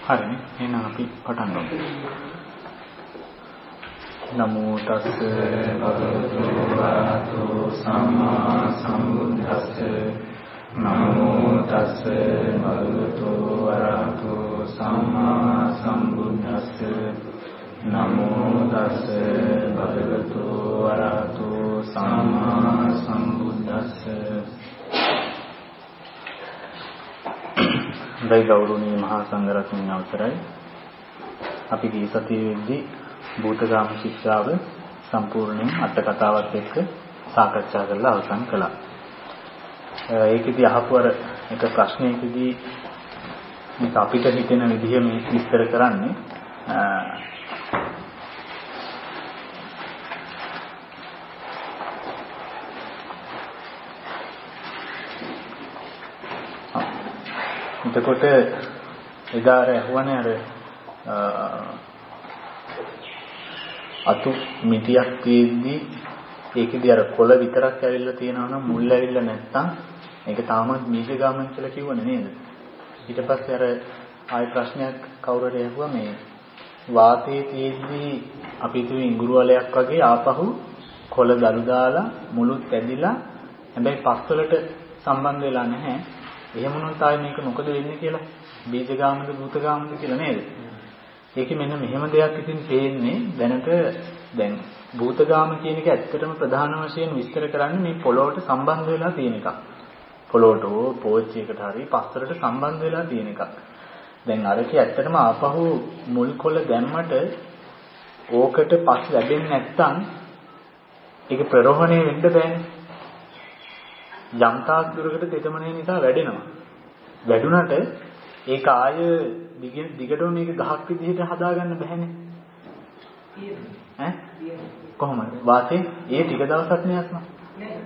හරිනේ. එහෙනම් අපි පටන් ගමු. නමෝ තස්ස භගවතු වරහතෝ සම්මා සම්බුද්දස්ස. නමෝ තස්ස භගවතු වරහතෝ සම්මා සම්බුද්දස්ස. නමෝ තස්ස භගවතු වරහතෝ සම්මා සම්බුද්දස්ස. ගෞරවනීය මහා සංඝරත්නයේ අවසරයි. අපි ගිය සතියේදී භූතගාම ශික්ෂාව සම්පූර්ණයෙන් අට කතාවත් එක්ක සාකච්ඡා කරලා අවසන් කළා. ඒකෙදී අහපු අර එක ප්‍රශ්නයකදී මේක අපිට හිතෙන විදිහ මේ විස්තර කරන්නේ එතකොට එදා අර ඇහුවනේ අර අතු මිටියක් තියෙද්දි ඒකෙදී අර කොළ විතරක් ඇවිල්ලා තියෙනවා නම් මුල් ඇවිල්ලා නැත්තම් ඒක තාමත් බීජගාමන කියලා කිව්වනේ නේද? ඊට පස්සේ අර ආයෙ ප්‍රශ්නයක් කවුරු හරි ඇහුවා මේ වාතයේ තියෙද්දි අපි හිතුවේ ඉඟුරු වලයක් වගේ ආපහු කොළ දළු දාලා මුළුත් ඇදිලා හැබැයි පස්වලට සම්බන්ධ වෙලා නැහැ. එහෙම වුණොත් ආයේ මේක මොකද වෙන්නේ කියලා බීජගාමද භූතගාමද කියලා නේද? ඒකේ මෙන්න මෙහෙම දෙයක් ඉතින් තේන්නේ දැන් භූතගාම කියන එක ඇත්තටම ප්‍රධාන වශයෙන් විස්තර කරන්නේ මේ පොළොවට සම්බන්ධ වෙලා තියෙන එකක්. පොළොවට හෝ පෝච්චියකට හරි පස්තරට සම්බන්ධ වෙලා තියෙන එකක්. දැන් අරකේ ඇත්තටම ආපහු මුල් කොළ දැම්මට ඕකට පස් ලැබෙන්නේ නැත්නම් ඒක ප්‍රරෝහණය වෙන්න බෑනේ. යම්තාක් දුරකට තෙතමනේ නිසා වැඩෙනවා. වැඩුණට ඒක ආය දිගටම මේක ගහක් විදිහට හදාගන්න බෑනේ. ඈ කොහොමද? වාතේ ඒ ටික දවසක් නෑස්ම. නෑ.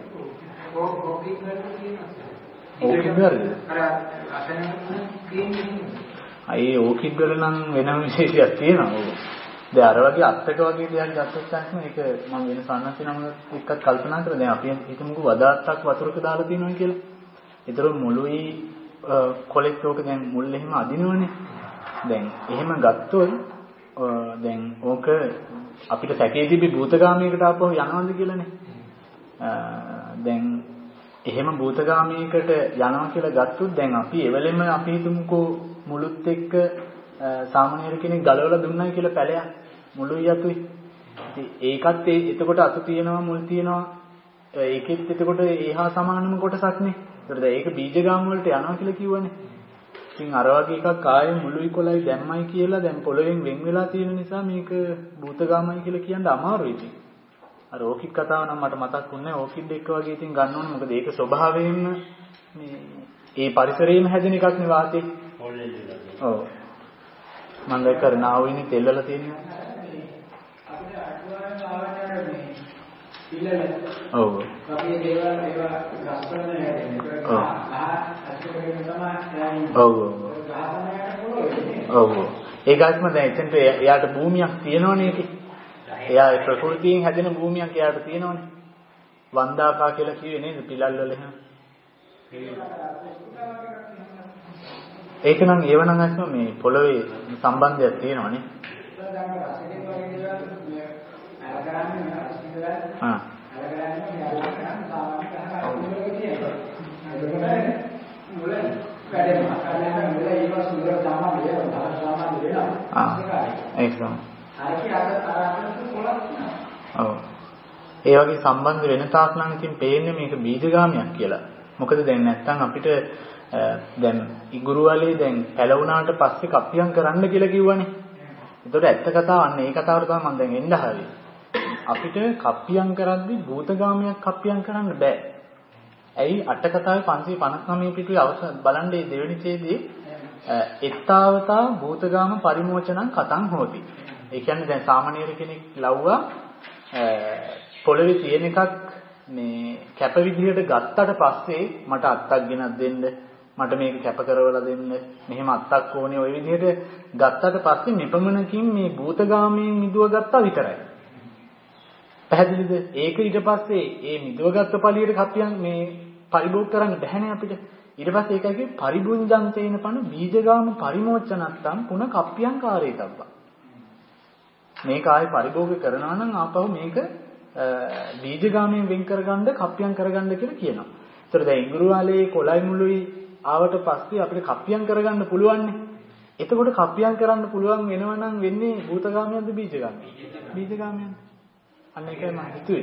ඕකිඩ් වලද? අර අසනක් තියෙන්නේ. අය ඕකිඩ් වල නම් වෙනම විශේෂයක් තියෙනවා. දැන් අර වගේ අත්තක වගේ දෙයක් ගත්තොත් තමයි ඒක මම වෙන සම්නති නම එක්කත් කල්පනා කරලා දැන් අපි හිතමුකෝ වදාත්තක් වතුරක දාලා තියෙනවා කියලා. ඒතර මුළුයි කොලෙත් ඕක දැන් මුල් එහෙම අදිනවනේ. දැන් එහෙම ගත්තොත් දැන් ඕක අපිට සැකේ තිබි භූතගාමයකට ආපහු යනවාද කියලානේ. දැන් එහෙම භූතගාමයකට යනවා කියලා ගත්තොත් දැන් අපි එවලෙම අපි හිතමුකෝ මුළුත් එක්ක සාමාන්‍යර කෙනෙක් ගලවලා දුන්නයි කියලා පැලයක් මුළුයි අතුයි. ඉතින් ඒකත් එතකොට අතු තියෙනවා මුල් තියෙනවා ඒකෙත් එතකොට ඒහා සමානම කොටසක්නේ. ඒතර ඒක බීජගාම වලට යනවා කියලා කිව්වනේ. ඉතින් අර වගේ එකක් ආයේ මුළුයි කොළයි දැම්මයි කියලා දැන් පොළවෙන් වෙන් වෙලා තියෙන නිසා මේක භූතගාමයි කියලා කියන්න අමාරුයි ඉතින්. අර ඕකිඩ් කතාව නම් මට මතක් වුණේ ඕකිඩ් එක වගේ ඉතින් ගන්න ඕනේ මොකද ඒක ස්වභාවයෙන්ම මේ ඒ පරිසරයේම හැදෙන එකක් නේ වාතේ. ඔව්. මම දැක්ක නාවෙන්නේ තෙල් වල තියෙනවා. අපිට අටුවාවෙන් ආවනේ මේ පිළල. ඔව්. අපි ඒවා ගස්වල හැදෙන්නේ. ඔව්. ඔව්. ඒකත්ම දැන් එතනට එයාට භූමියක් තියෙනවනේ ඒකේ. එයා ප්‍රകൃතියෙන් හැදෙන භූමියක් එයාට තියෙනවනේ. වන්දාකා කියලා කිව්වේ නේද පිළල් වල එහෙම. ඒක නම් ඒවනම් අස්ම මේ පොළවේ සම්බන්ධයක් තියෙනවනේ. ඒ වගේ සම්බන්ධ වෙන තාක් නම් ඉතින් පේන්නේ මේක බීජගාමයක් කියලා. මොකද දැන් නැත්තම් අපිට දැන් ඉඟුරු වලේ දැන් පැලුණාට පස්සේ කප්පියම් කරන්න කියලා කිව්වනේ. ඒතකොට ඇත්ත කතාව අන්න ඒ කතාවට තමයි මම දැන් එන්න හරි. අපිට කප්පියම් කරද්දි භූතගාමයක් කප්පියම් කරන්න බෑ. ඇයි අට කතාවේ 559 පිටුවේ අවසන් බලන්න මේ දෙවෙනි ඡේදයේ එත්තාවතා භූතගාම පරිමෝචනං කතං හෝති. ඒ කියන්නේ දැන් සාමාන්‍යර කෙනෙක් ලව්වා පොළවේ තියෙන එකක් මේ කැප විදිහට ගත්තට පස්සේ මට අත්තක් ගෙනත් දෙන්න මට මේක කැප කරවලා දෙන්න මෙහෙම අත්තක් ඕනේ ওই විදිහට ගත්තට පස්සේ මෙපමණකින් මේ භූතගාමයෙන් මිදුව ගත්තා විතරයි. පැහැදිලිද? ඒක ඊට පස්සේ මේ මිදුව ගත්ත පළියට කප්පියන් මේ පරිභෝග කරන්න බැහැනේ අපිට. ඊට පස්සේ ඒකයි පරිබුංජන්තේන පන බීජගාම පරිමෝචනත්තම් පුන කප්පියං කාරේතබ්බා. මේක ආයේ පරිභෝග කරනවා නම් ආපහු මේක බීජගාමයෙන් වෙන් කරගන්න කප්පියම් කරගන්න කියලා කියනවා. ඒතර දැන් ඉඟුරුවාලේ කොළයි මුළුයි ආවට පස්සේ අපිට කප්පියම් කරගන්න පුළුවන් නේ. එතකොට කප්පියම් කරන්න පුළුවන් වෙනවා නම් වෙන්නේ භූතගාමයන්ද බීජගාමයන්ද? බීජගාමයන්ද. අන්න ඒකයි මම හිතුවේ.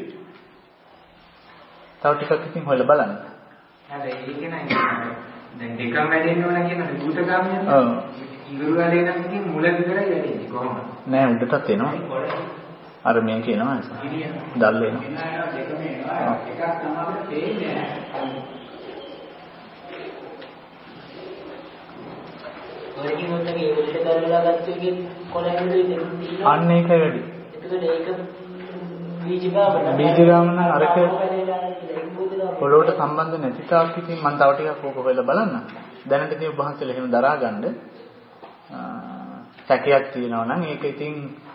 තව ටිකක් ඉතින් හොයලා බලන්න. හැබැයි ඒක නෑ දැන් දෙකම වැඩෙන්න ඕන කියන භූතගාමයන්ද? ඔව්. ඉඟුරුවාලේ නම් ඉතින් මුල විතරයි වැඩෙන්නේ කොහොමද? නෑ උඩටත් එනවා. අර මේ කියනවා දල් වෙනවා. දෙකම එනවා. එකක් තමයි තේන්නේ. ඔයකින් ඔතන ඒ විදිහට කරලා ගත්ත එකේ කොළයන්ලුයි දෙන්නේ. අන්න ඒකයි වැඩි. එතකොට ඒක බීජගාම නම් අරක පොළොවට සම්බන්ධ නැති තාක් ඉතින් මම තව ටිකක් ඕක හොයලා බලන්න. දැනට ඉතින් ඔබ වහන්සේලා එහෙම දරාගන්න සැකයක් තියෙනවා නම් ඒක ඉතින්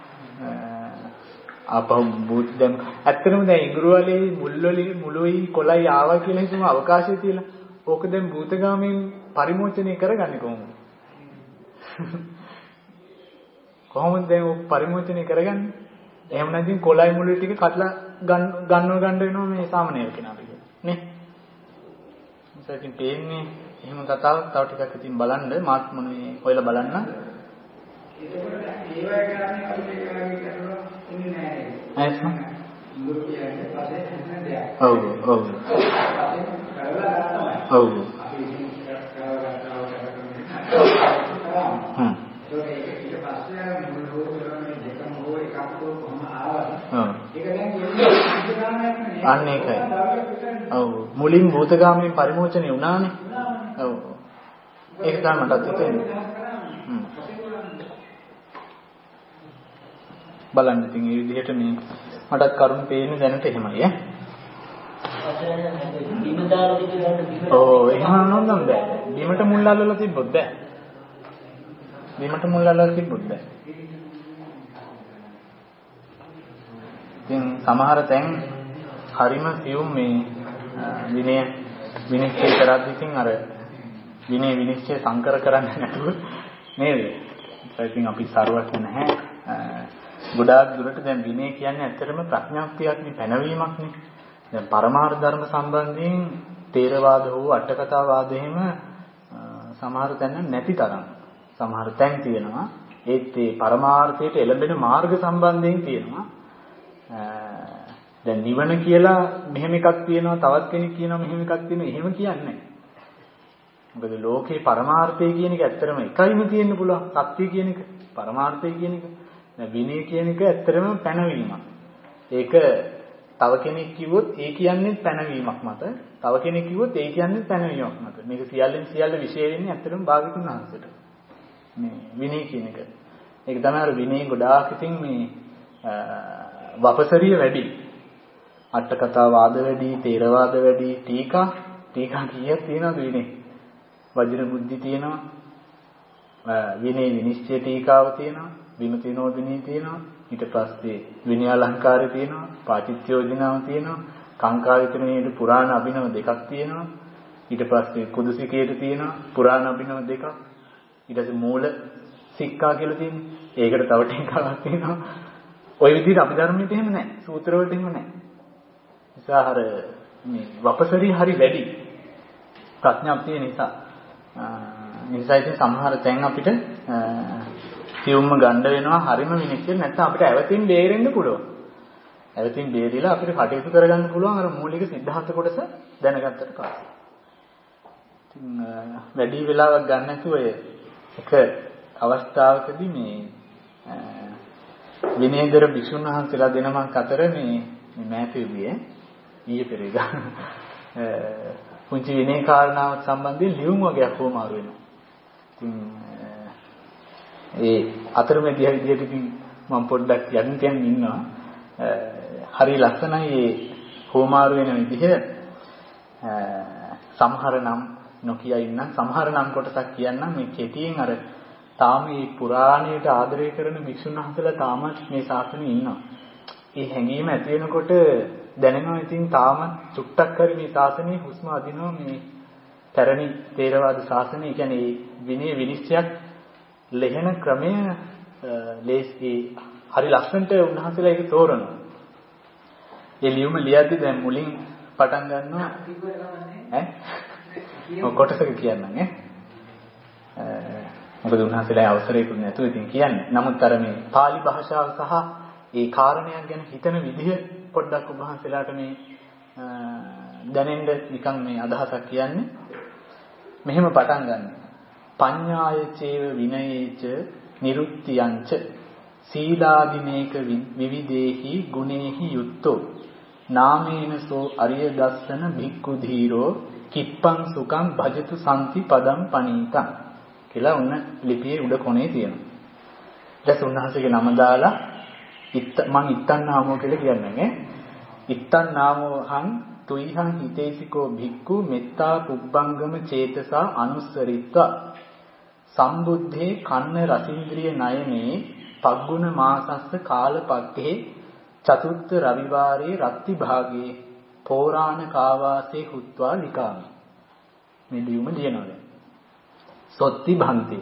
ආපහු බුත් දැන් ඇත්තටම දැන් ඉඟුරුවලේ මුළුයි කොළයි ආවා කියලා හිතමු අවකාශය තියලා. ඕක දැන් භූතගාමයෙන් පරිමෝචනය කරගන්නේ කොහොමද? කොහොමද දැන් ඕක පරිමෝචනය කරගන්නේ? එහෙම නැත්නම් කොළයි මුළුයි ටික කඩලා ගන්න වෙනවා මේ සාමාන්‍ය කෙනාට නේ. ඉතින් තේන්නේ එහෙම කතාවක් තව ටිකක් ඉතින් බලන්න මාත් මොනේ හොයලා බලන්න. අන්න ඒකයි. ඔව් මුලින් භූතගාමයෙන් පරිමෝචනය වුණානේ. ඔව්. ඒක තමයි මටත් හිතෙන්නේ. බලන්න ඉතින් මේ විදිහට මේ මටත් කරුණ පේන්නේ දැනට එහෙමයි ඈ. ඔව් එහෙම නෝනම් බෑ. බිමට මුල් අල්ලලා තිබ්බොත් බෑ. බිමට මුල් අල්ලලා තිබ්බොත් බෑ. ඉතින් සමහර තැන් හරිම සියුම් මේ විනිශ්චය කරද්දී ඉතින් අර විනිශ්චය සංකර කරන්නේ නැතුව නේද? ඉතින් අපි සරුවක් නැහැ. ගොඩාක් දුරට දැන් විනය කියන්නේ ඇත්තටම ප්‍රඥාක්තියක් නේ පැනවීමක් නේ. දැන් පරමාර්ථ ධර්ම සම්බන්ධයෙන් තේරවාද හෝ අටකතාවාද එහෙම සමහර තැන් නැති තරම් සමහර තැන් තියෙනවා. ඒත් ඒ පරමාර්ථයට එළඹෙන මාර්ග සම්බන්ධයෙන් තියෙනවා. දැන් නිවන කියලා මෙහෙම එකක් තියෙනවා තවත් කෙනෙක් කියනවා මෙහෙම එකක් තියෙනවා එහෙම කියන්නේ නැහැ. මොකද ලෝකේ පරමාර්ථය කියන එක ඇත්තටම එකයිම තියෙන්න පුළුවන්. සත්‍ය කියන එක පරමාර්ථය කියන එක. විනය කියන එක ඇත්තටම පැනවීමක්. ඒක තව කෙනෙක් කිව්වොත් ඒ කියන්නේ පැනවීමක් මත. තව කෙනෙක් කිව්වොත් ඒ කියන්නේ පැනවීමක් මත. මේක සියල්ලෙන් සියල්ල විශේෂ වෙන්නේ ඇත්තටම භාග්‍යතුන් වහන්සේට. මේ විනය කියන එක. ඒක තමයි අර විනය ගොඩාක් ඉතින් මේ වපසරිය වැඩි. අට කතා වාද වැඩි, තේරවාද වැඩි, ටීකා කීයක් තියෙනවද විනය? වජිර බුද්ධි තියෙනවා. විනය විනිශ්චය ටීකාව තියෙනවා. විමුක්ති නෝදිනී තියෙනවා. ඊට පස්සේ විනය අලංකාරය තියෙනවා. පාටිච්චෝදිනාව තියෙනවා. කාංකා විතරණයේ පුරාණ අභිනව දෙකක් තියෙනවා. ඊට පස්සේ කුදුසිකේට තියෙනවා. පුරාණ අභිනව දෙකක්. ඊට පස්සේ මූල සික්කා කියලා තියෙනවා. ඒකට තව ටිකක් තියෙනවා. ওই විදිහට අභිධර්මයේ එහෙම නැහැ. සූත්‍ර වලට එහෙම නැහැ. නිසා අර මේ වපසරිය හරි වැඩි. ප්‍රඥාප්තිය නිසා. නිසා ඉතින් සමහර තැන් අපිට සියුම්ම ගන්න වෙනවා හරිම විනිශ්චය නැත්නම් අපිට ඇවතින් බේරෙන්න පුළුවන්. ඇවතින් බේරිලා අපිට කටයුතු කරගන්න පුළුවන් අර මූලික සිද්ධාන්ත කොටස දැනගත්තට පස්සේ. ඉතින් වැඩි වෙලාවක් ගන්න නැතුව එක අවස්ථාවකදී මේ විනයදර භික්ෂුන් වහන්සේලා දෙනමක් අතර මේ මෑතේදී ඊයේ පෙරේදා පුංචි විනය කාරණාවක් සම්බන්ධයෙන් ලියුම් වගේක් වමාරු වෙනවා. ඉතින් ඒ අතරමැදි විදිහට ඉතින් මම පොඩ්ඩක් යන්න ඉන්නවා. හරි ලස්සනයි මේ වමාරු වෙන විදිහ. සමහර නම් නොකිය ඉන්න සමහර නම් කොටසක් කියන්නම් මේ කෙටියෙන් අර තාම මේ පුරාණයට ආදරය කරන භික්ෂුන් වහන්සේලා තාමත් මේ ශාසනයේ ඉන්නවා. ඒ හැඟීම ඇති වෙනකොට දැනෙනවා ඉතින් තාම චුට්ටක් හරි මේ ශාසනයේ හුස්ම අදිනවා මේ පැරණි තේරවාද ශාසනය කියන්නේ විනය විනිශ්චයක් ලෙහෙන ක්‍රමය ලේසි හරි ලස්සනට උන්වහන්සේලා ඒක තෝරනවා. ඒ ලියුම ලියද්දි දැන් මුලින් පටන් ගන්නවා කොටසක කියන්නම් මොකද උන්වහන්සේලා අවසරයකුත් නැතුව ඉතින් කියන්නේ. නමුත් අර මේ pāli භාෂාව සහ ඒ කාරණයක් ගැන හිතන විදිහ පොඩ්ඩක් උන්වහන්සේලාට මේ දැනෙන්න නිකන් මේ අදහසක් කියන්නේ. මෙහෙම පටන් ගන්න. පඤ්ඤාය චේව විනයේච නිරුත්තියංච සීලාදිනේක විවිදේහි ගුණේහි යුක්තෝ නාමේනසෝ අරිය දස්සන භික්ඛු ධීරෝ කිප්පං සුඛං භජතු සම්ති පදම් පනීතං කියලා උන්න ලිපියේ උඩ කොනේ තියෙනවා. ඊට උන්වහන්සේගේ නම දාලා මං ඉත්තන්නාමෝ කියලා කියන්නේ. ඉත්තන්නාමෝහං තුයිහං හිතේසිකෝ භික්ඛු මෙත්තා පුබ්බංගම චේතසා අනුස්සරිත්වා සම්බුද්ධේ කන්න රසින්ද්‍රිය නයනේ පග්ගුණ මාසස්ස කාලපත්තේ චතුත්ථ රවිවාරේ රත්ති භාගේ පෝරාණ කාවාසේ හුත්වා ලිකාමි. මේ ලියුම ලියනවා. සොත්ති භන්ති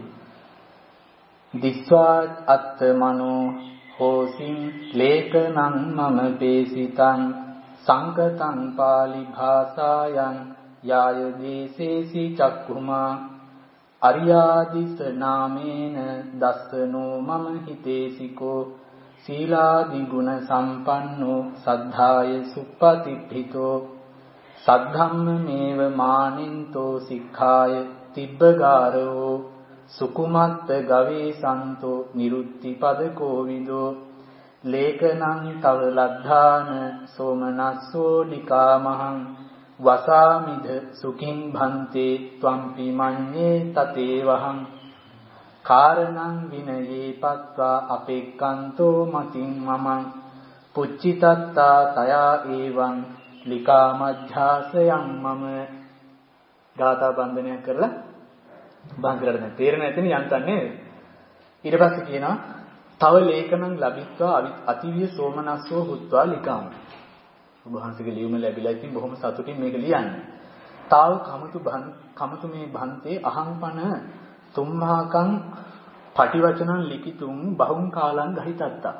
දිස්වා අත්තමනෝ හෝසින් ලේඛනං මම පේසිතං සංකතං පාලි භාසායන් යාය දේසේසි චක්ඛුමා අරියාදිස නාමේන දස්සනෝ මම හිතේසිකෝ සීලාදි ගුණ සම්පන්නෝ සද්ධාය සුප්පතිප්පිතෝ සද්ධම්මමේව මානින්තෝ සික්ඛාය තිබ්බගාරෝ සුකුමත්ත ගවේසන්තෝ නිරුත්ති පදකෝ විදෝ ලේඛනං තව ලද්ධාන සෝමනස්සෝ ලිකාමහං වසාමිද සුඛින් භන්තේ ත්වම්පි මඤ්ඤේ තතේවහං කාරණං විනයේ පත්වා අපෙක්කන්තෝ මතින් මමං පුච්චිතත්තා තයා ඒවං ලිකාමධ්‍යාසයන් මම ගාථා බන්ධනය කරලා බන්ධරට දැන් තේරෙන ඇතින් යන්තන්නේ ඊට පස්සේ කියනවා තව ලේඛනං ලැබිත්වා අතිවිය සෝමනස්සෝ හුත්වා ලිකාම. ඔබ වහන්සේගේ ලියුම ලැබිලා ඉතින් බොහොම සතුටින් මේක ලියන්නේ. තාව කමතු මේ භන්තේ අහංපන තුම්මාකං පටිවචනං ලිඛිතුං බහුං කාලං ගහිතත්තා.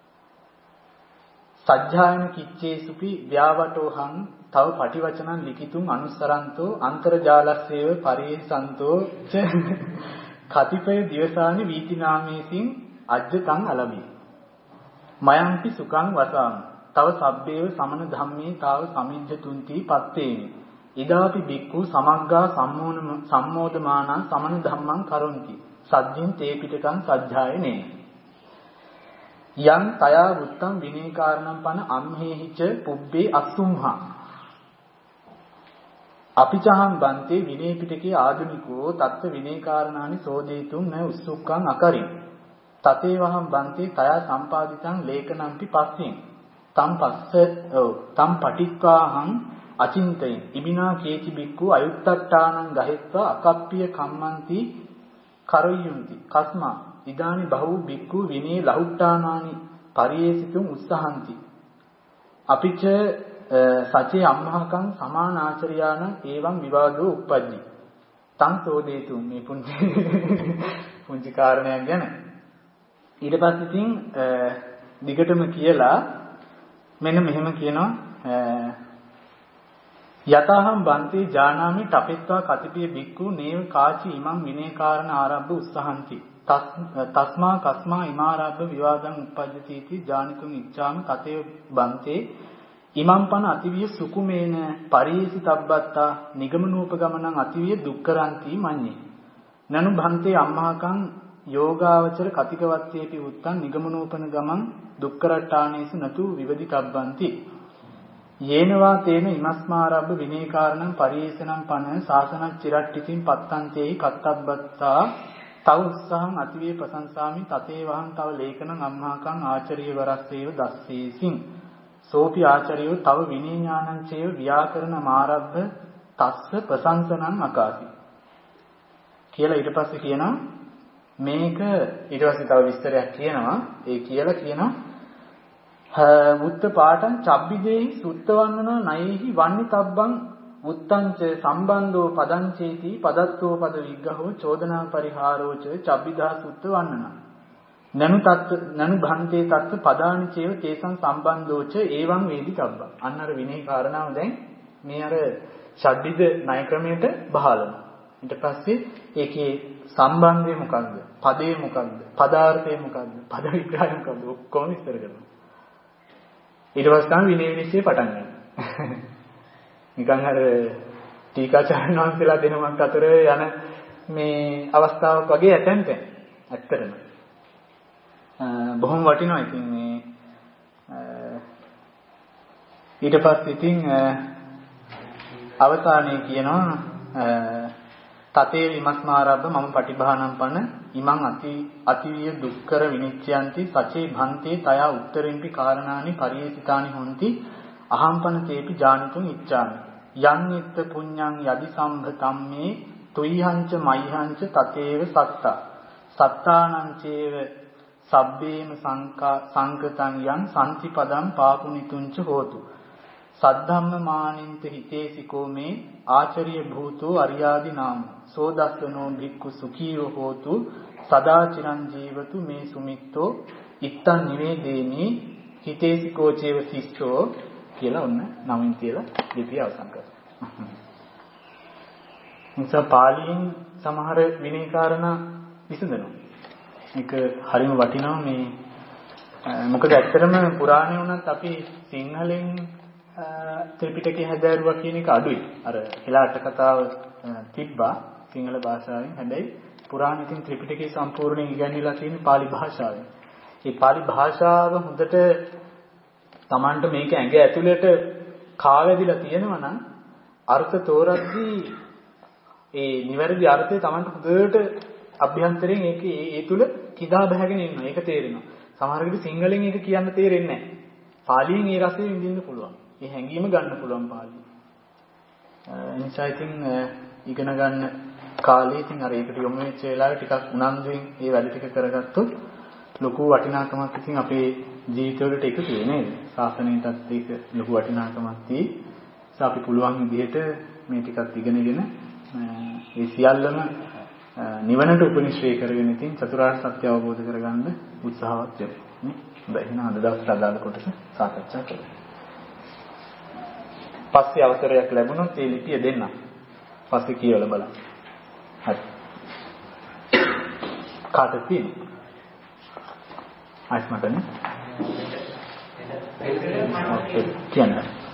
සජ්ජායන කිච්චේසුපි ව්‍යාවටෝහං තව පටිවචනං ලිඛිතුං අනුස්සරන්තෝ අන්තර්ජාලස්සේව පරිේසන්තෝ ච කතිපය දිවසානි වීතිනාමේසින් අජ්ජතං අලබි මයන්ති සුඛං වසාම තව සබ්බේව සමන ධම්මේ තාව සමිජ්ජතුන්ති පත්තේනි ඉදාපි බික්ඛු සමග්ගා සම්මෝදමානං සමන ධම්මං කරොන්ති සජ්ජින් තේ පිටකං සජ්ජායනේ යං තයා වුත්තං විනේ කාරණං පන අම්හෙහිච පුබ්බේ අස්සුම්හා අපිචහම් බන්තේ විනේ පිටකේ ආධුනිකෝ තත්ත්ව විනේ කාරණානි සෝදේතුම් න උස්සුක්ඛං අකරින් තතේවහම් බන්තේ තයා සම්පාදිතං ලේඛනම්පි පස්සෙන් තම් පටිත්වාහං අචින්තයෙන් ඉබිනා කේචි බික්ඛු අයුත්තට්ඨානං ගහෙත්වා අකප්පිය කම්මන්ති කරොයුන්ති කස්මා ඉදානි බහු බික්ඛු විනේ ලහුට්ඨානානි පරියේසිතුම් උස්සහන්ති අපිච සචේ අම්මහකං සමානාචරියාන ඒවං විවාදෝ උප්පජ්ජි තං සෝදේතුම් මේ පුංචි කාරණයක් ගැන ඊට පස්සේ ඉතින් දිගටම කියලා මෙන්න මෙහෙම කියනවා යතහම් බන්ති ජානාමි ටපෙත්වා කතිපිය බික්ඛු නේව කාචි ඉමං විනේ කාරණ ආරම්භ උස්සහන්ති තස්මා කස්මා ඉමාරබ්බ විවාදං උප්පජ්ජති इति ජානිතුං ඉච්ඡාමි කතේ බන්තේ ඉමං පන අතිවිය සුකුමේන පරිේසි තබ්බත්තා නිගමනෝපගමනං අතිවිය දුක්කරන්ති මඤ්ඤේ නනු භන්තේ අම්මහකං යෝගාවචර කතිකවත්තේපි උත්තං නිගමනෝපන ගමං දුක්කරට්ටානේසු නතු විවදි තබ්බන්ති යේනවා තේන ඉමස්මාරබ්බ විනේ කාරණං පරිේසනම් පන සාසනං චිරට්ටිතින් පත්තන්තේහි කත්තබ්බත්තා තව උත්සාහං අතිවේ ප්‍රශංසාමි තතේ වහං තව ලේඛනං අම්මාකං ආචාර්ය වරස්සේව දස්සේසින් සෝපි ආචාර්යෝ තව විනී ඥානං චේව ව්‍යාකරණ මාරබ්බ තස්ස ප්‍රශංසනං අකාසි කියලා ඊට පස්සේ කියනවා මේක ඊට පස්සේ තව විස්තරයක් කියනවා ඒ කියලා කියනවා මුත්ත පාඨං චබ්බිදේහි සුත්තවන්නන නයෙහි වන්නි තබ්බං උත්තංච සම්බන්ධෝ පදංචේති පදත්තෝ පද විග්‍රහෝ චෝදනා පරිහාරෝච චබ්බිදා සුත්ත වන්නනා නනු භන්තේ තත්ත පදානි චේව තේසං සම්බන්ධෝච ඒවං වේදිතබ්බ. අන්න අර විනය කාරණාව දැන් මේ අර ෂඩ්විද ණය ක්‍රමයට බහලනවා. ඊට පස්සේ ඒකේ සම්බන්ධය මොකක්ද? පදේ මොකක්ද? පදාර්ථය මොකක්ද? පද විග්‍රහය මොකක්ද? ඔක්කොම විස්තර කරනවා. ඊට පස්සේ තමයි විනය විනිශ්චය පටන් ගන්න. නිකන් අර ටීකාචාර්යන් වහන්සේලා දෙනමක් අතර යන මේ අවස්ථාවක් වගේ ඇතැම්ට ඇත්තටම බොහොම වටිනවා. ඉතින් මේ ඊට පස්සේ ඉතින් අවසානයේ කියනවා තතේ විමස්මාරබ්බ මම පටිභානම් පන ඉමං අතිවිය දුක්කර විනිච්ඡයන්ති සචේ භන්තේ තයා උත්තරින්පි කාරණානි පරිේසිතානි හොಂತಿ අහම්පන තේපි ජානිතුං ඉච්ඡාමි යං නිත්ත පුඤ්ඤං යදි සම්භතම්මේ තුයිහංච මයිහංච තතේව සත්තා සත්තානං චේව සබ්බේම සංකතං යං සම්තිපදං පාපුනිතුංච හෝතු සද්ධම්ම මානින්ත හිතේසිකෝ මේ ආචරිය භූතෝ අරියාදි නාම සෝදස්සනෝ භික්ඛු සුඛීව හෝතු සදාචිරං ජීවතු මේ සුමිත්තෝ ඉත්තං නිවේදේනි හිතේසිකෝ චේව සිස්සෝ කියලා ඔන්න නමින් කියලා ලිපිය අවසන් කරනවා. නිසා පාලියෙන් සමහර විනය කාරණා විසඳනවා. ඒක හරිම වටිනවා මේ මොකද ඇත්තටම පුරාණේ වුණත් අපි සිංහලෙන් ත්‍රිපිටකය හැදෑරුවා කියන එක අඩුයි. අර හිලාට කතාව තිබ්බා සිංහල භාෂාවෙන්. හැබැයි පුරාණිකින් ත්‍රිපිටකය සම්පූර්ණයෙන් ඉගෙනලා තියෙන්නේ පාලි භාෂාවෙන්. මේ පාලි භාෂාව හොඳට Tamanට මේක ඇඟ ඇතුළට කාවැදිලා තියෙනවා නම් අර්ථ තෝරද්දී ඒ නිවැරදි අර්ථය Tamanට හොඳට අභ්‍යන්තරයෙන් ඒ තුල කිදා බහගෙන ඉන්නවා. ඒක තේරෙනවා. සමහර විට සිංහලෙන් ඒක කියන්න තේරෙන්නේ නැහැ. පාලියෙන් ඒ රසය විඳින්න පුළුවන්. ඒ හැඟීම ගන්න පුළුවන් පාලිය. එනිසා ඉතින් ඉගෙන ගන්න කාලේ ඉතින් අර ඒකට යොමු වෙච්ච වෙලාවේ ටිකක් උනන්දුවෙන් ඒ වැඩ ටික කරගත්තොත් ලොකු වටිනාකමක් ඉතින් අපේ ජීවිතවලට එකතු වෙන්නේ නේද? ශාසනයටත් ඒක ලොකු වටිනාකමක් තියෙයි. අපි පුළුවන් විදිහට මේ ටිකත් ඉගෙනගෙන ඒ සියල්ලම නිවනට උපනිශ්‍රේ කරගෙන ඉතින් චතුරාර්ය සත්‍ය අවබෝධ කරගන්න උත්සාහවත් වෙමු. නේ? හොඳයි. එහෙනම් අද දවසේ අදාළ කොටස සාකච්ඡා කරමු. පස්සේ අවසරයක් ලැබුණොත් ඒ ලිපිය දෙන්න. පස්සේ කියවලා බලන්න. හරි. කාටද තියෙන්නේ? ආස්මතනේ. ඔකේ. කියන්න.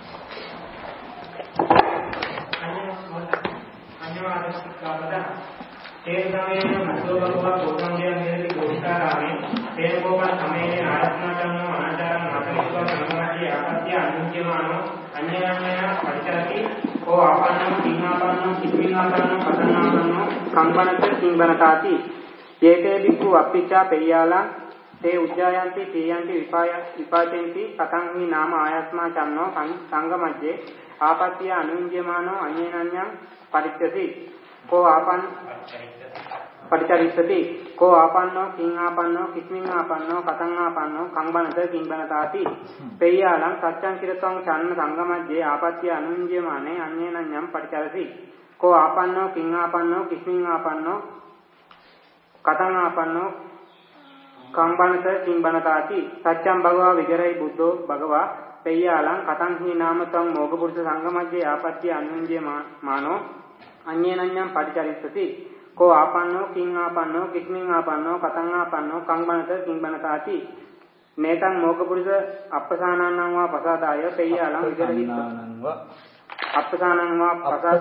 තේරගමයේ මසෝබවා ගෝතම්ගේ මෙලි ගෝඨාරාමේ තේරගෝපන සමයේ ආයතනකරන අනාචාරන මතලිස්වා සම්මාදී ආපත්‍ය අනුන්‍යමානෝ අඤ්ඤාඤ්ඤය පරිචරති කෝ ආපන්නෝ කිනාපන්නෝ කිවිනාපන්නෝ පතනාපන්නෝ කම්පනත කිංබනතාති යේතේ බික්ඛු අප්පිච්ඡා පෙය්‍යාලා තේ උජ්ජායන්ති තේයන්ති විපාචෙන්ති කතං හි නාම ආයස්මා චන්නෝ සංගමජ්ජේ ආපත්‍ය අනුන්‍යමානෝ අඤ්ඤාඤ්ඤං පරිච්ඡති කෝ ආපන්න පටිචරිස්සති කෝ ආපන්නෝ කිං ආපන්නෝ කිස්මින් ආපන්නෝ කතං ආපන්නෝ කම්බනත කිංබනතාති පෙය්‍යාලං සත්‍යං කිරතං චන්න සංගමජ්ජේ ආපත්‍ය අනුඤ්ඤමානේ අඤ්ඤේනඤ්ඤම් පටිචරති කෝ ආපන්නෝ කිං ආපන්නෝ කිස්මින් ආපන්නෝ කතං ආපන්නෝ කම්බනත කිංබනතාති සත්‍යං භගවා විගරයි බුද්ධෝ භගවා පෙය්‍යාලං කතං හි නාමතං මෝගපුරුෂ සංගමජ්ජේ ආපත්‍ය අනුඤ්ඤමානෝ අඤ්ඤේනඤ්ඤම් පටිචරිස්සති කෝ ආපන්නෝ කිං ආපන්නෝ කිස්මින් ආපන්නෝ කතං ආපන්නෝ කංබනත කිංබනතාති මේතං මෝගපුරුෂ අප්පසානං වා පසාදාය පෙය්‍යාලං විගරහිත්වා අප්පසානං වා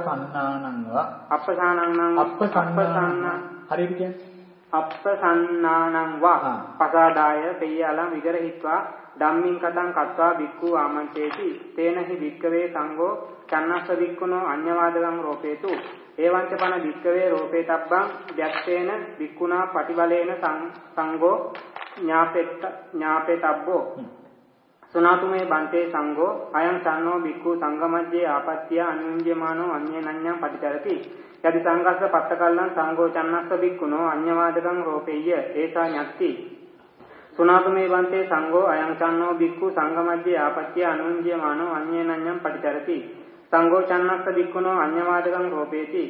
අප්පසානං හරියට කියන්නේ අප්පසන්නානං වා පසාදාය පෙය්‍යාලං විගරහිත්වා ධම්මින් කතං කତ୍වා බික්ඛු ආමන්තේති තේනහි වික්කවේ සංඝෝ චන්නස්ස වික්ඛුනෝ අඤ්ඤවාදගං රෝපේතු එවංච පන වික්කවේ රෝපේතබ්බං යත්තේන වික්ඛුනා පටිබලේන සංඝෝ ඥාපේතබ්බෝ සුනාතුමේ බන්තේ සංඝෝ අයං සන්නෝ බික්ඛු සංගමජ්ජේ ආපත්‍ය අනුඤ්ඤමානෝ අඤ්ඤේනඤ්ඤං පටිචරති යදි සංඝස්ස පත්තකල්ලං සංඝෝ චන්නස්ස බික්ඛුනෝ අඤ්ඤවාදගං රෝපේය ඒසා ඤත්ති සුනාතුමේ බන්තේ සංඝෝ අයං සන්නෝ බික්ඛු සංගමජ්ජේ ආපත්‍ය අනුඤ්ඤමානෝ අඤ්ඤේනඤ්ඤං පටිචරති සංඝෝ චන්නස්ස බික්කුණෝ අඤ්ඤවාදකං රෝපේති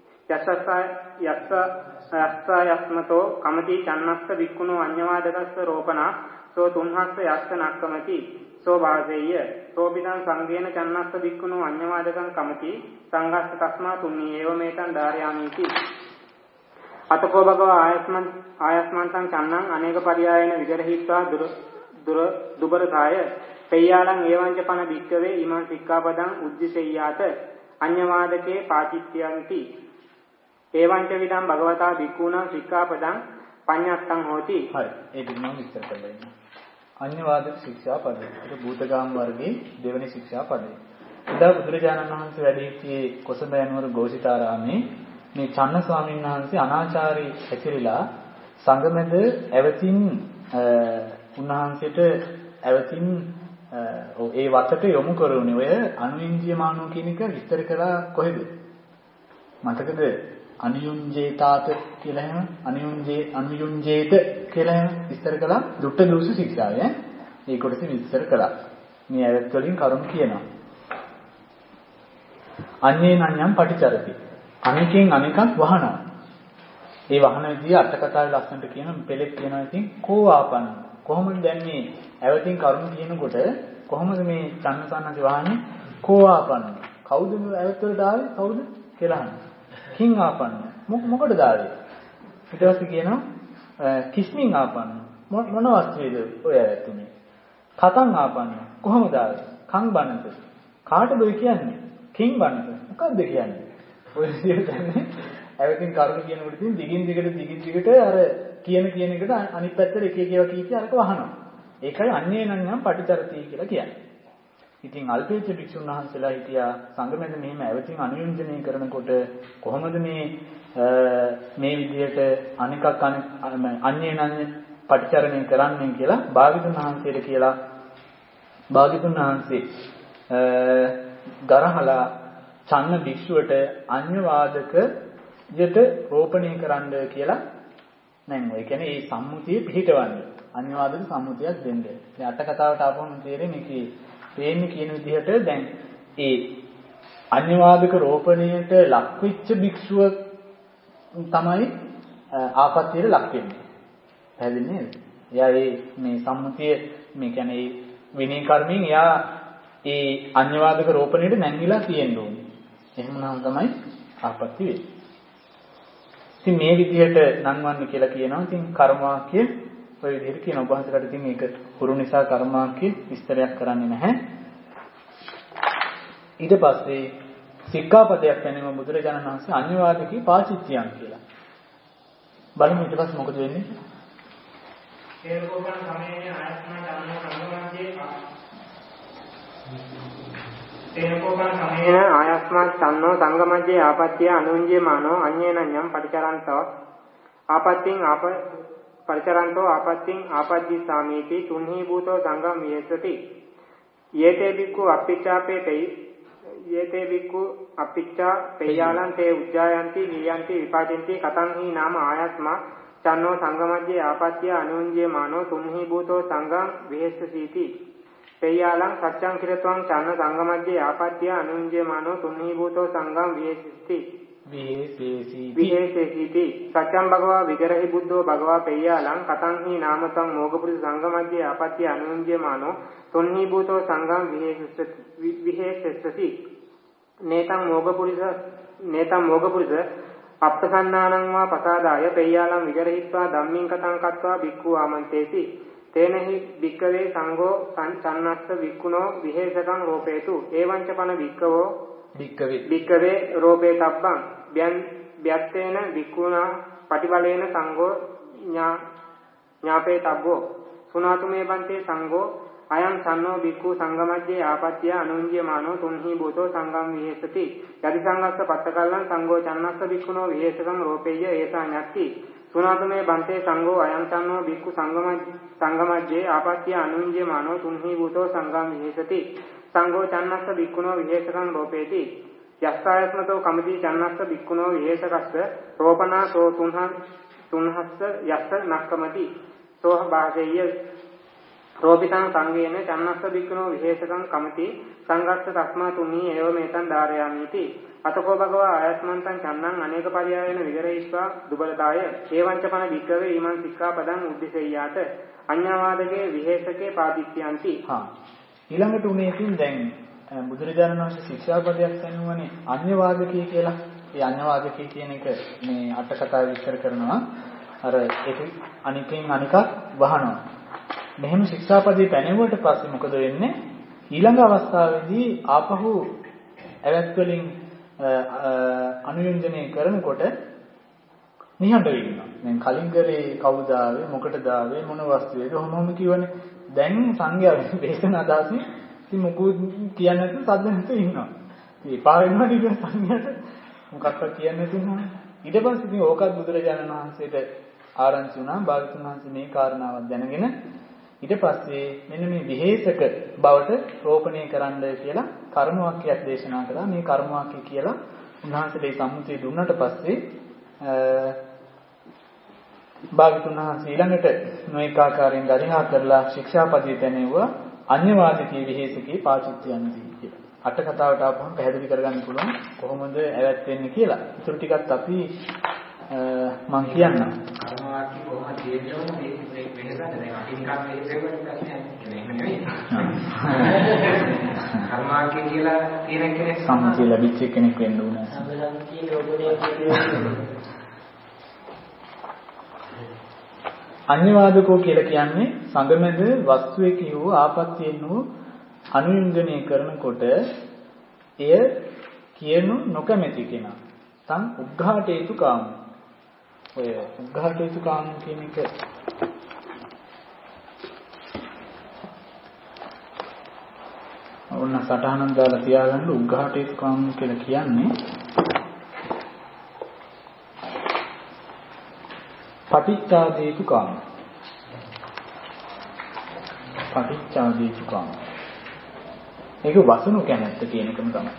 යස්සයස්මතෝ කමති චන්නස්ස බික්කුණෝ අඤ්ඤවාදකස්ස රෝපනා සෝ තුන්හස්ස යස්ස නක්කමති සෝ වාසෙය්‍ය සෝබිදං සංඝේන චන්නස්ස බික්කුණෝ අඤ්ඤවාදකං කමති සංඝස්ස තස්මා තුන්නී ඒව මේතං ධාරයාමිති අතකෝ භගව ආයස්මන්තං චන්නං අනේක පරියායන විගරහිත්වා දුබරතාය පෙය්‍යාලං ඒවංච පන බික්කවේ ඉමං සික්ඛාපදං උද්දිසෙය්‍යාත අඤ්ඤවාදකේ පාචිත්‍යන්ති ඒවංච විදං භගවතා බික්ඛූණං සික්ඛාපදං පඤ්ඤත්තං හෝති. හරි. ඒක මම විස්තර කරලා ඉන්නවා. අඤ්ඤවාදක ශික්ෂා පදය. ඒක භූතගාම වර්ගයේ දෙවෙනි ශික්ෂා පදය. එදා බුදුරජාණන් වහන්සේ වැඩ සිටියේ කොසඹෑනුවර ഘോഷිතාරාමේ මේ චන්න ස්වාමීන් වහන්සේ අනාචාරී හැසිරিলা සංගමෙද ඇවතින් උන්වහන්සේට ඇවතින් ඒ වතට යොමු කරුණේ ඔය අනුින්ජ්‍යමානෝ කියන එක විස්තර කළා කොහෙද? මතකද? අනුයුංජේතාත කියලා එහෙම අනුයුංජේත කියලා එහෙම විස්තර කළා දුට්ඨ දෝෂ ශික්ෂාවේ. ඒ කොටස විස්තර කළා. මේ ඇවත් වලින් කරුණු කියනවා. අඤ්ඤේනඤ්ඤම් පටිචරති. අනිකෙන් අනිකක් වහනවා. ඒ වහන විදිය අට කතාවේ ලස්සනට කියන පෙළෙක් කියනවා ඉතින් කෝවාපන්න. කොහොමද දැන් මේ ඇවතින් කරුණු කියනකොට කොහොමද මේ චන්නසන්නති වහන්නේ? කෝවාපන්න. කවුද මේ ඇවත් වලට ආවේ? කවුද කියලා අහනවා. කිං ආපන්න මොකටද ආවේ ඊට පස්සේ කියනවා කිස්මින් ආපන්න මොන වස්තුවේද ඔය ඇතුනේ කතං ආපන්න කොහොමද ආවේ කං බණත කාටද ඔය කියන්නේ කිං බණත මොකක්ද කියන්නේ ඔය විදිහට තමයි ඇවිතින් කරුණ කියනකොට ඉතින් දිගින් දිගට අර කියන එකට අනිත් පැත්තට එක එක ඒවා කීකී අරක වහනවා ඒකයි අඤ්ඤේනඤ්ඤම් පටිචරති කියලා කියන්නේ. ඉතින් අල්පේච්ඡ භික්ෂුන් වහන්සේලා හිටියා සංගමෙන් මෙහෙම ඇවතින් අනුයෝජනය කරනකොට කොහොමද මේ විදිහට අනිකක් අඤ්ඤේනඤ්ඤ පටිචරණය කරන්නේ කියලා භාග්‍යතුන් වහන්සේට කියලා භාග්‍යතුන් වහන්සේ ගරහලා චන්න භික්ෂුවට අඤ්ඤවාදක යට රෝපණය කරන්න කියලා දැන් ඔය කියන්නේ මේ සම්මුතිය පිළිටවන්නේ අඤ්ඤවාදක සම්මුතියක් දෙන්න. දැන් අට කතාවට ආපුවම තේරෙන්නේ මේකේ තේන්නේ කියන විදිහට දැන් ඒ අඤ්ඤවාදක රෝපණයට ලක්විච්ච භික්ෂුව තමයි ආපත්‍යයට ලක් වෙන්නේ. පැහැදිලි නේද? එයා මේ සම්මුතිය මේ කියන්නේ විනය කර්මයෙන් එයා ඒ අඤ්ඤවාදක රෝපණයට නැංගිලා තියෙන්න ඕනේ. එහෙමනම් තමයි ආපත්‍ය වෙන්නේ. ඉතින් මේ විදිහට නන්වන්න කියලා කියනවා. ඉතින් කර්මවාක්‍ය ඔය විදිහට කියන ඔබ වහන්සේලාට ඉතින් මේක හුරු නිසා කර්මවාක්‍ය විස්තරයක් කරන්නේ නැහැ. ඊට පස්සේ සික්ඛාපදයක් වෙනම බුදුරජාණන් වහන්සේ අඤ්ඤවාදකී පාචිත්‍යයන් කියලා. බලමු ඊට පස්සේ මොකද වෙන්නේ? හේතුකෝපන සමයේ ආයතන ධර්ම සංගමයේ තේනකෝපන සමයේ ආයස්මා චන්නෝ සංගමජ්ජේ ආපත්‍ය අනුඤ්ජේමානෝ අඤ්ඤේනඤ්ඤම් පටිචරන්තෝ ආපත්‍යින් පරිචරන්තෝ ආපත්‍යින් ආපද්දි සාමීති තුන්හි භූතෝ සංගම් විහෙසති යේතේ බික්ඛු අප්පිච්ඡා පේයාලං තේ උජ්ජායන්ති නියන්ති විපාදින්ති කතං හි නාම ආයස්මා චන්නෝ සංගමජ්ජේ ආපත්‍ය අනුඤ්ජේමානෝ තුන්හි භූතෝ සංගම් විහෙසසීති පේයාලං සත්‍යං කිරත්වං චන්න සංගමජ්ජේ ආපත්‍ය අනුඤ්ජේමානෝ තුන්හි භූතෝ සංගම් විහෙසති විහෙසීති සත්‍යං භගවා විගරහි බුද්ධෝ භගවා පේයාලං කතං හි නාමතං මෝගපුරිස සංගමජ්ජේ ආපත්‍ය අනුඤ්ජේමානෝ තුන්හි භූතෝ සංගම් විහෙසසති නේතං මෝගපුරිස අප්පසන්නානං වා පසාදාය පේයාලං විගරහිත්වා ධම්මින් කතං කତ୍වා බික්ඛු ආමන්තේති තේනහි භික්ඛවේ සංඝෝ චන්නස්ස වික්ඛුනෝ විහෙසකං රෝපේතු එවංච පන භික්ඛවේ රෝපේ තබ්බං ව්‍යත්තේන වික්ඛුනා පටිවලේන සංඝෝ ඥාපේ තබ්බෝ සුනාතු මේ බන්තේ සංඝෝ අයං සන්නෝ භික්ඛු සංගමජ්ජේ ආපත්‍ය අනුඤ්ජමානෝ තුන්හි භූතෝ සංගම් විහෙසති යදි සංඝස්ස පත්තකල්ලං සංඝෝ චන්නස්ස වික්ඛුනෝ විහෙසකං රෝපේය ඒසා ඤත්ති සුනාතු මේ බන්තේ සංඝෝ අයං සන්නෝ භික්ඛු සංගමජ්ජේ ආපත්‍ය අනුඤ්ජමානෝ තුන්හි භූතෝ සංගම් විහෙසති සංඝෝ චන්නස්ස භික්ඛුනෝ විහෙසකං රෝපේති යස්සායස්මතෝ කමති චන්නස්ස භික්ඛුනෝ විහෙසකස්ස රෝපනා සෝ තුන්හස්ස යස්ස නක්කමති සෝහ බාසෙය්‍ය රෝපිතං සංගේන චන්නස්ස බික්කනෝ විශේෂකං කමති සංගස්ස තස්මා තුනී ඒව මේතං ධාරයාමිති අතකෝ භගවා ආයස්මන්තං චන්නං අනේක පරියායන විගරයිස්වා දුබලතාය ඒවංචපන වික්‍රවේ ඊමන් සික්ඛාපදං උද්දේශයාත අඤ්ඤාවාදකේ විහෙසකේ පාදිත්‍යන්ති. ඊළඟට උනේකින් දැන් බුදුරජාණන් වහන්සේ ශික්ෂාපදයක් දෙනුවනේ අඤ්ඤවාදකී කියලා. ඒ අඤ්ඤවාදකී කියන එක මේ අට කතාව විස්තර කරනවා. අර ඒක අනිකෙන් අනිකක් වහනවා. මෙහෙම ශික්ෂාපදේ පැනෙවුවට පස්සේ මොකද වෙන්නේ? ඊළඟ අවස්ථාවේදී ආපහු ඇවත් වලින් අනුයෝජනය කරනකොට නිහඬ වෙනවා. දැන් කලින් කරේ කවුද ආවේ මොකටද ආවේ මොන වස්තුවේද කොහොමම කියවනේ. දැන් සංඝයා වේසන අදහසින් ඉතින් මොකුත් කියන්නේ නැතුව සද්ද නැතුව ඉන්නවා. ඉතින් එපා වෙනවා කියන සංඝයාට මොකක්වත් කියන්නේ නැතුනවා. ඊට පස්සේ ඉතින් ඕකත් බුදුරජාණන් වහන්සේට ආරංචි වුණා. භාගතුන් වහන්සේ මේ කාරණාවක් දැනගෙන ඊට පස්සේ මෙන්න මේ විහෙසක බවට රෝපණය කරන්න කියලා කර්ම වාක්‍යයක් දේශනා කළා. මේ කර්ම වාක්‍ය කියලා උන්වහන්සේට ඒ සම්මුතිය දුන්නට පස්සේ භාගතුන් වහන්සේ ඊළඟට මේක ආකාරයෙන් ගරිහා කරලා ශික්ෂාපදයේ තැනෙවුවා අඤ්ඤවාදකී විහෙසකී පාචිත්‍යන්ති කියලා. අට කතාවට ආපුවම පැහැදිලි කරගන්න පුළුවන් කොහොමද ඇවත් වෙන්නේ කියලා. ඒකට ටිකක් අපි මම කියන්නම්. කර්ම වාක්‍ය කොහොමද තියෙන්නේ මේ වෙනසක් දැන් අපි නිකන් මේ දෙවල් ප්‍රශ්නයක් නෙමෙයි. කර්ම වාක්‍ය කියලා තියෙන කෙනෙක් සම්මුතිය ලැබිච්ච කෙනෙක් වෙන්න ඕනේ. සම්බන්ධී යෝගනේ අඤ්ඤවාදකෝ කියලා කියන්නේ සංගමෙද වස්තුවේ කියව ආපත්‍යෙන් වූ අනුයෝජනය කරනකොට එය කියනු නොකමැති කෙනා. තන් උද්ධාටේතු කාම. ඔය උද්ධාටේතු කාම කියන එක ඔන්න සටහනක් දාලා තියාගන්න. උද්ධාටේතු කාම කියලා කියන්නේ පටිච්චාදේතු කාම. පටිච්චාදේතු කාම. ඒක වසනු කැමැත්ත කියන එකම තමයි.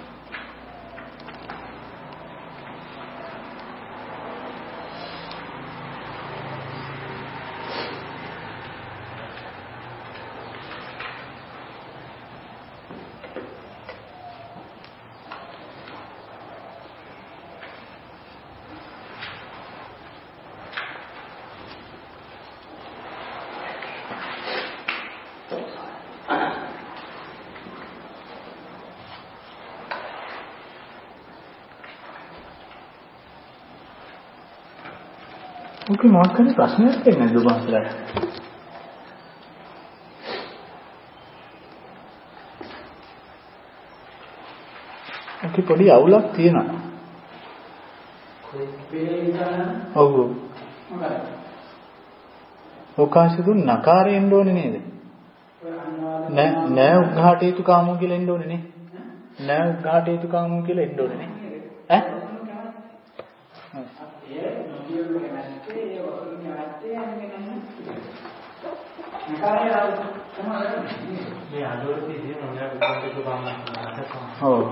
ඔකේ මොකක් හරි ප්‍රශ්නයක් තියෙනවද ඔබන්සලාට? ඔකේ පොඩි අවුලක් තියෙනවා. ඔව්. ඔකාශ දුන්න නකාරයෙන් ඕනේ නේද? නෑ උග්ඝාටේතු කාමෝ කියලා එන්න ඕනේ නේ. නෑ උග්ඝාටේතු කාමෝ කියලා එන්න ඕනේ නේ. ඈ? මේ අදෝරේ තියෙන මොනවා විදිහට ගමන් කරනවා. ඔව්.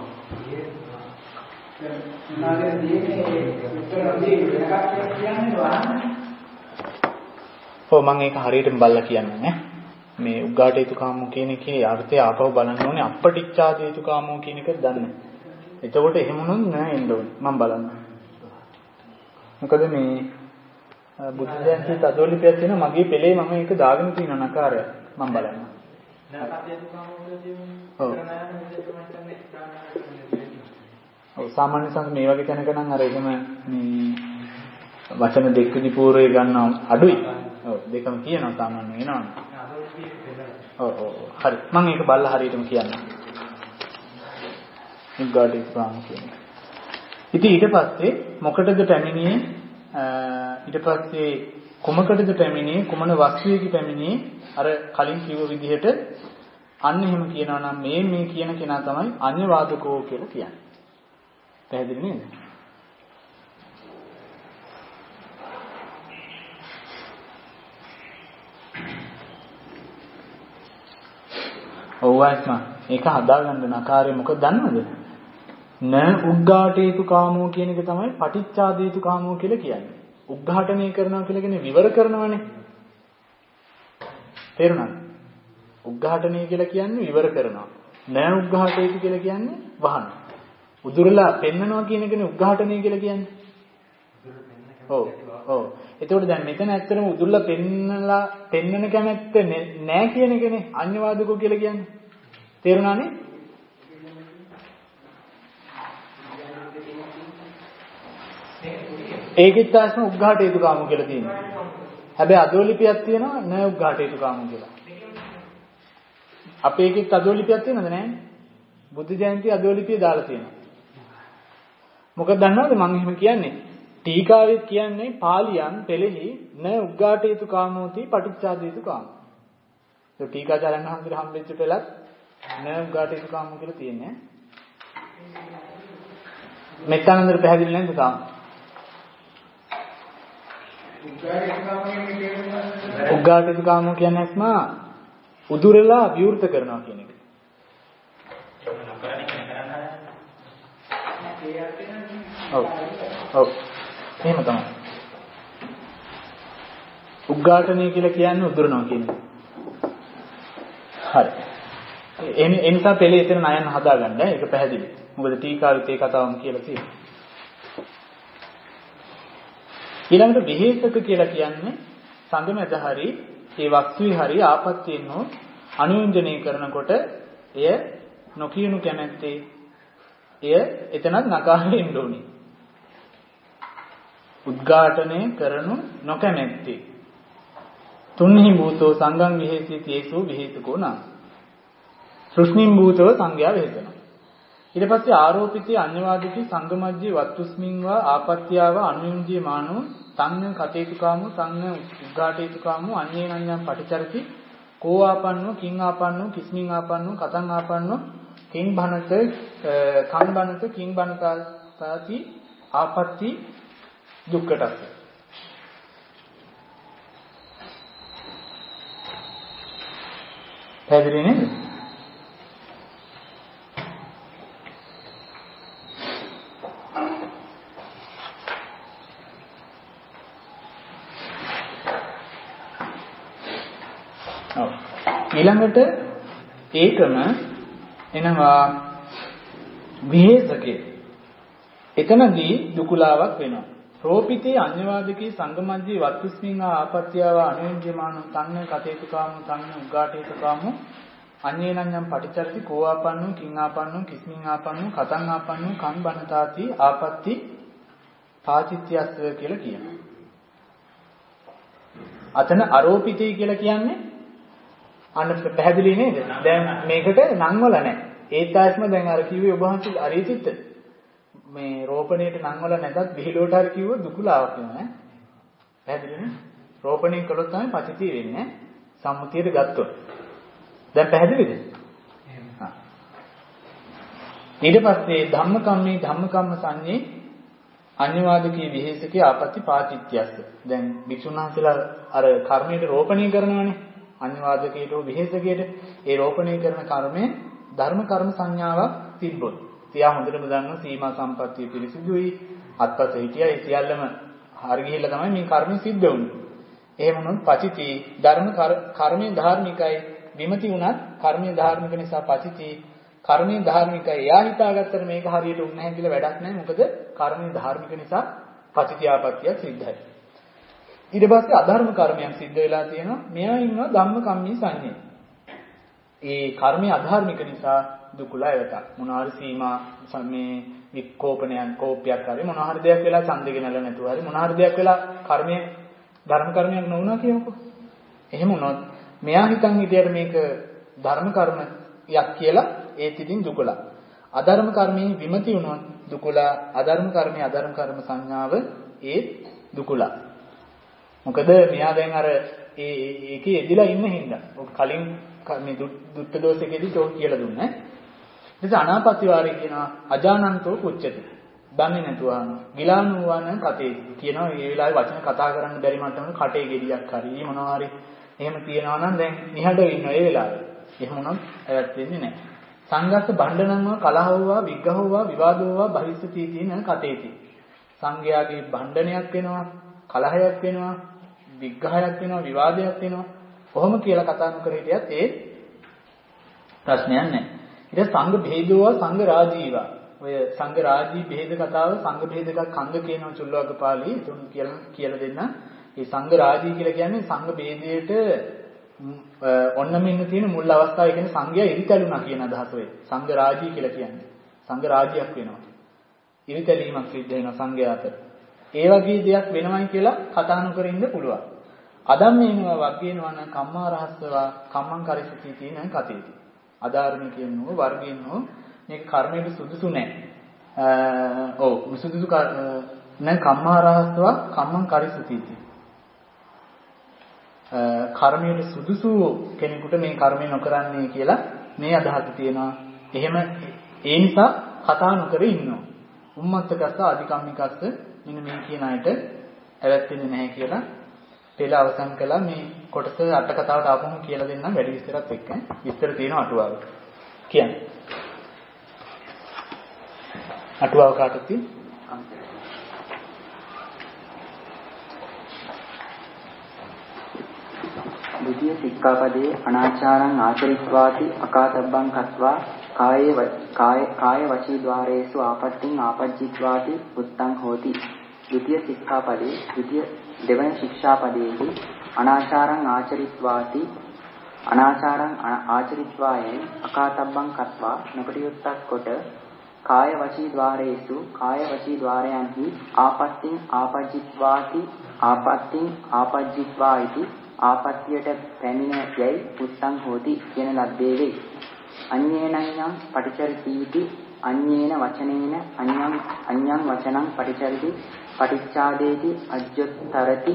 මම ඒක හරියටම බලලා කියන්නේ නේ. මේ උග්ඝාටේතු කාමෝ කියන එකේ අර්ථය ආපහු බලන්න ඕනේ. අපටිච්චාදේතු කාමෝ කියන එක දන්නේ. එතකොට එහෙම වුණොත් නෑ එන්න ඕනේ. මම බලන්න. මොකද මේ බුද්ධ ජයන්ති තදෝලිපියක් තියෙන මගේ පෙළේ මම ඒක දාගෙන තියෙන නකාරය මම බලන්න. ඔව් සාමාන්‍ය සංස් මේ වගේ තැනක නම් අර එහෙම මේ වචන දෙකදී පූර්වය ගන්න අඩුයි. ඔව් දෙකම කියනවා සාමාන්‍ය වෙනවනේ. ඔව් හරි මම ඒක බලලා හරියටම කියන්නම්. උග්ඝාටේතු කාමෝ කියන්නේ. ඉතින් ඊට පස්සේ මොකටද පැමිණියේ? ඊට පස්සේ කුමකටද පැමිණියේ? කුමන වස්තුවේක පැමිණියේ? අර කලින් කිව්ව විදිහට අන්න එහෙම කියනවා නම් මේ කියන කෙනා තමයි අඤ්ඤවාදකෝ කියලා කියන්නේ. පැහැදිලි නේද? ඔව් ආත්ම ඒක හදාගන්න නකාරය මොකද දන්නවද? න උග්ඝාටේතු කාමෝ කියන එක තමයි පටිච්චාදේතු කාමෝ කියලා කියන්නේ. උග්ඝාටනය කරනවා කියලා කියන්නේ විවර කරනවනේ. තේරුණාද? උග්ඝාටනය කියලා කියන්නේ ඉවර කරනවා. නෑ උග්ඝාටේති කියලා කියන්නේ වහන. උදුරලා පෙන්නනවා කියන එකනේ උග්ඝාටනය කියලා කියන්නේ. ඔව්. ඔව්. එතකොට දැන් මෙතන ඇත්තටම උදුරලා පෙන්නන කැමැත්ත නෑ කියන එකනේ අඤ්ඤවාදකෝ කියලා කියන්නේ. තේරුණානේ? ඒකෙත් ආස්ම උග්ඝාටේතුකාමෝ කියලා තියෙනවා. හැබැයි අදෝලිපියක් තියෙනවා නෑ උග්ඝාටේතුකාමෝ කියලා. අපේ එකෙත් අදෝලිපියක් තියෙනවද නැහැ? බුද්ධ ජයන්ති අදෝලිපිය දාලා තියෙනවා. මොකද දන්නවද මම එහෙම කියන්නේ? ටීකාවේ කියන්නේ පාලියන් පෙළෙහි න උග්ඝාටේතු කාමෝති පටිච්චාදේතු කාමෝ. ඒ ටීකාචාර්යන් වහන්සේට හම්බෙච්ච පෙළක් න උග්ඝාටේතු කාමෝ කියලා තියෙන්නේ. මෙතනන්දර පැහැදිලි නැද්ද තාම? උග්ඝාටේතු කාමෝ කියන්නේ අස්මා උදුරලා විවෘත කරනවා කියන එක. ඔව්. ඔව්. එහෙම තමයි. උග්ඝාටනය කියලා කියන්නේ උදුරනවා කියන එක. හරි. ඒ නිසා පෙළේ එතන නයන් හදාගන්න. ඒක පැහැදිලි. මොකද ටීකාවෙත් ඒ කතාවම කියලා තියෙනවා. ඊළඟට විහෙසක කියලා කියන්නේ සංගමද හරි ඒ වස්තුවේ හරි ආපත්‍යෙන් හෝ අනුයෝජනය කරනකොට එය නොකියනු කැමැත්තේ එය එතනත් නකාරෙන්න ඕනේ. උද්ඝාටනය කරනු නොකැමැත්තේ තුන්හි භූතෝ සංගම් විහෙසිති යේසු විහෙසකෝ නා. සෘෂ්ණිම් භූතව සංඥා වේදනා. ඊට පස්සේ ආරෝපිතී අඤ්ඤවාදිකී සංගමජ්ජේ වත්තුස්මින්වා ආපත්‍යාව අනුයෝජ්‍ය මානෝ සංඥ කටේතුකාමෝ සංඥ උද්ඝාටේතුකාමෝ අඤ්ඤේනඤ්ඤම් පටිචරති කෝ ආපන්නෝ කිං ආපන්නෝ කිස්මින් ආපන්නෝ කතං ආපන්නෝ කිං භනත කං භනත කිං භනතාති ආපත්‍ති දුක්ඛටත්. පැහැදිලි නේද? ඊළඟට ඒකම එනවා විහෙසකේ. එතනදී දුකුලාවක් වෙනවා. රෝපිතේ අඤ්ඤවාදකී සංගමජ්ජේ වත්තුස්මින් ආපත්‍යාව අනුයෝජ්‍යමාන සංඥ කතේතුකාම සංඥ උග්ඝාටේතුකාම අඤ්ඤේනඤ්ඤම් පටිචරති කෝ ආපන්නෝ කිං ආපන්නෝ කිස්මින් ආපන්නෝ කතං ආපන්නෝ කං බනතාති ආපත්‍ති පාචිත්‍යස්ස කියලා කියනවා. අතන අරෝපිතේ කියලා කියන්නේ අන්න පැහැදිලි නේද? දැන් මේකට නම් වල නැහැ. ඒත් ආස්ම දැන් අර කිව්වේ ඔබ වහන්සේ අරීතිත් මේ රෝපණයට නම් වල නැතත් බිහිලෝට හරි කිව්ව දුකුලාවක් වෙනවා ඈ. පැහැදිලි නේ? රෝපණය කළොත් තමයි පතිතිය වෙන්නේ. සම්මුතියට ගත්තොත්. දැන් පැහැදිලිද? හා. ඊට පස්සේ ධම්මකම්මේ ධම්මකම්ම සංඤේ අඤ්ඤවාදකී විහෙසකේ ආපත්‍ති පාචිත්‍යස්ස. දැන් භික්ෂුන් වහන්සේලා අර කර්මයට රෝපණය කරනවානේ. අඤ්ඤවාදකයට හෝ විහෙසකයට ඒ රෝපණය කරන කර්මය ධර්ම කර්ම සංඥාවක් තිබ්බොත් තියා හොඳටම දන්නවා සීමා සම්පත්තිය පිරිසිදුයි අත්පස හිටියා ඒ සියල්ලම හරි ගිහිල්ලා තමයි මේ කර්ම සිද්ධ වුනේ. එහෙම වුණොත් පචිති ධර්ම කර්මයේ ධාර්මිකයි විමති වුණත් කර්මයේ ධාර්මික නිසා පචිති කර්මයේ ධාර්මිකයි. එයා හිතාගත්තට මේක හරියට උන්නේ නැහැ කියලා වැඩක් නැහැ. මොකද කර්මයේ ධාර්මික නිසා පචිති ආපත්‍යක් සිද්ධයි. ඊට පස්සේ අධර්ම කර්මයන් සිද්ධ වෙලා තියෙනවා. මෙයා ඉන්නවා ධම්ම කම්මී සංඥේ. ඒ කර්මයේ අධාර්මික නිසා දුකුලා එවත. මොනවාරි සීමා මේ විකෝපණයන් කෝපයක් හරි මොනවාරි දෙයක් වෙලා ඡන්දගෙනල නැතුව හරි මොනවාරි දෙයක් වෙලා කර්මයේ ධර්ම කර්මයක් නොවුණා කියමුකෝ. එහෙම වුණොත් මෙයා හිතන් හිටියට මේක ධර්ම කර්මයක් කියලා ඒත් ඉතින් දුකුලා. අධර්ම කර්මයේ විමති වුණොත් දුකුලා. අධර්ම කර්මයේ අධර්ම කර්ම සංඥාව ඒත් දුකුලා. මොකද මෙයා දැන් අර ඒකේ එදිලා ඉන්න හින්දා. ඔක කලින් මේ දුට්ඨ දෝෂකෙදී තෝ කියලා දුන්නා. ඊට අනාපත්‍ය වාරේ කියනවා අජානන්තෝ කුච්චති. දන්නේ නැතුව අහනවා. ගිලානුවන කතේ කියනවා මේ වෙලාවේ වචන කතා කරන්න බැරි මට්ටමක කටේ ගෙඩියක් හරි මොනවා හරි එහෙම තියනවා නම් දැන් නිහඬව ඉන්නවා ඒ වෙලාවේ. එහෙම වුණොත් ඇවත් වෙන්නේ නැහැ. සංඝස්ස බණ්ඩනම්ව කලහවවා විග්ඝහවවා විවාදවවා භවිස්සති කියන කතේති. සංඝයාගේ බණ්ඩනයක් වෙනවා, කලහයක් වෙනවා, විග්ඝහයක් වෙනවා, විවාදයක් වෙනවා. කොහොම කියලා කතා නොකර හිටියත් ඒ ප්‍රශ්නයක් නැහැ. ඊට සංඝ භේදෝවා සංඝ රාජීවා. ඔය සංඝ රාජී භේද කතාව සංඝ භේදක කංග කියනවා චුල්ලවග්ගපාළි තුන් කියලා දෙන්න. මේ සංඝ රාජී කියලා කියන්නේ සංඝ භේදයට ඔන්නම ඉන්න තියෙන මුල් අවස්ථාවේ කියන්නේ සංඝයා ඉරිතැලුණා කියන අදහස ඔය. සංඝ රාජී කියලා කියන්නේ. සංඝ රාජ්‍යයක් වෙනවා. ඉරිතැලීමක් සිද්ධ වෙනවා සංඝයා අතර. ඒ වගේ දෙයක් වෙනවයි කියලා කතා නොකර ඉන්න පුළුවන්. අදම්මේනවා වග්ගේනවා නම් කම්මාරහස්සවා කම්මං කරිසති කියන කතේති. අදාරණ කියනෝ වර්ගිනෝ මේක කර්මයට සුදුසු නැහැ. ඔව් සුදුසු නැ කම්මාරහස්සවා කම්මං කරිසති. කර්මයට සුදුසු කෙනෙකුට මේ කර්මය නොකරන්නේ කියලා මේ අදහස තියෙනවා. එහෙම ඒ නිසා කතා නොකර ඉන්නවා. උම්මත්තකස්ස අධිකම්මිකස්ස මෙන්න මේ කියන අයට ඇවැත්ෙන්නේ නැහැ කියලා පෙළ අවසන් කළා. මේ කොටස අට කතාවට ආපුවම කියලා දෙන්නම් වැඩි විස්තරات එක්ක. විස්තර තියෙනවා අටුවාවට. කියන්නේ. අටුවාව කාටද තියෙන්නේ? द्वितीय सिक्खापदे अनाचारं आचरित्वाति अकातब्बं कत्वा काय वची द्वारेषु आपत्तिं आपज्जित्वाति उत्तं होति. द्वितीय सिक्खापदे द्वितीय देवन शिक्षापदेहि अनाचारं आचरित्वाति अनाचारं आचरित्वायेन अकातब्बं कत्वा नकटियुत्तः කොට काय वची द्वारेषु काय वची द्वारयन्हि आपत्तिं आपज्जित्वाति आपत्तिं आपज्जित्वा इति ආපත්‍යයට පැමිණ යයි උත්තං හෝති කියන ලද්දේ වෙයි. අඤ්ඤේනඤ්ඤං පටිචරිතීති අඤ්ඤේන වචනේන අඤ්ඤං වචනං පටිචරිති පටිච්ඡාදේති අජ්ජොත්තරති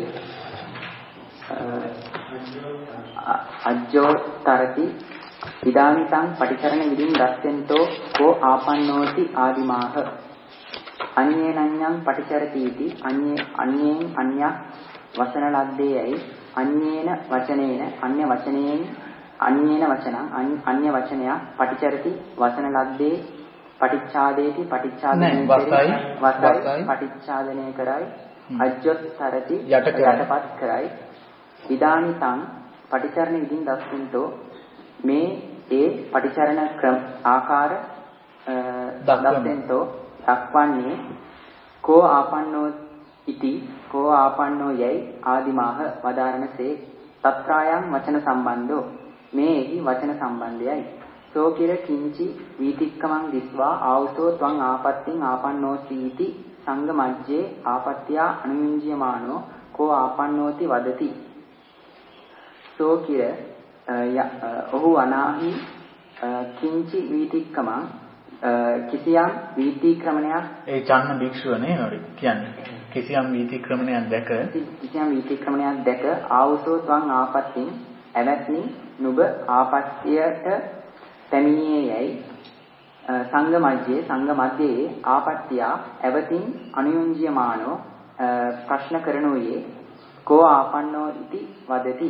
අජ්ජොත්තරති ඉදානිතං පටිචරණ විදින් දස්සෙන්තෝ කෝ ආපන්නෝති ආදිමාහ. අඤ්ඤේනඤ්ඤං පටිචරිතීති අඤ්ඤේන් අඤ්ඤ වසන ලද්දේයි අඤ්ඤේන වචනේන අඤ්ඤ වචනයෙන් අඤ්ඤේන වචනං අඤ්ඤ වචනය පටිචරති වසන ලද්දේ පටිච්ඡාදේති පටිච්ඡාදනය වසයි පටිච්ඡාදනය කරයි අජ්ජොත්තරති යටපත් කරයි. විදානිතං පටිචරණ විදින් දස්සුන්තෝ මේ ඒ පටිචරණ ක්‍රම ආකාර දස්සෙන්තෝ දක්වන්නේ කෝ ආපන්නෝ ඉති කෝ ආපන්නෝ යයි ආදිමාහ වදාරණසේ තත්‍රායන් වචන සම්බන්ධෝ මේහි වචන සම්බන්ධයයි. සෝ කිර කිංචි වීතික්කමං දිස්වා ආවුසෝ ත්වං ආපත්තිං ආපන්නෝ සීති සංඝ මජ්ජේ ආපත්‍යා අනුමිඤ්ජ්‍යමානෝ කෝ ආපන්නෝති වදති. සෝ කිර ඔහු අනාහි කිංචි වීතික්කමං කිසියම් වීතික්‍රමණයක් ඒ චන්න භික්ෂුව නේ කියන්නේ කිසියම් වීතික්‍රමණයක් දැක ආවුසෝ ත්වං ආපත්තිං ඇවැත්නි නුඹ ආපත්‍යයට පැමිණියේයයි සංඝ මධ්‍යයේ ආපත්‍යා ඇවතින් අනුයුංජ්‍යමානෝ ප්‍රශ්න කරනුයේ කෝ ආපන්නෝ ඉති වදති.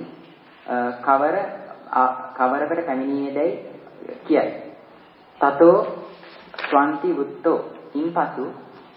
කවරකට පැමිණියේදයි කියයි. තතෝ ස්වන්ති වුත්තෝ ඉන්පසු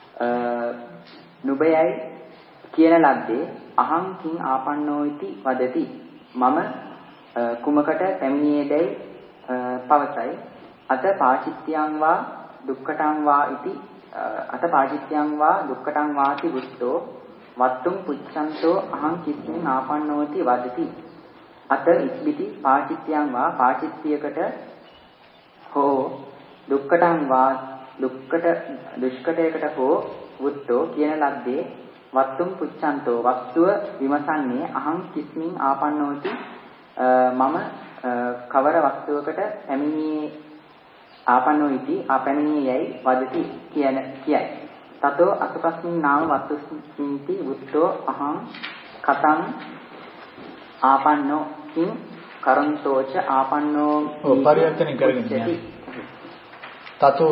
නුබයයි කියන ලද්දේ අහං කිං ආපන්නෝ ඉති වදති. මම කුමකට පැමිණියේදයි පවසයි. අත පාචිත්‍යං වා දුක්ඛටං වා ඉති අත පාචිත්‍යං වා දුක්ඛටං වාති වුත්තෝ වත්තුම් පුච්ඡන්තෝ අහං කිස්මින් ආපන්නෝති වදති. අත ඉක්බිති පාචිත්‍යං වා පාචිත්‍යයකට හෝ දුක්ඛටං වා දුෂ්කටයකට හෝ වුත්තෝ කියන ලද්දේ වත්තුම් පුච්ඡන්තෝ වස්තුව විමසන්නේ අහං කිස්මින් ආපන්නෝති මම කවර වස්තුවකට පැමිණියේ ආපන්නෝ ඉති ආපැමිණියයි වදති කියයි. තතෝ අසුකස්මින් නාම වත්තුස්මින්ති වුත්තෝ අහං කතං ආපන්නෝ කිං කරන්තෝච ආපන්නෝ පරිවර්තන කරගෙන යනවා. තතෝ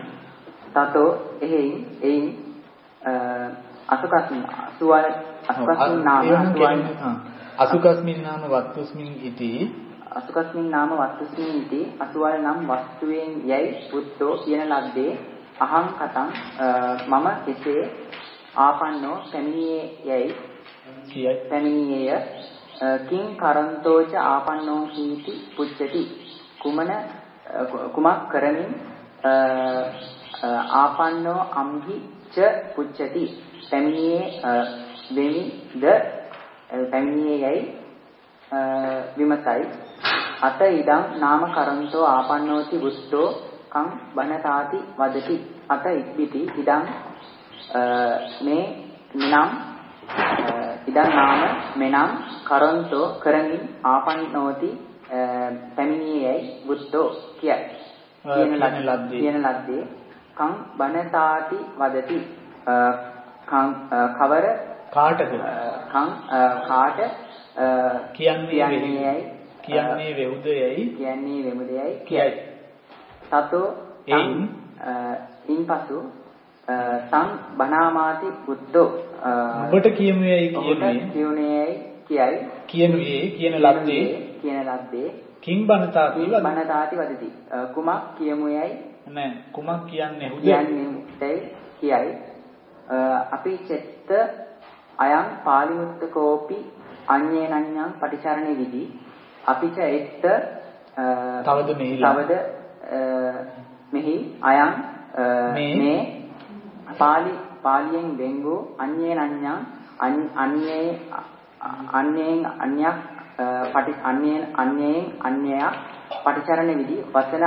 එයින් අසුකස්මින් නාම වත්තුස්මින් ඉති අසුවල් නම් වස්තුවෙන් යයි පුත්තෝ කියන ලද්දේ අහං කතං මම කෙසේ ආපන්නෝ පැමිණියේය කිං කරන්තෝච ආපන්නෝ කීති පුච්චති කුමන කුමක් කරමින් ආපන්නෝ අම්හි ච පුච්චති පැමිණියේ වෙමිද පැමිණියේ යයි විමසයි අත ඉදං නාම කරන්තෝ ආපන්නෝති වුත්තෝ කං බනතාති වදති අත ඉක්බිති ඉදං මේ නම් ඉදං නාම මෙනම් කරන්තෝ කරමින් ආපන්නෝති පැමිණියේ යයි වුත්තෝ කියයි කියන ලද්දේ කං බනතාති වදති කවර කාටද කාට කියන්නේ වෙවුදයයි කියයි තතෝ ඉන්පසු සං බනාමාති බුද්ධෝ ඔබට කියමුයයි කියන්නේ කියයි කියන ලද්දේ කිං බනතාති වදති කුමක් කියමුයයි නෑ කුමක් කියන්නේ කියයි අපි චෙත්ත අයං පාලිමුත්තකෝපි අඤ්ඤේනඤ්ඤං පටිචරණේ විදි අපිච එත්ත තවද මෙහි අයං මේ පාලියෙන් වෙංගෝ අඤ්ඤේනඤ්ඤං අඤ්ඤයෙන් අඤ්ඤයක් අඤ්ඤයෙන් අඤ්ඤයක් පටිචරණේ විදි වචන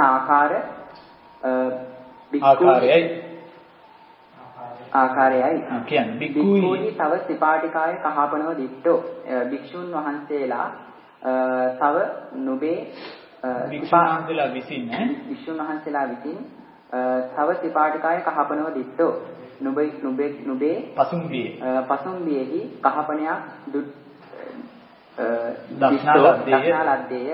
ආකාරයයි කියන්නේ බික්ඛූහි තව සිපාටිකාය කහපනව දිට්ඨෝ භික්ෂුන් වහන්සේලා තව නුබේ භික්ෂුන් වහන්සේලා විසින් තව සිපාටිකාය කහපනව දිට්ඨෝ නුබේ පසුම්බියේහි කහපනයක් දක්නාලද්දේය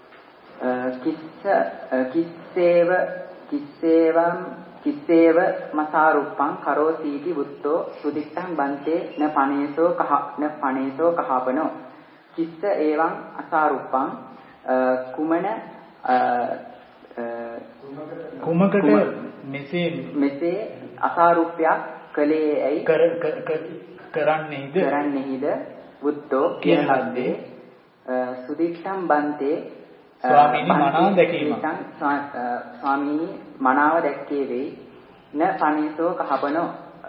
කිස්සේව මසාරුප්පං කරෝසීති වුත්තෝ සුදිත්තං බන්තේ න පනේසෝ කහපනෝ කිස්ස එවං අසාරුප්පං කුමකට මෙසේ අසාරුප්පයක් කලේ ඇයි කරන්නේහිද වුත්තෝ කියන ලද්දේ සුදිත්තං බන්තේ ස්වාමීනි මනාව දැකීම ස්වාමීනි මනාව දැක්කේ වෙයි න පනේසෝ කහපනෝ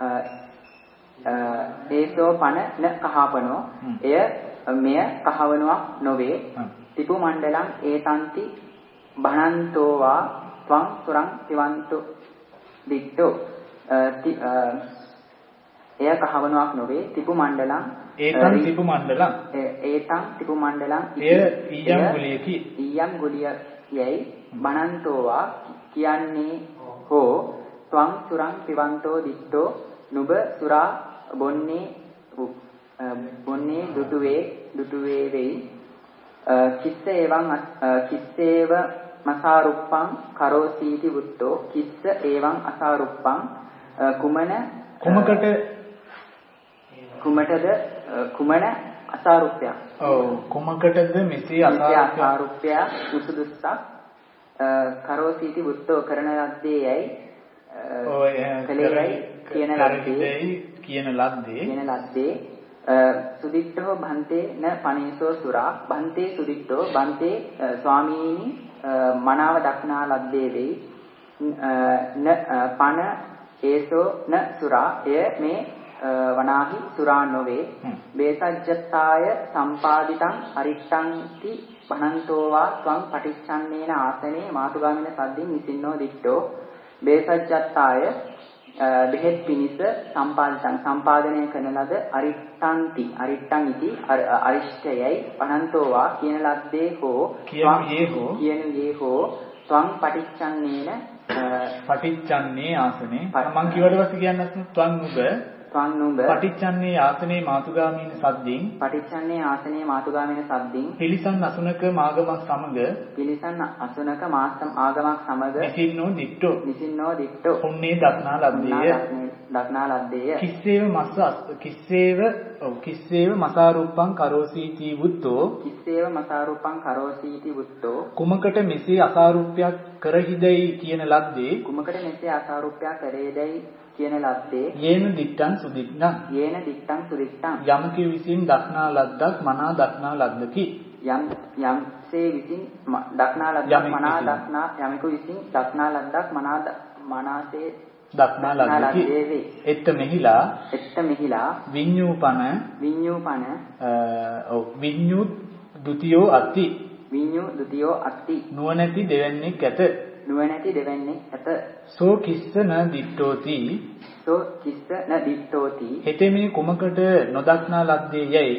ඒසෝ පන න කහපනෝ එය මෙය කහවණුවක් නොවේ තිපු මණ්ඩලං ඒතන්ති බණන්තෝවා ත්වං සුරං තිවන්තු දිට්ඨෝ එය කහවණුවක් නොවේ තිපු මණ්ඩලං ඒතං තිපු මණ්ඩලං ඊයම් ගුලියයි බණන්තෝවා කියන්නේ හෝ ත්වං සුරං පිවන්තෝ දිට්ඨෝ නුබ සුරා බොන්නේ දුටුවේ වෙයි කිස්සේව මසාරුප්පං කරෝසීති වුත්තෝ කිස්ස එවං අසාරුප්පං කුමන අසාරුප්පයක් කුමකටද මෙසේ අසාරුප්පයක් සුසුදුස්සක් කරෝසීති වුත්තෝ කරන ලද්දේයයි කලේයයි කියන ලද්දේ සුදිට්ඨෝ භන්තේ න පනේසෝ සුරා භන්තේ සුදිට්ඨෝ භන්තේ ස්වාමීනි මනාව දක්නා ලද්දේ වෙයි පන ඒසෝ න සුරා එය මේ වනාහි සුරා නොවේ බේසජ්ජත්තාය සම්පාදිතං අරිත්තංති බණන්තෝවා ත්වං පටිච්චන්නේන ආසනේ මාතුගාමින සද්දින් නිසින්නෝ දිට්ඨෝ බේසජ්ජත්තාය බෙහෙත් පිනිස සම්පාදනය කරන ලද අරිත්තං ඉති අරිෂ්ඨයයි බණන්තෝවා කියන ලද්දේ හෝ කියනුයේ හෝ ත්වං පටිච්චන්නේ ආසනේ මං කිව්වට පස්සේ කියන්නත් ත්වං නුඹ පටිච්චන්නේ ආසනේ මාතුගාමින සද්දින් පිලිසන් අසුනක ආගමක් සමග නිසින්නෝ දිට්ඨෝ පුන්නේ දක්නා ලද්දේය කිස්සේව මසාරුප්පං කරෝසීති වුත්තෝ කුමකට මෙසේ අසාරුප්පයක් කරහිදයි කියන ලද්දේ යේන දිට්ඨං සුදිට්ඨං යමකි විසින් දක්නා ලද්දක් මනා දක්නා ලද්දකි යම්සේ විසින් දක්නා ලද්දක් මනා දක්නා යමෙකු විසින් දක්නා ලද්දක් මනාසේ දක්නා ලද්දේ එත්ත මෙහිලා විඤ්ඤූපන විඤ්ඤු ද්විතියෝ අත්ති නුවණැති දෙවන්නේක් ඇත සෝ කිස්ස න දිට්ඨෝති හෙතෙමේ කුමකට නොදක්නා ලද්දේ යයි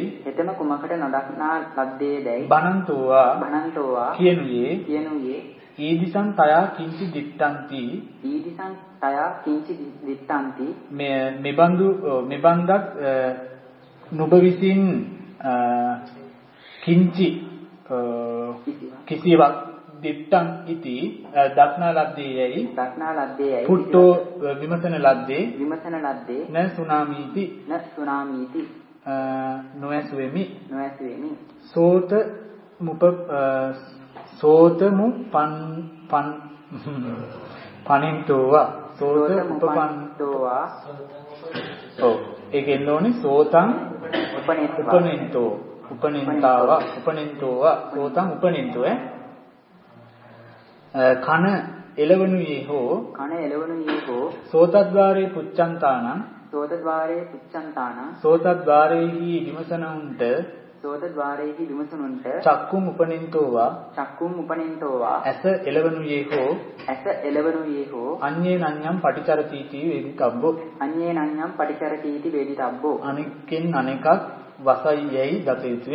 බණන්තෝවා කියනුයේ ඊදිසං තයා කිංචි දිට්ඨන්ති මෙබන්දක් නුඹ විසින් කිංචි කිසිවක් දිට්ඨං ඉති දක්නා ලද්දේ යයි පුට්ටෝ විමසන ලද්දේ න සුනාමීති නොඇසුෙමි සෝතමු පනින්තෝවා ඒකෙන් ඕනේ සෝතං උපනින්තෝවා සෝතං උපනින්තෝ කන එළවණුයේ හෝ සෝතද්වාරේ පුච්ඡන්තානං සෝතද්වාරේහි විමසනුන්ට චක්කුම් උපනින්තෝවා ඇස එළවණුයේ හෝ අඤ්ඤේ නඤ්ඤම් පටිචරතිති වේදිතබ්බෝ අනෙකෙන් අනෙකක් වසයියයි දත යුතුය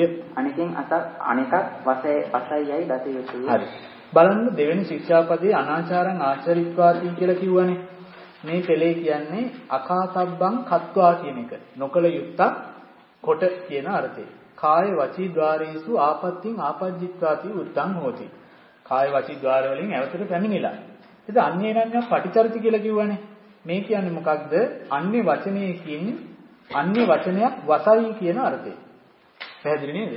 හරි බලන්න දෙවෙනි ශික්ෂාපදයේ අනාචාරං ආචරිත්වාදී කියලා කිව්වනේ. මේ පෙළේ කියන්නේ අකාසබ්බං කତ୍වා කියන එක. නොකල යුක්තක් කොට කියන අර්ථය. කාය වචී ద్వාරේසු ආපත්‍තින් ආපජ්ජිත්වාති උත්තං හෝති. කාය වචී ద్వාර වලින් ඇවතට පැමිණිලා. ඉතින් අඤ්ඤේනඤ්ඤ පටිචරිත කියලා කිව්වනේ. මේ කියන්නේ මොකක්ද? අන්‍ය වචනයකින් අන්‍ය වචනයක් වසයි කියන අර්ථය. පැහැදිලි නේද?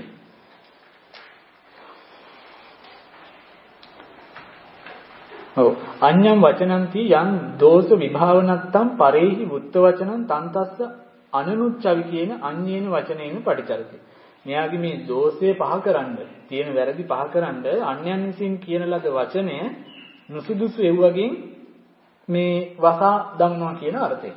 අඤ්ඤම් වචනන්ති යං දෝෂ විභාවනත්තම් පරේහි වුත්ත වචනං තන්තස්ස අනනුච්චවි කියන අඤ්ඤේන වචනේන පටිචරිත. මෙයාගේ මේ දෝෂය පහකරන්න, තියෙන වැරදි පහකරන්න අන්‍යයන් විසින් කියන ලද වචනය නුසුදුසු එව්වගෙන් මේ වසා දන්නවා කියන අර්ථය.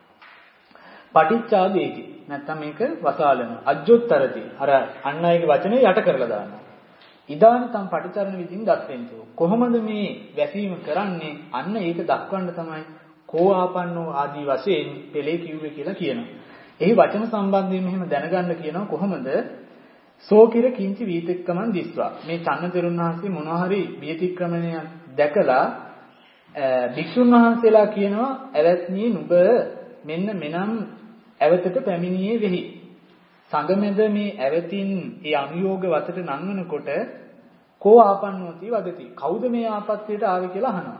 පටිච්චාදේති. නැත්තම් මේක වසාලනවා. අජ්ජොත්තරති. අර අන් අයගේ වචනේ යට කරලා දානවා. ඉදානතම් පටිචරණ විදිහින් දක්වන්නේ. කොහොමද මේ වැසීම කරන්නේ? අන්න ඒක දක්වන්න තමයි කෝ ආපන්නෝ ආදී වශයෙන් පෙළේ කිව්වේ කියලා කියනවා. එහි වචන සම්බන්ධයෙන් මෙහෙම දැනගන්න කියනවා කොහොමද? සෝකිර කිංචි වීතික්‍රමං දිස්වා. මේ චන්නතෙරුන් වහන්සේ මොනවා හරි වීතික්‍රමණය දැකලා භික්ෂුන් වහන්සේලා කියනවා ඇවැත්නි නුඹ මෙන්න මෙනම් ඇවතට පැමිණියේ වෙහි. සංගමෙද මේ ඇවතින් ඒ අනුയോഗ වතට නංවනකොට කෝ ආපන්නෝති වදති. කවුද මේ ආපත්‍යයට ආවේ කියලා අහනවා.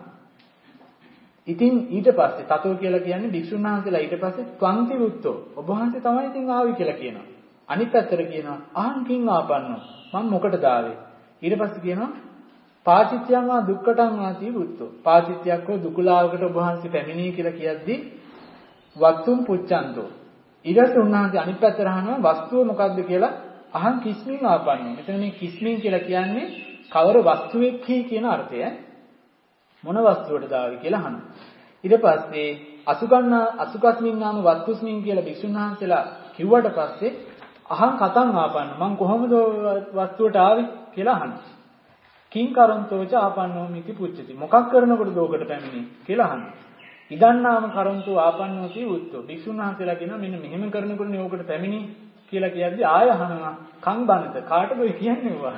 ඉතින් ඊට පස්සේ තතෝ කියලා කියන්නේ භික්ෂුන් වහන්සේලා ඊට පස්සේ ත්වන්ති වුත්තෝ. ඔබ වහන්සේ තමයි ඉතින් ආවේ කියලා කියනවා. අනිත් පැත්තට කියනවා අහං කිං ආපන්නෝ. මම මොකටද ආවේ? ඊට පස්සේ කියනවා පාචිත්‍යං වා දුක්ඛටං වාති වුත්තෝ. පාචිත්‍යයක් හෝ දුකලාවකට ඔබ වහන්සේ පැමිණී කියලා කියද්දි වත්තුම් පුච්ඡන්තෝ. ඊට උන්වහන්සේ අනිත් පැත්තට අහනවා වස්තුව මොකක්ද කියලා අහං කිස්මින් ආපන්නෝ. මෙතන මේ කිස්මින් කියලා කියන්නේ කවර වස්තුවෙක්හි කියන අර්ථය. මොන වස්තුවටද ආවේ කියලා අහනවා. ඊට පස්සේ අසුකස්මින් නාම වත්තුස්මින් කියලා භික්ෂුන් වහන්සේලා කිව්වට පස්සේ අහං කතං ආපන්නෝ. මං කොහොමද වස්තුවට ආවේ කියලා අහනවා. කිං කරන්තෝච ආපන්නෝ මිති පුච්චති. මොකක් කරනකොටද ඕකට පැමිණෙන්නේ කියලා අහනවා. ඉදන්නාම කරන්තෝ ආපන්නෝති උත්තෝ. භික්ෂුන් වහන්සේලා කියනවා මෙන්න මෙහෙම කරනකොටනේ ඕකට පැමිණි කියලා කියද්දි ආය අහනවා කං බනත කාටද ඔය කියන්නේ වවා.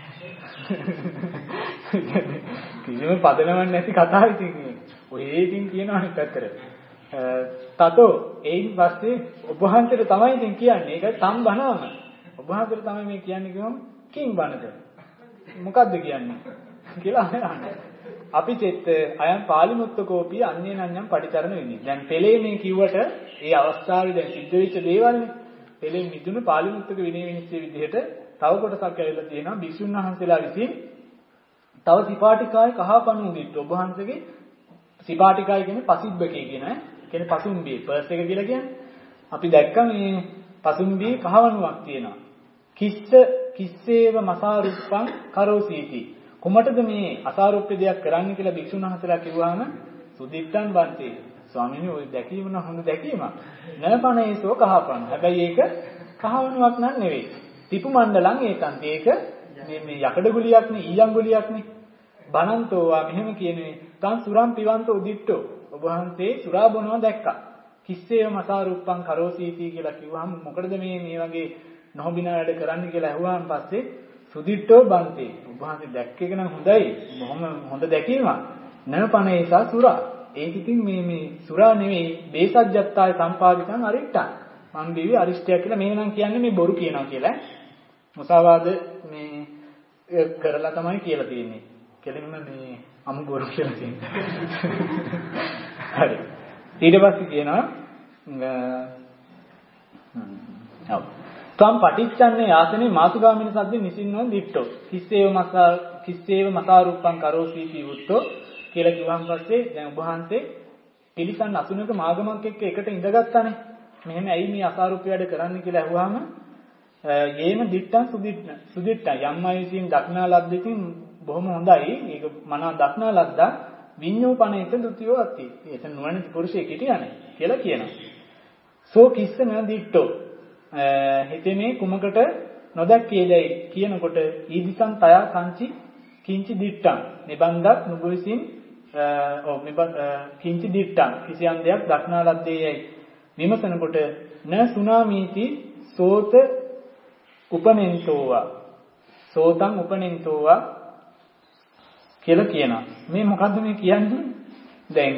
කිසිම පදනමක් නැති කතාවක් ඉතින් මේ. ඔය ඉතින් කියනවනේ පැත්තට. තතෝ ඒයින් පස්සේ ඔබ වහන්සේට තමයි ඉතින් කියන්නේ. ඒකයි තම් බනවම. ඔබ වහන්සේට තමයි මේ කියන්නේ කිව්වම කිං බනත. මොකද්ද කියන්නේ කියලා අහනවා. අපි චෙත් අයන් පාලිමුත්තකෝපි අඤ්ඤේනඤ්ඤම් පටිචරණ විදි. දැන් පෙළේ මේ කිව්වට ඒ අවස්ථාවේ දැන් සිද්ධ වෙච්ච දේවල්නේ. පෙළේ මිදුණු පාලිමුත්තක විනය විනිශ්චය විදිහට තව කොටසක් ඇවිල්ලා තියෙනවා. භික්ෂුන් වහන්සේලා විසින් තව සිපාටිකාය කහපණු දිට්ඨ. ඔබ වහන්සේගේ සිපාටිකාය කියන්නේ පසිබ්බකේ කියන්නේ පසුම්බියේ පර්ස් එක කියලා කියන්නේ. අපි දැක්ක මේ පසුම්බියේ කහවණුවක් තියෙනවා. කිස්ස කිස්සේව මසාරුප්පං කරෝසීති. කොමටද මේ අසාරුප්‍ය දෙයක් කරන්න කියලා භික්ෂුන් වහන්සේලා කිව්වහම සුදිත්තං බන්ති. ස්වාමීනි ඔය දැකීම නම් හොඳ දැකීමක්. නපනේසෝ කහපන. හැබැයි ඒක කහවණුවක් නන් නෙවෙයි. තිපු මණ්ඩලං ඒකන්ත. ඒක මේ යකඩ ගුලියක් නේ ඊයන් ගුලියක් නේ. බණන්තෝවා මෙහෙම කියන්නේ තන් සුරම් පිවන්තෝ දිට්ටෝ. ඔබ වහන්සේ සුරා බොනවා දැක්කා. කිස්සේව මසාරුප්පං කරෝසීති කියලා කිව්වහම මොකටද මේ වගේ නොහොබින වැඩ කරන්න කියලා අහුවාන් පස්සේ සුදිට්ටෝ බන්ති. ඔබ වහන්සේ දැක්ක එක නම් හොඳයි. බොහොම හොඳ දැකීමක්. නපනේසා සුරා. ඒක ඉතින් මේ සුරා නෙවෙයි බේසජ්ජත්තාය සම්පාදිතං අරිට්ටං. මම බිවි අරිෂ්ඨය කියලා මේ නම් කියන්නේ මේ බොරු කියනවා කියලා. මුසාවාද මේ කරලා තමයි කියලා තියෙන්නේ. කෙලින්ම මේ අමු බොරු කියලා තියෙන්නේ. හරි. ඊට පස්සේ කියනවා තම් පටිච්චන්නේ ආසනේ මාතුගාමිනී සද්ද නිසින්නෝ දිට්ඨෝ. කිස්සේව මසාරුප්පං කරෝසීති උත්තෝ කියලා කිව්වන් පස්සේ දැන් ඔබ වහන්සේ පිළිසන් 81 මාගමක් එක්ක එකට ඉඳගත්තානේ. මෙහෙම ඇයි මේ අසාරුප්‍ය වැඩ කරන්න කියලා අහුවාම යේම දිට්ඨං සුදිට්ඨං යම්මයි විසින් දක්නා ලද්දකින් බොහොම හොඳයි. ඒක මනා දක්නා ලද්දා විඤ්ඤෝපණේත දුතියෝ අත්ති. ඒක නුවණ පුරුෂයෙක් හිටියානේ කියලා කියනවා. සෝ කිස්සන දිට්ඨෝ හිතේ මේ කුමකට නොදැක්කේදයි කියනකොට ඊදිසං තය කිංචි දිට්ඨං නිබන්දක් නුඹ විසින් කිංචි දිට්ඨං කිසියම් දෙයක් දක්නා ලද්දේයයි විමසනකොට න සුනාමීති සෝත උපනෙන්තෝවා සෝතං උපනෙන්තෝවා කියලා කියනවා. මේ මොකද්ද මේ කියන්නේ? දැන්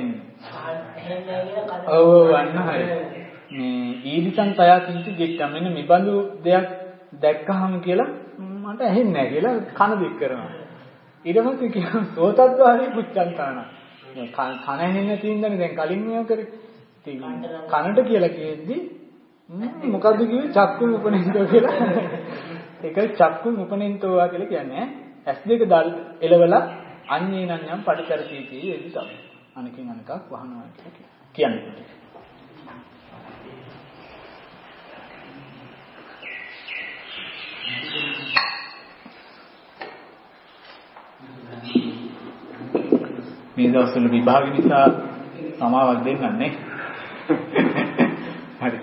අන්න හරි. මේ ඊදිසං තය කිංචි දිට්ඨං මෙන්න නිබඳු දෙයක් දැක්කහම කියලා මට ඇහෙන්නේ නැහැ කියලා කන දික් කරනවා. ඊට පස්සේ කියනවා සෝතද්වාරේ පුච්චන්තාන. කන ඇහෙන්නේ තියෙනදනේ දැන් කලින් මේව කරේ. කනට කියලා කියෙද්දි මොකද්ද කිව්වේ චක්කුම් උපනෙන්තෝ කියලා. ඒක චක්කුම් උපනෙන්තෝවා කියලා කියන්නේ ඇස් දෙක දල් එලවලා අඤ්ඤේනඤ්ඤම් පටිචරතිති එදි තමයි. අනකින් අනකක් වහනවා කියන්නේ. මේ දවස්වල විභාග නිසා සමාවක් දෙන්නන්නේ. හරි.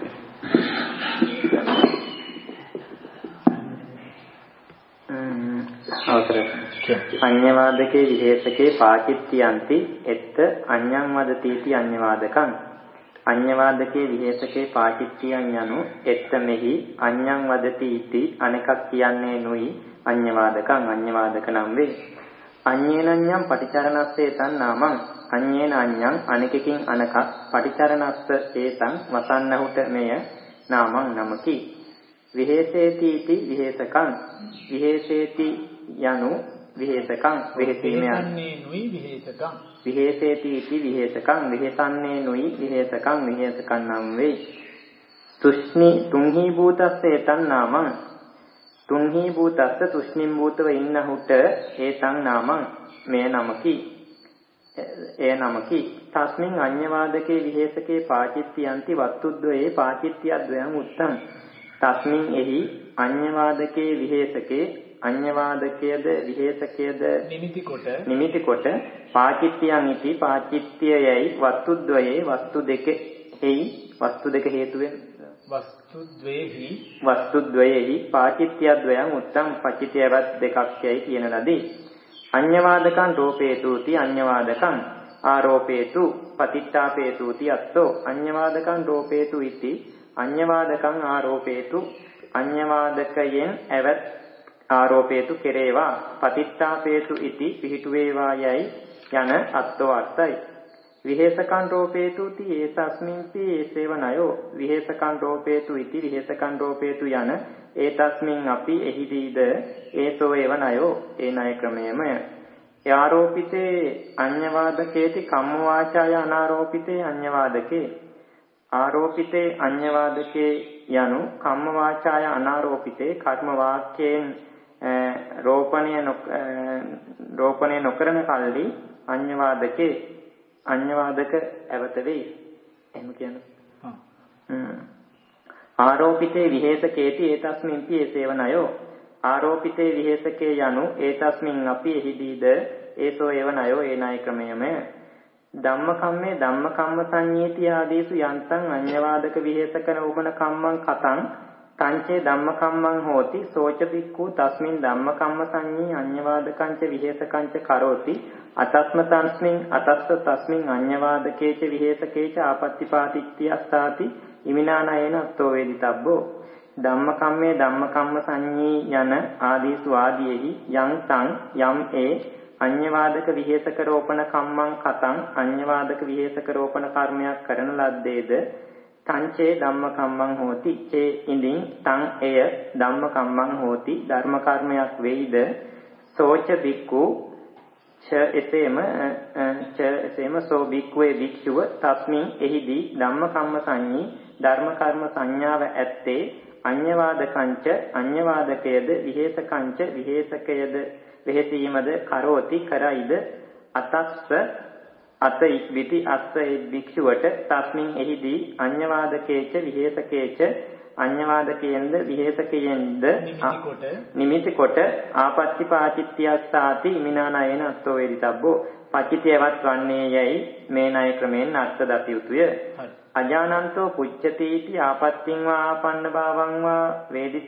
අවසරයි. අඤ්ඤවාදකේ විහෙසකේ පාචිත්‍යන්ති එත්ත අඤ්ඤං වදතිති අඤ්ඤවාදකං. අඤ්ඤවාදකේ විහෙසකේ පාචිත්‍යයන් යනු එත්ත මෙහි අඤ්ඤං වදති इति අනෙකක් කියන්නේ නොයි අඤ්ඤවාදකං අඤ්ඤවාදක නම් වේ. අඤ්ඤේනඤ්ඤං පටිචරණස්සේ තන් නාමං අඤ්ඤේන අඤ්ඤං අනෙකකින් අනකක් පටිචරණස්ස ඒතං වසන්නහුට මෙය නාමං නමකි. විහෙසේති इति විහෙසකං විහෙසේති යනු විහෙසකං විහෙසීමයන්නේ නුයි විහෙසකං විහෙසේති इति විහෙසකං විහෙසන්නේ නුයි විහෙසකං විහෙසකං නම් වේ. තුන්හි භූතස්ස ඒතං නාමං තුන්හි භූතස්ස තුෂ්ණිම් භූතව ඉන්නහුට ඒතං නාමං මේ නමකි. ඒ නමකි. තස්මින් අඤ්ඤවාදකේ විහෙසකේ පාචිත්‍යන්ති වත්තුද්වයේ පාචිත්‍යද්වයං උත්තං. තස්මින් එහි අඤ්ඤවාදකේ විහෙසකේ අඤ්ඤවාදකයේද විහෙසකයේද නිමිති කොට පාචිත්‍යං ඉති පාචිත්‍යයයි වත්තුද්වයේ වස්තු දෙක හේතුවෙන් වස්තුද්වයේහි පාචිත්‍යද්වයං උත්තං පචිත්‍යවත් දෙකක් යයි කියන ලදී. අඤ්ඤවාදකං රෝපේතුති අඤ්ඤවාදකං ආරෝපේතු පතිත්තාපේතුති අත්තෝ අඤ්ඤවාදකං රෝපේතු ඉති අඤ්ඤවාදකං ආරෝපේතු අඤ්ඤවාදකයෙන් එවත් ආරෝපේතු කෙරේවා පතිත්තාපේතු ඉති පිහිටුවේවා යයි යන අත්තෝ අර්ථයි. විහෙසකං රෝපේතුති ඒතස්මින්ති ඒසේවනයෝ විහෙසකං රෝපේතු ඉති විහෙසකං රෝපේතු යන ඒතස්මින් අපි එහිදීද ඒසෝ ඒවනයෝ ඒ ණය ක්‍රමයේම ආරෝපිතේ අඤ්ඤවාදකේති කම්මවාචාය අනාරෝපිතේ අඤ්ඤවාදකේ ආරෝපිතේ අඤ්ඤවාදකේ යනු කම්මවාචාය අනාරෝපිතේ කර්ම වාක්‍යයෙන් රෝපණය නොකරන කල්ලි අඤ්ඤවාදකේ අඤ්ඤවාදක ඇවත වෙයි. එහෙම කියනවා. ආරෝපිතේ විහෙසකේති ඒතස්මින්ති ඒසේවනයෝ ආරෝපිතේ විහෙසකේ යනු ඒතස්මින් අපි එහිදීද ඒසෝ ඒව නයෝ ඒ ණය ක්‍රමයමය. ධම්මකම්මේ ධම්මකම්ම සංඤේති ආදීසු යන්තං අඤ්ඤවාදක විහෙසකන උබන කම්මං කතං තංචේ ධම්මකම්මං හෝති සෝච බික්ඛු තස්මින් ධම්මකම්ම සංඤී අඤ්ඤවාදකංච විහෙසකංච කරෝති අතස්මතස්මින් අතස්ස තස්මින් අඤ්ඤවාදකේච විහෙසකේච ආපත්තිපාතිත්‍යස්සාති ඉමිනානයන අත්තෝ වේදිතබ්බෝ. ධම්මකම්මේ ධම්මකම්ම සංඤී යන ආදීසු ආදීෙහි යං තං යම් ඒ අඤ්ඤවාදක විහෙසක රෝපණ කම්මං කතං අඤ්ඤවාදක විහෙසක රෝපණ කර්මයක් කරන ලද්දේද තංචේ ධම්මකම්මං හෝති චේ ඉඳින් තං එය ධම්මකම්මං හෝති ධර්ම කර්මයක් වෙයිද සෝච බික්ඛු එසේම සෝ බික්ඛුවේ භික්ෂුව තස්මින් එහිදී ධම්මකම්ම සංඤී ධර්ම කර්ම සංඥාව ඇත්තේ අඤ්ඤවාදකංච අඤ්ඤවාදකයේද විහෙසකංච විහෙසකයේද වෙහෙසීමද කරෝති කරයිද අතස්ස අත විති අස්ස භික්ෂුවට තස්මින් එහිදී අඤ්ඤවාදකේච විහෙසකේච අඤ්ඤවාදකයෙන්ද විහෙසකයෙන්ද නිමිති කොට ආපත්‍ති පාචිත්‍යස්සාති ඉමිනානයන අත්තෝ වේදිතබ්බෝ. පච්චිතයවත් වන්නේ යයි මේ ණය ක්‍රමෙන් අර්ථ දත යුතුය. අජානන්තෝ පුච්ඡතිති ආපත්තිං වා ආපන්න භාවං වා වේදි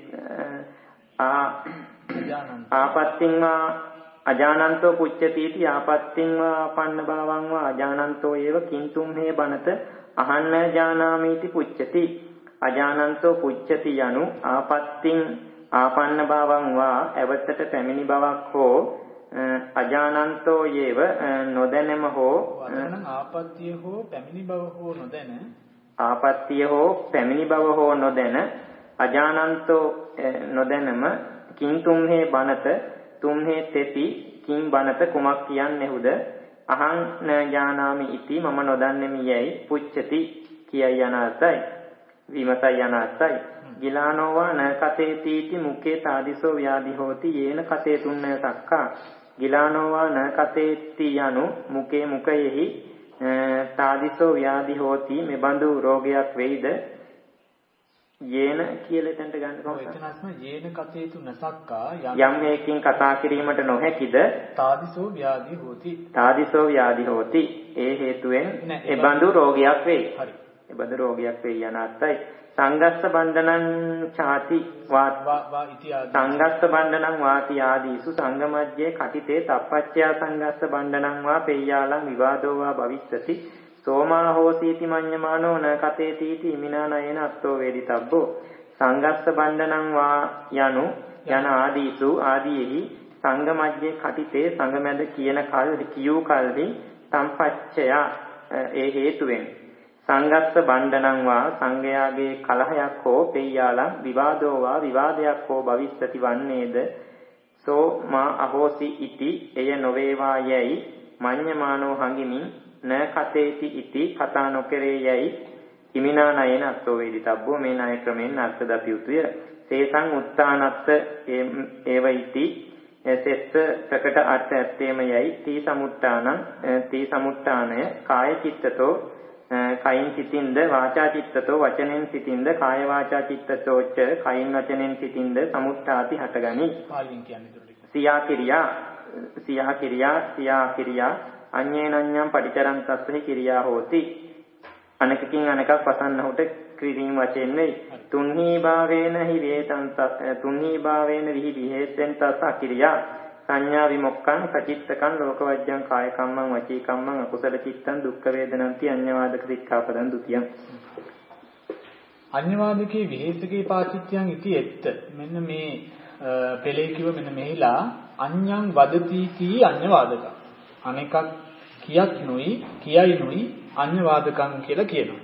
ආපත්තිං වා අජානන්තෝ පුච්ඡතිති ආපත්තිං වා ආපන්න භාවං වා අජානන්තෝ ඒව කින්තුම් හේ බනත අහන්න ජානාමීති පුච්ඡති. අජානන්තෝ පුච්ඡති යනු ආපත්තිං ආපන්න භාවං වා එවතට පැමිණි බවක් හෝ අජානන්තෝ යේව නොදැනම හෝ ආපත්තිය හෝ පැමිණි බව හෝ නොදැන ආපත්තිය හෝ පැමිණි බව හෝ නොදැන අජානන්තෝ නොදැනම කිං තුම්හේ බනත තුම්හේ තෙති කිං බනත කුමක් කියන්නේහුද අහං න ඥානාමි ඉති මම නොදන්නෙමි යයි පුච්ඡති කියයි යනාසයි විමසයි යනාසයි. ගිලානෝවා න කතේතිති මුකේ තාදිසෝ ව්‍යාධි හෝති යේන කතේ තුන්න සක්කා. ගිලානෝවා න කතේති යනු මුකේ මුකයෙහි තාදිසෝ ව්‍යාධි හෝති මෙබඳු රෝගයක් වෙයිද යේන කියලා එතනට ගන්න කොහොමද? එතනස්ම යේන කතේතු නසක්කා යම් හේකින් කතා කිරීමට නොහැකිද තාදිසෝ ව්‍යාධි හෝති. තාදිසෝ ව්‍යාධි හෝති. ඒ හේතුවෙන් එබඳු රෝගයක් වෙයි. හරි. එබඳු රෝගයක් වෙයි යනාත්තයි. සංගස්ස බණ්ඩනං ඡාති සංගස්ස බණ්ඩනං වාති ආදීසු සංගමජ්ජේ කටිතේ තප්පච්චයා සංගස්ස බණ්ඩනං වා පෙය්‍යාලං විවාදෝ වා භවිස්සති සෝමා හෝසීති මඤ්ඤමානෝ න කතේතිති ඉමිනානයන අත්තෝ වේදිතබ්බෝ. සංගස්ස බණ්ඩනං වා යනු යන ආදීසු ආදීෙහි සංගමජ්ජේ කටිතේ සංගමැද කියන කියූ කල්හි තම්පච්චයා ඒ හේතුවෙන් සංගස්ස බණ්ඩනං වා සංගයාගේ කලහයක් හෝ පෙය්‍යාලං විවාදෝ වා විවාදයක් හෝ භවිස්සති වන්නේද සෝ මා අහෝසි ඉති එය නොවේවා යයි මඤ්ඤමානෝ හඟිමින් න කතේති ඉති කතා නොකරේ යයි ඉමිනානයන අත්තෝ වේදිතබ්බෝ. මේ ණය ක්‍රමෙන් අර්ථ දත යුතුය. සේසං උත්තානත්ත ඒව ඉති සෙස්ස ප්‍රකට අර්ථ ඇත්තේම යයි තී සමුත්තානය කාය චිත්තතෝ කයින් සිතින්ද වාචා චිත්තතෝ වචනෙන් සිතින්ද කාය වාචා චිත්තතෝච්ච කයින් වචනෙන් සිතින්ද සමුත්තාති හටගනි. පාලියෙන් කියන්නේ සියා කිරියා අඤ්ඤේනඤ්ඤම් පටිචරං තස්සෙහි කිරියා හෝති. අනකකින් අනකක් පසන්නහුට ක්‍රීම් වචෙන් වෙයි. තුන්හි භාවේන විහි විහෙස්සෙන් තස්ස කිරියා සංඥා විමුක්ඛං සචිත්තකං ලෝකවජ්ජං කාය කම්මං වචී කම්මං අකුසල චිත්තං දුක්ඛ වේදනන්ති අඤ්ඤවාදක සික්ඛාපදං ဒ ුතියං. අඤ්ඤවාදකේ විහෙසකේ පාචිත්‍යං ඉති එත්ත. මෙන්න මේ පෙළේ කිව්ව මෙන්න මෙහිලා අඤ්ඤං වදති කී අඤ්ඤවාදක. අනෙකක් කියත් නොයි කියයි නොයි අඤ්ඤවාදකං කියලා කියනවා.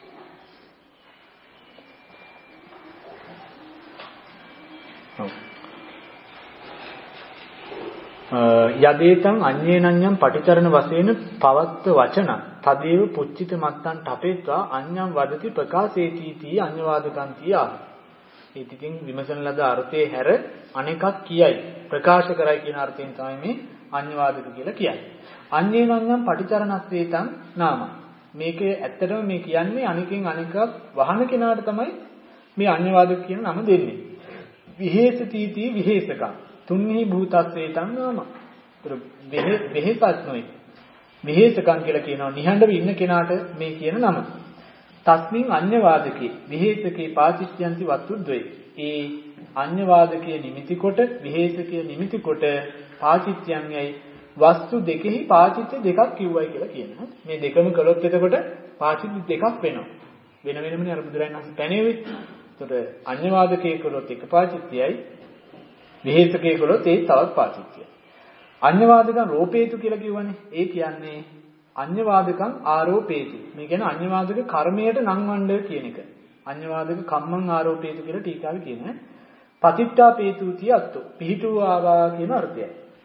යදේතං අඤ්ඤේනඤ්ඤම් පටිචරණ වශයෙන් පවත්ත වචන තදේව පුච්චිත මත්තන් තපේත්වා අඤ්ඤම් වදති ප්‍රකාශේති අඤ්ඤවාදකං තියා. ඉතින් විමසන ලද අර්ථයේ හැර අනෙකක් කියයි ප්‍රකාශ කරයි කියන අර්ථයෙන් තමයි මේ අඤ්ඤවාදක කියලා කියන්නේ. අඤ්ඤේනඤ්ඤම් පටිචරණස්සේතං නාම. මේකේ ඇත්තටම මේ කියන්නේ අනිකෙන් අනිකක් වහන කෙනාට තමයි මේ අඤ්ඤවාදක කියන නම දෙන්නේ. විහෙසතිති විහෙසකම්. තුන්හි භූතස්සේතං නාම. වෙහෙසත් නොයි. විහෙසකම් කියලා කියනවා නිහඬව ඉන්න කෙනාට මේ කියන නම. තස්මින් අඤ්ඤවාදකේ විහෙසකේ පාචිත්‍යන්ති වත්තුද්වේ. ඒ අඤ්ඤවාදකයේ නිමිති කොට විහෙසකයේ නිමිති කොට පාචිත්‍යයන්යයි වස්තු දෙකෙහි පාචිත්‍ය දෙකක් කිව්වයි කියලා කියනවා. මේ දෙකම කළොත් එතකොට පාචිත්‍ය දෙකක් වෙනවා. වෙන වෙනමනේ අර බුදුරජාණන් වහන්සේ පැනෙන්නේ. එතකොට අඤ්ඤවාදකයේ කළොත් එක පාචිත්‍යයයි විහෙසකයේ කළොත් ඒ තවත් පාචිත්‍යයයි. අඤ්ඤවාදකම් රෝපේතු කියලා කිව්වනේ. ඒ කියන්නේ අඤ්ඤවාදකම් ආරෝපේතු. මේ කියන්නේ අඤ්ඤවාදක කර්මයට නංවන්න කියන එක. අඤ්ඤවාදක කම්මං ආරෝපේතු කියලා ටීකාවේ කියනවා. පතිට්ඨා පේතුති අත්තු. පිහිටුවාවා කියන අර්ථයයි.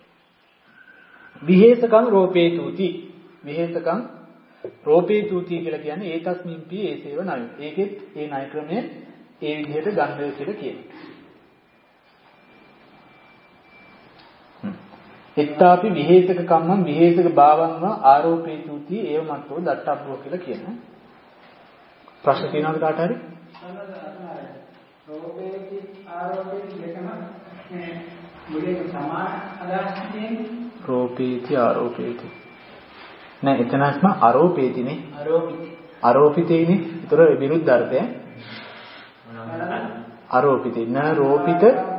විහෙසකම් රෝපේතුති. විහෙසකම් රෝපේතුති කියලා කියන්නේ ඒතස්මින්පි ඒසේව ණය. ඒකෙත් ඒ ණය ක්‍රමය ඒ විදිහට ගන්න කියලා කියනවා. එත්තාපි විහෙසක කම්මං විහෙසක භාවංව ආරෝපේතුති ඒව මත්තෝ දත්තබ්බෝ කියලා කියනවා. ප්‍රශ්න තියෙනවද කාට හරි? රෝපේති ආරෝපේති දෙකම මුලින් සමාන අදහස් තියෙන්නේ. රෝපේති ආරෝපේති. නෑ එතනස්ම ආරෝපේතිනේ. ආරෝපිතේනේ. ඒතර විරුද්ධ අර්ථය. ආරෝපිතේ න රෝපිත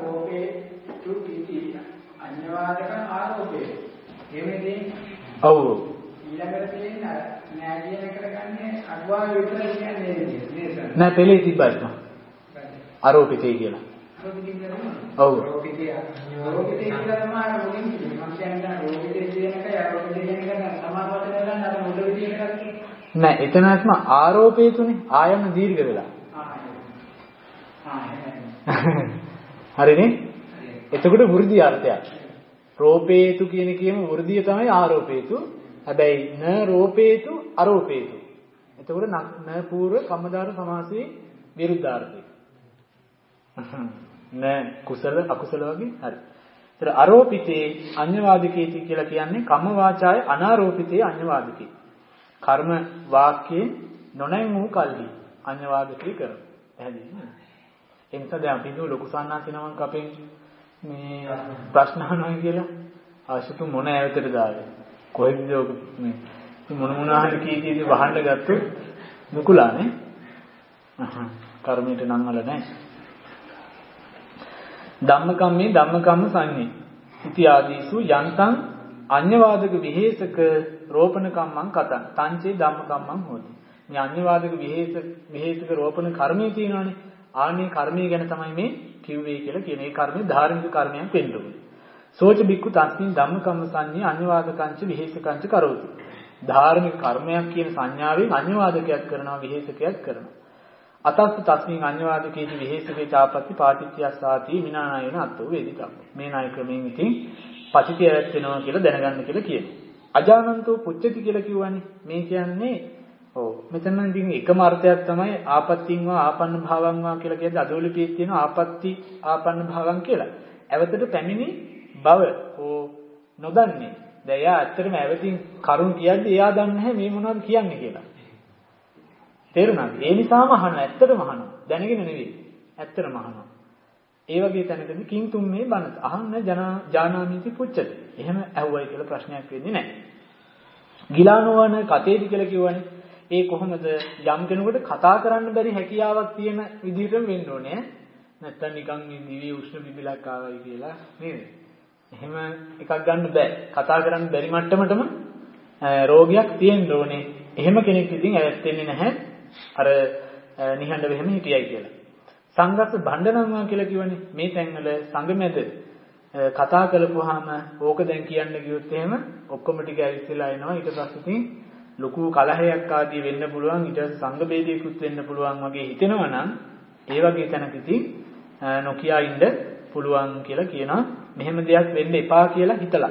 ඔව් ඊළඟට තියෙන නෑ කියන එකට ගන්නේ අඩුවාව විතරයි කියන්නේ නේද? නෑ පෙළේ තිබ්බයිම. ආරෝපිතේ කියලා. ඔව්. ආරෝපිතේ කියලා තමයි මුලින් කිව්වේ. මම කියන්නේ ආරෝපිතේ කියන එකයි ආරෝපිතේ කියන එක සමානවට ගන්න අර මුල විදියට එකක් නෑ එතනස්ම ආරෝපේතුනේ ආයම දීර්ඝ වෙලා. හරිනේ? එතකොට වෘද්ධි අර්ථයක්. රෝපේතු කියන කියම වෘද්ධිය තමයි ආරෝපේතු. හැබැයි න රෝපේතු අරෝපේතු. එතකොට න පූර්ව කම්මදාර සමාසයේ විරුද්ධාර්ථය. න කුසල අකුසල වගේ හරි. ඒතර අරෝපිතේ අඤ්ඤවාදිකේති කියලා කියන්නේ කම්ම වාචාය අනාරෝපිතේ අඤ්ඤවාදිකේ. කර්ම වාක්‍යයෙන් නොනැන් වූ කල්හි අඤ්ඤවාදිකේ කරන. පැහැදිලි නේද? ඒ නිසා දැන් අපි ලොකු සන්නාසිනමක් අපෙන් මේ ප්‍රශ්න අහනවා කියලා ආශිතු මොන ඇවතට දාවේ කොහෙද මේ මොන හරි කීකීදී වහන්න ගත්තොත් මුකුලානේ කර්මයට නම් වල නැහැ ධම්මකම්මේ ධම්මකම්ම සංඤේ ඉති ආදීසු යන්තං අඤ්ඤවාදක විහෙසක රෝපණ කම්මං කතං තංචේ ධම්මකම්මං හොති මේ අඤ්ඤවාදක විහෙසක රෝපණ කර්මයේ තියෙනවානේ ආනේ කර්මය ගැන තමයි මේ කිව්වේ කියලා කියන ඒ කර්මය ධාර්මික කර්මයක් වෙන්න ඕනේ. සෝච බික්කු තස්මින් ධම්මකම්ම සංඤේ අඤ්ඤවාදකංච විහෙසකංච කරෝති. ධාර්මික කර්මයක් කියන සංඥාවෙන් අඤ්ඤවාදකයක් කරනවා විහෙසකයක් කරනවා. අතස්ස තස්මින් අඤ්ඤවාදකේති විහෙසකේ චාපත්ති පාටිත්‍යස්සාති විනානායන අත්ෝ වේදිකම්. මේ ණය ක්‍රමයෙන් ඉතින් පටිච්‍යයක් වෙනවා කියලා දැනගන්න කියලා කියනවා. අජානන්තෝ පුච්චති කියලා කිව්වනේ. මේ කියන්නේ ඔව් මෙතන ඉතින් එකම අර්ථයක් තමයි ආපත්‍තින්වා ආපන්න භාවංවා කියලා කියන්නේ අදෝලිපියේ තියෙන ආපත්‍ති ආපන්න භාවං කියලා. ඇවතට පැමිණි බව ඕ නොදන්නේ. දැන් එයා ඇත්තටම ඇවතින් කරුණ කියද්දි එයා දන්නේ නැහැ මේ මොනවද කියන්නේ කියලා. තේරුණාද? ඒ නිසාම අහනවා. ඇත්තටම අහනවා. දැනගෙන නෙවෙයි. ඇත්තටම අහනවා. ඒ වගේ තැනකදී කිං තුම් මේ බණ අහන්න ජානාමිති පුච්චති. එහෙම ඇහුවයි කියලා ප්‍රශ්නයක් වෙන්නේ නැහැ. ගිලානෝවන කතේදි කියලා කියවනේ ඒ කොහොමද යම් කෙනෙකුට කතා කරන්න බැරි හැකියාවක් තියෙන විදිහටම වෙන්න ඕනේ. නැත්තම් නිකන් දිවි උෂ්ණ බිබිලක් ආවයි කියලා නේද? එහෙම එකක් ගන්න බෑ. කතා කරන්න බැරි මට්ටමටම රෝගයක් තියෙන්න ඕනේ. එහෙම කෙනෙක් ඉතින් ඇත්තෙන්නේ නැහැ. අර නිහඬව එහෙම හිටියයි කියලා. සංගත භණ්ඩනම්වා කියලා කියවනේ මේ තැන්වල සංගමෙද කතා කළපුවාම ඕක දැන් කියන්න ගියොත් එහෙම ඔක්කොම ටික ඇවිස්සලා එනවා. ඊට පස්සේ ඉතින් ලොකු කලහයක් ආදී වෙන්න පුළුවන්. ඊට පස්සේ සංඝ බේදයකුත් වෙන්න පුළුවන් වගේ හිතෙනවා නම් ඒ වගේ තැනකදී නොකියා ඉන්න පුළුවන් කියලා කියනවා. මෙහෙම දෙයක් වෙන්න එපා කියලා හිතලා.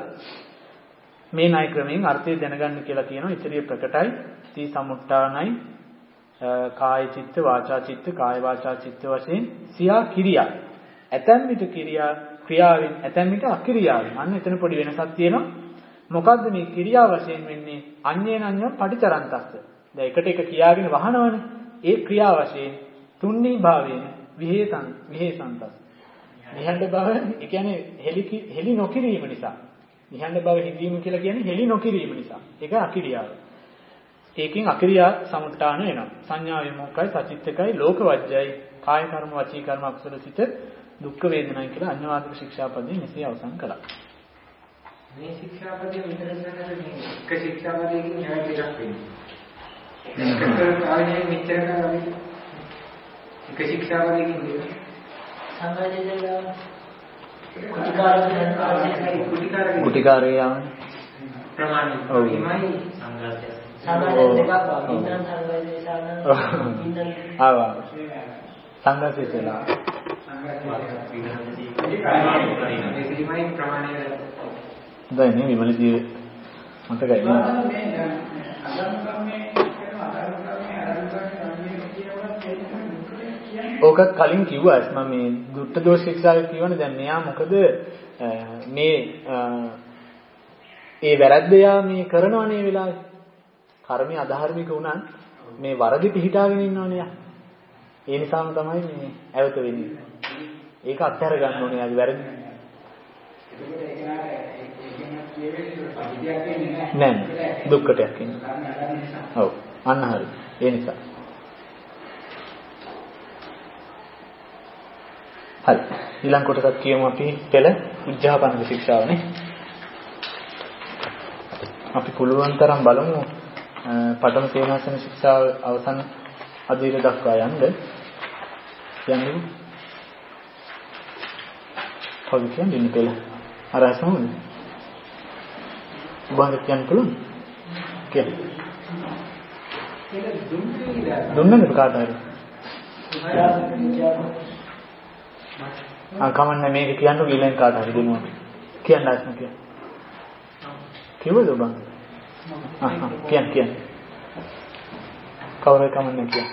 මේ ණය ක්‍රමයෙන් අර්ථය දැනගන්න කියලා කියනවා. ඉතිරිය ප්‍රකටයි. තී සමුට්ඨානයි කාය චිත්ත වාචා චිත්ත කාය වාචා චිත්ත වශයෙන් සියා කිරියා. ඇතැම් විට ක්‍රියාවෙන් ඇතැම් විට අක්‍රියාවෙන්. අන්න එතන පොඩි වෙනසක් තියෙනවා. මොකද්ද මේ ක්‍රියා වශයෙන් වෙන්නේ? අඤ්ඤේනඤ්ඤම් පටිචරන්තස්ස. දැන් එකට එක කියාගෙන වහනවනේ. ඒ ක්‍රියා වශයෙන් තුන්නී භාවයෙන් විහෙසන්තස්. නිහඬ බව ඒ කියන්නේ හෙලි නොකිරීම නිසා. නිහඬ බව හිඳීම කියලා කියන්නේ හෙලි නොකිරීම නිසා. ඒක අකිරියාව. ඒකෙන් අකිරියා සමුත්‍රාණ වෙනවා. සංඥා විමුක්ඛයි, සචිත්තකයි, ලෝකවජ්ජයි, කාය කර්ම, වචී කර්ම, අකුසල සිත, දුක්ඛ වේදනයි කියලා අඤ්ඤවාදික ශික්ෂාපදේ මෙසේ අවසන් කළා. මේ ශික්ෂාපදේ විතරක් නෙවෙයි එක ශික්ෂාපදයකින් හැම දෙයක් වෙන්නේ. ඒකට ආයේ මෙච්චර කරලා එක ශික්ෂාපදයකින් සංගායනය කුටිකාරය යන ප්‍රමාණය ප්‍රමාණය සංගායනය ආවා සංගතේලා දැන් මේ විමලදී මතකයි ඕකත් කලින් කිව්වා මම මේ දුට්ඨ දෝෂ ශික්ෂාවේ කියවනේ දැන් මෙයා මොකද මේ ඒ වැරද්ද යා මේ කරනවනේ මේ වෙලාවේ කර්මයේ අධාර්මික වුණත් මේ වරදි පිහිටාගෙන ඉන්නවනේ යා. ඒ නිසාම තමයි මේ ඇවත වෙන්නේ. ඒක අත්හැර ගන්න ඕනේ යාගේ වැරදි. නෑ දුක්කටයක් ඉන්නේ. ඔව් අන්න හරි. ඒ නිසා. හරි. ඊළඟ කොටසක් කියමු අපි පෙළ උජ්ජාපන ශික්ෂාවනේ. අපි පුළුවන් තරම් බලමු පඨම සේනාසන ශික්ෂාව අවසන් අධීර දක්වා යන්න. යන්නේ කවුද කියන්නේ පෙළ? අර අසමුද? උඹට කියන්න පුළුවන්? කියන්න. දුන්නද කාට හරි? කමන්නේ මේක කියන්න ගිලෙන් කාට හරි දෙනවා. කියන්න ආස්ම කියන්න. කිව්වද ඔබ? කියන්න. කවුරු කමන්නේ කියන්න.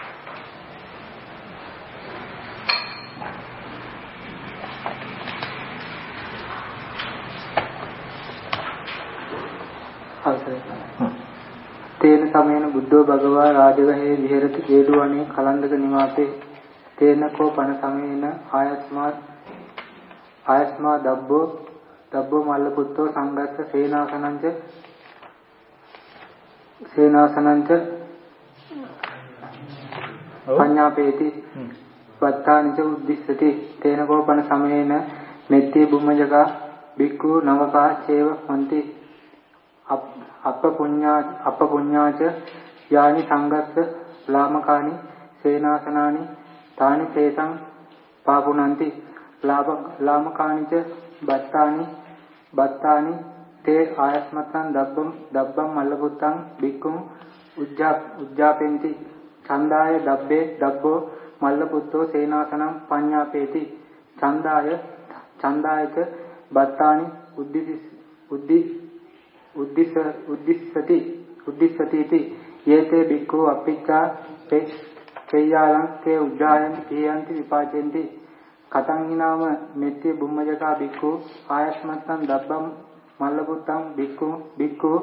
තේන සමයන බුද්ධෝ භගවා රාජගහේ විහෙරති ජේදුවනේ කලන්දක නිවාසේ තේනකෝ පන සමයන ආයස්මා දබ්බෝ මල්ල පුත්තෝ සංගස්ස සේනාසනංච පඤ්ඤාපේති වත්තානිච උද්දිස්සති තේනකෝ පන සමයන මෙත්තේ බුම්මජකා බික්ඛු නවකා චේව හොಂತಿ අපපුඤ්ඤාච යානි සංගස්ස ලාමකානි සේනාසනානි තානි තේසං පාපුනන්ති ලාමකානිච බත්තානි තේ ආයස්මත්තං දබ්බම් මල්ලපුත්තං බික්ඛුං උජ්ජාපෙන්ති ඡන්දාය දබ්බෝ මල්ලපුත්තෝ සේනාසනං පඤ්ඤාපේති ඡන්දායච බත්තානි උද්දිස්සති යේතේ බික්ඛු අප්පිච්ඡා පෙය්‍යාලං තේ උජ්ජායන්ති කීයන්ති විපාචෙන්ති කතං හිනාම මෙත්තේ බුම්මජකා බික්ඛු ආයස්මත්තං දබ්බම් මල්ලපුත්තං බික්ඛු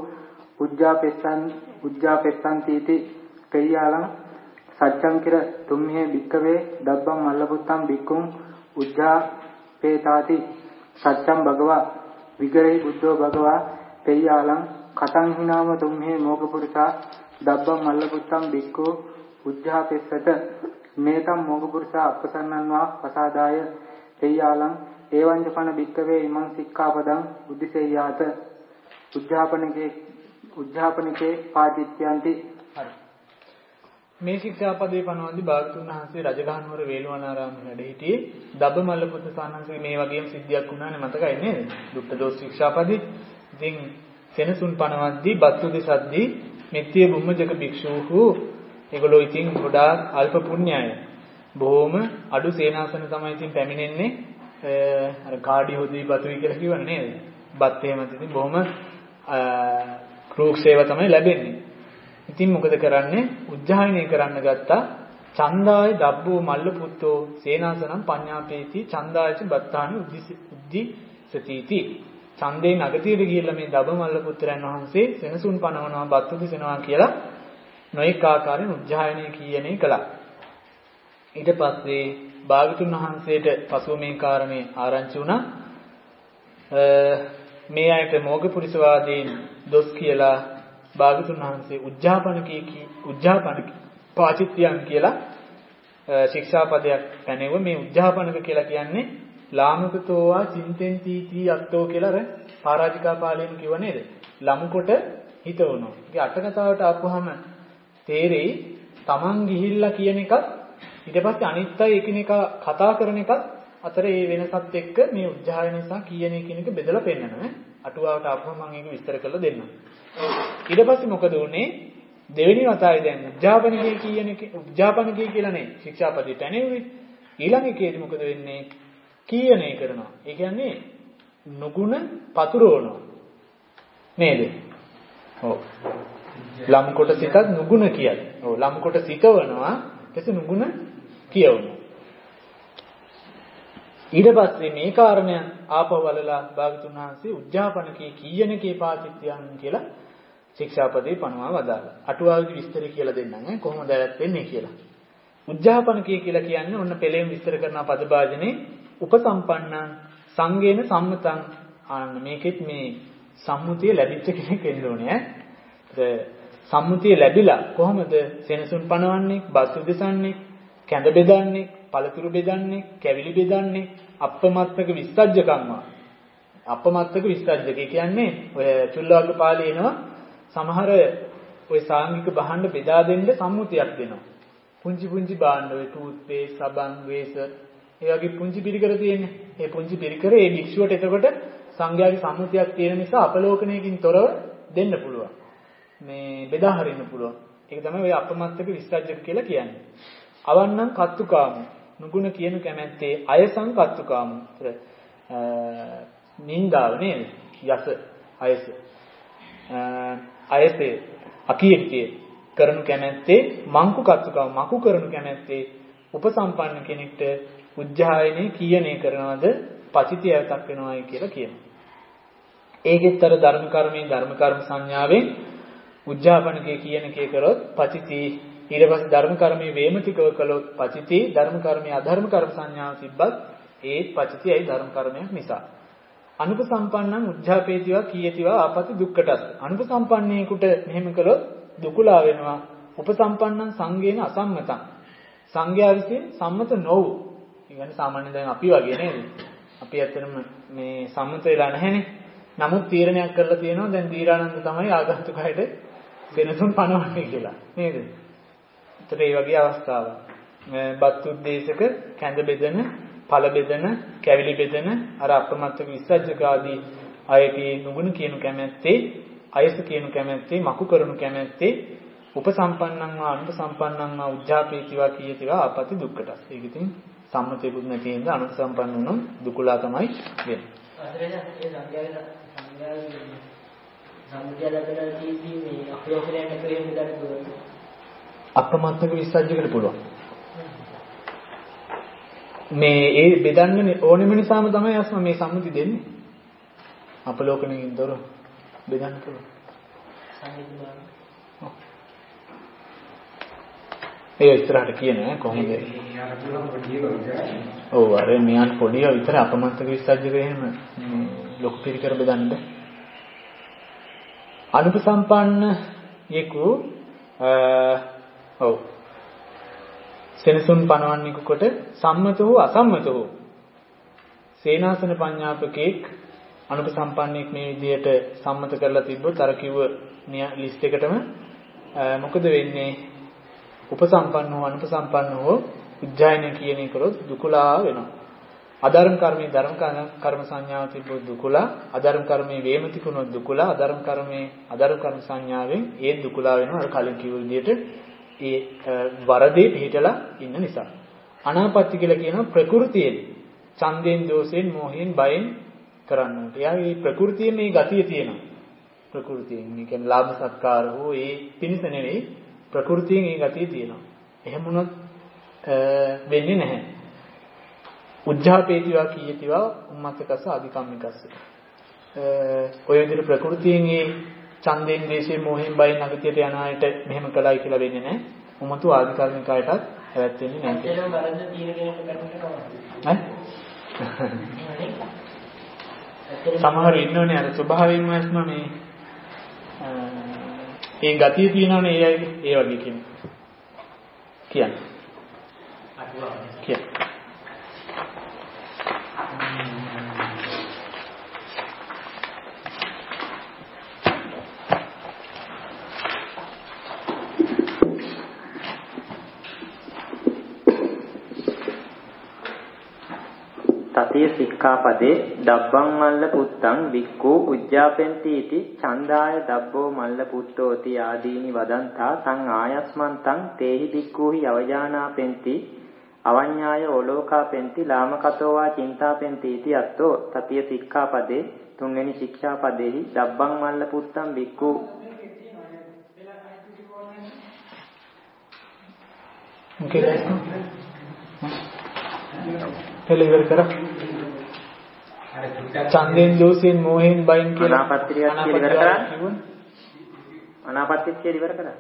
උජ්ජාපෙස්සන්ති පෙය්‍යාලං සච්ඡං කිර තුම්හේ බික්ඛවේ දබ්බම් මල්ලපුත්තං බික්ඛුං උජ්ජාපේතාති සච්ඡං භගවා විගරේ බුද්ධෝ භගවා පෙය්‍යාලං කතං හිනාම තුම්හේ මෝගපුරුෂා දබ්බම් මල්ලපුත්තං බික්ඛු උජ්ජාපෙස්සත මේතම් මෝගපුරුෂා අපසන්නන්වා පසාදාය පෙය්‍යාලං ඒවං ජපන බික්ඛවේ ඉමං සික්ඛාපදං උද්දිසෙය්‍යාත උජ්ජාපනිකේ පාදිත්‍යන්ති. හරි. මේ ශික්ෂාපදේ පනවද්දී භාගතුන් වහන්සේ රජගහනුවර වේළුවනාරාමයේ වැඩ සිටියේ දබ්බමල්ල පුත් සානන්සගේ මේ වගේම සිද්ධියක් වුණානේ මතකයි නේද? දුක්ඛ දෝෂ ශික්ෂාපදේ. ඉතින් සෙනසුන් පනවද්දී බත්තු දෙසද්දී මෙත්තිය බුම්මජක භික්ෂූහු ඒගොල්ලෝ ඉතින් ගොඩාක් අල්ප පුණ්‍යය. බොහොම අඩු සේනාසන තමයි ඉතින් පැමිණෙන්නේ අර කාඩි හොදි බතුයි කියලා කියවනේ නේද? බත් එහෙම ඉතින් බොහොම ක්‍රූක්ෂේව තමයි ලැබෙන්නේ. ඉතින් මොකද කරන්නේ? උජ්ජායනය කරන්න ගත්තා. ඡන්දාය දබ්බෝ මල්ල පුත්තෝ සේනාසනම් පඤ්ඤාපේති ඡන්දායච බත්තානි උද්දිසතිති. ඡන්දේ නගතියට ගිහිල්ලා මේ දබ්බ මල්ල පුත්‍රයන් වහන්සේ සෙනසුන් පනවනවා බත් උදිසනවා කියලා නොඑක ආකාරයෙන් උජ්ජායනය කීයනේ කළා. ඊට පස්සේ භාගතුන් වහන්සේට පසුව මේ කාරණේ ආරංචි වුණා. මේ අයට මෝගපුරිස වාදීන් දොස් කියලා භාගතුන් වහන්සේ උජ්ජාපන පාචිත්‍යයන් කියලා ශික්ෂාපදයක් පැනෙව. මේ උජ්ජාපනක කියලා කියන්නේ ලාමකතෝවා චින්තෙන් තීති අත්තෝ කියලා අර පරාජිකා පාළියෙන් කිව්ව නේද? ලමු කොට හිතවනවා. ඒක අට කතාවට ආපුවාම තේරෙයි Taman ගිහිල්ලා කියන එකත් ඊට පස්සේ අනිත් අය එකිනෙකා කතා කරන එකත් අතර ඒ වෙනසත් එක්ක මේ උජ්ජායන නිසා කියන්නේ කියන එක බෙදලා පෙන්නනවා. අටුවාවට ආපුවම මම ඒක විස්තර කරලා දෙන්නම්. ඊට පස්සේ මොකද උනේ? දෙවෙනි වතාවේ දැන් උජ්ජාපනකේ කියලා නේ ශික්ෂාපදයට ඇනෙන්නේ. ඊළඟ එකේදී මොකද වෙන්නේ? කීයනේ කරනවා. ඒ කියන්නේ නුගුණ පතුරවනවා. නේද? ඔව්. ලම් කොට සිතත් නුගුණ කියයි. ඔව් ලම් කොට සිතවනවා එතකොට නුගුණ කියවනවා. ඊට පස්සේ මේ කාරණය ආපහු වලලා භාගතුන් වහන්සේ උජ්ජාපනකේ කීයනකේ පාචිත්‍යයන් කියලා ශික්ෂාපදේ පනවා වදාළා. අටුවාවේ විස්තර කියලා දෙන්නම් කොහොමද ඇත් වෙන්නේ කියලා. උජ්ජාපනකේ කියලා කියන්නේ ඔන්න පෙළෙන් විස්තර කරන පදභාජනේ උපසම්පන්නං සංගේන සම්මතං ආන්න මේකෙත් මේ සම්මුතිය ලැබිච්ච කෙනෙක් වෙන්න ඕනේ ඈ. සම්මුතිය ලැබිලා කොහොමද සෙනසුන් පනවන්නේ, බස් උදෙසන්නේ, කැඳ බෙදන්නේ, පළතුරු බෙදන්නේ, කැවිලි බෙදන්නේ, අප්පමත්තක විස්සජ්ජකම්මා. අප්පමත්තක විස්සජ්ජක කියන්නේ ඔය චුල්ලවර්ග පාළියේ එනවා සමහර ඔය සාංගික භාණ්ඩ බෙදා දෙන්න සම්මුතියක් දෙනවා. පුංචි පුංචි භාණ්ඩ ඔය ටූත් පේස්ට්, සබන්, වේසර් ඒ වගේ පුංචි පිරිකර තියෙන්නේ. ඒ පුංචි පිරිකර ඒ භික්ෂුවට එතකොට සංඝයාගේ සම්මුතියක් තියෙන නිසා අපලෝකණයකින් තොරව දෙන්න පුළුවන්. මේ බෙදා හරින්න පුළුවන්. ඒක තමයි ඔය අපමත්තක විස්සජ්ජක කියලා කියන්නේ. අවන්නම් කත්තුකාමු නුගුණ කියන කැමැත්තේ අයසං කත්තුකාමු. නින්දාව නේද? යස අයස. අයසේ අකීර්තිය කරනු කැමැත්තේ මංකු කත්තුකාමු මකු කරනු කැමැත්තේ උපසම්පන්න කෙනෙක්ට උජ්ජායනේ කීයනේ කරනවද පචිතියයක් වෙනවායි කියලා කියනවා. ඒකෙත්තර ධර්ම කර්මයේ ධර්ම කර්ම සංඥාවෙන් උජ්ජාපනකේ කියනකේ කරොත් පචිති ඊට පස්සේ ධර්ම කර්මයේ වේමතිකව කළොත් පචිති ධර්ම කර්මයේ අධර්ම කර්ම සංඥාව තිබ්බත් ඒ පචිතියයි ධර්ම කර්මයක් නිසා. අනුපසම්පන්නං උජ්ජාපේතිවා කීයතිවා ආපති දුක්කටස්. අනුපසම්පන්නේකට මෙහෙම කළොත් දුකලා වෙනවා. උපසම්පන්නං සංගේන අසම්මතං. සංඝයා විසින් සම්මත නොවු. ඒ කියන්නේ සාමාන්‍යයෙන් දැන් අපි වගේ නේද? අපි ඇත්තටම මේ සම්මත වෙලා නැහැනේ. නමුත් තීරණයක් කරලා තියෙනවා දැන් දීරානන්ද තමයි ආගන්තුකයට වෙනසුන් පනවන්නේ කියලා. නේද? ඒතර ඒ වගේ අවස්ථාවක්. බත් උද්දේශක කැඳ බෙදෙන, ඵල බෙදෙන, කැවිලි බෙදෙන අර අප්‍රමත්තක විසජ්ජක ආදී අයටි නුගුණ කියන කැමැත්තේ, අයස කියන කැමැත්තේ, මකු කරනු කැමැත්තේ උපසම්පන්නං වා අනුපසම්පන්නං වා උජ්ජාපේතිවා කීයතිවා ආපති දුක්කටස්. ඒක ඉතින් සම්මතයකුත් නැති හින්දා අනුසම්පන්න වුණොත් දුකලා තමයි වෙන්නේ. අතරේ ඒ සංඥාවේ සම්මුතිය ලැබෙන තීදී මේ අපලෝකණයට ප්‍රේම ගන්න පුළුවන්. අප්‍රමත්තක විසජ්ජකට පුළුවන්. මේ ඒ බෙදන්න ඕනෙම නිසාම තමයි අස්ම මේ සම්මුති දෙන්නේ. අපලෝකණයෙන් දොර බෙදන්න පුළුවන්. ඒ ඉස්සරහට කියන්නේ කොහොමද? ඔව් අර මියන් පොඩිය විතර අපමත්තක විසජ්ජක එහෙම ලොකු පිරිකර බෙදන්න. අනුපසම්පන්න යෙකු ඔව් සෙනසුන් පනවන්නේ කොට සම්මත හෝ අසම්මත හෝ සේනාසන පඤ්ඤාපකෙක් අනුපසම්පන්නෙක් මේ විදිහට සම්මත කරලා තිබ්බොත් අර කිව්ව ලිස්ට් එකටම මොකද වෙන්නේ? උපසම්පන්න හෝ අනුපසම්පන්න හෝ උජ්ජායන කියන එක කරොත් දුකලා වෙනවා. අධර්ම කර්මයේ ධර්ම කර්ම සංඥාව තිබ්බොත් දුකලා, අධර්ම කර්මයේ වේමතිකුණොත් දුකලා, අධර්ම කර්මයේ අධර්ම කර්ම සංඥාවෙන් ඒ දුකලා වෙනවා. අර කලින් කිව්ව විදිහට ඒ වරදේ පිටලා ඉන්න නිසා. අනාපත්‍ති කියලා කියනවා ප්‍රകൃතියෙන්, ඡන්දයෙන්, දෝෂයෙන්, මෝහයෙන්, බයෙන් කරන්නට. එයාගේ ප්‍රകൃතියේ මේ ගතිය තියෙනවා. ප්‍රകൃතියෙන් මේ කියන්නේ ලාභ සත්කාර හෝ ඒ පිණිස නෙවෙයි ප්‍රകൃතියෙන් ඒ ගතිය තියෙනවා. එහෙම වුණොත් වෙන්නේ නැහැ. උජ්ජාපේතිවා කීයතිවා උම්මත්තකස අධිකම්මිකස්ස. ඔය විදිහට ප්‍රകൃතියෙන් ඒ ඡන්දයෙන්, දේශයෙන්, මොහෙන්, බයෙන් අගතියට යන අයට මෙහෙම කළයි කියලා වෙන්නේ නැහැ. උමතු ආධිකරණිකයටත් හැවැත්වෙන්නේ නැහැ. ඒකම බරද තියෙන කෙනෙක්ට කරන්න සමහර ඉන්නෝනේ අර ස්වභාවයෙන්ම ඇස්ම මේ ඒ ගතිය තියෙනවනේ ඒ අයගේ ඒ වගේ කෙනෙක්. කියන්නේ. කියන්නේ. තතිය සික්ඛාපදේ දබ්බං මල්ල පුත්තං වික්ඛු උජ්ජාපෙන්ති इति ඡන්දාය දබ්බෝ මල්ල පුත්තෝති ආදීනි වදන්තා සං ආයස්මන්තං තේහි වික්ඛුහි අවජානාපෙන්ති අවඤ්ඤාය ඕලෝකාපෙන්ති ලාමකතෝ වා චින්තාපෙන්ති इति අත්තෝ තතිය සික්ඛාපදේ තුන්වෙනි ශික්ෂාපදේහි දබ්බං මල්ල පුත්තං වික්ඛු මොකද ඉවර කර ඡන්දෙන් දෝෂෙන් මොහෙන් බයින් කියලා අනාපත්තිය ඉවර කරා අනාපත්තිය ඉවර කරා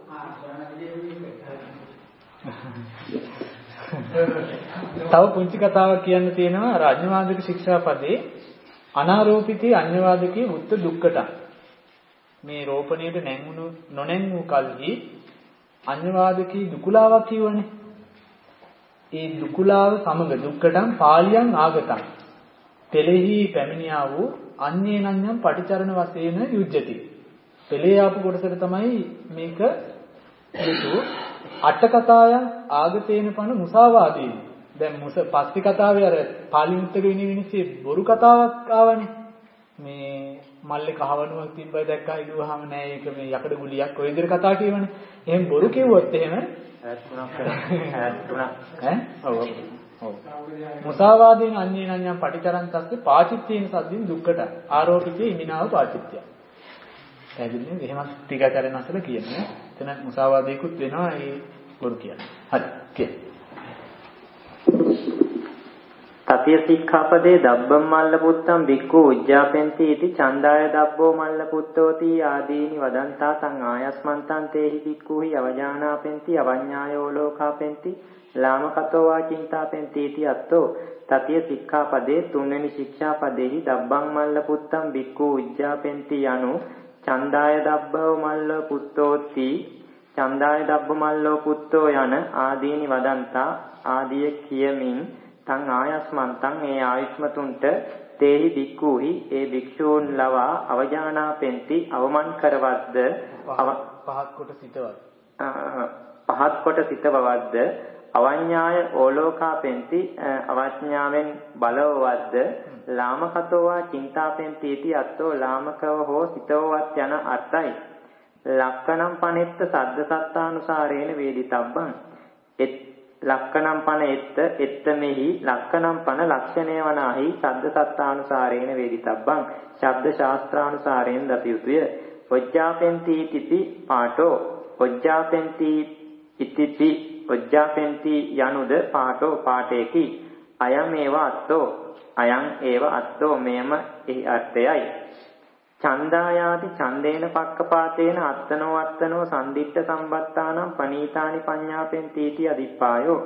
තව පුංචි කතාවක් කියන්න තියෙනවා රාජ්‍යවාදික ශික්ෂාපදේ අනාරෝපිතී අඤ්ඤවාදකී උත්ත දුක්කට මේ රෝපණයට නැංගුණු නොනැංගු කල්හි අඤ්ඤවාදකී දුකුලාවක් කියවනේ ඒ දුකුලාව සමග දුක්කටම් පාලියන් ආගතං පෙළෙහි පැමිණියා වූ අඤ්ඤේනඤ්ඤම් පටිචරණ වශයෙන් යුජ්ජති. පෙළේ ආපු කොටසට තමයි මේක හේතු අට කතායන් ආගතේන පන මුසාවාදී. දැන් පස්ති කතාවේ අර පාලිමුත්තක විනිවිනිසේ බොරු කතාවක් ආවනේ. මේ මල්ලේ කහවණුවක් තිබ්බයි දැක්කා ඉදුවහම නෑ ඒක මේ යකඩ ගුලියක් ඔය විදිහට කතා කියවනේ. එහෙන් බොරු කිව්වොත් එහෙම මුසාවාදීන අඤ්ඤේනඤ්ඤම් පටිචරන්තස්සේ පාචිත්තේන සද්දින් දුක්කට ආරෝපිතේ ඉමිනාව පාචිත්‍ය. පැහැදිලිද? එහෙමත් ටිකතරෙන් අසල කියන්නේ. එතන මුසාවාදයකුත් වෙනවා ඒ බොරු කියන්නේ. හරි. කියන්න. තතිය සික්ඛාපදේ දබ්බම් මල්ල පුත්තම් වික්ඛු උජ්ජාපෙන්ති इति ඡන්දාය දබ්බෝ මල්ල පුත්තෝති ආදීනි වදන්තා සං ආයස්මන්තං තේහි වික්ඛුහි අවජානාපෙන්ති අවඤ්ඤායෝ ලෝකාපෙන්ති ලාමකතෝ වා චින්තාපෙන්ති इति අත්තෝ තතිය සික්ඛාපදේ තුන්වෙනි ශික්ෂාපදේහි දබ්බම් මල්ල පුත්තම් වික්ඛු උජ්ජාපෙන්ති යනු ඡන්දාය දබ්බෝ මල්ල පුත්තෝති ඡන්දාය දබ්බ මල්ලෝ පුත්තෝ යන ආදීනි වදන්තා ආදිය කියමින් තං ආයස්මන්තං ඒ ආයුෂ්මතුන්ට තේහි වික්ඛුහි ඒ භික්ෂූන් ලවා අවජානාපෙන්ති අවමන් කරවද්ද පහත් කොට සිටවත් පහත් කොට සිටවවද්ද අවඤ්ඤාය ඕලෝකාපෙන්ති අවඥාවෙන් බලවවද්ද ලාමකතෝ වා චින්තාපෙන්ති इति අත්තෝ ලාමකව හෝ සිටවවත් යන අර්ථයි ලක්කනම් පනෙත්ත සද්ද සත්තානුසාරේන වේදිතබ්බං ලක්කනම් පන එත්ත මෙහි ලක්කනම් පන ලක්ෂණය වනාහි සද්ද සත්තානුසාරේන වේදිතබ්බං ශබ්ද ශාස්ත්‍රානුසාරයෙන් දත යුතුය ඔජ්ජාපෙන්ති ඉති පාඨෝ ඔජ්ජාපෙන්ති ඉති ඔජ්ජාපෙන්ති යනුද පාඨෝ පාඨේකි අයම් ඒව අත්තෝ අයං ඒව අත්තෝ මෙයම එහි අර්ථයයි ඡන්දායාති ඡන්දේන පක්කපාතේන අත්තනෝ අත්තනෝ සම්දිත්ත සම්බත්තානම් පනීතානි පඤ්ඤාපෙන්ති इति අදිප්පායෝ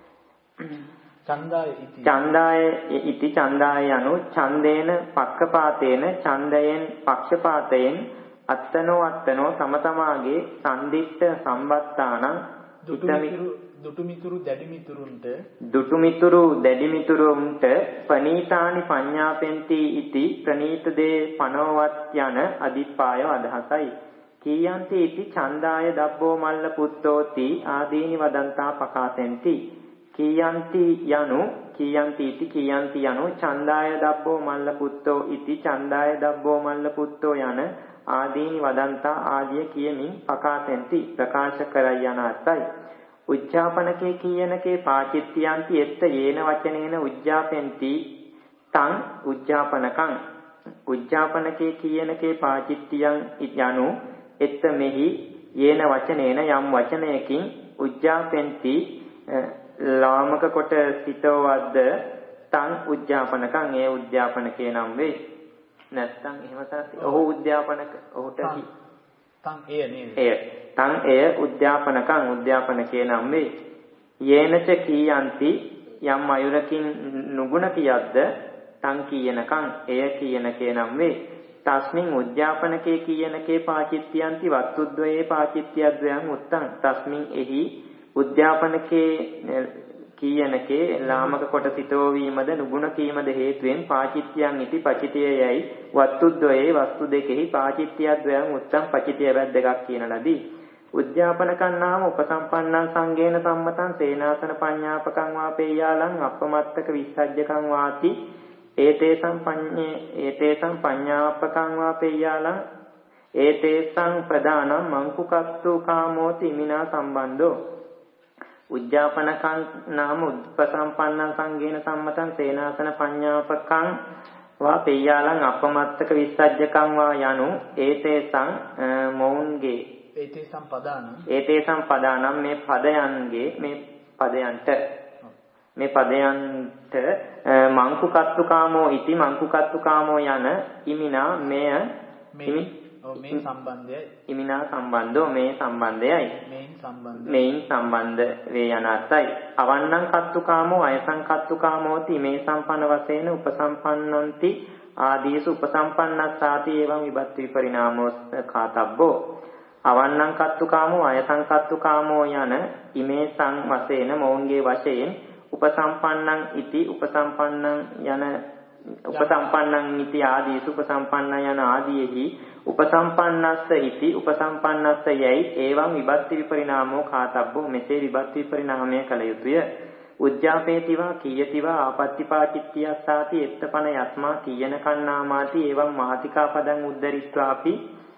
ඡන්දාය ඉති ඡන්දාය යනු ඡන්දේන පක්කපාතේන ඡන්දයෙන් පක්ෂපාතයෙන් අත්තනෝ අත්තනෝ තම තමාගේ සම්දිත්ත සම්බත්තානම් දුටුමිතුරු දැඩිමිතුරුන්ට පනීතානි පඤ්ඤාපෙන්ති इति ප්‍රනීත දේ පනවවත් යන අදිප්පාය අදහසයි කීයන්ති इति ඡන්දාය දබ්බෝ මල්ල පුත්තෝති ආදීනි වදන්තා පකාසෙන්ති කීයන්ති යනු ඡන්දාය දබ්බෝ මල්ල පුත්තෝ इति ඡන්දාය දබ්බෝ මල්ල පුත්තෝ යන ආදීනි වදන්තා ආදිය කියමින් පකාසෙන්ති ප්‍රකාශ කරයි යන අර්ථයි උජ්ජාපනකේ කියනකේ පාචිත්‍යන්ති එත්ත යේන වචනේන උජ්ජාපෙන්ති තං උජ්ජාපනකං උජ්ජාපනකේ කියනකේ පාචිත්‍යං යනු එත්ත මෙහි යේන වචනේන යම් වචනයකින් උජ්ජාපෙන්ති ලාමක කොට සිතවද්ද තං උජ්ජාපනකං ඒ උජ්ජාපනකේ නම් වේ නැත්තම් එහෙම තමයි ඔහු උජ්ජාපනක ඔහුට තං එය නේද? තං එය උද්‍යාපනකං උද්‍යාපනකේ නම් වේ. යේනච කීයන්ති යම් අයුරකින් නුගුණ කියද්ද තං කීයනකං එය කීයනකේ නම් වේ. තස්මින් උද්‍යාපනකේ කීයනකේ පාචිත්‍යන්ති වත්තුද්වයේ පාචිත්‍යද්වයන් උත්තං. තස්මින් එහි උද්‍යාපනකේ කීයනකේ ලාමක කොට සිතෝ වීමද නුගුණ කීමද හේතුවෙන් පාචිත්‍යයන් ඉති පචිතයයි වත්තුද්වයේ වස්තු දෙකෙහි පාචිත්‍යද්වයන් උත්තං පචිතය දෙකක් කියන ලදී. උද්‍යාපනකං නාම උපසම්පන්නං සංගේන සම්මතං සේනාසන පඤ්ඤාපකං වාපේයාලං අපමත්තක විස්සජ්ජකං වාති ඒතේසං පඤ්ඤාපකං වාපේයාලං ඒතේසං ප්‍රදානං මංකුකත්තු කාමෝති ඉමිනා සම්බන්ධෝ. උද්‍යාපනකං නාම උපසම්පන්නං සංගේන සම්මතං සේනාසන පඤ්ඤාපකං වාපේයාලං අපමත්තක විස්සජ්ජකං වා යනු ඒතේසං මොවුන්ගේ ඒතේසම් පදානම් මේ පදයන්ගේ මේ පදයන්ට මංකුකත්තුකාමෝ ඉති මංකුකත්තුකාමෝ යන ඉමිනා මෙය මේ සම්බන්ධයයි ඉමිනා සම්බන්ධෝ මේ සම්බන්ධයයි මේන් සම්බන්ධ වේ යන අර්ථයි. අවන්නං කත්තුකාමෝ අයසං කත්තුකාමෝති මේ සම්පන්න වශයෙන් උපසම්පන්නොන්ති ආදීසු උපසම්පන්නස්සාති එවං විභක්ති විපරිණාමෝ කාතබ්බෝ. අවන්නං කත්තුකාමෝ අයසං කත්තුකාමෝ යන ඉමේ සං වශයෙන් මොවුන්ගේ වශයෙන් උපසම්පන්නං ඉති උපසම්පන්නං යන උපසම්පන්නං ඉති ආදීසු උපසම්පන්න යන ආදීෙහි උපසම්පන්නස්ස ඉති උපසම්පන්නස්ස යයි එවං විභක්ති විපරිණාමෝ කාතබ්බෝ. මෙසේ විභක්ති විපරිණාමය කළ යුතුය. උජ්ජාපේතිවා කීයතිවා ආපත්තිපාචිත්‍යස්සාති එත්තපන යස්මා කීයන කන්නාමාති එවං මාතිකා පදං උද්දරිත්වාපි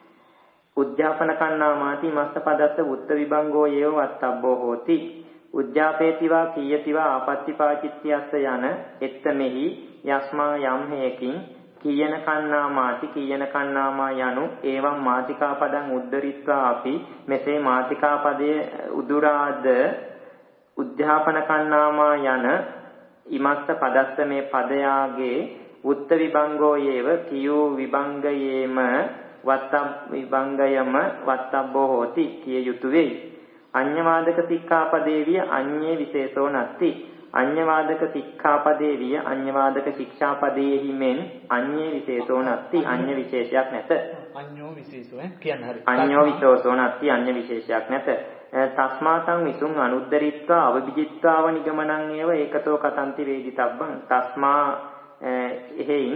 උද්‍යාපනකන්නාමාති මස්ස පදස්ස උත්ත විභංගෝ යේව වත්තබ්බෝ හෝති. උද්‍යාපේතිවා කීයතිවා ආපත්තිපාචිත්‍යස්ස යන එත්තමෙහි යස්මා යම් හේකින් කීයන කන්නාමාති කීයන කන්නාමා යනු එවං මාතිකා පදං උද්දරිත්වා අපි මෙසේ මාතිකා පදයේ උදුරාද උද්‍යාපනකන්නාමා යන ඉමස්ස පදස්ස මේ පදයාගේ උත්ත විභංගෝ යේව කියූ විභංගයේම විභංගයම වත්තබ්බෝ හෝති කිය යුතු වෙයි. අඤ්ඤවාදක සික්ඛාපදේවිය අඤ්ඤේ විශේෂෝ නත්ති. අඤ්ඤවාදක සික්ඛාපදේවිය අඤ්ඤවාදක ශික්ෂාපදේහි මෙන් අඤ්ඤේ විශේෂෝ නත්ති. අඤ්ඤ විශේෂයක් නැත. අඤ්ඤෝ විශේෂෝ කියන්න හරි. අඤ්ඤෝ විශේෂෝ නත්ති. අඤ්ඤ විශේෂයක් නැත. තස්මාතං විසුං අනුද්දරිත්වා අවවිජිත්වාව නිගමනං ඒව ඒකතෝ කතන්ති වේදිතබ්බං. තස්මා එහෙයින්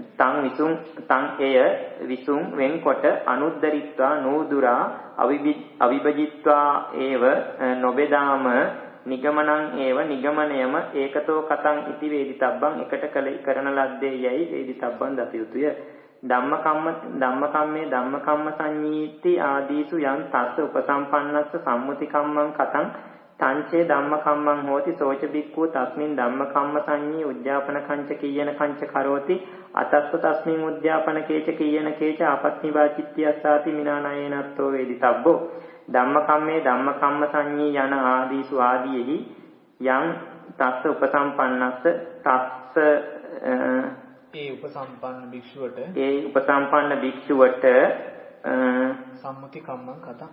තං එය විසුම් වෙන්කොට අනුද්දරිත්වා නූදුරා අවිභජිත්වා ඒව නොබෙදාම නිගමනං ඒව නිගමනයම ඒකතෝ කතං ඉති වේදිතබ්බං එකට කරන ලද්දේ යයි වේදිතබ්බං දත යුතුය. ධම්මකම්මේ ධම්මකම්ම සංඤීති ආදීසු යම් තස්ස උපසම්පන්නස්ස සම්මුති කම්මං කතං තංචේ ධම්මකම්මං හෝති සෝච බික්ඛු තස්මින් ධම්මකම්ම සංඤී උද්‍යාපන කංච කීයන කංච කරෝති අතස්ස තස්මින් උද්‍යාපන කේච කීයන කේච ආපත්තිවාචිත්‍යස්සාති මිනානයනත්තෝ වේදිතබ්බෝ. ධම්මකම්මේ ධම්මකම්ම සංඤී යන ආදීසු ආදීෙහි යම් තස්ස උපසම්පන්නස්ස තස්ස ඒ උපසම්පන්න භික්ෂුවට සම්මුති කම්මං කතං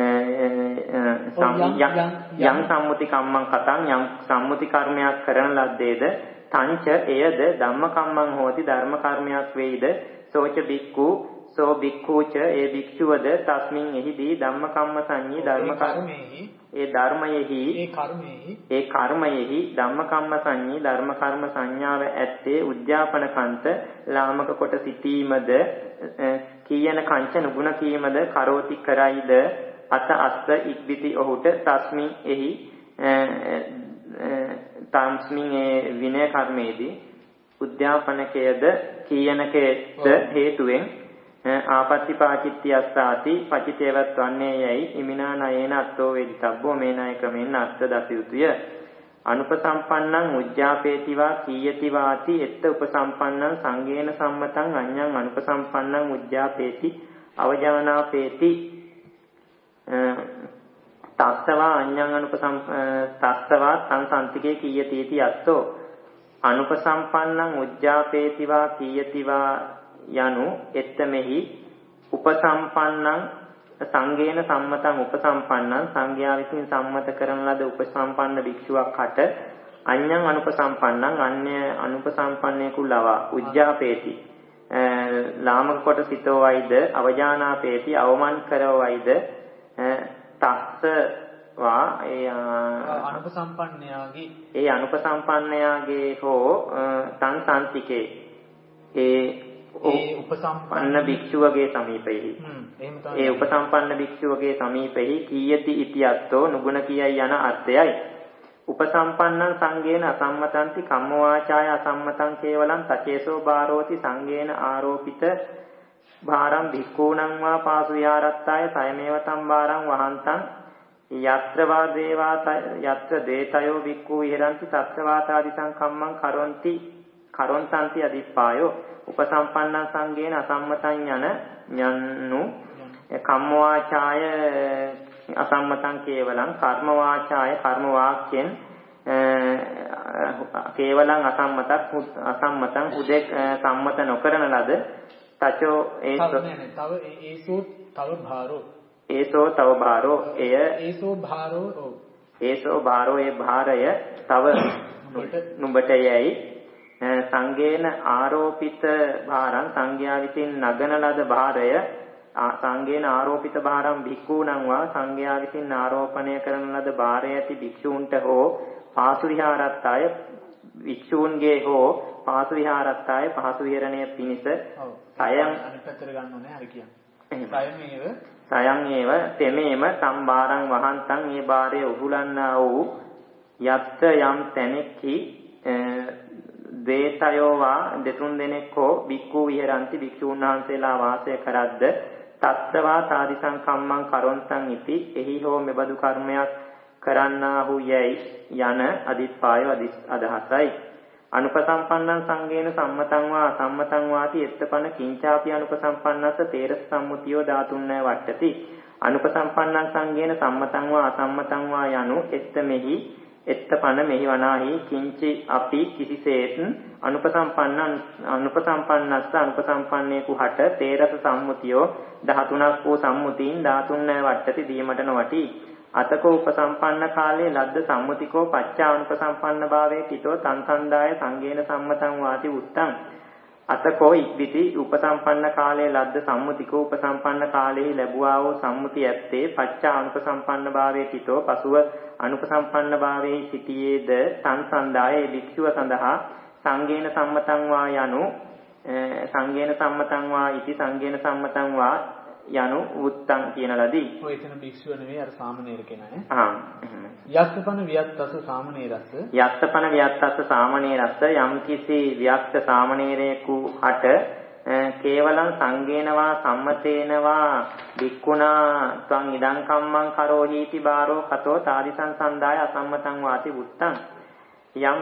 යම් සම්මුති කම්මං කතං යම් සම්මුති කර්මයක් කරන ලද්දේද තංච එයද ධම්ම කම්මං හෝති ධර්ම කර්මයක් වෙයිද සෝච බික්ඛු සෝ බික්ඛුච ඒ භික්ෂුවද තස්මින් එහිදී ධම්ම කම්ම සංඤී ධර්ම කර්මෙහි ඒ කර්මයෙහි ධම්ම කම්ම සංඤී ධර්ම කර්ම සංඥාව ඇත්තේ උද්‍යාපන කන්ත ලාමක කොට සිටීමද කීයන කංච නුගුණ කීමද කරෝති කරයිද අත අස්ස ඉක්බිති ඔහුට තස්මින් එහි තස්මින් ඒ විනය කර්මයේදී උද්‍යාපනකයේද කීයනකයේද හේතුවෙන් ආපත්තිපාචිත්‍යස්සාති පචිතේවත් වන්නේ යයි ඉමිනා නයේන අත්තෝ වේදිතබ්බෝ මේ ණය ක්‍රමෙන් අර්ථ දත යුතුය. අනුපසම්පන්නං උජ්ජාපේතිවා කීයතිවාති එත්ත උපසම්පන්නං සංගේන සම්මතං අඤ්ඤං අනුපසම්පන්නං උජ්ජාපේති අවජානාපේති තස්සවා අඤ්ඤං තස්සවා සංසන්තිකේ කීයතිති අත්තෝ අනුපසම්පන්නං උජ්ජාපේතිවා කීයතිවා යනු එත්තමෙහි උපසම්පන්නං සංගේන සම්මතං උපසම්පන්නං සංඝයා විසින් සම්මත කරන ලද උපසම්පන්න භික්ෂුවක් හට අඤ්ඤං අනුපසම්පන්නං අන්‍ය අනුපසම්පන්නේකු ලවා උජ්ජාපේති ලාමක කොට සිතෝයිද අවජානාපේති අවමන් කරවයිද තස්ස වා ඒ අනුපසම්පන්නයාගේ හෝ තන් සම්තිකේ ඒ උපසම්පන්න භික්ෂුවගේ සමීපෙහි ඒ උපසම්පන්න භික්ෂුවගේ සමීපෙහි කීයති ඉතියත්තෝ නුගුණ කියයි යන අර්ථයයි උපසම්පන්නං සංගේන අසම්මතන්ති කම්මවාචාය අසම්මතං කේවලං තචේසෝ බාරෝති සංගේන ආරෝපිත භාරං භික්ඛූණං වා පාසු විහාරත්තාය සයමේව තම් බාරං වහන්තං යත්‍ර වා දේවාතය යත්‍ර දේතයෝ භික්ඛූ විහෙරಂತಿ තත්‍ර වාතාදිසං කම්මං කරොන්තන්ති අදිප්පායෝ උපසම්පන්නං සංගේන අසම්මතං යනු කම්මවාචාය අසම්මතං කේවලං කර්ම වාචාය කර්ම වාක්‍යෙන් කේවලං අසම්මතං උදෙක් සම්මත නොකරන ලද තචෝ ඒසෝ තව භාරෝ ඒසෝ භාරෝ ඒ භාරය තව නුඹට යයි සංගේන ආරෝපිත භාරං සංඝයා විසින් නගන ලද භාරය සංගේන ආරෝපිත භාරම් භික්ඛූණං වා සංඝයා විසින් ආරෝපණය කරන ලද භාරය ඇති භික්ෂූන්ට හෝ පාසු විහාරත්තාය භික්ෂූන්ගේ හෝ පාසු විහාරත්තාය පහසු විහරණය පිණිස සයං අනිපතර ගන්න ඕනේ හරි කියන්නේ සයං ඒව තෙමේම සම්බාරං වහන්තං මේ භාරය උහුලන්නා වූ යත්ත යම් තැනෙක්හි දේතයෝවා දෙතුන් දෙනෙක් හෝ භික්ඛූ විහෙරಂತಿ භික්ෂූන් වහන්සේලා වාසය කරද්ද තත්ත්වා සාදිසං කම්මං කරොන්තං ඉති එහි හෝ මෙබඳු කර්මයක් කරන්නාහු යයි යන අදිස්පාය අදහසයි අනුපසම්පන්නං සංගේන සම්මතං වා අසම්මතං වාති එත්තපන කිංචාපි අනුපසම්පන්නස්ස තේරස සම්මුතියෝ ධාතුන්නය වට්ටති අනුපසම්පන්නං සංගේන සම්මතං වා අසම්මතං වා යනු එත්තමෙහි එත්තපන මෙහි වනාහි කිංචි අපි කිසිසේත් අනුපසම්පන්නස්ස අනුපසම්පන්නේකු හට තේරස සම්මුතියෝ 13ක් වූ සම්මුතීන් 13 වට්ටති දීමට නොවටි අතකෝ උපසම්පන්න කාලේ ලද්ද සම්මුතිකෝ පච්චා අනුපසම්පන්න භාවයේ තිතෝ තංසන්දාය සංගේන සම්මතං වාති උත්තං අතකෝ ඉක්විති උපසම්පන්න කාලේ ලද්ද සම්මුතිකෝ උපසම්පන්න කාලෙහි ලැබුවා වූ සම්මුති ඇත්තේ පච්චා අනුපසම්පන්න භාවයේ තිතෝ පසුව අනුපසම්පන්න භාවයේ සිටියේද සංසන්දාය භික්ෂුව සඳහා සංගේන සම්මතං වා යනු සංගේන සම්මතං වා ඉති සංගේන සම්මතං වා යනු උත්තං කියන ලදී. ඔය එතන භික්ෂුව නෙවෙයි අර සාමණේර කෙනා යත්තපන වියත්තස සාමණේරස්ස යත්තපන වියත්තස සාමණේරස්ස යම් කිසි වියක්ත සාමණේරයෙකු හට කේවලං සංගේනවා සම්මතේනවා භික්ඛුනා ත්වං ඉදං කම්මං කරෝහීති බාරෝ කතෝ තාදිසං සන්දාය අසම්මතං වාති උත්තං යම්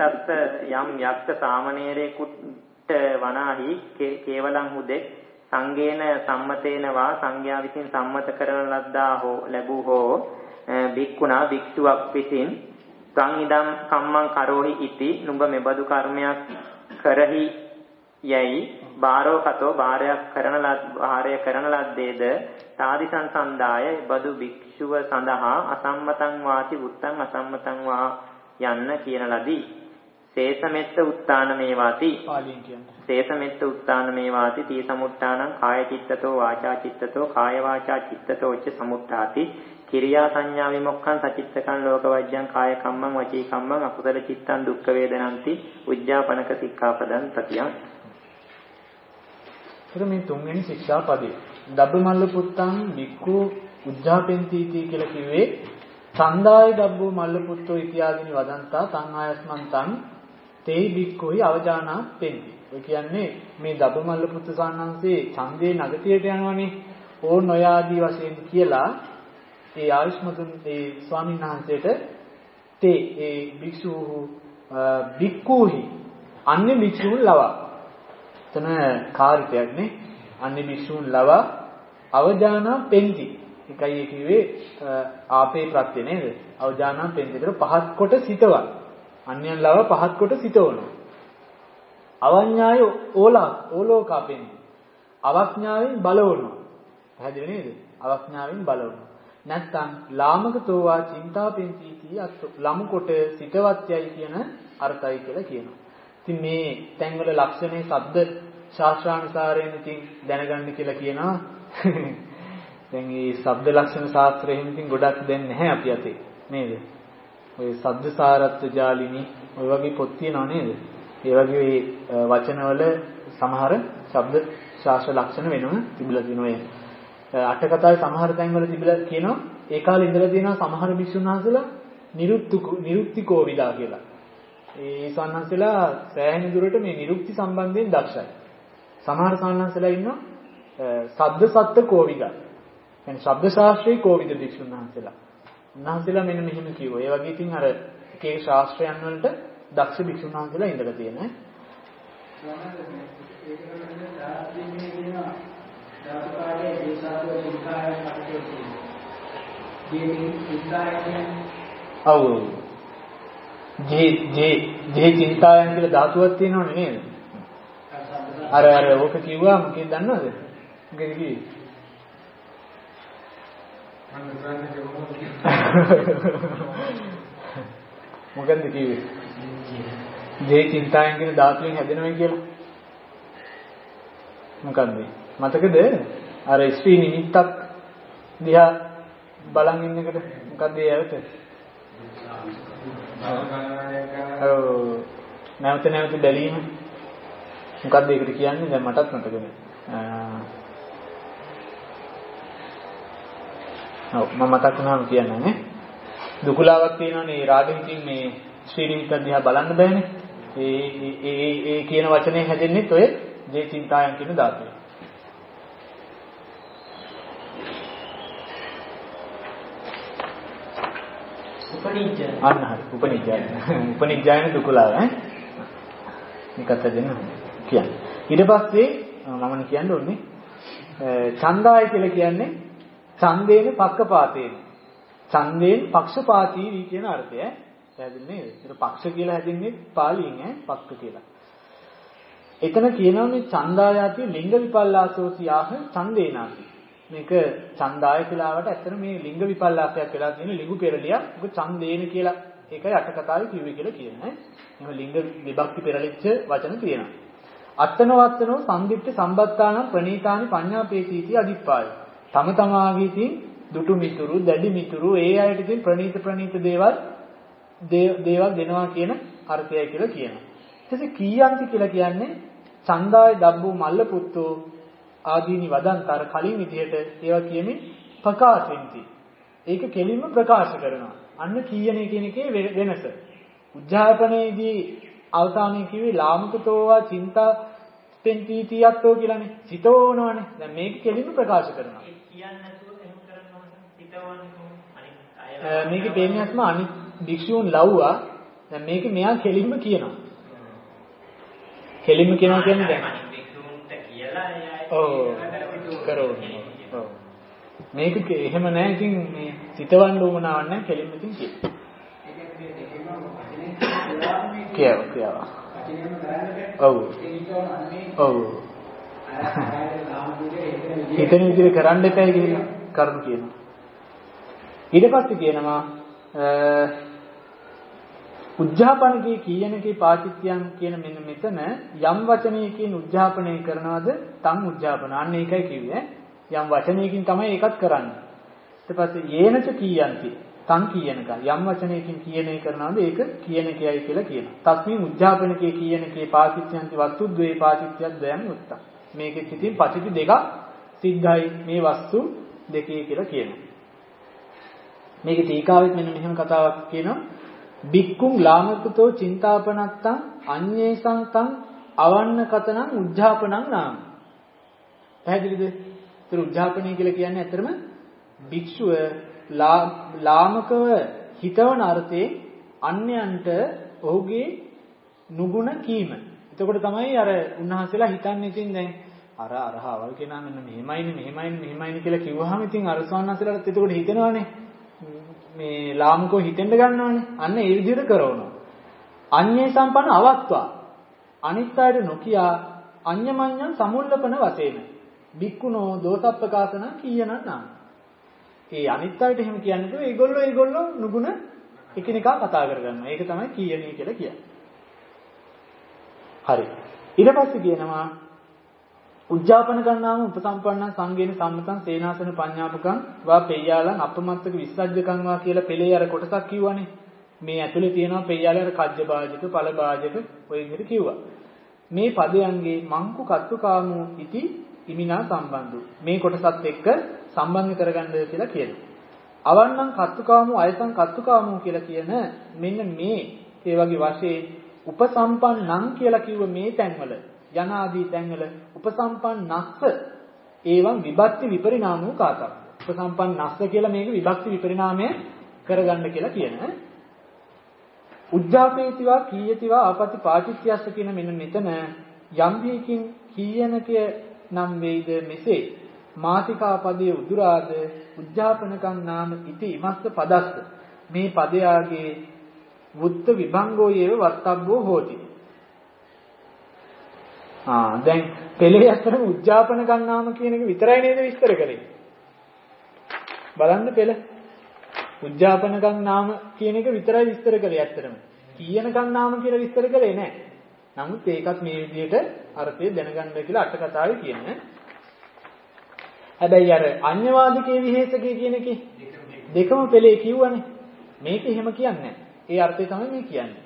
යක්ත සාමණේරයෙකුට වනාහි කේවලං හුදෙක් සංගේන සම්මතේනවා සංඝයා විසින් සම්මත කරන ලද්දා හෝ ලැබූ හෝ භික්ඛුනා භික්ෂුවක් විසින් ත්වං ඉදං කම්මං කරෝහි ඉති නුඹ මෙබඳු කර්මයක් කරහි යයි බාරෝ කතෝ භාරය කරන ලද්දේද තාදිසං සන්දාය බදු භික්ෂුව සඳහා අසම්මතං වාති උත්තං අසම්මතං වා යන්න කියන ලදී. සේසමෙත්ත උත්තාන මේවාති පාලියෙන් කියන්නේ සේසමෙත්ත උත්තාන මේවාති තී සමුත්තානං කාය චිත්තතෝ වාචා චිත්තතෝ කාය වාචා චිත්තතෝ ච සමුත්තාති කිරියා සංඥා විමුක්ඛං සචිත්තකං ලෝකවජ්ජං කාය කම්මං වචී කම්මං අකුසල චිත්තං දුක්ඛ වේදනಂತಿ උජ්ජාපනක සික්ඛාපදං තතියං. මේ තුන්වෙනි ශික්ෂාපදේ දබ්බමල්ල පුත්තං වික්ඛු උජ්ජාපෙන්තිති කියලා කිව්වේ සන්දාය දබ්බෝ මල්ල පුත්තෝ ඉතියාදිනි වදන්තා සංආයස්මන්තං තේ වික්ඛුයි අවජානා පෙන්ති. ඒ කියන්නේ මේ දබ්බමල්ල පුත්තු සාන්නංශේ ඡන්දේ නගතියට යනවනේ ඕන් ඔය ආදී වශයෙන් කියලා ඒ ආයුෂ්මතුන් ඒ ස්වාමීන් වහන්සේට තේ ඒ භික්ෂුහු භික්ඛුහි අන්‍ය භික්ෂුන් ලවා තන කාර්යයක් නේ අන්‍ය භික්ෂුන් ලවා අවජානා පෙන්ති. එකයි කිව්වේ ආපේ ප්‍රත්‍ය නේද? අවජානා පෙන්තිතර පහත් කොට සිතවල්. අන්‍යයන් ලව පහත් කොට සිතවනවා. අවඥාය ඕලෝකා පෙන්ති. අවඥාවෙන් බලවනවා. පැහැදිලි නේද? අවඥාවෙන් බලවනවා. නැත්නම් ලාමකතෝවා චින්තාපෙන්චීති අත්තු ලමු කොට සිටවත්යයි කියන අර්ථයි කියලා කියනවා. ඉතින් මේ තැන්වල ලක්ෂණේ ශබ්ද ශාස්ත්‍රානුසාරයෙන් ඉතින් දැනගන්න කියලා කියනවා. දැන් මේ ශබ්ද ලක්ෂණ ශාස්ත්‍රයෙන් ඉතින් ගොඩක් දැන් නැහැ අපි අතේ නේද? ඔය ශබ්දසාරත්ව ජාලිනී ඔය වගේ පොත් තියෙනව නේද? ඒ වගේ වචනවල සමහර ශබ්ද ශාස්ත්‍ර ලක්ෂණ වෙනම තිබිලා තියෙනවා. අට කතාවේ සමහර තැන්වල තිබිලා කියනවා ඒ කාලේ ඉඳලා තියෙනවා සමහර භික්ෂුන් වහන්සේලා නිරුක්තිකෝ විලා කියලා. ඒ සම්හන්සලා සෑහෙන දුරට මේ නිරුක්ති සම්බන්ධයෙන් දක්ෂයි. සමහර සම්හන්සලා ඉන්නවා ශබ්ද සත්ත්ව කෝවිදා. يعني ශබ්ද ශාස්ත්‍රයේ කෝවිද භික්ෂුන් වහන්සේලා. උන්වහන්සේලා මෙන්න මෙහෙම කිව්වා. ඒ වගේ ඉතින් අර එක එක ශාස්ත්‍රයන් වලට දක්ෂ භික්ෂුන් වහන්සේලා ඉඳලා තියෙනවා. ඔව් ජේ චින්තායන් කියලා ධාතුවක් තියෙනවනේ නේද? අර ඕක කිව්වා මොකෙද දන්නවද? මොකද කිව්වේ? මොකන්ද කිව්වේ? ජේ චින්තායන් කියන ධාතුවෙන් හැදෙනවා කියලා. මොකන්ද? මතකද? අර ස්ත්‍රී නිමිත්තක් දිහා බලන් ඉන්නකොට මොකද්ද ඒ ඇවත? නැවත නැවත බැලීම. මොකද්ද ඒකට කියන්නේ? දැන් මටත් මතක නෑ. ඔව් මම මතක් වුණාම කියන්නේ නේ. දුකලාවක් තියෙනවනේ ඒ රාගෙකින් මේ ශ්‍රී නිමිත්ත දිහා බලන්න බෑනේ. ඒ කියන වචනේ හැදෙන්නේ ඔය ජේ චින්තායන් කියන ධාතුවේ. උපනිජ්ජය. අන්න හරි උපනිජ්ජය. උපනිජ්ජයන දුකලාව ඈ. මේකත් දෙන්න කියන්නේ. ඊට පස්සේ මම කියන්න ඕනේ ඡන්දාය කියලා කියන්නේ ඡන්දේන පක්ෂපාතේන. ඡන්දේන පක්ෂපාතී වී කියන අර්ථය ඈ. පැහැදිලි නේද? ඒක පක්ෂ කියලා හැදින්නේ පාලියෙන් ඈ පක්ෂ කියලා. එතන කියනවා මේ ඡන්දායාති ලිංග විපල්ලාසෝතියාහ ඡන්දේනාති. මේක ඡන්දාය කියලාවට ඇත්තට මේ ලිංග විපල්ලාසයක් වෙලා තියෙන ලිංගු පෙරලිය. ඒක ඡන්දේන කියලා ඒකයි අට කතාවේ කිව්වේ කියලා කියනවා. එහෙනම් ලිංග විභක්ති පෙරලිච්ච වචන තියෙනවා. අත්තනවත්තනෝ සංදිප්ති සම්බත්තානම් ප්‍රණීතානි පඤ්ඤාපේසීති අදිප්පාය. තම තමාගේ ඉතින් දුටු මිතුරු, දැඩි මිතුරු, ඒ අයට ඉතින් ප්‍රණීත දේවල් දෙනවා කියන අර්ථයයි කියලා කියනවා. ඊට පස්සේ කීයන්ති කියලා කියන්නේ ඡන්දාය දබ්බෝ මල්ල පුත්තෝ ආදීනි වදන්තර කලින් විදිහට ඒවා කියමින් ප්‍රකාශෙන්ති. ඒක කෙලින්ම ප්‍රකාශ කරනවා. අන්න කීයනේ කියන එකේ වෙනස. උජ්ජාපනයේදී අවසානයේ කිව්වේ ලාමකතෝවා චින්තා පෙන්තිතියත්ෝ කියලානේ. සිතෝනවනේ. දැන් මේක කෙලින්ම ප්‍රකාශ කරනවා. ඒ කියන්නේ නැතුව එහෙම කරනවා සිතවන්නේ කොහොමද? මේකේ තේන්නස්ම අනිත් භික්ෂූන් ලව්වා. දැන් මේක මෙයා කෙලින්ම කියනවා. කෙලින්ම කියනවා කියන්නේ දැන් අනිත් භික්ෂූන්ට කියලා ඔව් කරෝනේ. ඔව්. මේක එහෙම නැහැ. ඉතින් මේ සිතවන්න උවමනාවක් නැහැ. කෙලින්ම ඉතින් කියනවා. කියනවා. ඔව්. ඔව්. හිතන විදිහට කරන්න එපායි කියලා කරුණු කියනවා. ඊට පස්සේ කියනවා උජ්ජාපනකේ කීයනකේ පාචිත්‍යයන් කියන මෙන්න මෙතන යම් වචනයකින් උජ්ජාපනය කරනවද තම් උජ්ජාපන. අන්න ඒකයි කිව්වේ. යම් වචනයකින් තමයි ඒකත් කරන්නේ. ඊට පස්සේ යේනච කීයන්ති තම් කීයනක යම් වචනයකින් කීයනේ කරනවද ඒක කීයනකයයි කියලා කියනවා. තස්මින් උජ්ජාපනකේ කීයනකේ පාචිත්‍යන්ති වස්තු ද්වේ පාචිත්‍යයක් දයන් උත්තා. මේකෙත් ඉතින් පචිති දෙකක් සිද්ධයි මේ වස්තු දෙකේ කියලා කියනවා. මේකේ ටීකාවෙත් මෙන්න මෙහෙම කතාවක් කියනවා. බික්කුම් ලාමකතෝ චින්තාපනත්තං අඤ්ඤේසං තං අවන්න කතනං උජ්ජාපනං නාම. පැහැදිලිද? ඒතර උජ්ජාපනය කියලා කියන්නේ ඇත්තටම භික්ෂුව ලාමකව හිතවන අර්ථයේ අන්‍යයන්ට ඔහුගේ නුගුණ කීම. එතකොට තමයි අර උන්වහන්සේලා හිතන්නේ ඉතින් දැන් අර අරහවල් කෙනා මෙන්න මෙහෙමයිනේ කියලා කිව්වහම ඉතින් අර ස්වාමීන්වහන්සේලාට එතකොට හිතෙනවානේ මේ ලාමකෝ හිතෙන්න ගන්නවානේ. අන්න ඒ විදිහට කරනවා. අඤ්ඤේ සම්පන්න අවත්වා. අනිත් අයට නොකියා අඤ්ඤමඤ්ඤං සමුල්ලපන වශයෙන්. බික්කුණෝ දෝසප්පකාසන කීයනන් නාම. ඒ අනිත් අයට එහෙම කියන්නේ ඒගොල්ලෝ නුගුණ එකිනෙකා කතා කරගන්නවා. ඒක තමයි කීයණිය කියලා කියන්නේ. හරි. ඊට පස්සේ කියනවා උජ්ජාපන ගන්නාම උපසම්පන්නං සංගේන සම්මතං සේනාසන පඤ්ඤාපකං වා පෙය්‍යාලං අපමත්තක විස්සජ්ජකං වා කියලා පෙළේ අර කොටසක් කිව්වනේ. මේ ඇතුලේ තියෙනවා පෙය්‍යාලේ අර කජ්ජ භාජක ඵල භාජක ඔය විදිහට කිව්වා. මේ පදයන්ගේ මංකු කත්තුකාමු ඉති ඉමිනා සම්බන්ධු. මේ කොටසත් එක්ක සම්බන්ධ කරගන්න කියලා කියනවා. අවන්නම් කත්තුකාමු අයසං කත්තුකාමු කියලා කියන මෙන්න මේ ඒ වගේ වශයෙන් උපසම්පන්නං කියලා කිව්ව මේ තැන්වල යනාදී තැන්වල උපසම්පන්නස්ස ඒවං විභක්ති විපරිණාමෝ කාතක්. උපසම්පන්නස්ස කියලා මේක විභක්ති විපරිණාමය කරගන්න කියලා කියන. උජ්ජාපේතිවා කීයතිවා ආපති පාටිත්‍යස්ස කියන මෙන්න මෙතන යම් දීකින් කීයනකය නම් වේද මෙසේ මාතිකා පදයේ උදුරාද උජ්ජාපනකං නාම ඉති ඉමස්ස පදස්ස මේ පදයාගේ වුත්ත විභංගෝ යේව වත්තබ්බෝ හෝති. දැන් පෙළේ අතරම උජ්ජාපනකං නාම කියන එක විතරයි නේද විස්තර කරේ. බලන්න පෙළ උජ්ජාපනකං නාම කියන එක විතරයි විස්තර කරේ ඇත්තටම. කීයනකං නාම කියලා විස්තර කරේ නැහැ. නමුත් ඒකත් මේ විදිහට අර්ථය දැනගන්න කියලා අට කතාවේ කියන්නේ. හැබැයි අර අඤ්ඤවාදිකේ විහෙසකේ කියන එකේ දෙකම පෙළේ කිව්වනේ. මේක එහෙම කියන්නේ නැහැ. ඒ අර්ථය තමයි මේ කියන්නේ.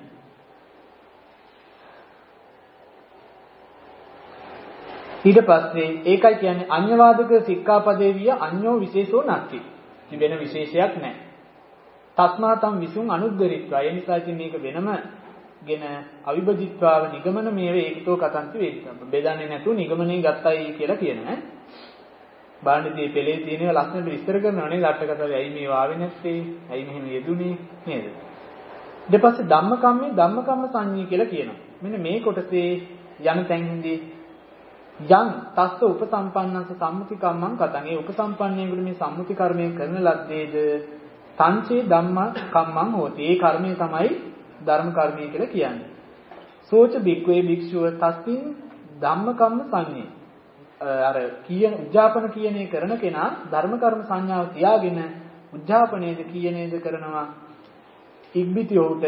ඊට පස්සේ ඒකයි කියන්නේ අඤ්ඤවාදක සික්ඛාපදේ විය අඤ්ඤෝ විශේෂෝ නැති. වෙන විශේෂයක් නැහැ. තස්මාතම් විසුන් අනුද්දරිත්වා. ඒ නිසා ඉතින් මේක වෙනමගෙන අවිභජිත්වාව නිගමන මේව ඒකතෝ කතන්ති වේදිතබ්බ. බෙදන්නේ නැතුව නිගමනේ ගත්තයි කියලා කියනවා. බාණ්ඩදී පෙළේ තියෙනවා ලක්ෂණ විස්තර කරනවා නේද? අට කතාවේ ඇයි මේ වාවේ නැත්තේ? ඇයි මෙහෙම යෙදුනේ නේද? ඊට පස්සේ ධම්මකම්ම සංඤී කියලා කියනවා. මෙන්න මේ කොටසේ යන තැන්හිදී යම් තස්ස උපසම්පන්නංස සම්මුති කම්මං කතං. ඒ උපසම්පන්නයෙකුට මේ සම්මුති කර්මය කරන ලද්දේද සංචේ ධම්ම කම්මං හෝති. ඒ කර්මය තමයි ධර්ම කර්මය කියලා කියන්නේ. සෝච බික්වේ භික්ෂුව තස්සින් ධම්ම කම්ම සංඤේ. අර කියන උජ්ජාපන කියනේ කරන කෙනා ධර්ම කර්ම සංඥාව තියාගෙන උජ්ජාපනයේද කියනේද කරනවා. ඉක්බිති උට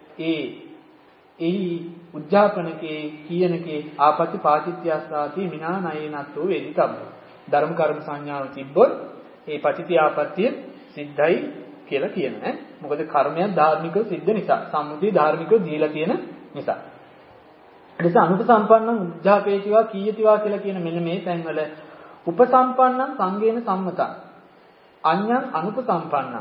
එයි උජ්ජාපනකේ කියනකේ ආපති පාටිත්‍යස්සාති මිනා නයනත්ෝ වේදිතබ්බ. ධර්ම කර්ම සංඥාව තිබ්බොත් ඒ පටිති ආපත්‍ය සිද්ධයි කියලා කියනවා. මොකද කර්මයක් ධාර්මිකව සිද්ධ නිසා, සම්මුතිය ධාර්මිකව දීලා තියෙන නිසා. එනිස අනුපසම්පන්නං උජ්ජාපේතිවා කීයතිවා කියලා කියන මෙන්න මේ තැන්වල උපසම්පන්නං සංගේන සම්මතං අඤ්ඤං අනුපසම්පන්නං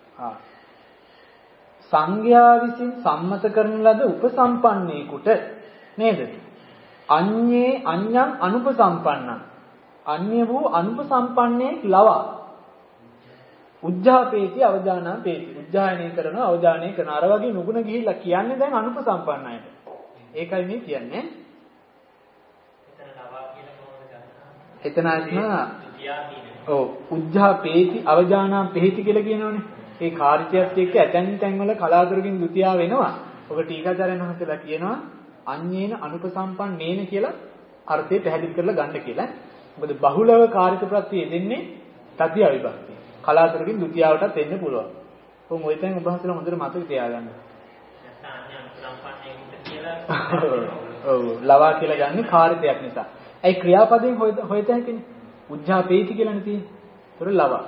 සංඝයා විසින් සම්මත කරන ලද උපසම්පන්නේකට නේද? අඤ්ඤං අනුපසම්පන්නං අන්‍ය වූ අනුපසම්පන්නේ ලවා උජ්ජාපේති අවජානා පේති. උජ්ජායනය කරනවා අවජානය කරනවා. අර වගේ නුගුණ ගිහිල්ලා කියන්නේ දැන් අනුපසම්පන්නයිට. ඒකයි මේ කියන්නේ. එතන උජ්ජාපේති අවජානා පේති කියලා කියනවනේ. ඒ කාර්යයත් එක්ක ඇතැන් තැන්වල කලාතුරකින් ဒ ුතියා වෙනවා. ඔබ ටීකාචාර්යන් වහන්සේලා කියනවා අඤ්ඤේන අනුපසම්පන්නේන කියලා අර්ථය පැහැදිලි කරලා ගන්න කියලා. මොකද බහුලව කාර්යික ප්‍රත්‍ය දෙන්නේ තතිය විභක්තිය. කලාතුරකින් ဒ ුතියාවටත් එන්න පුළුවන්. උන් ওই තැන් ඔබ වහන්සේලා හොඳට මතක තියාගන්න. ඔව් ලවා කියලා ගන්නේ කාර්යයක් නිසා. ඒ ක්‍රියාපදයෙන් හොයත හැකිනේ. උජ්ජාපේති කියලානේ තියෙන්නේ. ඒතර ලවා.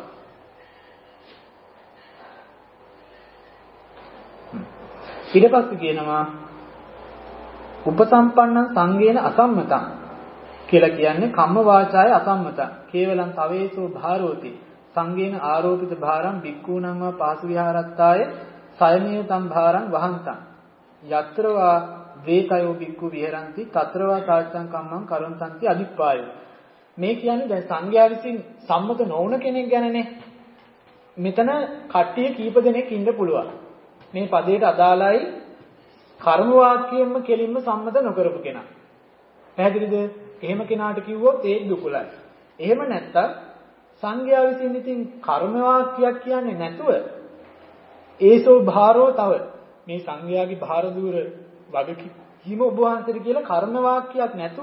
ඊට පස්සේ කියනවා උපසම්පන්නං සංගේන අසම්මතං කියලා කියන්නේ කම්ම වාචාය අසම්මතං. කේවලං තවේසෝ භාරෝති සංගේන ආරෝපිත භාරං බික්ඛූණං වා පාසු විහාරත්තාය සයමේ තම් භාරං වහන්තං. යත්‍රවා වේතයෝ බික්ඛු විහෙරಂತಿ තත්‍රවා සාච්ඡං කම්මං කරොන්තන්ති අදිප්පාය. මේ කියන්නේ දැන් සංඝයා විසින් සම්මත නොවුන කෙනෙක් ගැනනේ. මෙතන කට්ටිය කීප දෙනෙක් ඉන්න පුළුවන්. මේ පදයට අදාළයි කර්ම වාක්‍යයෙන්ම කෙලින්ම සම්මත නොකරපු කෙනා. පැහැදිලිද? එහෙම කෙනාට කිව්වොත් ඒ දුකලයි. එහෙම නැත්තම් සංඝයා විසින් ඉතින් කර්ම වාක්‍යයක් කියන්නේ නැතුව ඒසෝ භාරෝ තව මේ සංඝයාගේ භාර දూరు වගකීම ඔබ වහන්සේට කියලා කර්ම වාක්‍යයක් නැතුව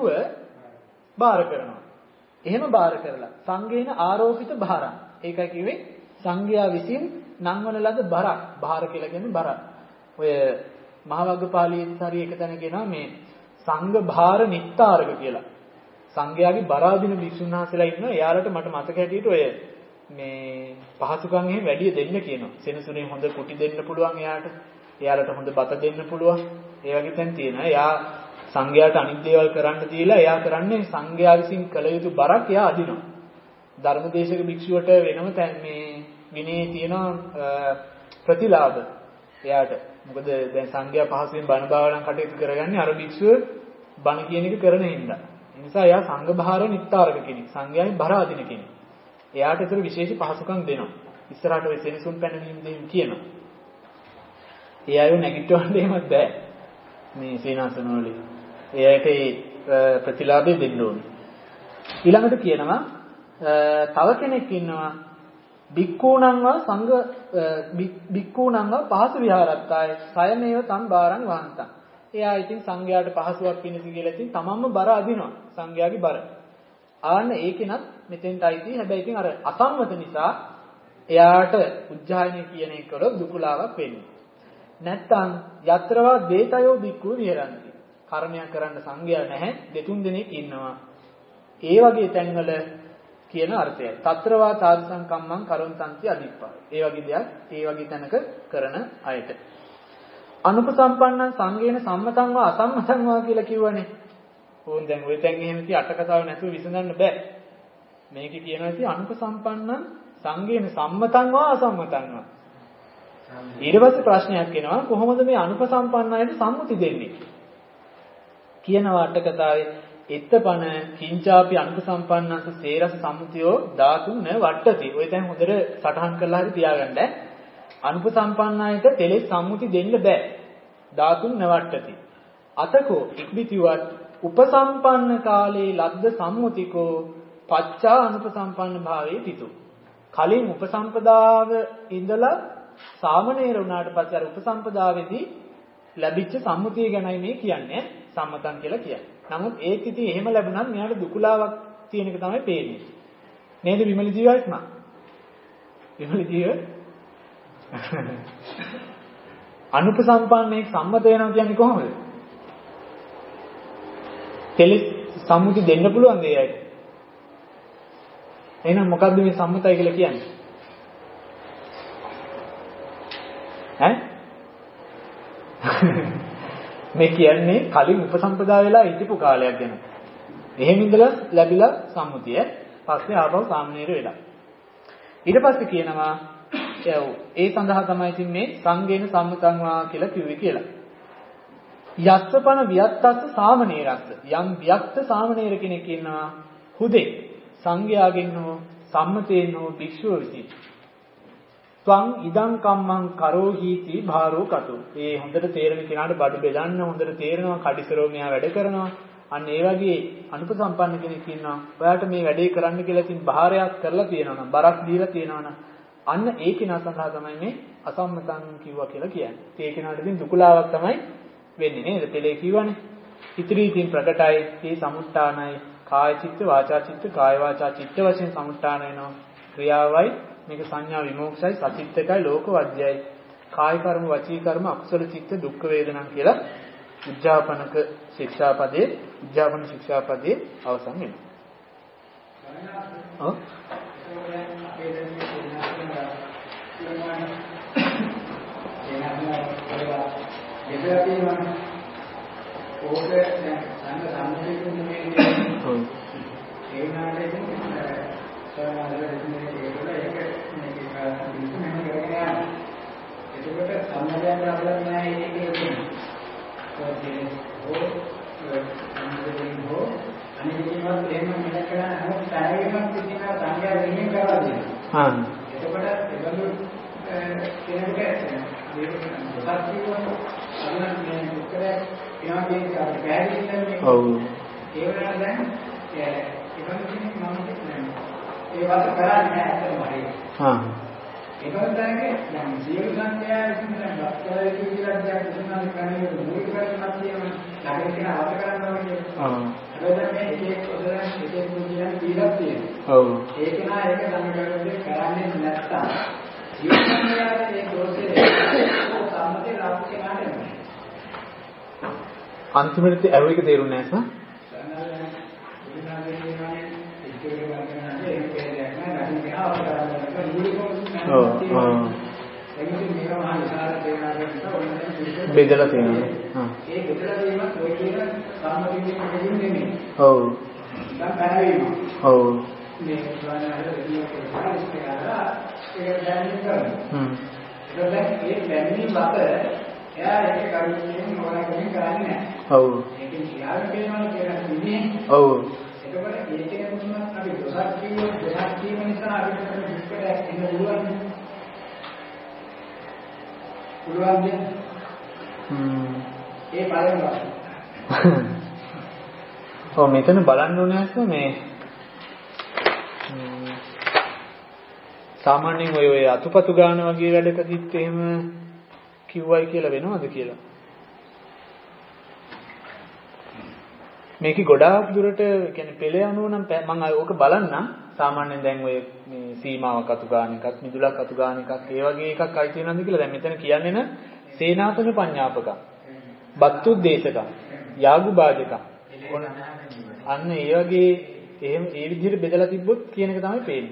බාර කරනවා. එහෙම බාර කරලා සංඝේන ආරෝපිත භාරං. ඒකයි කිව්වේ සංඝයා විසින් නංවන ලද බරක්. බාර කියලා කියන්නේ බරක්. ඔය මහවග්ගපාළියේ හරි එක තැන කියනවා මේ සංඝ භාර නිත්තාරක කියලා. සංඝයාගේ බරාදින භික්ෂුන් වහන්සේලා ඉන්නවා. එයාලට මට මතක හැටියට ඔය මේ පහසුකම් එහෙම වැඩි දෙන්න කියනවා. සෙනසුනේ හොඳ කුටි දෙන්න පුළුවන් එයාට. එයාලට හොඳ බත දෙන්න පුළුවන්. ඒ වගේ තැන් තියෙනවා. එයා සංඝයාට අනිත් දේවල් කරන්න තියලා එයා කරන්නේ සංඝයා විසින් කළ යුතු බරක් එයා අදිනවා. ධර්මදේශක භික්ෂුවට වෙනම මේ විනේ තියෙන ප්‍රතිලාභ එයාට. මොකද දැන් සංඝයා පහසුවෙන් බණ භාවනා කටයුතු කරගන්නේ අර භික්ෂුව බණ කියන එක කරන හින්දා. ඒ නිසා එයා සංඝ භාර නිත්තාරක කෙනෙක්. සංඝයාගේ බර අදින කෙනෙක්. එයාට ඒතර විශේෂ පහසුකම් දෙනවා. ඉස්සරහට ඔය සෙනසුන් පැනවීම දෙන්න කියනවා. ඒ අයව නැගිටවන්න එහෙමත් බෑ. මේ සේනාසන වලින්. එයාට ඒ ප්‍රතිලාභය දෙන්න ඕනේ. ඊළඟට කියනවා තව කෙනෙක් ඉන්නවා බික්කූණංවා සංඝ බික්කූණංවා පහසු විහාරත්තාය සයනේව සම්බාරං වහන්තං. එයා ඉතින් සංඝයාට පහසුවක් පිණිස කියලා ඉතින් තමන්ම බර අදිනවා. සංඝයාගේ බර. ආන්න ඒකෙනත් මෙතෙන්ට අයිති. හැබැයි ඉතින් අර අසම්මත නිසා එයාට උජ්ජායනය කියන එක වල දුකලාවක් වෙන්නේ. නැත්තම් යත්‍රවා දේතයෝ බික්කු විහරಂತಿ. කර්මයක් කරන්න සංඝයා නැහැ. දෙතුන් දෙනෙක් ඉන්නවා. ඒ වගේ තැන්වල කියන අර්ථයයි. తත්‍රවා සාධසං කම්මං කරොන්තන්ති අදිප්පා. ඒ වගේ දෙයක් ඒ වගේ තැනක කරන අයට. අනුපසම්පන්නං සංඝේන සම්මතංවා අසම්මතංවා කියලා කිව්වනේ. ඕන් දැන් ওই තැන් එහෙම ඉති අට කතාව නැතුව විසඳන්න බෑ. මේකේ කියනවා ඉතින් අනුපසම්පන්නං සංඝේන සම්මතංවා අසම්මතංවා. ඊට පස්සේ ප්‍රශ්නයක් එනවා කොහොමද මේ අනුපසම්පන්නයට සම්මුති දෙන්නේ? කියනවා අට කතාවේ එත්තපන කිංචාපි අනුපසම්පන්නංස සේරස සම්මුතියෝ ධාතුන් න වට්ටති. ඔය දැන් හොඳට සටහන් කරලා හරි තියාගන්න. අනුපසම්පන්නයට තෙලෙස් සම්මුති දෙන්න බෑ. ධාතුන් න වට්ටති. අතකෝ ඉක්බිතිවත් උපසම්පන්න කාලේ ලද්ද සම්මුතිකෝ පච්චා අනුපසම්පන්න භාවයේ තිතු. කලින් උපසම්පදාව ඉඳලා සාමණේර වුණාට පස්සේ අර උපසම්පදාවේදී ලැබිච්ච සම්මුතිය ගැනයි මේ කියන්නේ. සම්මතන් කියලා කියන්නේ. නමුත් ඒත් ඉතින් එහෙම ලැබුණත් මෙයාට දුකලාවක් තියෙන එක තමයි පේන්නේ. නේද විමල ජීවිතයක් නා? විමල ජීව අනුපසම්පන්නයේ සම්මත වෙනවා කියන්නේ කොහොමද? තෙලි සම්මුති දෙන්න පුළුවන් දෙය ඇයි? එහෙනම් මොකද්ද මේ සම්මතයි කියලා කියන්නේ? ඈ? මේ කියන්නේ කලින් උපසම්පදා වෙලා ඉතිපු කාලයක් ගැන. එහෙම ඉඳලා ලැබිලා සම්මුතිය. පස්සේ ආපහු සාමනීර වෙලා. ඊට පස්සේ කියනවා ඒ සඳහා තමයි ඉතින් මේ සංගේන සම්මතංවා කියලා කිව්වේ කියලා. යස්සපන වියත්තස්ස සාමනීරස්ස. යම් වියක්ත සාමනීර කෙනෙක් ඉන්නවා හුදේ සංඝයාගෙන් හෝ සම්මතේන හෝ භික්ෂුව විසින්. ත්වං ඉදං කම්මං කරෝහීති භාරෝ කතු. ඒ හොඳට තේරෙන කෙනාට බඩු බෙදන්න හොඳට තේරෙනවා කඩිසරෝ මෙයා වැඩ කරනවා. අන්න ඒ වගේ අනුපසම්පන්න කෙනෙක් ඉන්නවා. ඔයාට මේ වැඩේ කරන්න කියලා ඉතින් භාරයක් කරලා තියෙනවා නම් බරක් දීලා තියෙනවා නම් අන්න ඒ කෙනා සඳහා තමයි මේ අසම්මතං කිව්වා කියලා කියන්නේ. ඒ කෙනාට ඉතින් දුකලාවක් තමයි වෙන්නේ නේද? තෙලේ කිව්වනේ. ඉතිරි ඉතින් ප්‍රකටයි මේ සමුත්ථානයි කාය චිත්ත වාචා චිත්ත කාය වාචා චිත්ත වශයෙන් සමුත්ථාන වෙනවා. ක්‍රියාවයි මේක සංඥා විමෝක්ෂයි සචිත්තකයි ලෝකවද්‍යයි කාය කර්ම වචී කර්ම අකුසල චිත්ත දුක්ඛ වේදනං කියලා උජ්ජාපනක ශික්ෂාපදයේ උජ්ජාපන ශික්ෂාපදයේ අවසන් වෙනවා. ඔව් අන්තිමට ඇහුව එක තේරුන්නේ නැහැ බෙදලා තියෙනවා. ඒ බෙදලා වීමත් ඔය කියන සම්මතියේ එකකින් නෙමෙයි. ඔව්. දැන් පැනවීම. ඔව්. මේ ස්වයංහල විදියට ප්‍රකාශ කරලා ඒක දැනීම කරනවා. ඒක දැන් ඒ දැනීම මත එයා ඒක කරුණෙන් මොනවද කරන්නේ? ඔව්. ඒකෙන් ක්‍රියාවක් වෙනවා කියලා කියන්නේ. ඔව්. එතකොට ඒකේ මුලින්ම අපි දොසක් කීම නිසා අපිට දුක්කට එන්න පුළුවන්. පුළුවන්ද? ඒ බලන්න. ඔව් මෙතන බලන්න ඕනේ අස්ස මේ සාමාන්‍යයෙන් ඔය අතුපතු ගාන වගේ වැඩකදීත් එහෙම කිව්වයි කියලා වෙනවද කියලා. මේක ගොඩාක් දුරට කියන්නේ පෙළ යනවා නම් මම ඕක බලන්නම්. සාමාන්‍යයෙන් දැන් ඔය මේ සීමාවක් අතු ගාන එකක් මිදුලක් අතු ගාන එකක් ඒ වගේ එකක් අයිති වෙනවද කියලා දැන් මෙතන කියන්නේ න සේනාසන පඤ්ඤාපක බත්තුද්දේශක යාගු භාජක අන්න ඒ වගේ එහෙම ඒ විදිහට බෙදලා තිබ්බොත් කියන එක තමයි පේන්නේ.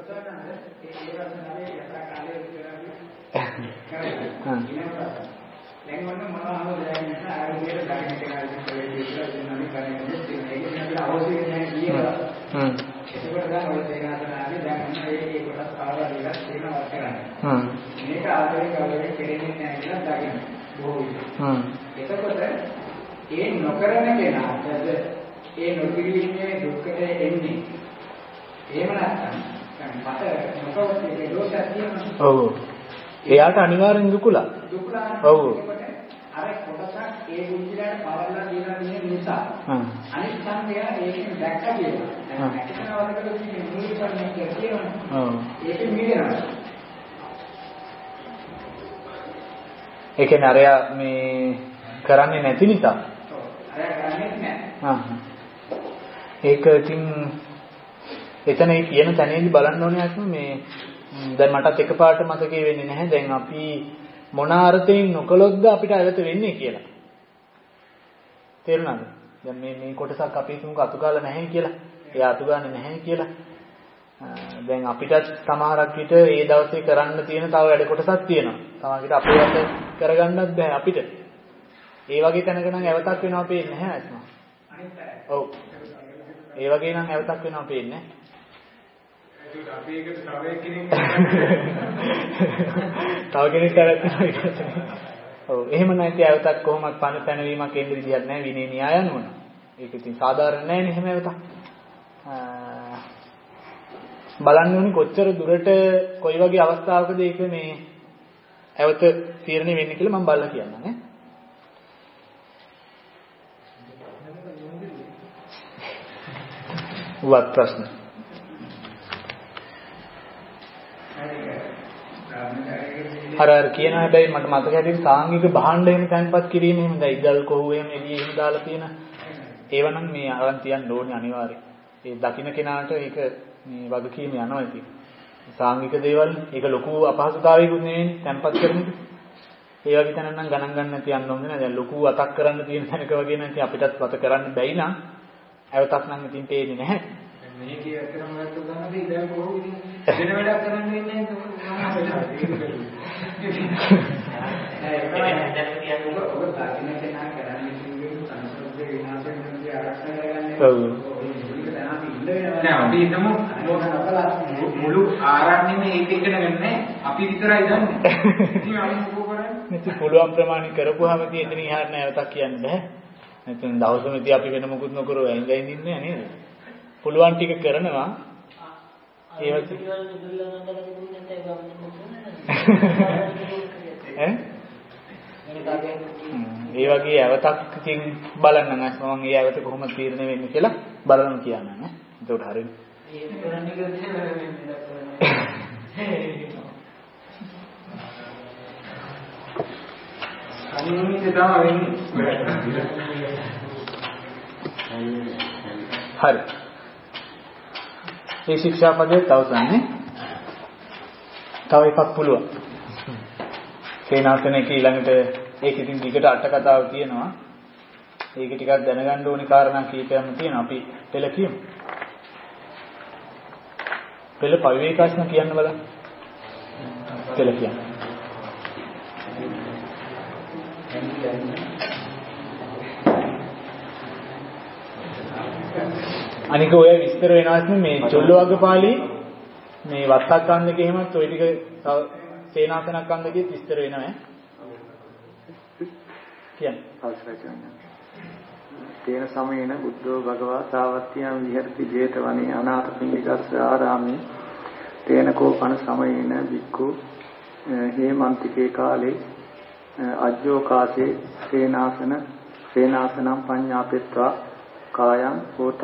දැන් මොන මොනවාද දැන් නිසා ආයෙත් ගන්න කෙනා ඉස්සරහට දෙන්නා කරන්නේ අවශ්‍ය නැහැ කියලා. ඒකට ගන්න ඔය තේනාසනාදී දැන් මේ කොටස් පාරවල් එකක් තියෙනවා කරන්නේ. මේක ආදරේ කවුරුත් කෙරෙන්නේ නැහැ කියලා දාගෙන බොහෝ විට. එතකොට ඒ නොකරන කෙනාට ඒ නොකිරීමේ දුක්කට එන්නේ. එහෙම නැත්නම් මට මොකවත් මේ දෝෂයක් තියෙනවා. ඔව්. එයාට අනිවාර්යෙන් දුකලා. ඔව්. අර කොටසක් ඒ බුද්ධිලාට පවර්ලා දීලා තියෙන නිසා අනිත් සංගය ඒකෙන් දැක්ක කියලා. දැන් නැකනවලකට කියන්නේ මූලිකවන්නේ කියනවා. ඔව්. ඒකෙන් මිදෙනවා. ඒ කියන්නේ අරයා මේ කරන්නේ නැති නිසා. ඔව්. අරයා කරන්නේ නැහැ. ඒක ඉතින් එතන ඒ කියන තැනේදී බලන්න ඕනේ අස්ම මේ දැන් මටත් එකපාරට මතකේ වෙන්නේ නැහැ. දැන් අපි මොන අර්ථයෙන් නොකළොත්ද අපිට ඇවත වෙන්නේ කියලා. තේරුණාද? දැන් මේ කොටසක් අපි හිතමුකෝ අතු ගාලා නැහැ කියලා. එයා අතු ගාන්නේ නැහැ කියලා. දැන් අපිට සමහරක් විට ඒ දවසේ කරන්න තියෙන තව වැඩ කොටසක් තියෙනවා. සමහරවිට අපේ වැඩ කරගන්නත් බෑ අපිට. ඒ වගේ තැනක නම් ඇවතක් වෙනවා පේන්නේ නැහැ අස්ම. ඔව්. ඒ වගේ නම් ඇවතක් වෙනවා පේන්නේ නැහැ. අපි ඒක තව කෙනෙක් කරන්නේ. ඔව් එහෙම නැති අවතක් කොහොමත් පැනවීමක් එන්න විදියක් නැහැ විනය න්‍යාය අනුව. ඒක ඉතින් සාධාරණ නැහැ නේ එහෙම අවතක්. බලන්න ඕනේ කොච්චර දුරට කොයි වගේ අවස්ථාවකද ඒක මේ අවත තීරණය වෙන්නේ කියලා මම බලලා කියන්නම් ඈ. වත් ප්‍රශ්න අර කියන හැබැයි මට මතක හැටියට සාංගික භාණ්ඩ එහෙම තැන්පත් කිරීම එහෙම දැන් ඉදල් කොහුව එහෙම එළියේ එහෙම දාලා තියෙන ඒව නම් මේ අරන් තියන්න ඕනේ අනිවාර්යයෙන්. ඒ දකින්න කෙනාට ඒක මේ වගකීම යනවා ඉතින්. සාංගික දේවල් ඒක ලොකු අපහසුතාවයකුත් නෙවෙයි තැන්පත් කරන එක. ඒ වගේ තැනක් නම් ගණන් ගන්න තියන්න ඕනේ නෑ. දැන් ලොකු අතක් කරන්න තියෙන තැනක වගේ නම් ඉතින් අපිටත් වත කරන්න බැයි නම් අවතක් නම් ඉතින් පේන්නේ නැහැ. මේ කිය ඇත්තටම ගත්ත ගමන් ඉතින් කොහොමද වෙන වැඩක් කරන්න වෙන්නේ අපි හිතමු මුළු ආරණ්‍යෙම ඒක ඉගෙනගන්නේ අපි විතරයි දන්නේ. ඉතින් අපි මොකෝ කරන්නේ? ඉතින් පුළුවන් ප්‍රමාණය කරපුවාම තියෙන ඉහාර නැවතක් කියන්න බෑ. නැත්නම් දවසම ඉතින් අපි වෙන මොකුත් නොකර ඇඳලා ඉඳින්නේ නේද? පුළුවන් ටික කරනවා. ඒවත් ඒ වගේ අවතක් ඉතින් බලන්න නැස් මම ඒ අවත කොහොමද තීරණය වෙන්නේ කියලා බලන්න කියන්න නේ. ඒකට හරියන්නේ. අනිමිත තමයි වෙන්නේ. හරි. මේ ශික්ෂාපදයේ තවසන්නේ. තව එකක් පුළුවන්. සේනාසනයේ ඊළඟට ඒක ඉතින් දිගට අට කතාව තියෙනවා. ඒක ටිකක් දැනගන්න ඕනි කාරණා කීපයක් තියෙනවා. අපි පෙළ කියමු. පෙළ පරිවේකාස්න කියන්න බලන්න. පෙළ කියන්න. අනික ඔය විස්තර වෙනවාත් මේ චොල්ලවග්ගපාලි මේ වත්තක්ඛන්දකේ එහෙමත් ඔය ටික සේනාසනක්ඛන්දකේ විස්තර වෙනවා. කියන්නේ අවශ්‍යයි කියන්නේ. තේන සමයේන බුද්ධෝ භගවා සාවත්තියම් විහෙරති ජේතවනේ අනාථපිණ්ඩිකස්ස ආරාමේ තේනකෝ පන සමයේන වික්ඛු හේමන්තිකේ කාලේ අජ්ජෝකාසේ සේනාසනම් පඤ්ඤාපෙත්වා කායං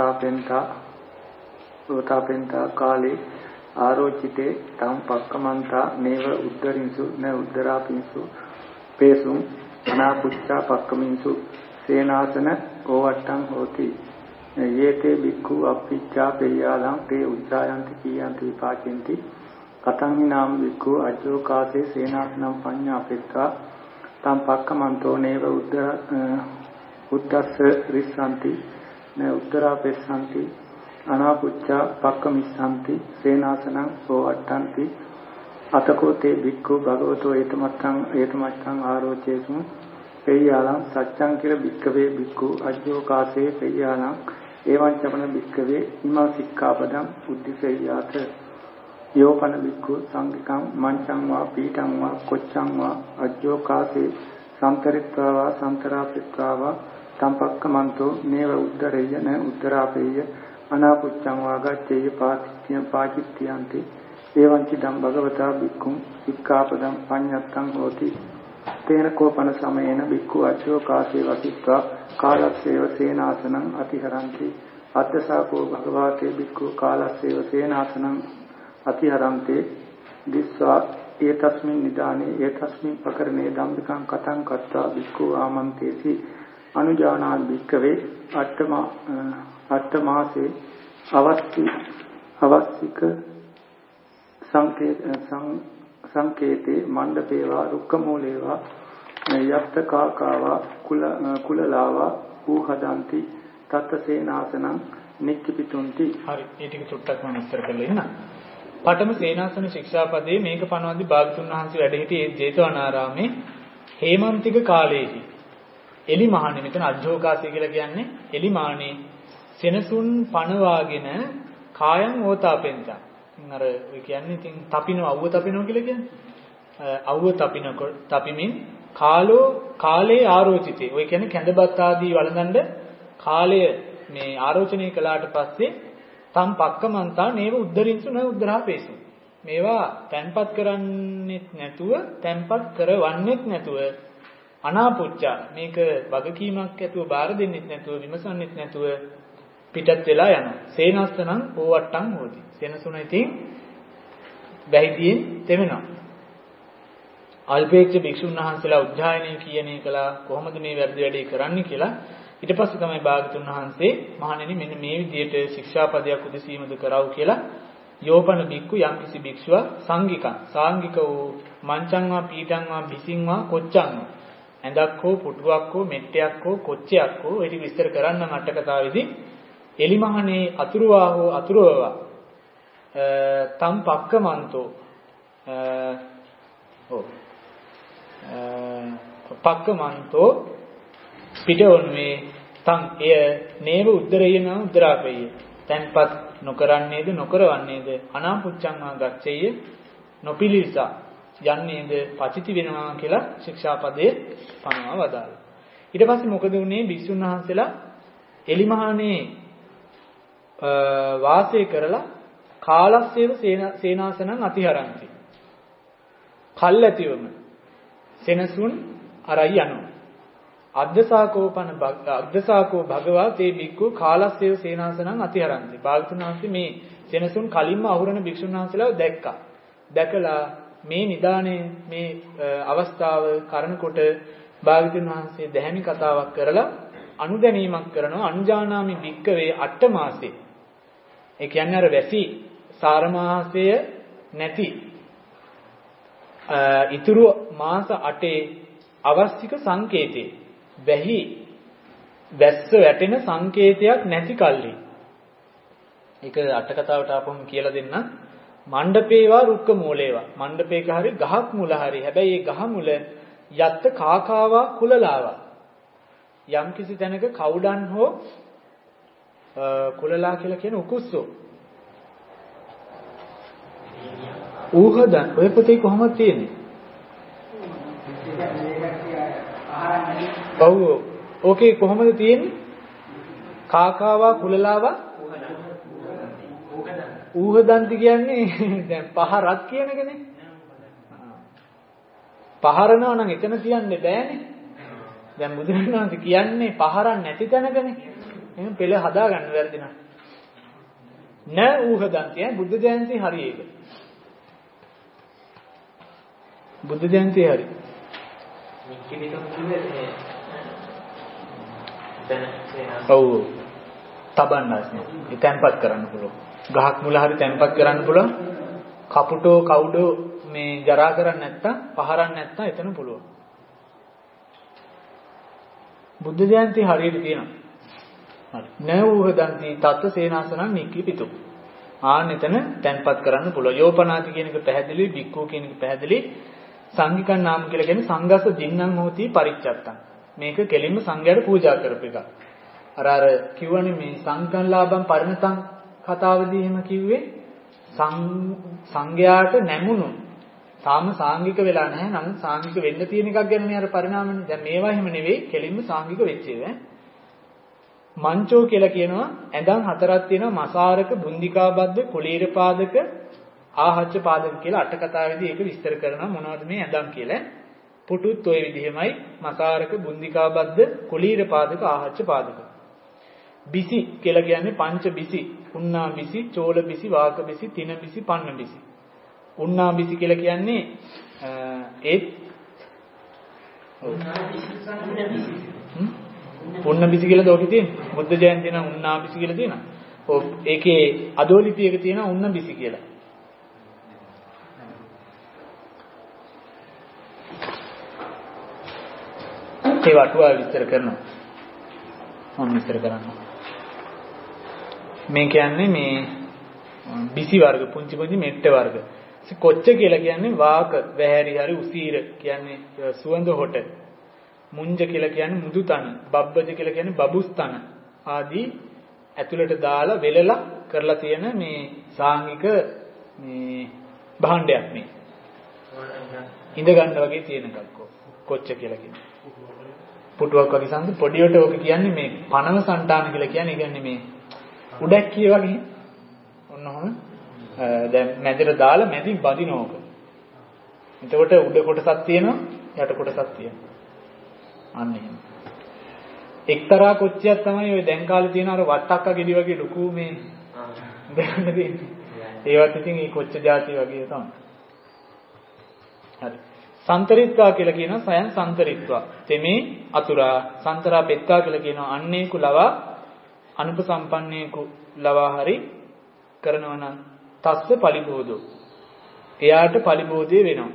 ඕතාපෙන්තා කාලේ ආරෝචිතේ තම් පක්කමන්තා නේව උද්දරින්සු න උද්දරාපින්සු පේසුම් අනාපුච්චා පක්කමින්සු සේනාසන ඕවට්ටං හෝති යේතේ බික්ඛු අප්පිච්ඡා පේයාලං තේ උච්චායන්ති කීයන්ති විපාචෙන්ති කතං හිනාම බික්ඛු අජ්ජෝකාසේ සේනාසනම් පඤ්ඤාපෙත්වා තම් පක්කමන්තෝ නේව උද්දස්ස රිස්සන්ති න උද්දරාපෙස්සන්ති අනාපුච්චා පක්කමිස්සන්ති සේනාසනං ඕවට්ටන්ති අතකෝ තේ බික්ඛු භගවතෝ ඒතමත්තං ආරෝචේසු පේයාලං සච්ඡං කියලා බික්ඛවේ බික්ඛු අජ්ජෝකාසේ පේයාලං එවං චපන බික්ඛවේ ඉමා සික්ඛාපදං උද්ධිසෙය්‍යාත යෝපන බික්ඛු සංඝිකං මංචං වා පීඨං වා කොච්චං වා අජ්ජෝකාසේ සම්තරිත්වා වා සම්තරාපිත්වා වා තම්පක්කමන්තෝ නේව උද්දරෙය්‍ය න උද්දරාපේය අනාපුච්චං වා ගච්ඡේය පාචිත්‍යන්ති එවං චිදම් භගවතා බික්ඛුං සික්ඛාපදං පඤ්ඤත්තං හෝති තේන කෝපන සමයේන බික්ඛු අජ්ජෝකාසේ වසිත්වා කාලස්සේව සේනාසනං අතිහරಂತಿ අද්දසාකෝ භගවාතේ බික්ඛු කාලස්සේව සේනාසනං අතිහරಂತಿ දිස්වා ඒතස්මින් නිදානේ ඒතස්මින් පකරණේ ධම්මිකං කතං කත්තා බික්ඛු ආමන්තේසි අනුජානා බික්ඛවේ අට්ඨමාසේ අවස්තික සංකේතේ මණ්ඩපේවා රුක්කමූලේවා යත්තකාකාවා කුලලාවා ඌහදಂತಿ තත්තසේනාසනං නික්කිපිතුන්ති. හරි, මේ ටික චුට්ටක් මම විස්තර කරලා ඉන්න. පඨම සේනාසන ශික්ෂාපදයේ මේක පනවද්දි භාගතුන් වහන්සේ වැඩ සිටියේ ජේතවනාරාමේ හේමන්තික කාලයේදී. එලිමහානේ මෙතන අජ්ජෝකාසය කියලා කියන්නේ එලිමානේ සෙනසුන් පනවාගෙන කායං ඕතාපෙන්තා. අර ඔය කියන්නේ ඉතින් තපිනව අවුව තපිනව කියලා කියන්නේ. අවුව තපිමින් කාලේ ආරෝචිතේ. ඔය කියන්නේ කැඳපත් ආදී වළඳන්ඩ කාලය මේ ආරෝචනය කළාට පස්සේ තම් පක්කමන්තා නේව උද්දරින්සු න උද්දරාපේසු. මේවා තැන්පත් කරන්නෙත් නැතුව තැන්පත් කරවන්නෙත් නැතුව අනාපුච්චා මේක වගකීමක් ඇතුව බාර දෙන්නෙත් නැතුව විමසන්නෙත් නැතුව පිටත් වෙලා යනවා. සේනස්සනම් ඕවට්ටම් හොති. සෙනසුන ඉතින් බැහිදියෙන් තෙමෙනවා. අල්පේක්ෂ භික්ෂුන් වහන්සේලා උද්ධායනය කියන්නේ කළා කොහොමද මේ වැරදි වැඩේ කරන්නේ කියලා. ඊට පස්සේ තමයි භාගතුන් වහන්සේ මහණෙනි මෙන්න මේ විදිහට ශික්ෂාපදයක් උදෙසීමද කරව කියලා යෝපන බික්කු යම්කිසි භික්ෂුවක් සාංගික වූ මංචංවා පීඨංවා බිසින්වා කොච්චංවා ඇඳක් හෝ පුටුවක් හෝ මෙට්ටයක් හෝ කොච්චයක් හෝ ඒක විස්තර කරන්න අට කතාවේදී එලිමහනේ අතුරුවා හෝ අතුරුවවා තම් පක්කමන්තෝ පක්කමන්තෝ පිටවන්නේ තම් එය නේව උද්දරේයන උද්දරාපේය තන්පත් නොකරන්නේද නොකරවන්නේද අනාපුච්චංවා ගච්ඡේය නොපිලිසා යන්නේද පචිති වෙනවා කියලා ශික්ෂාපදයේ පනවා වදාළා. ඊට පස්සේ මොකද වුනේ භික්ෂුන් වහන්සේලා එලිමහානේ වාසය කරලා කාලස්සේව සේනාසනං අතිහරಂತಿ. කල්ැතිවම සෙනසුන් අරයි යනවා. අද්දසාකෝ භගවා තේ බික්ඛු කාලස්සේව සේනාසනං අතිහරಂತಿ. භාගතුන් වහන්සේ මේ සෙනසුන් කලින්ම අහුරන භික්ෂුන් වහන්සේලා දැක්කා. දැකලා මේ නිදානේ මේ අවස්ථාව කරනකොට භාග්‍යවතුන් වහන්සේ දැහැමි කතාවක් කරලා අනුදැනීමක් කරනවා අනුජානාමි භික්කවේ අට මාසේ. ඒ කියන්නේ අර වැසි සාරමාසය නැති ඉතුරු මාස 8 අවස්තික සංකේතේ වැස්ස වැටෙන සංකේතයක් නැති කල්ලි. ඒක අට කතාවට ආපුවම කියලා දෙන්න. මණ්ඩපේවා රුක්ක මූලේවා. මණ්ඩපේක හරි ගහක් මුල හරි. හැබැයි ඒ ගහ මුල යත්ත කාකාවා කුලලාවා. යම් කිසි තැනක කවුඩන් හෝ කුලලා කියලා කියන උකුස්සෝ. ඌහදන් ඔය පොතේ කොහොමද තියෙන්නේ? ඔව් ඕකේ කොහොමද තියෙන්නේ? කාකාවා කුලලාවා ඌහදන්ති කියන්නේ දැන් පහරක් කියන එකනේ. පහරනවා නම් එතන තියන්න බෑනේ. දැන් බුදුරජාණන් කියන්නේ පහරක් නැති තැනකනේ. එහෙනම් පෙළ හදා ගන්න වැරදි නෑ. න ඌහදන්ති බුද්ධ ජයන්ති හරි ඒක. බුද්ධ ජයන්ති හරි. ඔව් තබන්නස්නේ. ඒ තැන්පත් කරන්න පුළුවන්. ගහක් මුල හරි තැන්පත් කරන්න පුළුවන්. කපුටෝ කවුඩෝ මේ ජරා කරන්නේ නැත්තම් පහරන්නේ නැත්තම් එතන පුළුවන්. බුද්ධ ජයන්ති හරියට තියෙනවා. හරි. නවූහදන්ති තත්ත්ව සේනාසනං නික්කිපිතු. ආන්න එතන තැන්පත් කරන්න පුළුවන්. යෝපනාති කියන එක පැහැදිලි, වික්කෝ කියන එක පැහැදිලි. සංඝිකන් නාම කියලා කියන්නේ සංඝස්ස දින්නම් හෝති පරිච්ඡත්තං. මේක කෙලින්ම සංඝයාට පූජා කරපු එක. අර කිව්වනේ මේ සංඝංලාභම් පරිණතං කතාවදී එහෙම කිව්වේ සංඝයාට නැමුණු තාම සාංගික වෙලා නැහැ. නමුත් සාංගික වෙන්න තියෙන එකක් ගැන මේ අර පරිණාමනේ. දැන් මේවා එහෙම නෙවෙයි කෙලින්ම සාංගික වෙච්ච ඒවා. මංචෝ කියලා කියනවා ඇඳන් හතරක් තියෙනවා මසාරක, බුන්දිකා බද්ද, කුලීර පාදක, ආහච්ච පාදක කියලා අට කතාවේදී ඒක විස්තර කරනවා මොනවද මේ ඇඳන් කියලා. පුටුත් ওই විදිහමයි මසාරක, බුන්දිකා බද්ද, කුලීර පාදක, ආහච්ච පාදක. බිසි කියලා කියන්නේ පංච බිසි, උන්නා බිසි, චෝල බිසි, වාක බිසි, තින බිසි, පන්න බිසි. උන්නා බිසි කියලා කියන්නේ උන්න බිසි කියලා දෝකේ තියෙනවා. බුද්ධ ජයන්ති නම් උන්නා බිසි කියලා තියෙනවා. ඔව් ඒකේ අදෝලිපියක තියෙනවා උන්න බිසි කියලා. ඒ වටුවා විස්තර කරනවා. මම විස්තර කරනවා. මේ කියන්නේ මේ බිසි වර්ග, පුංචි පුංචි මෙට්ට වර්ග. කොච්ච කියලා කියන්නේ වාක, වැහැරි හරි උසීර කියන්නේ සුවඳ හොට. මුංජ කියලා කියන්නේ මුදු තන, බබ්බජ කියලා කියන්නේ බබුස් තන ආදී ඇතුළට දාලා වෙලලා කරලා තියෙන මේ සාංගික මේ භාණ්ඩයක් මේ. ඉඳ ගන්න වගේ තියෙන එකක් කොච්ච කියලා කියන්නේ. පුටුවක් වගේ සංස පොඩියට ඔක කියන්නේ මේ පනව සන්ටාන කියලා කියන්නේ. කියන්නේ මේ උඩැක්කිය වගේ. ඔන්නෝම දැන් මැදට දාලා මැදින් බදිනෝක. එතකොට උඩ කොටසක් තියෙනවා යට කොටසක් තියෙනවා. අන්න එහෙම. එක්තරා කොච්චියක් තමයි ওই දැන් කාලේ තියෙන අර වට්ටක්ක ගෙඩි වගේ ලুকু මේ දෙන්න තියෙන්නේ. ඒවත් ඉතින් මේ කොච්ච જાති වගේ තමයි. හරි. සන්තරිත්වා කියලා කියනවා සයන් සන්තරිත්වා. තෙමේ අතුරා සන්තරා පෙත්තා කියලා කියනවා අන්නේකු ලවා අනුපසම්පන්නේකු ලවා හරි කරනවා නම් තස්ස පරිබෝධෝ. එයාට පරිබෝධය වෙනවා.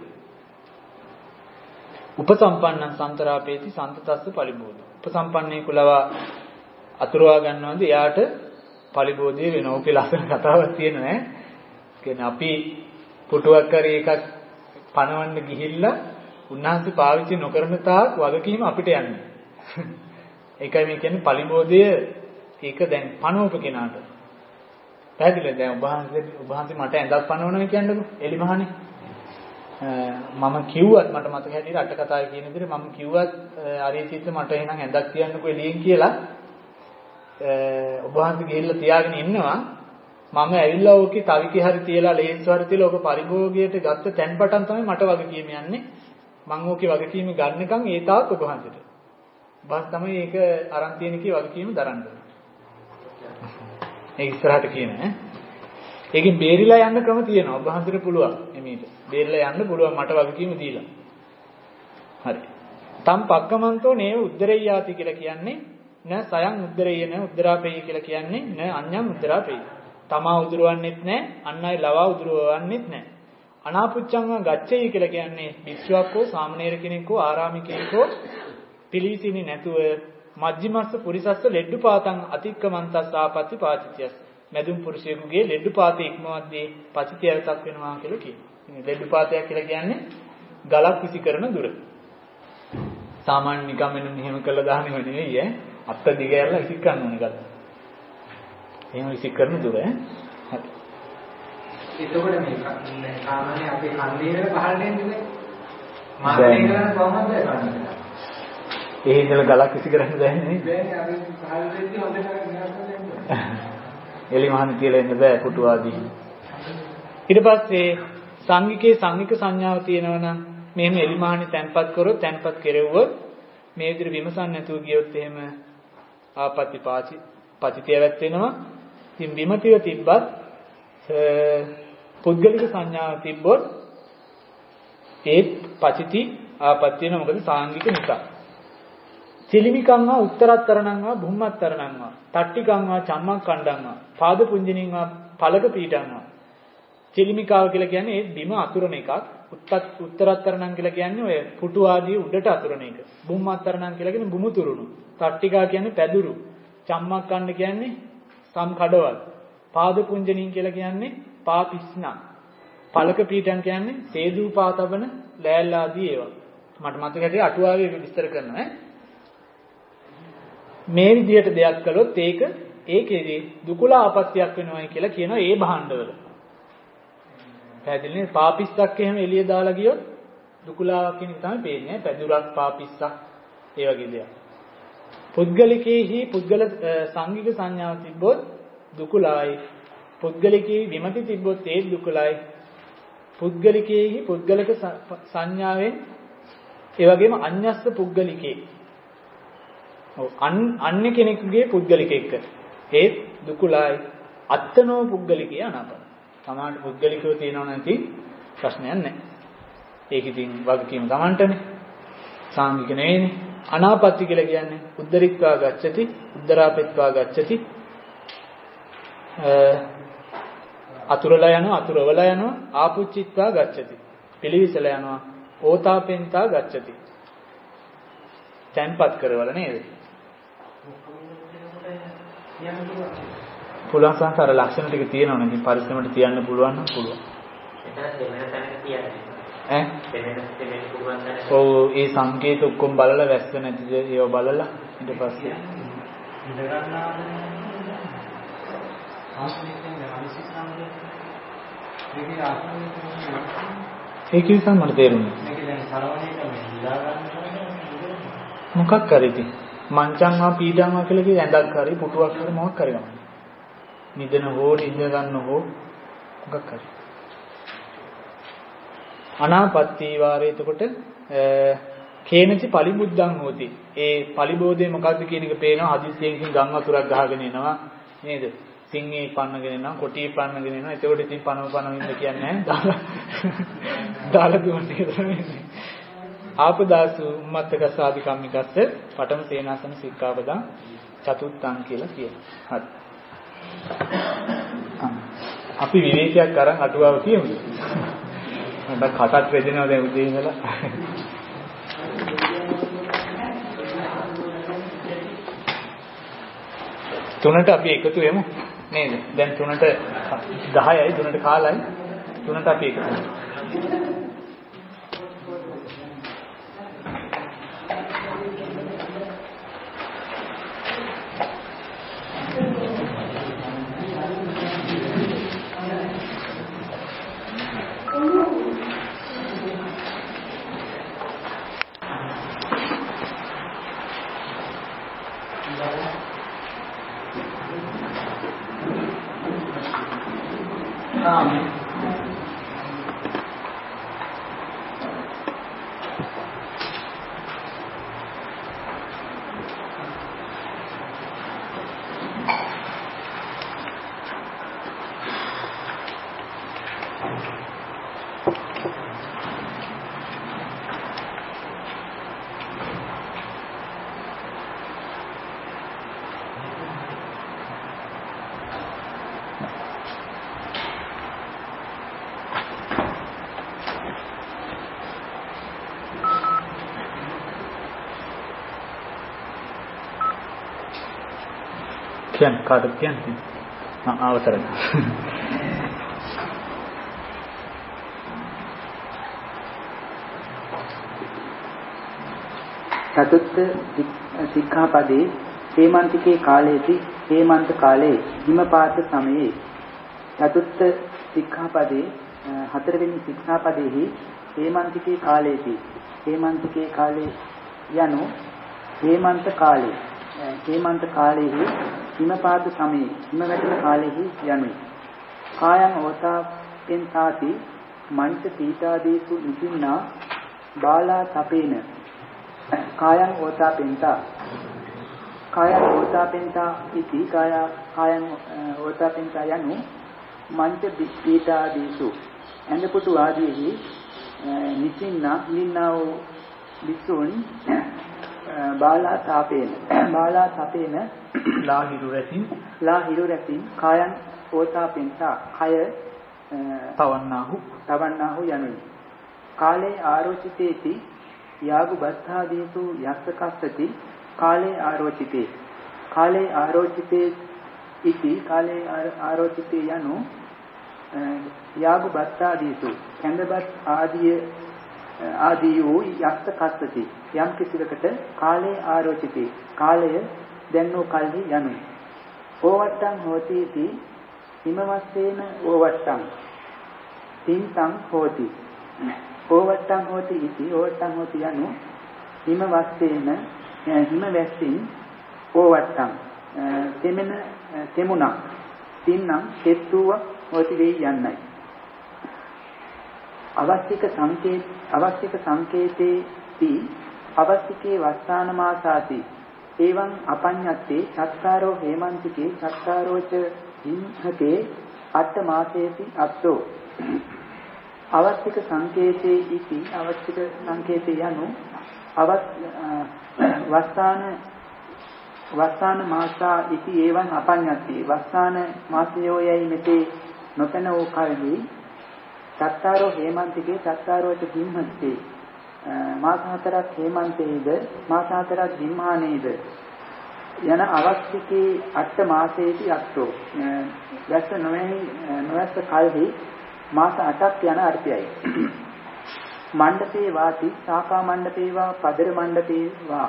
උපසම්පන්නං සන්තරාපේති සන්තතස්ස පරිබෝධෝ. උපසම්පන්නේකු ලවා අතුරවා ගන්නවද එයාට පරිබෝධය වෙනවා කියලා ලස්සන කතාවක් තියෙනවා ඈ. කියන්නේ අපි පුටුවක් කරේ එකක් පනවන්න ගිහිල්ලා උන්වහන්සේ පාවිච්චි නොකරන තාක් වගකීම අපිට යන්නේ. ඒකයි මේ කියන්නේ පරිබෝධය ඒක දැන් පනවපු කෙනාට. පැහැදිලිද? දැන් ඔබ වහන්සේ මට ඇඳක් පනවනවා කියන්නකො එලිමහනේ. මම කිව්වත් මට මතක හැටියට අට කතාවේ කියන විදිහට මම කිව්වත් ආරියසිට මට එහෙනම් ඇඳක් තියන්නකෝ එළියෙන් කියලා ඔබ වහන්සේ ගිහිල්ලා තියාගෙන ඉන්නවා. මම ඇවිල්ලා ඕකේ තවිකේ හරි තියලා ලේන්ස් හරි තියලා ඕක පරිභෝගයට ගත්ත තැන්පටන් තමයි මට වගකීම යන්නේ. මම ඕකේ වගකීම ගන්නකම් ඒ තාක් ඔබ වහන්සේට. බස් තමයි ඒක අරන් තියෙන කී වගකීම දරන්න. ඒක ඉස්සරහට කියන ඈ. ඒකෙන් බේරිලා යන්න ක්‍රම තියෙනවා. ඔබ වහන්සේට පුළුවන් එමෙයිට. බේරිලා යන්න පුළුවන් මට වගකීම දීලා. හරි. තම් පක්කමන්තෝ නේව උද්දරේයාති කියලා කියන්නේ න සයන් උද්දරේය න උද්දරාපේය කියලා කියන්නේ න අඤ්ඤං උද්දරාපේය. තමා උදුරවන්නෙත් නැහැ, අන් අය ලවා උදුරවන්නෙත් නැහැ. අනාපුච්ඡං ගච්ඡේය කියලා කියන්නේ විශ්වක්කෝ සාමණේර කෙනෙක්කෝ ආරාමිකයෙක්කෝ පිළිසිනි නැතුව මජ්ජිමස්ස පුරිසස්ස ලෙඩ්ඩුපාතං අතික්කමන්තස් ආපත්‍ති පාචිතියස්. මැදුම් පුරුෂයෙකුගේ ලෙඩ්ඩුපාතේ ඉක්මවද්දී පචිතියවතක් වෙනවා කියලා කියනවා. ලෙඩ්ඩුපාතයක් කියලා කියන්නේ ගලක් විසි කරන දුර. සාමාන්‍ය නිකම් වෙන මෙහෙම කළා දාන්නේ නෙවෙයි ඈ. අත්ත දිගහැරලා විසි කරන්න ඕනේ ගල. එහෙම විසි කරන දුර ඈ. හරි. එතකොට මේ සාමාන්‍ය අපේ කන්දේ වල පහළ දෙන්නේ මාර්ගය කරන කොහොමද කරන්නේ? ඒ ඉඳලා ගලක් විසි කරන්න බෑනේ. බෑනේ අපි පහළ දෙද්දි හොඳට එලි මහන් කියලා ඉන්න බෑ පුටු ආදී. ඊට පස්සේ සංගිකේ සංගික සංඥාව තියෙනවනම් මෙහෙම එලි මහන්නේ තැන්පත් කරොත් තැන්පත් කෙරෙව්වොත් මේ විදිහට විමසන්න නැතුව ගියොත් එහෙම ආපත්‍ති පචිතියවත් වෙනවා. ඉතින් විමතිය තිබ්බත් පුද්ගලික සංඥාව තිබ්බොත් ඒ පචිති ආපත්‍ය වෙනවා. මොකද සාංගික නිසා. චිලිමිකංවා උත්තරත්තරණංවා බුම්මත්තරණංවා තට්ටිකංවා චම්මක්කණ්ඩංවා පාද පුඤ්ජනින්වා පලක පීඨංවා. චිලිමිකාව කියලා කියන්නේ ඒ බිම අතුරන එකක්. උත්තරත්තරණං කියලා කියන්නේ ඔය පුටු ආදී උඩට අතුරන එක. බුම්මත්තරණං කියලා කියන්නේ බුමු තුරුණු. තට්ටිකා කියන්නේ පැදුරු. චම්මක්කණ්ඩ කියන්නේ සම් කඩවල්. පාද පුඤ්ජනින් කියලා කියන්නේ පා පිස්නා. පලක පීඨං කියන්නේ සේදූ පාතබන ලෑල්ල ආදී ඒවා. මට මතක හැටියට අටුවාවේ විස්තර කරනවා ඈ. මේ විදිහට දෙයක් කළොත් ඒකේදී දුකුල ආපත්‍යක් වෙනවයි කියලා කියනවා ඒ භාණ්ඩවල. පැහැදිලිනේ පාපිස්සක් එහෙම එළිය දාලා ගියොත් දුකුලාවක් කියන එක තමයි පේන්නේ. පැදුරක් පාපිස්සක් ඒ වගේ දේවල්. පුද්ගලිකේහි පුද්ගල සංගික සංඥාව තිබ්බොත් දුකුලයි. පුද්ගලිකේ විමති තිබ්බොත් ඒ දුකුලයි. පුද්ගලිකේහි පුද්ගලක සංඥාවෙන් ඒ වගේම අඤ්ඤස්ස පුද්ගලිකේ අන්‍ය කෙනෙකුගේ පුද්ගලිකෙක් ඒ දුකුලයි. අත්තනෝ පුද්ගලිකේ අනාපන. සමාන පුද්ගලිකව තියෙනව නැති ප්‍රශ්නයක් නැහැ. ඒක ඉතින් වගකීම Tamanටනේ. සාංගික නෙවෙයිනේ. අනාපත්‍ති කියලා කියන්නේ උද්දරිත්වා ගච්ඡති, උද්දරාපෙත්වා ගච්ඡති. අතුරලා යනවා, අතුරවලා යනවා, ආපුච්චිත්වා ගච්ඡති. පිළිවිසලා යනවා, ඕතාපෙන්තා ගච්ඡති. තැන්පත් කරවල නේද? පුළුවන් සංසාර ලක්ෂණ ටික තියෙනවනේ. ඉතින් පරිස්සමට තියන්න පුළුවන් නම් පුළුවන්. ඔව් ඒ සංකේත ඔක්කොම බලලා වැස්ස නැතිද ඒව බලලා ඊට පස්සේ ඉඳ ගන්නවා. ඒක නිසා මට තේරුණා. මේක දැන් සරවණේට මේ ඉඳා ගන්න මොකක් කරේද? මංචංවා පීඩංවා කියලා කිය ඇඳක් හරි පුටුවක් හරි මොකක් හරි ගන්න. නිදන හෝ නිද ගන්න හෝ මොකක් හරි. අනාපත්ති වාරේ එතකොට කේනචි පලිබුද්ධං හෝති. ඒ පලිබෝධේ මොකද්ද කියන එක පේනවා. හදිස්සියෙන් ගම් වතුරක් ගහගෙන එනවා නේද? සිංහේ පන්නගෙන එනවා, කොටියේ පන්නගෙන එනවා. එතකොට ඉතින් පනව ඉන්න කියන්නේ නැහැ. දාලා දුන්නේ තමයි. ආපදාසු උම්මත්තක සාදි කම්මිකස්ස පඨම සේනාසන සික්ඛාපදං චතුත්තං කියලා කියනවා. හරි. අපි විවේකයක් අරන් අටුවාව කියමුද? මට කටත් රෙදෙනවා දැන් උදේ ඉඳලා. තුනට අපි එකතු වෙමු නේද? දැන් 3ට 10යි 3ට කාලයි 3ට අපි එකතු වෙමු. කියන්නේ කාටද කියන්නේ? අවසරයි. චතුත්ථ සික්ඛාපදේ හේමන්තිකේ කාලයේදී හේමන්ත කාලයේ හිමපාත සමයේ චතුත්ථ සික්ඛාපදේ හතරවෙනි සික්ඛාපදේහි හේමන්තිකේ කාලයේදී හේමන්තිකේ කාලේ යනු හේමන්ත කාලයේහි හිමපාත සමයේ හිම වැටෙන කාලයේහි යනුයි. කායං ඕතාපෙන් තාති මංච පීඨාදීසු නිසින්නා බාලා තපේන කායං ඕතාපෙන්තා ඉති කායං ඕතාපෙන්තා යනු මංච පීඨාදීසු ඇඳපුටු ආදීහි නිසින්නා වූ විසුන් බාලා තපේන ලා හිරු රැසින් කායං ඕතාපෙන්තා කය තවන්නාහු යනුයි. කාලේ ආරෝචිතේති යාගු බද්ධාදීසු යස්සකස්සති කාලේ ආරෝචිතේ ඉති කාලේ ආරෝචිතේ යනු යාගු බද්ධාදීසු කැඳබත් ආදී වූ යස්සකස්සති යම් කිසිවකට කාලේ ආරෝචිතේ කාලය දැන්නෝ කල්හි යනුයි. ඕවට්ටං හෝති ඉති හිමවස්සේන ඕවට්ටං තින්තං හෝති. ඕවට්ටං හෝති ඉති ඕවට්ටං හෝති යනු හිම වැස්සින් ඕවට්ටං තෙමුණක් තින්නම් කෙත්තුව හෝති වෙයි යන්නයි. අවස්තික සංකේතේති අවස්තිකේ වස්සාන මාසාති එවං අපඤ්ඤත්තේ චත්තාරෝ හේමන්තිකේ චත්තාරෝච හිම්හතේ අට්ඨ මාසේති අත්තෝ. අවස්තික සංකේතේ ඉති අවස්තික සංකේතේ යනු වස්සාන මාසා ඉති එවං අපඤ්ඤත්තේ වස්සාන මාසයෝ යයි මෙතේ නොපැන වූ කල්හි චත්තාරෝ හේමන්තිකේ චත්තාරෝච හිම්හතේ මාස හතරක් හේමන්තේද මාස හතරක් හිම්මානේද යන අවස්තිකේ අට්ඨ මාසේති අත්තෝ. වැස්ස නොවැස්ස කල්හි මාස 8ක් යන අර්ථයයි. මණ්ඩපේ වාති සාකා මණ්ඩපේ වා පදර මණ්ඩපේ වා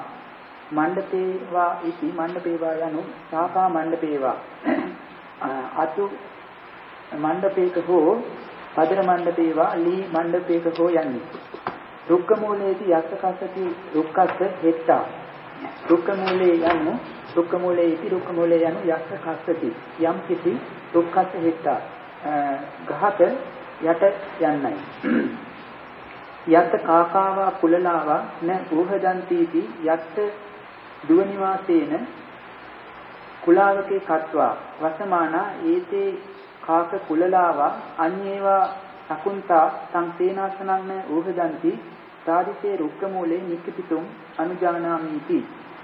ඉති මණ්ඩපේ වා යනු සාකා මණ්ඩපේ වා අතු මණ්ඩපේක හෝ පදර මණ්ඩපේ වා ලී මණ්ඩපේක හෝ යන්නේ. රුක්ක මූලයේදී යස්සකස්සති රුක්කස්ස හෙට්ටා. රුක්ක මූලයේ යනු රුක්ක මූලයේ යනු යස්සකස්සති යම් කිසි රුක්කස්ස හෙට්ටා ගහක යට යන්නයි. යත් කාකාවා කුලලාවා න ඌහදන්තිති යත් දුව නිවාසේන කුලාවකේ කତ୍වා වසමානා ඒතේ කාක කුලලාවා අඤ්ඤේවා සකුන්තා සංසේනාසනං ඌහදන්ති සාදිසේ රුක්කමූලේ නික්කිතුම් අනුජානාමීති.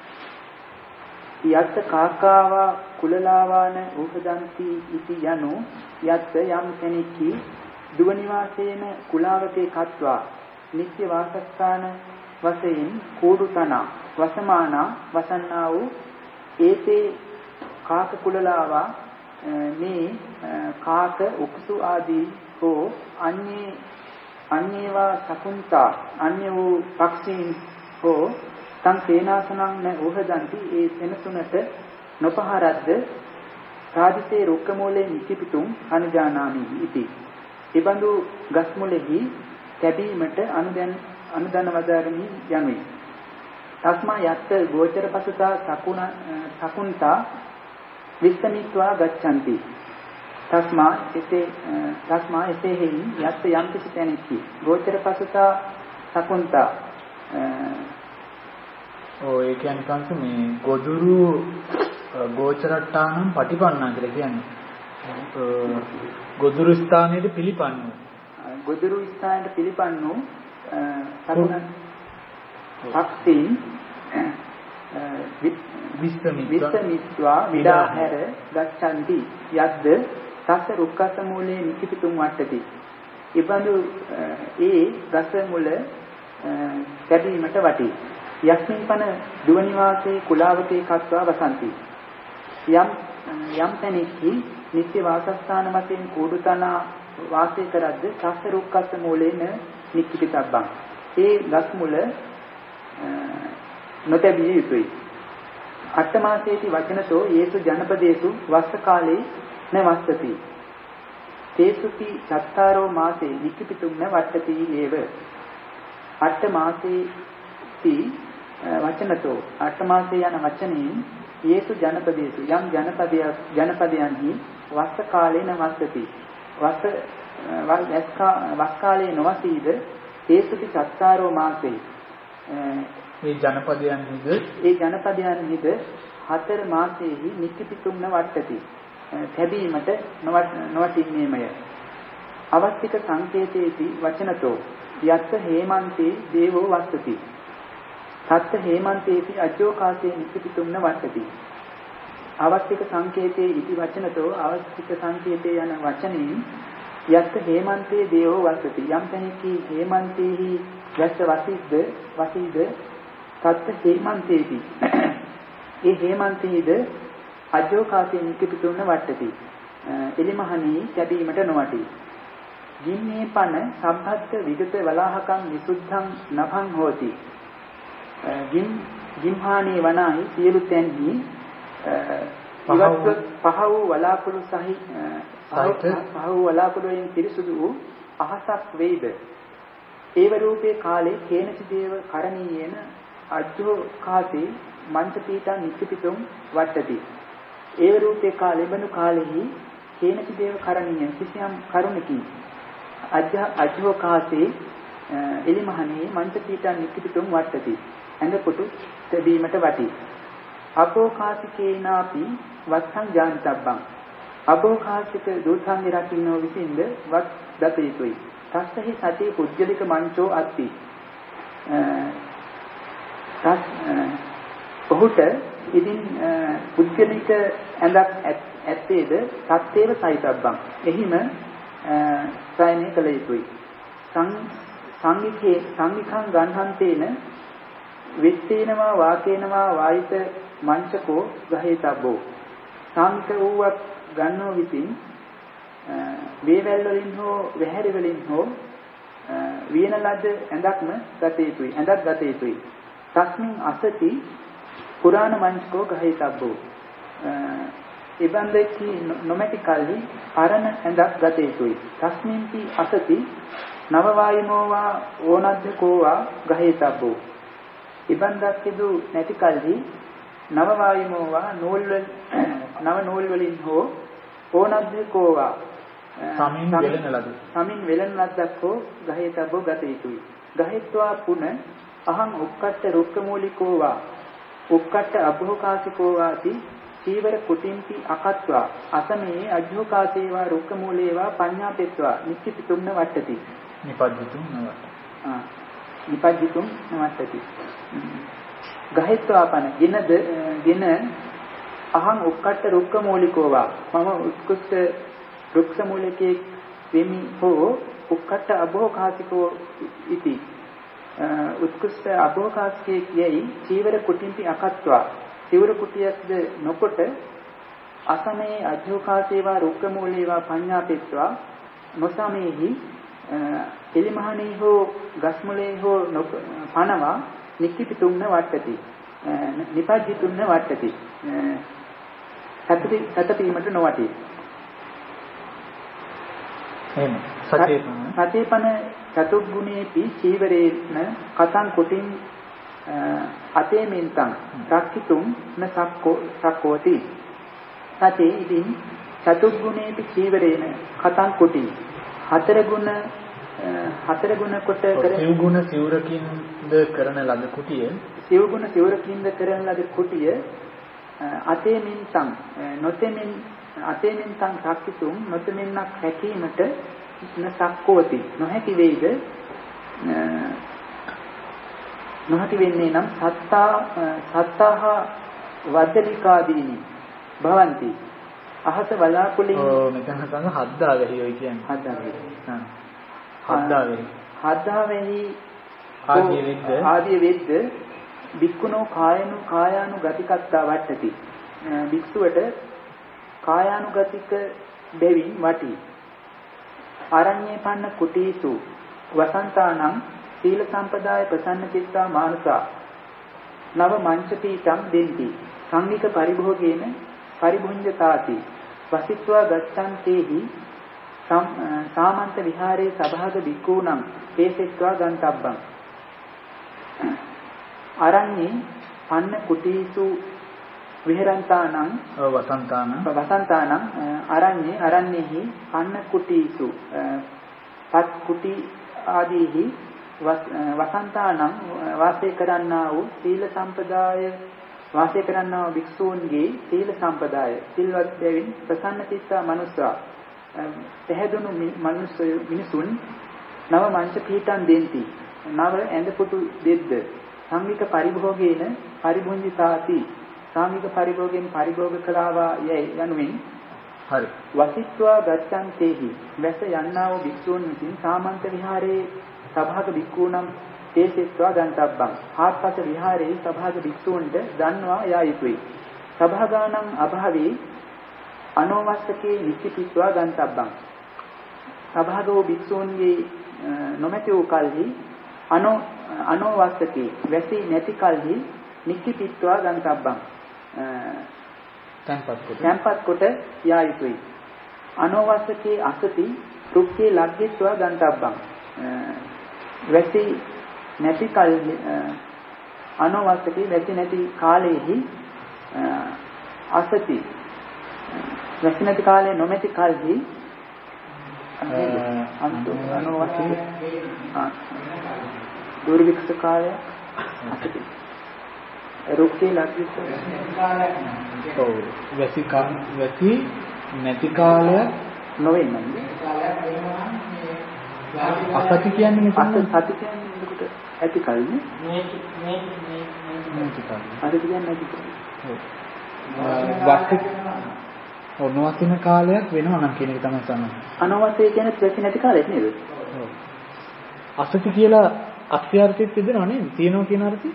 යත් කාකාවා කුලලාවාන ඌහදන්ති ඉති යනු යත් යම් කෙනෙක්හි දුව නිවාසේන කුලාවකේ කତ୍වා නිත්‍ය වාසස්ථාන වශයෙන් කූඩු තනා වසමානා වසන්නා වූ ඒතේ කාක කුලලාවා මේ කාක උක්සු ආදී හෝ අඤ්ඤේවා සකුන්තා අඤ්ඤ වූ පක්ෂීන් හෝ තං සේනාසනං උහදන්ති ඒ සෙනසුනට නොපහරද්ද සාදිසේ රුක්කමූලේ නිකිපිතුම් අනුජානාමි ඉති. එබඳු ගස් මුලෙහි කැබීමට අනුදන වදාරමි යනුයි. තස්මා යත් ගෝචර පසුතා සකුන්තා විස්සමිත්වා ගච්ඡanti. තස්මා එසේ හේයින් යත් යම් කිසි තැනෙකි ගෝචර පසුතා සකුන්තා ඒ කියන්නේ කන්ස මේ ගොදුරු ගෝචරට්ටානම් පටිපන්නා කියලා කියන්නේ ගොදුරු ස්ථානයේ පිළිපන්නු ගොදුරු ස්ථානයේ පිළිපන්නු සකුණ පක්ෂීන් විස්සමිත්වා විදාහැර ගච්ඡanti යද්ද තස්ස රුක්කස මූලේ නිකිපිතුම් වට්ටති. ඉබඳු ඒ රස මුල කැඩීමට වටී. යස්මින් පන දුව නිවාසේ කුලාවතේ කତ୍වා වසන්ති. යම් යම් තැනෙහි නිත්‍ය වාසස්ථාන වශයෙන් කුඩුතන වාසය කරද්ද සස්ස රුක්කස්ස මූලේන නික්කිතබ්බං. ඒ ගස් මුල නොතැබිය යුතුයි. අට්ඨමාසේති වචනතෝ යේසු ජනපදේසු වස්ස කාලේ නවස්සති. තේසුති චත්තාරෝ මාසේ නික්කිතුම්න වට්ටති ඒව. අට්ඨමාසේති වචනතෝ අට්ඨමාසේ යන වචනයෙන් යේසු ජනපදේසු යම් ජනපදයන්හි වස්ස කාලේ නවස්සති. වස් කාලේ නොවසීද තේසුති චත්තාරෝ මාසේ ඒ ජනපදයන්හිද 4 මාසෙහි නික්කිතුම්න වට්ටති. තැබීමට නොවටින්නේමය. අවස්තික සංකේතේති වචනතෝ යත්ත හේමන්තේ දේවෝ වස්සති. සත්ත හේමන්තේති අජෝකාසේ නික්කිතුම්න වට්ටති. අවස්තික සංකේතේ ඉති වචනතෝ අවස්තික සංකේතේ යන වචනෙන් යත්ත හේමන්තේ දේවෝ වස්සති. යම් තැනකී හේමන්තේහි යස්ස වසීද සත්ත හේමන්තේති. ඒ හේමන්තේද අජෝකාසේ නික්කිතුම්න වට්ටති. එලිමහණී කැඩීමට නොවටි. ජින්නේ පන සම්පත්ත විගත වලාහකම් විසුද්ධං නභං හෝති. ජිම්හානේ වනාහි සියලු තැන්හි පහ වූ වලාකුළු වලින් පිරිසුදු වූ අහසක් වේද. ඒව රූපේ කාලේ කේනචි දේව කරණීයේන අජ්ජෝකාසේ මංච පීඨං නික්කිතුම් වට්ටති. ඒව රූපේ කාලේ බඳු කාලෙහි කේනචි දේව කරණීය කිසියම් කරුණකින් අජ්ජෝකාසේ එලිමහනේ මංච පීඨං නික්කිතුම් වට්ටති. ඇඟ කොටු තැබීමට වටි. අබෝකාසිකේනාපි වත්සං ජානිතබ්බං. අබෝකාසික දූතං රකින්නෝ විසින්ද වත් දත යුතුයි. තස්සහි සති පුජ්‍යලික මංචෝ අත්ති. ඔහුට ඉදින් පුජ්‍යලික ඇඳක් ඇත්තේද සත්‍යව සහිතබ්බං. එහිම සයනේ කළ යුතුයි. සංගිඛං ගන්හන්තේන විත්තේනවා වාකේනවා වායිත මංචකෝ ගහේතබ්බෝ. සාමික වූවත් ගන්නෝ විසින් වේවැල් වලින් හෝ වැහැරි වලින් හෝ වියන ලද ඇඳක්ම ගත යුතුයි. ඇඳක් ගත යුතුයි. තස්මින් අසති පුරාණ මංචකෝ ගහේතබ්බෝ. ඉබන්දෙකි නොමැති කල්හි අරණ ඇඳක් ගත යුතුයි. තස්මින්ති අසති නව වායමෝවා ඕනද්දකෝවා ගහේතබ්බෝ. ඉබන්දක් කිදු නැති කල්හි නව වායමෝවා නව නූල් වලින් හෝ ඕනද්දකෝවා සමින් වෙලන ලද්දක් හෝ ගහේතබ්බෝ ගත යුතුයි. ගහෙත්වා පුන අහං උක්කට්ට රුක්කමූලිකෝවා උක්කට්ට අභෝකාසිකෝවාති චීවර කුටින්ති අකත්වා අසමේ අජ්ජෝකාසේවා රුක්කමූලේවා පඤ්ඤාපෙත්වා නික්කිතුම්න වට්ටති. නිපජ්ජිතුම් නවට්ටති. ගහෙත්වා පන දින අහං උක්කට්ට රුක්කමූලිකෝවා මම උත්කෘෂ්ඨ රුක්ෂ මූලිකේ වෙමි හෝ උක්කට්ට අභෝකාසිකෝ ඉති උත්කෘෂ්ඨ අභෝකාසිකේ යයි චීවර කුටින්ති අකත්වා චීවර කුටියක්ද නොකොට අසමේ අජෝකාසේවා රුක්කමූලේවා පඤ්ඤාපෙත්වා නොසමේහි එලිමහණී හෝ ගස්මුලේ හෝ පනවා නික්කිතුම්න වට්ටති. නිපජ්ජිතුම්න වට්ටති. සතපීමට නොවටි. එහෙම සතේපන චතුග්ගුණේපි චීවරේන කතං කුටින් අතේමින්තං රක්ඛිතුම් න සක්කෝති. සතේ ඉදින් චතුග්ගුණේපි චීවරේන කතං කුටින් හතර ගුණ කොට සිව් ගුණ සිවුරකින්ද කරන ලද කුටිය අතේමින්තං නොතෙමින් අතේමින්තං රක්ඛිතුම් නොතෙමින්නක් හැකීමට නසක්කෝති. නොහැකි වෙයිද නොහැකි වෙන්නේ නම් සත්තාහ වද්දලිකාදීනි භවಂತಿ. අහස වලාකුලින් මෙතන තමයි හද්දා වෙහි ඔය කියන්නේ. හද්දා වෙහි ආදී වෙද්ද බික්කුණෝ කායානු ගතිකත්තා වට්ටති. භික්ෂුවට කායානුගතික බැවින් වටී. අරඤ්ඤේ පන්න කුටීසු වසන්තානං සීල සම්පදාය ප්‍රසන්න චිත්තා මානසා නව මංචපීතම් දෙන්ති සංගික පරිභෝගේන පරිභුඤ්ජතාති වසිත්වා ගච්ඡන්තේහි සාමන්ත විහාරේ සභාග වික්ඛූණං තේසෙත්වා ගන්තබ්බං අරඤ්ඤේ පන්න කුටීසු විහෙරන්තානං වසන්තානං අරඤ්ඤේ අරඤ්ඤෙහි පන්න කුටීසු පත් කුටි ආදීහි වසන්තානං වාසය කරන්නා වූ සීල සම්පදාය වාසය කරන්නා වූ භික්ෂූන්ගේ සීල සම්පදාය සිල්වත් බැවින් ප්‍රසන්න චිත්තා මනුස්සා පැහැදුණු මිනිසුන් නව මංච පීඨං දෙන්ති නව ඇඳපුටු දෙද්ද සංගික පරිභෝගේන පරිභුඤ්ජිතාති සංගික පරිභෝගයෙන් පරිභෝග කළාවා යයි යනුවෙන් හරි වසිත්වා ගච්ඡන්තේහි වැස යන්නා වූ භික්ෂූන් විසින් සාමන්ත විහාරේ සභාග භික්ඛූණං තේසෙත්වා ගන්තබ්බං ආත්පස විහාරේ සභාග භික්ෂූන්ට දන්වා යා යුතුය සභාගානං අභාවේ අනෝවස්සකේ නිච්චිත්වා ගන්තබ්බං සභාගෝ භික්ෂූන්ගේ නොමැති වූ කල්හි අනෝවස්සකේ වැසි නැති කල්හි නිච්චිත්වා ගන්තබ්බං තැන්පත් කොට යා යුතුය අනෝවස්සකේ අසති රුක්කේ ලග්ගිත්වා ගන්තබ්බං වැසි නැති කල්හි අනවශ්‍යකී වැසි නැති කාලයේහි අසති වැසි නැති කාලයේ නොමැති කල්හි අනවශ්‍ය දුර්වික්ෂ කාලය අසති රුක්කේ ලග්ගිත ඔව් වැසි නැති කාලය නොවෙන්නේ අසති කියන්නේ මෙතන සති කියන්නේ එතකොට ඇති කල්නේ මේ අසති කියන්නේ නැති කල් ඔව් නොවසින කාලයක් වෙනවා නම් කියන එක තමයි සමහර අනවශ්‍ය කියන්නේ වැසි නැති කාලයක් නේද ඔව් අසති කියලා අක්ෂයාර්ථෙත් තිබෙනව නේද තියෙනවා කියන අර්ථي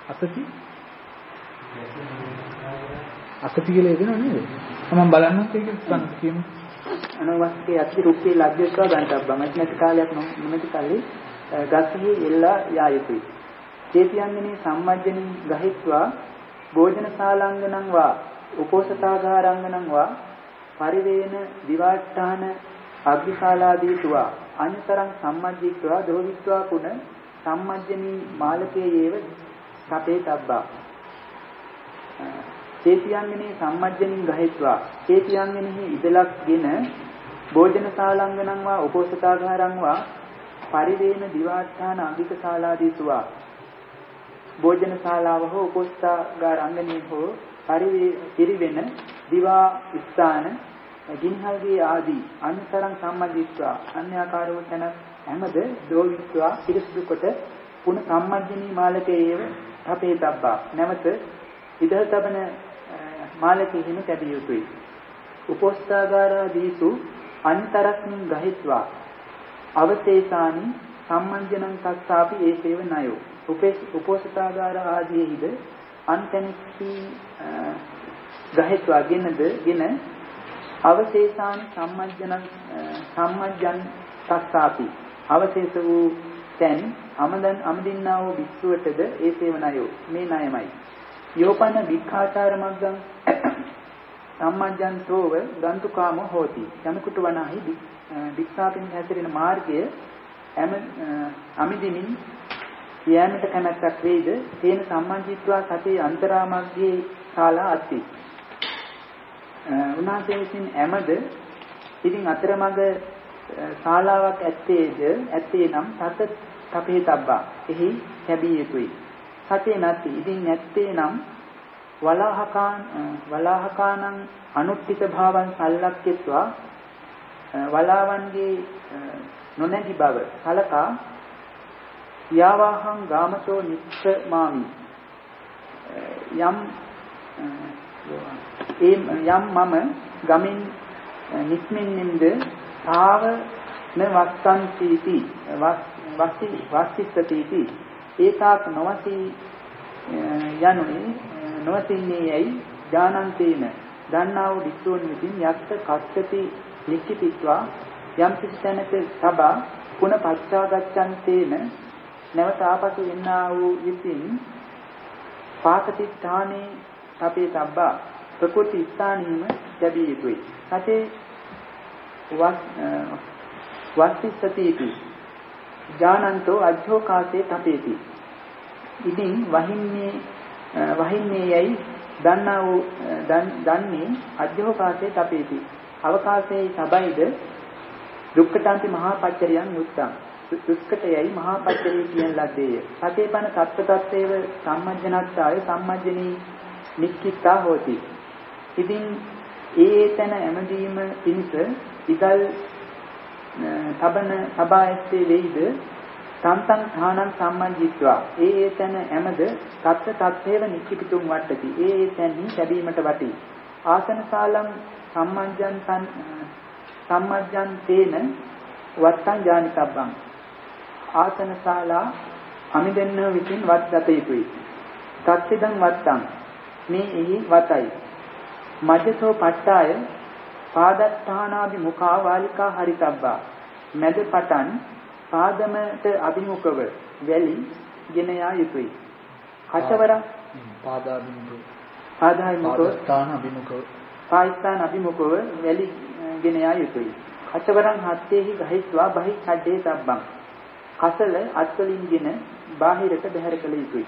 අසති කියලා එදෙනව නේද මම බලන්නත් ඒක ගන්න කියමු අනවශ්‍ය අති රුක්කේ ලග්ගස්වා ගන්තබ්බං නැති කාලයක් නොමැති කල්හි ගස්හි එල්ලා යා යුතුය. චේතියංගනේ සම්මජ්ජනින් ගහිත්වා භෝජන ශාලාංගනං වා උපෝසථාගාරාංගනං වා පරිවේන දිවාට්ඨාන අග්නිශාලාදීතුවා අඤ්තරං සම්මජ්ජිත්වා දෝවිත්වා පුන සම්මජ්ජනී මාලකේ යේව සපේ තබ්බා චේතියංගනේ සම්මජ්ජනින් ගහිත්වා චේතියංගනෙහි ඉදලක්ගෙන භෝජන ශාලාංගනං වා උපෝසථාගාරං වා පරිවේන දිවාට්ඨාන අංගික ශාලාදීසුවා භෝජන ශාලාව හෝ උපෝසථාගාර අංගනේ හෝ පරිවෙන දිවා ස්ථාන ගින්හල්ගේ ආදී අන්තරං සම්මජ්ජිත්වා අන්‍යාකාරව තන හැමද දෝවිත්වා පිරිසුදු කොට පුන සම්මජ්ජනී මාලකේ ඒව අපේ තබ්බා නැවත ඉදහ තබන මාලකේ හිම කැඩිය යුතුය. උපෝස්ථාගාරාදීසු අන්තරස්මින් ගහිත්වා අවතේසානි සම්මන්ජනං තස්සාපි ඒසේව නයෝ. උපෝස්ථාගාර ආදීෙහිද අන්තනික්ඛි ගහිත්වා ගෙන අවශේෂාන සම්මජ්ජන් තස්සාපි අවශේෂ වූ තැන් අමදින්නා වූ භික්ෂුවටද ඒසේව නයෝ. මේ ණයමයි. යෝපන වික්ඛාචාර මග්ගං සම්මජ්ජන්තෝව ගන්තුකාම හෝති. යමකුට වනාහි වික්ෂාපෙන් හැසිරෙන මාර්ගය අමිදිමින් යෑමට කැමැත්තක් වේද තේන සම්මජ්ජිත්වා සතේ අන්තරාමග්ගේ ශාලා අත්ති. උන්වහන්සේ විසින් ඇමද ඉතින් අතරමඟ ශාලාවක් ඇත්තේ නම් සත තපේ තබ්බා එහි ලැබිය යුතුයි. සතේ නැති ඉතින් නැත්තේ නම් වලාහකානං අනුත්ථිත භාවං සල්ලක්කෙත්වා වලාවන්ගේ නොනැති බව සලකා යාවාහං ගාමසෝ නිච්ඡමාමි යම් මම ගමින් නිස්මින්ෙන්ද තාව නවස්සන්තිති වස්තිස්සතිති ඒතාක් නොවසී යනුනේ නොවසින්නේ යයි ඥානන්තේන දන්නා වූ වික්ෂූන් විසින් යක්ත කස්සති නික්කිතීත්වා යම් කිසි තැනක සබා පුන පච්චාගච්ඡන්තේන නැවත ආපසු එන්නා වූ විසින් පාකතිත්තානේ තපේ සබ්බා ප්‍රකෘති ස්ථානීම ලැබිය යුතුයි. සතේ වස්තිස්සතිති ඥානන්තෝ අජ්ජෝකාසේ තපේති. ඉතින් වහින්නේ යයි දන්නා වූ දන්නේ අජ්ජෝකාසේ තපේති. අවකාශයේ සබයිද දුක්ඛතාන්ති මහා පච්චරියන් යුක්තං. දුක්ඛතයයි මහා පච්චරිය කියන ලද්දේය. සතේපන සත්ත්වතත්තේව සම්මජ්ජනත්තාය සම්මජ්ජනී නික්කිතා හෝති. ඉතින් ඒතන ඇමදීම පිණිස ඉදල් තබන සබායත්තේ වෙයිද තන්තං ථානං සම්මජ්ජිත්වා ඒතන ඇමද සත්ත්වතත්තේව නික්කිතුම් වට්ටති. ඒතන්හි ලැබීමට වටි. ආසනසාලං සම්මජ්ජන් තේන වත්තං ඥානිතබ්බං. ආසනශාලා අමිදෙන්න විසින් වත් ගත යුතුයි. තත්තිදං වත්තං මේ එහි වතයි. මජ්ජසෝ පට්ඨාය පාදත්තානාභිමුඛා වාලිකා හරිතබ්බා. මැද පටන් පාදමට අභිමුඛව වැලි ගෙන යා යුතුයි. කචවරං පාදස්ථාන අභිමුඛව වැලි ගෙන යා යුතුයි. කචවරං හත්තේහි ගහිත්වා බහි ඡඩ්ඩේ තබ්බං. කසල අත්වලින්ගෙන බාහිරට බැහැර කළ යුතුයි.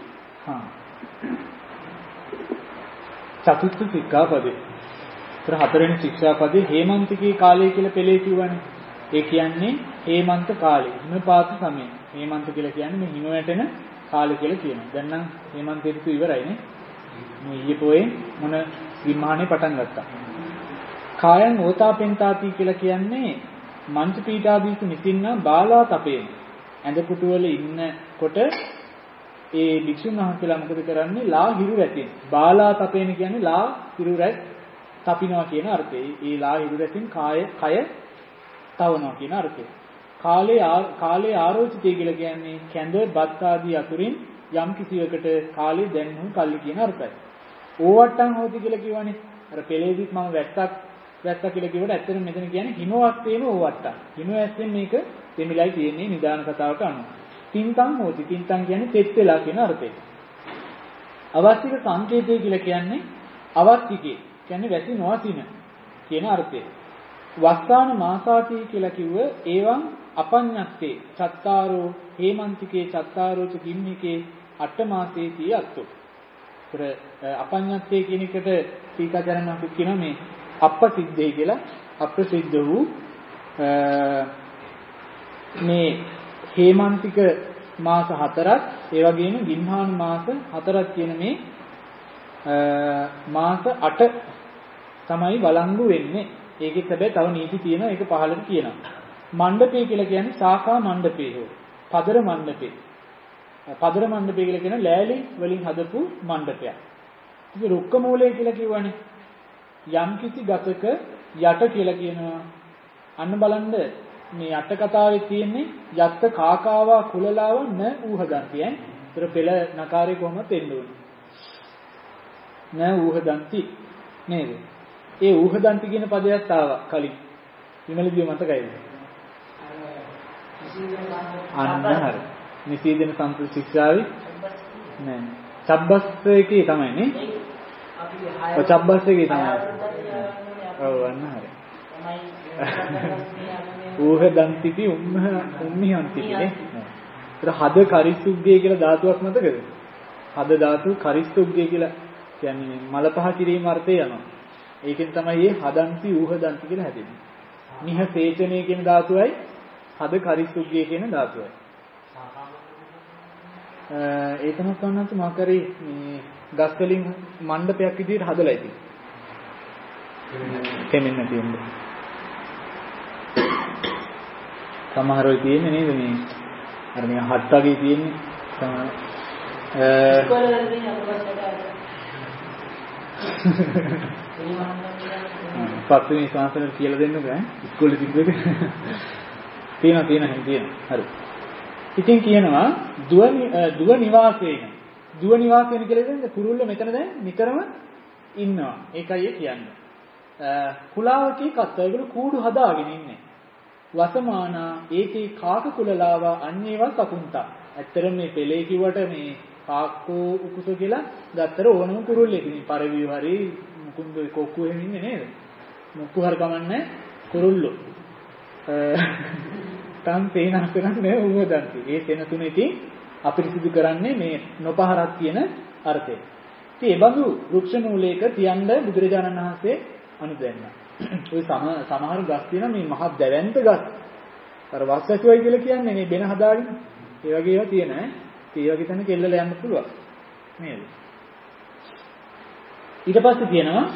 චතුර්ථ සික්ඛාපදේ. හතරවෙනි ශික්ෂාපදේ හේමන්තිකේ කාලය කියලා පෙළේ කියවනේ. ඒ කියන්නේ හේමන්ත කාලය. හිමපාත සමය. හේමන්ත කියලා කියන්නේ මේ හිම වැටෙන කාලය කියලා කියනවා. දැන් නම් හේමන්ත ඍතු ඉවරයිනේ. මේ ඊයේ පොයේ මොන විමානේ පටන් ගත්තා. කායං ඕතාපෙන්තාති කියලා කියන්නේ මංච පීඨාදීසු නිසින්න බාලා තපේන. ඇඳ පුටු වල ඉන්නකොට ඒ භික්ෂුන් වහන්සේලා මොකද කරන්නේ? ලා හිරු රැතින්. බාලා තපේන කියන්නේ ලා හිරු රැත් තපිනවා කියන අර්ථය. ඒ ලා හිරු රැතින් කය තවනවා කියන අර්ථය. කාලේ ආරෝචිතය කියලා කියන්නේ කැඳ බත් ආදී අතුරින් යම් කිසියකට කාලේ දැන්හුම් කල්ලි කියන අර්ථයයි. ඕවට්ටම් හොති කියලා කියවනේ. අර පෙළේදිත් මම වැස්සා කියලා කිව්වට ඇත්තටම මෙතන කියන්නේ හිමවත් වේම ඕවට්ටම්. හිම වැස්සෙන් මේක දෙමිලයි තියෙන්නේ නිදාන කතාවට අනුව. තින්තං හොති. තින්තං කියන්නේ තෙත් වෙලා කියන අර්ථය. අවස්තික සංකේතය කියලා කියන්නේ අවස්තිකේ කියන්නේ වැසි නොවතින කියන අර්ථය. වස්සාන මාසාති කියලා කිව්ව ඒවං අපඤ්ඤත්තේ චත්තාරෝ හේමන්තිකේ චත්තාරෝච කිම්මිකේ අට්ඨමාසේති අත්තු. ඒතර අපඤ්ඤත්තේ කියන එකට ටීකාචාර්යන් කියනවා මේ අප්‍රසිද්ධයි කියලා. අප්‍රසිද්ධ වූ මේ හේමන්තික මාස 4ක් ඒ වගේම ගින්හාන මාස 4ක් කියන මේ මාස 8 තමයි වළංගු වෙන්නේ. ඒකෙත් හැබැයි තව නීති තියෙනවා. ඒක පහළට කියනවා. මණ්ඩපේ කියලා කියන්නේ ශාඛා මණ්ඩපේ හෝ පදර මණ්ඩපේ. පදර මණ්ඩපේ කියලා කියන ලෑලි වලින් හදපු මණ්ඩපයක්. ඉතින් රුක්ක මූලය කියලා කියවනේ යම් කිසි ගතක යට කියලා කියනවා. අන්න බලන්න මේ යට කතාවේ තියෙන්නේ යත්ත කාකාවා කුලලාව න ඌහදන්ති ඈ. ඒතර පෙළ නකාරේ කොහොමද එන්න ඕනේ? න ඌහදන්ති නේද? ඒ ඌහදන්ති කියන පදයක් ආවා කලින්. විමලදී මතකයිද? අන්න හරි. නිසීදෙන සම්පූර්ණ ශික්ෂාවේ නෑ. චබ්බස්සේකේ තමයි නේ? ඔය චබ්බස්සේකේ තමයි. ඔව් අන්න හරි. ඌහදන්තිපි උම්මිහන්තිපි නේ. ඒතර හද කරිස්සුග්ගේ කියලා ධාතුවක් මතකද? හද ධාතු කරිස්සුග්ගේ කියලා කියන්නේ මල පහ කිරීම අර්ථය යනවා. ඒකෙන් තමයි මේ හදන්ති ඌහදන්ති කියලා හැදෙන්නේ. නිහ සේචනය කියන ධාතුවයි හද කරිස්සුග්ගේ කියන ධාතුවයි. ඒ තමයි සම්මත මාකරේ මේ ගස් වලින් මණ්ඩපයක් විදිහට හදලා ඉතින්. කෙමෙන්න තියෙන්නේ. සමහර වෙයි තියෙන්නේ නේද මේ අර මේ හත් වගේ තියෙන්නේ සමහර පස්සේ ශාස්ත්‍රය කියලා දෙන්නකෝ ඈ ඉස්කෝලේ තිබ්බේද තියෙනවා හරි. ඉතින් කියනවා දුව නිවාසයෙන් කියලා කියන්නේ කුරුල්ල මෙතන දැන් නිතරම ඉන්නවා. ඒකයි කියන්නේ. කුලාවකී කත්ත ඒගොල්ලෝ කූඩු හදාගෙන ඉන්නේ. වසමානා ඒකේ කාක කුලලාව අන්නේවල් කකුන්තා. ඇත්තටම මේ පෙළේ කිව්වට මේ කාක්කෝ උකුස කියලා ගත්තර ඕනම කුරුල්ලෙක් ඉතින් පරිවිව හරි මුකුන්ද කොක්කු එහෙම ඉන්නේ නේද? මුක්කු හර කමන්නේ කුරුල්ලෝ. තම් තේනාසනක් නෑ උවදන්ති. ඒ තැන තුන ඉතින් අපිරිසිදු කරන්නේ මේ නොපහරක් කියන අර්ථය. ඉතින් ඒ බඳු වෘක්ෂ මූලයක තියන්න බුදුරජාණන් වහන්සේ අනුදැන්නා. ඔය සමහර ගස් තියෙනවා මේ මහත් දැවැන්ත ගස්. අර වස්සසුවයි කියලා කියන්නේ මේ බෙන හදාගෙන. ඒ වගේ ඒවා තියෙන ඈ. ඒ වගේ තැනක එල්ලලා යන්න පුළුවන්. නේද? ඊට පස්සේ තියෙනවා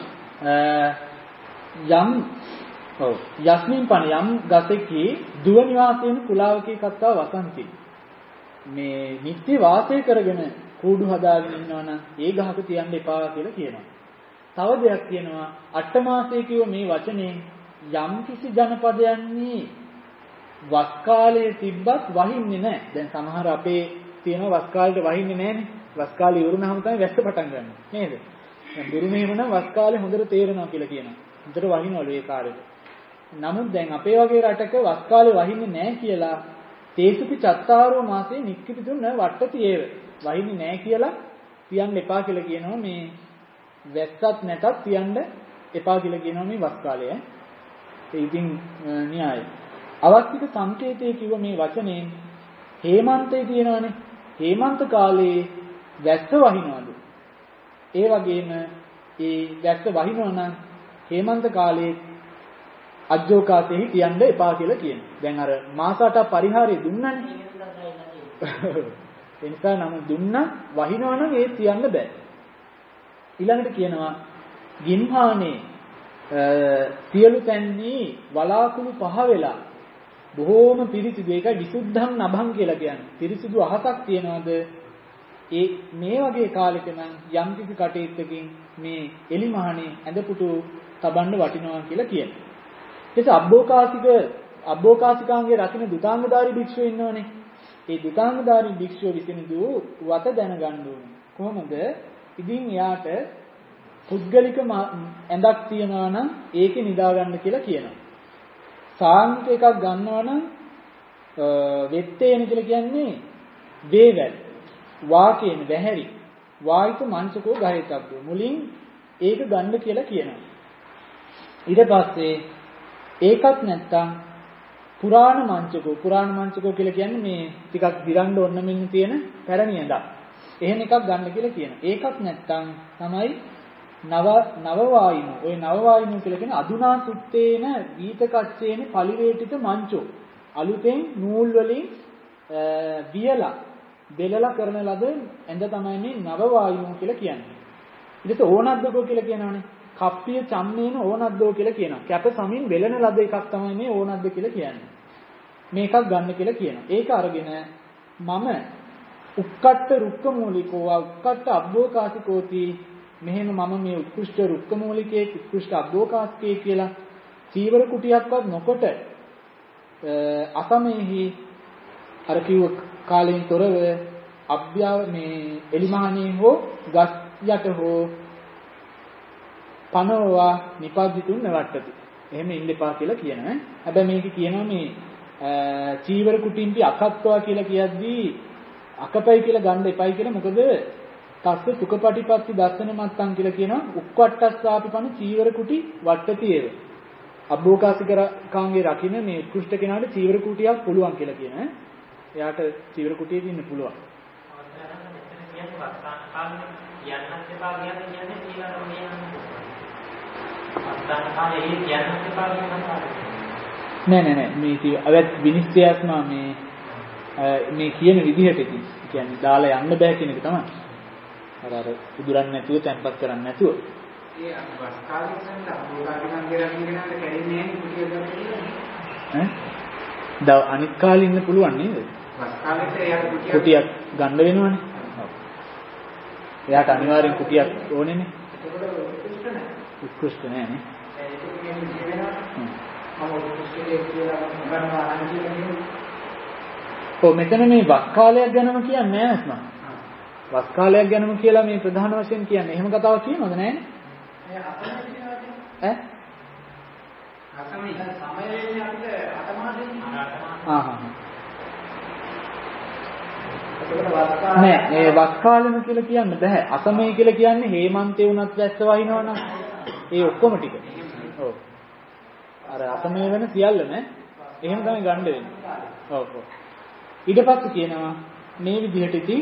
යස්මින් පණ යම් ගසකී දුව නිවාසයෙන් කුලාවකී කත්තා වසන්ති. මේ නිත්‍ය වාසය කරගෙන කූඩු හදාගෙන ඉන්නවනම් ඒ ගහක තියන්න එපා කියලා කියනවා. තව දෙයක් කියනවා අට්ඨමාසයේ කිව්ව මේ වචනේ යම් කිසි ජනපදයන්හි වස් කාලයේ තිබ්බත් වහින්නේ නැහැ. දැන් සමහර අපේ තියෙන වස් කාලේට වහින්නේ නැහනේ. වස් කාලේ ඉවරුනහම තමයි වැස්ස පටන් ගන්න. නේද? දැන් බුරුමේම නම් වස් කාලේ හොඳට තේරෙනවා කියලා කියනවා. හොඳට වහිනවලු ඒ කාලෙට. නමුත් දැන් අපේ වගේ රටක වස් කාලේ වහින්නේ නැහැ කියලා තේසුපි චත්තාරෝ මාසේ නික්කිතුන වට්ටති ඒව. වහින්නේ නැහැ කියලා තියන්න එපා කියලා කියනවා මේ වැස්සත් නැතත් තියන්න එපා කියලා කියනවා මේ වස් කාලය. ඒ ඉතින් න්‍යායයි. අවස්තික සංකේතයේ කිව්ව මේ වචනේ හේමන්තේ තියෙනවානේ. හේමන්ත කාලේ වැස්ස වහිනවලු. ඒ වගේම ඒ වැස්ස වහිනවා නම් හේමන්ත කාලේ අජ්ජෝකාසෙහි තියන්න එපා කියලා කියනවා. දැන් අර මාස 8 පරිහාරය දුන්නනේ. ඒ නිසා නම් දුන්නා වහිනවා නම් ඒ තියන්න බෑ. ඊළඟට කියනවා ගින්හානේ සියලු තැන්දී වලාකුළු පහ වෙලා බොහෝම පිරිසිදු ඒකයි විසුද්ධං නභං කියලා කියන්නේ. පිරිසිදු අහසක් තියනවාද ඒ මේ වගේ කාලෙක නම් යම් කිසි කටයුත්තකින් මේ එලිමහනේ ඇඳපුටු තබන්න වටිනවා කියලා කියනවා. ඒක අබ්බෝකාසිකාංගේ රකින්න දුතාංගධාරී භික්ෂුව ඉන්නවනේ. ඒ දුතාංගධාරී භික්ෂුව විසින් දූ වත දැනගන්න ඕනේ. කොහොමද? ඉතින් එයාට පුද්ගලික ඇඳක් තියනවා නම් ඒකේ නිදා ගන්න කියලා කියනවා. සාංක එකක් ගන්නවා නම් වෙත්තේන කියලා කියන්නේ වේවැල්. වාකේන වැහැරි. වායිත මංචකෝ ගහේතබ්බ. මුලින් ඒක ගන්න කියලා කියනවා. ඊට පස්සේ ඒකත් නැත්තම් පුරාණ මංචකෝ කියලා කියන්නේ මේ ටිකක් දිරන්න ඕන මෙන්න තියෙන පැරණි ඇඳක්. එහෙම එකක් ගන්න කියලා කියනවා. ඒකත් නැත්තම් තමයි නව වායිනෝ. ওই නව වායිනෝ කියලා කියන්නේ අදුනා සුත්තේන ඊත කච්චේන පලිවේටිත මංචෝ. අලුතෙන් නූල් වලින් වියලා බෙලලා කරන ලද ඇඳ තමයි මේ නව වායිනෝ කියලා කියන්නේ. ඊට ඕනද්දකෝ කියලා කියනවනේ. කප්පිය චම්මේන ඕනද්දෝ කියලා කියනවා. කැප සමින් වෙලන ලද එකක් තමයි මේ ඕනද්ද කියලා කියන්නේ. මේකක් ගන්න කියලා කියනවා. ඒක අරගෙන මම උක්කට්ට රුක්ක මූලිකෝ උක්කට්ට අබ්බෝකාසිකෝති මෙහෙම මම මේ උත්කෘෂ්ඨ රුක්ක මූලිකයේ උත්කෘෂ්ඨ අබ්බෝකාසිකයේ කියලා චීවර කුටියක්වත් නොකොට අසමෙහි අර කිව්ව කාලයෙන් තොරව අභ්‍යාව මේ එලිමහනේ හෝ ගස් යට හෝ පනෝවා නිපාදිතුන් නවට්ටති. එහෙම ඉන්න එපා කියලා කියනවා. හැබැයි මේක කියනවා මේ චීවර කුටින්ටි අකත්වා කියලා කියද්දී අකපයි කියලා ගන්න එපයි කියලා. මොකද තස්ස සුඛපටිපත්ති දස්සන මත්තන් කියලා කියනවා. උක්වට්ටස්සාපි පන චීවර කුටි වට්ටති ඒව. අබ්බෝකාසික කාංගේ රකින්න මේ උත්කෘෂ්ඨ කෙනාට චීවර කුටියක් පුළුවන් කියලා කියනවා. එයාට චීවර කුටියක ඉන්න පුළුවන්. නෑ මේ අවැත් විනිශ්චයක්ම මේ කියන විදිහට කියන්නේ දාලා යන්න බෑ කියන එක තමයි. අර උදුරන්නේ නැතුව තැම්පත් කරන්නේ නැතුව. ඒ වස් කාලේ සම්ලා බෝධාගමන් ගිරන්නේ කෙනාට කැඩෙන්නේ නැහැ කුටිය ගන්න. ඈ? අනිත් කාලේ ඉන්න පුළුවන් නේද? වස් කාලේට එයාට කුටියක් ගන්න වෙනවනේ. එයාට අනිවාර්යෙන් කුටියක් ඕනේනේ. උත්කෘෂ්ඨ නෑනේ. මෙතන මේ වස් කාලයක් ගැනම කියන්නේ නෑ නේද? වස් කාලයක් ගැනම කියලා මේ ප්‍රධාන වශයෙන් කියන්නේ. එහෙම කතාවක් කියනවද නෑනේ? ඈ? අසමයි සමය වෙන්නේ අපිට අටමාසෙන්නේ. නෑ මේ වස් කාලෙම කියලා කියන්න බෑ. අසමය කියලා කියන්නේ හේමන්තේ වුණත් වැස්ස වහිනවනම් ඒ ඔක්කොම ටික. ඔව්. අර අසමය වෙන සියල්ලම එහෙම තමයි ගන්න වෙන්නේ. ඔව් ඔව්. ඊට පස්සේ කියනවා මේ විදිහට ඉතින්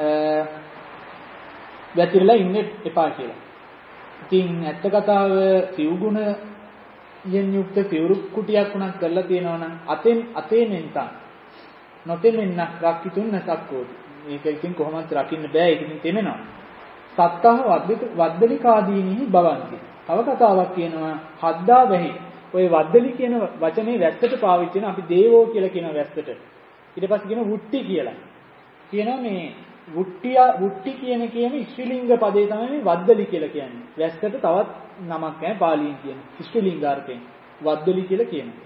වැතිරලා ඉන්න එපා කියලා. ඉතින් ඇත්ත කතාව සිව්ගුණ යෙන් යුක්ත සිවුරු කුටියක් උනත් කරලා තියෙනවා නම් අතේ මෙන්තන් නොතෙමෙන්න රක්කිතුන් නැසක්කෝති. මේක ඉතින් කොහොමද රකින්න බෑ. ඒක ඉතින් තෙමෙනවා. සත්තහ වද්දලිකාදීනි භවಂತಿ. තව කතාවක් කියනවා හද්දා වැහි. ඔය වද්දලි කියන වචනේ වැස්සට පාවිච්චි වෙන අපි දේවෝ කියලා කියන වැස්සට. ඊට පස්සේ කියන වුට්ටි කියලා. කියනවා මේ වුට්ටි කියන ස්ත්‍රීලිංග පදේ තමයි මේ වද්දලි කියලා කියන්නේ. වැස්සට තවත් නමක් නැහැ පාලියෙන් කියන. ස්ත්‍රීලිංගාර්ථයෙන් වද්දලි කියලා කියනවා.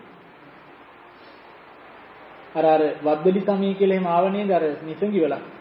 අර වද්දලි සමී කියලා එහෙම ආව නේද අර නිසංගි වල.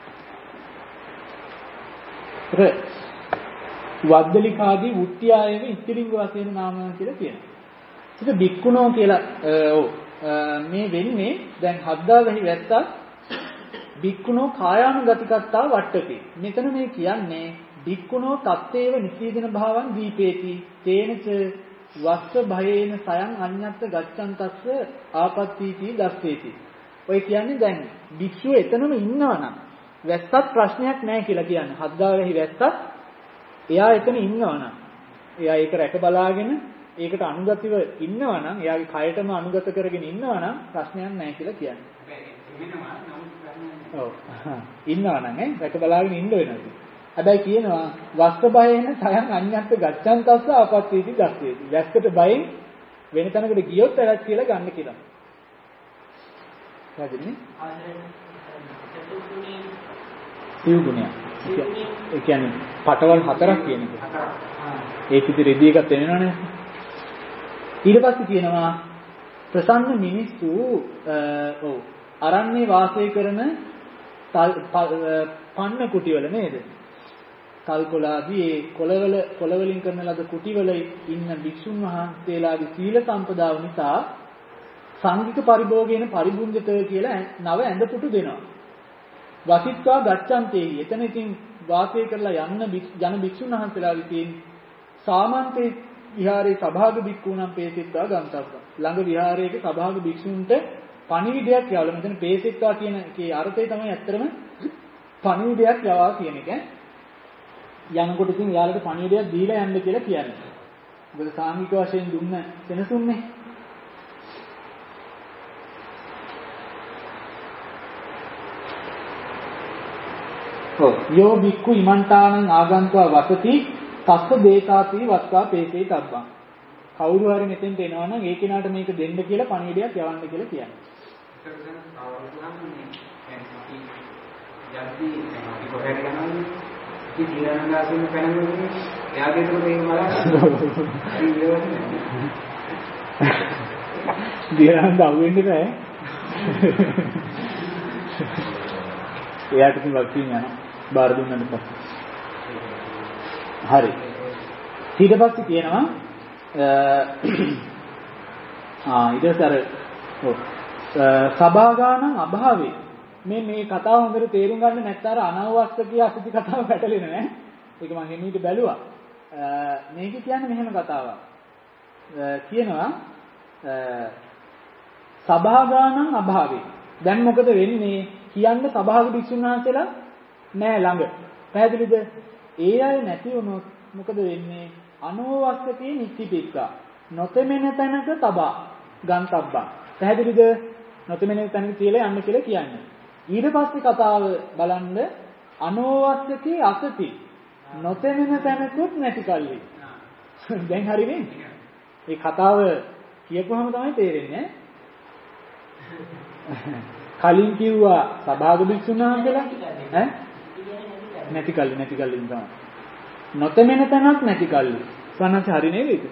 වද්දලිකාදී වුට්ටියායව ස්ත්‍රීලිංග වශයෙන් නාමයන් කියලා කියනවා. ඒක බික්කුණෝ කියලා මේ වෙන්නේ දැන් හද්දා වෙහි වැස්සක් බික්කුණෝ කායානුගතිකත්තා වට්ටති. මෙතන මේ කියන්නේ බික්කුණෝ තත්තේව නිසීදන භාවං දීපේති. තේනච වස්ස භයේන සයන් අඤ්ඤත්ත ගච්ඡන්තස්ස ආපත්තීති දස්සේති. ඔය කියන්නේ දැන් භික්ෂුව එතනම ඉන්නවනම් වැස්සත් ප්‍රශ්නයක් නැහැ කියලා කියන්නේ. හද්දා වෙහි වැස්සත් එයා එතන ඉන්නවනම් එයා ඒක රැක බලාගෙන ඒකට අනුගතව ඉන්නවනම් එයාගේ කයටම අනුගත කරගෙන ඉන්නවනම් ප්‍රශ්නයක් නැහැ කියලා කියන්නේ. ඔව්. ඉන්නවනම් රැක බලාගෙන ඉන්න වෙනවා. හැබැයි කියනවා වස්ස බයෙන් සයන් අඤ්ඤත්ත ගච්ඡන්තස්ස ආපත්තීති දස්සේති. වැස්සට බයෙන් වෙන තැනකට ගියොත් ඇලක් කියලා ගන්න කියලා. හරිනේ? සිව්ගුණය. ඒ කියන්නේ පටවල් හතරක් කියන එක. ඒක ඉතින් රෙදි එකක් වෙනවනේ. ඊට පස්සේ කියනවා ප්‍රසන්න මිනිස්සු අරන්නේ වාසය කරන පන්න කුටිවල නේද? තල්කොළාදී ඒ කොළවලින් කරන ලද කුටිවල ඉන්න භික්ෂුන් වහන්සේලාගේ සීල සම්පදාව නිසා සංඝික පරිභෝගයෙන් පරිබුද්ධත කියලා නව ඇඳපුටු දෙනවා. වසිත්වා ගච්ඡන්තේහි. එතන ඉතින් වාසය කරලා යන භික්ෂුන් වහන්සේලාගේ තියෙන සාමන්තේ විහාරේ සභාග භික්ඛූනම් පේසෙත්වා ගන්තබ්බ. ළඟ විහාරයේක සභාග භික්ෂුන්ට පණිවිඩයක් යවලා මෙතන පේසෙත්වා කියන එකේ අර්ථය තමයි ඇත්තටම පණිවිඩයක් යවා කියන එක. යනකොට ඉතින් යාළුවට පණිවිඩයක් දීලා යන්න කියලා කියන්නේ. මොකද සාංගික වශයෙන් දුන්න සෙනසුන්නේ. යෝ බික්කු ඉමන්තානං ආගන්තුවා වසති තස්ස දේතාපි වස්වා පේසේ තබ්බං. කවුරු හරි මෙතෙන්ට එනවා නම් ඒ කෙනාට මේක දෙන්න කියලා පණිවිඩයක් යවන්න කියලා කියන්නේ. දිනන දවුවෙන්නේ නැහැ. එයාට ඉතින් වක්කින් යනවා. බාර දුන්නට පස්සේ. හරි. ඊට පස්සේ කියනවා ඊටතර සභාගානං අභාවේ මේ කතාව හොඳට තේරුම් ගන්න නැත්නම් අනවශ්‍ය අසුචි කතාව පැටලෙන්නේ නැහැ. ඒක මම හෙමීට බැලුවා. මේක කියන්නේ මෙහෙම කතාවක්. කියනවා සභාගානං අභාවේ. දැන් මොකද වෙන්නේ? කියන්න සභාග භික්ෂුන් වහන්සේලා නෑ ළඟ. පැහැදිලිද? ඒ අය නැති වුණොත් මොකද වෙන්නේ? අනෝවස්සකේ නිත්‍තිපික්කා. නොතෙමෙන තැනක තබා ගන්තබ්බා. පැහැදිලිද? නොතෙමෙන තැනක තියලා යන්න කියලා කියන්නේ. ඊට පස්සේ කතාව බලන්න අනෝවස්සකේ අසති. නොතෙමෙන තැනකුත් නැති කල්ලි. දැන් හරිනේ? මේ කතාව කියපුවම තමයි තේරෙන්නේ. කලින් කිව්වා සභාග භික්ෂුන් වහන්සේලා ඈ නැති කල්ලි තමයි. නොතෙමෙන තැනක් නැති කල්ලි. සනස හරි නේද ඒක?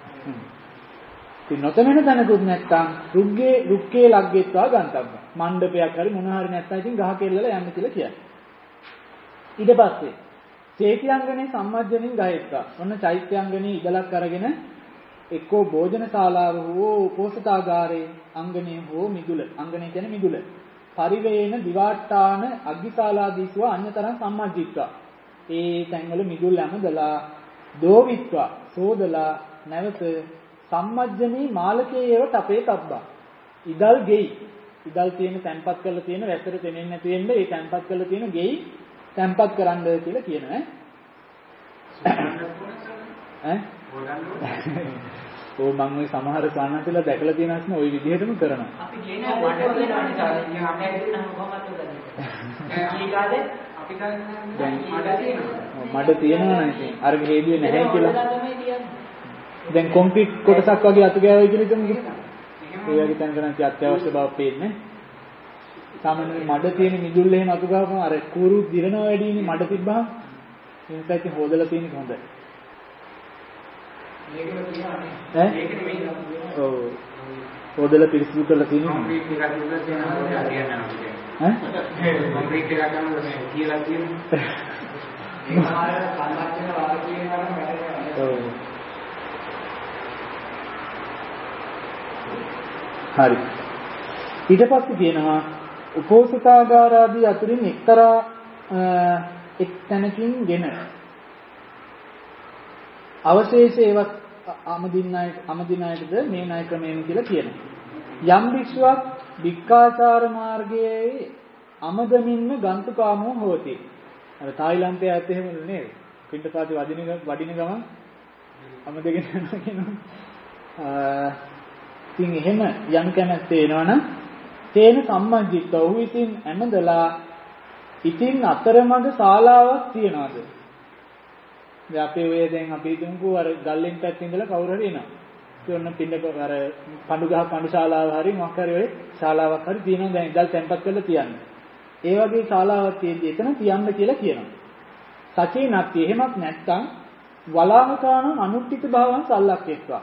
ඉතින් නොතෙමෙන තැනකුත් නැත්තම් රුක්කේ ලග්ගෙත්වා ගන්තබ්බ. මණ්ඩපයක් හරි මොන හරි නැත්තම් ඉතින් ගහ කෙල්ලලා යන්න කියලා කියන්නේ. ඊට පස්සේ චේතියංගනේ සම්මජ්ජනින් ගහෙත්වා. ඔන්න චෛත්‍යංගනේ ඉදලක් අරගෙන එක්කෝ භෝජනශාලාව හෝ උපෝසථාගාරේ අංගනේ හෝ මිදුල. අංගනේ කියන්නේ මිදුල. පරිවේන දිවාට්ටාන අග්ගිශාලාදීසුව අඤ්‍යතරං සම්මජ්ජිත්වා. ඒ තැන්වල මිදුල් ඇමදලා දෝවිත්වා සෝදලා නැවත සම්මජ්ජනී මාලකේ ඒව තපේ තබ්බා. ඉදල් ගෙයි. ඉදල් තියෙන තැන්පත් කරලා තියෙන වැසර තෙමෙන්නේ නැති වෙන්න ඒ තැන්පත් කරලා තියෙන ගෙයි තැන්පත් කරන්න කියලා කියනවා ඈ ඕ මම ওই සමහර සාන්නතලා දැකලා තියෙනවා නම් ওই විදිහටම කරනවා. අපි කියනවා මඩ තියෙනවානේ සාලිය අපේ දුන්නම කොහොමද කරන්නේ? ඊගාදේ අපි කරන්නේ මඩ තියෙනවා නේද? අර හේදුවේ නැහැ කියලා. දැන් කොන්ක්‍රීට් කොටසක් වගේ අතු ගෑවයි කියලා හිතමු. ඒ වගේ තැනක නම් අත්‍යවශ්‍ය බව පේන්නේ. සාමාන්‍යයෙන් මඩ තියෙන මිදුල් එහෙම අතු ගාවම අර කූරු දිරනවා වැඩිනේ මඩ තිබ්බහම. ඒ නිසා ඉතින් හොදලා තියෙන්නේ හොඳයි. මේකම තියන්නේ. මේකනේ මේ ඔව්. හොදලා පිරිසිදු කරලා තියෙන්නේ. කොන්ක්‍රීට් එකක් දුන්නා තියෙනවා හරියන්නේ නැහැ. කොන්ක්‍රීට් එකක් ගන්නකොට මේ කියලා තියෙන්නේ. ඒක ආයෙ සම්මතන වාර කියනවා නම් වැඩේ. ඔව්. හරි. ඊට පස්සේ කියනවා උපෝසථාගාර ආදී අතරින් එක්තරා එක් තැනකින්ගෙන අවශේෂ ඒවත් අමදිනායටද මේ ණය ක්‍රමයෙන් කියලා කියනවා. යම් භික්ෂුවක් වික්කාචාර මාර්ගයේ අමදමින්ම ගන්තුකාමෝ හෝති. අර තායිලන්තයේ ඇත්ත එහෙම නේද? පිටපාති වඩින ගමන් අමදගෙන යනවා කියනවා. ඉතින් එහෙම යම් කැමැත්ත එනවනම් තේන සම්මජ්ජිත්ව ඔහු ඉතින් ඇමදලා ඉතින් අතරමඟ ශාලාවක් තියනවාද? දැන් අපේ ඔය දැන් අපි හිතමුකෝ අර ගල්ලෙන් පැත්තේ ඉඳලා කවුරු හරි එනවා. ඒ ඔන්න පින්නක අර පඬු ශාලාව හරි මොකක් හරි ඔය ශාලාවක් හරි තියෙනවා දැන් ඉඳල් තැම්පත් කරලා තියන්නේ. ඒ වගේ ශාලාවක් තියෙද්දි එතන තියන්න කියලා කියනවා. සචේ නැත්ති එහෙමත් නැත්තම් වලාහකාන අනුත්ථිත භාවං සල්ලක්කේත්වා.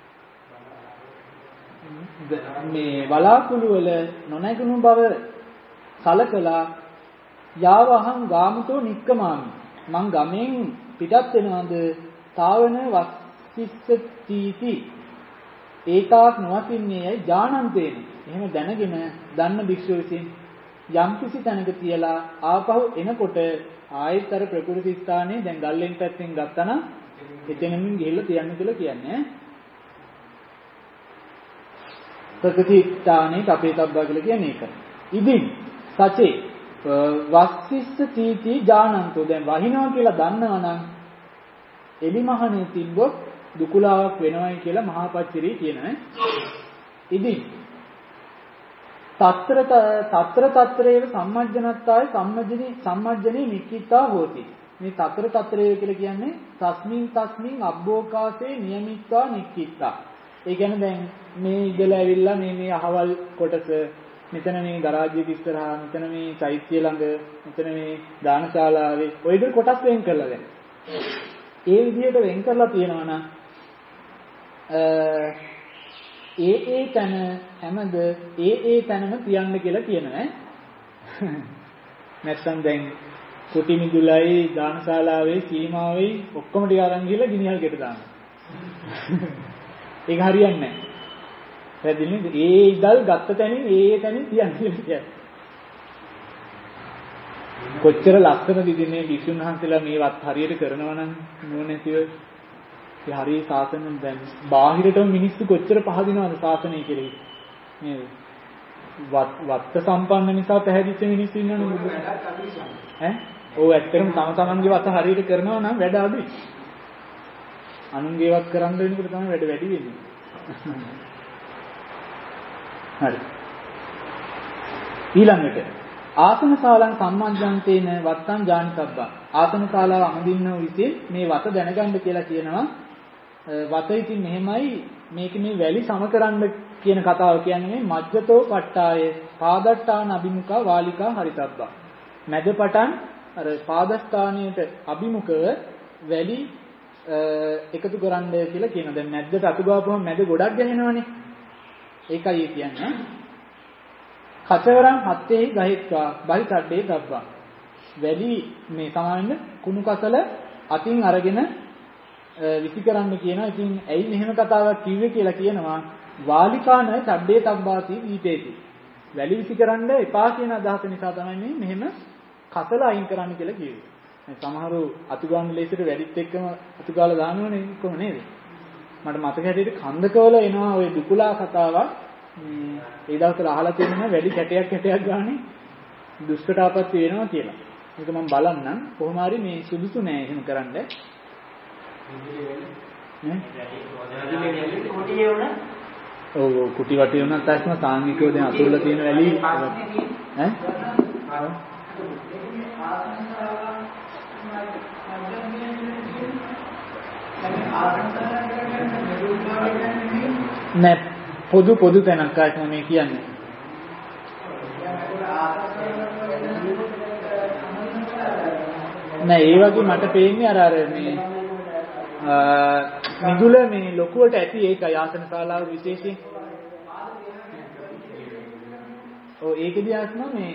මේ වලාකුළු වල නොනැගුණු බව සලකලා යාවහං ගාමතෝ නික්කමාමි මං ගමෙන් පිටත් වෙනවද තාවන වස්සිස්සතිති ඒකාක් නොවසින්නේයි ඥානන්තේන එහෙම දැනගෙන දන්න භික්ෂුව විසින් යම් කිසි තැනක තියලා ආපහු එනකොට ආයතර ප්‍රකෘති ස්ථානයේ දැන් ගල්ලෙන් පැත්තෙන් ගත්තනම් එතනමින් ගිහිල්ලා තියන්න කියලා කියන්නේ ප්‍රකෘති ස්ථානයේ අපේ තබ්බා කියලා කියන්නේ ඒක. ඉදින් සචේ වස්සිස්ස තීති ඥානන්තෝ දැන් වහිනවා කියලා දන්නවනම් එලිමහනේ තිබ්බොත් දුකුලාවක් වෙනවයි කියලා මහාපච්චරී කියනවා. ඉදින් తත්‍ර తත්‍රේව සම්මජ්ජනත්තාය සම්මජ්ජනේ නික්කිතා හෝති. මේ తත්‍ර తත්‍රේව කියලා කියන්නේ තස්මින් අබ්බෝකාසේ නියමිත්වා නික්කිතා. ඒ කියන්නේ දැන් මේ ඉඳලා ඇවිල්ලා මේ අහවල් කොටස මෙතන මේ ගරාජියක ඉස්සරහා මෙතන මේ චෛත්‍ය ළඟ මෙතන මේ දානශාලාවේ ඔය විදිහට කොටස් වෙන් කරලා දැන්. ඒ විදිහට වෙන් කරලා තියෙනවා නම් ඒ තැන හැමද ඒ තැනම තියන්න කියලා කියනවා. නැත්නම් දැන් කුටි මිදුලයි දානශාලාවේ සීමාවේ ඔක්කොම ටික අරන් ගිහලා ගිනිහල් ගෙට දානවා. ඒක හරියන්නේ නැහැ. පැහැදිලිද? ඒ ඉදල් ගත්ත තැනින් ඒ තැනින් තියන්නේ කියන්නේ. කොච්චර ලස්සනද ඉතින් විසුණු වහන්සේලා මේවත් හරියට කරනවා නම් නුවණැතිව ඒ හරිය සාසනෙන් දැන් බාහිරටම මිනිස්සු කොච්චර පහදිනවද සාසනය කෙරෙහි. නේද? වත්ත සම්පන්න නිසා පැහැදිච්ච මිනිස්සු ඉන්නවනේ බුදු. ඈ? ඔව් ඇත්තටම තම තමන්ගේ වත හරියට කරනවා නම් වැඩ අඩුයි. අනුන්ගේවත් කරන්න වෙනකොට තමයි වැඩ වැඩි වෙන්නේ. හරි. ඊළඟට ආසන ශාලං සම්මජ්ජන්තේන වත්තං ඥානිසබ්බා. ආසන ශාලාව අමුදින්නෝ විසින් මේ වත දැනගන්න කියලා කියනවා. වත ඉතින් මෙහෙමයි මේක මේ වැලි සම කරන්න කියන කතාව කියන්නේ මේ මජ්ජතෝ පට්ටාය පාදට්ටාන අභිමුඛා වාලිකා හරිතබ්බා. මැද පටන් අර පාදස්ථානයට අභිමුඛව වැලි එකතු කරන්න කියලා කියනවා. දැන් මැද්දට අතු ගාපුවම මැද ගොඩක් ගහනවනේ. ඒකයි ඒ කියන්නේ. කචවරං හත්තේ ගහෙත්වා බහිතඩේ දබ්බා. වැලි මේ සමානෙන්න කුණු කසල අතින් අරගෙන විසිකරන්න කියනවා. ඉතින් ඇයි මෙහෙම කතාවක් කිව්වේ කියලා කියනවා. වාලිකාන චඩේ තබ්බාති දීපේති. වැලි විසිකරන්න එපා කියන අදහස නිසා තමයි මෙහෙම කසල අයින් කරන්න කියලා කිව්වේ. සමහරු අතු ගන්න ලේසියට වැඩිත් එක්කම අතු ගාලා දානවනේ කොහොම නේද? මට මතක හැටියට කන්දකවල එනවා ওই දුකුලා කතාවක්. ඒ දවස්වල අහලා තියෙනවා වැඩි කැටයක් ගානේ දුෂ්කට ආපත්‍ය වෙනවා කියලා. මේක මම බලන්නම්. කොහොම හරි මේ සුදුසු නෑ එහෙම කරන්න. ඔව් කුටි වටේ වුණත් ඇස්ම සාංගිකව දැන් අතුල්ලා තියෙන වැලි ඈ නෑ පොදු තැනක් ආයතන මේ කියන්නේ. නෑ ඒ වගේ මට පේන්නේ අර මේ මිදුල මේ ලොකුවට ඇති ඒක ආසන ශාලාව විශේෂයෙන්. ඔව් ඒකදී ආස්ම මේ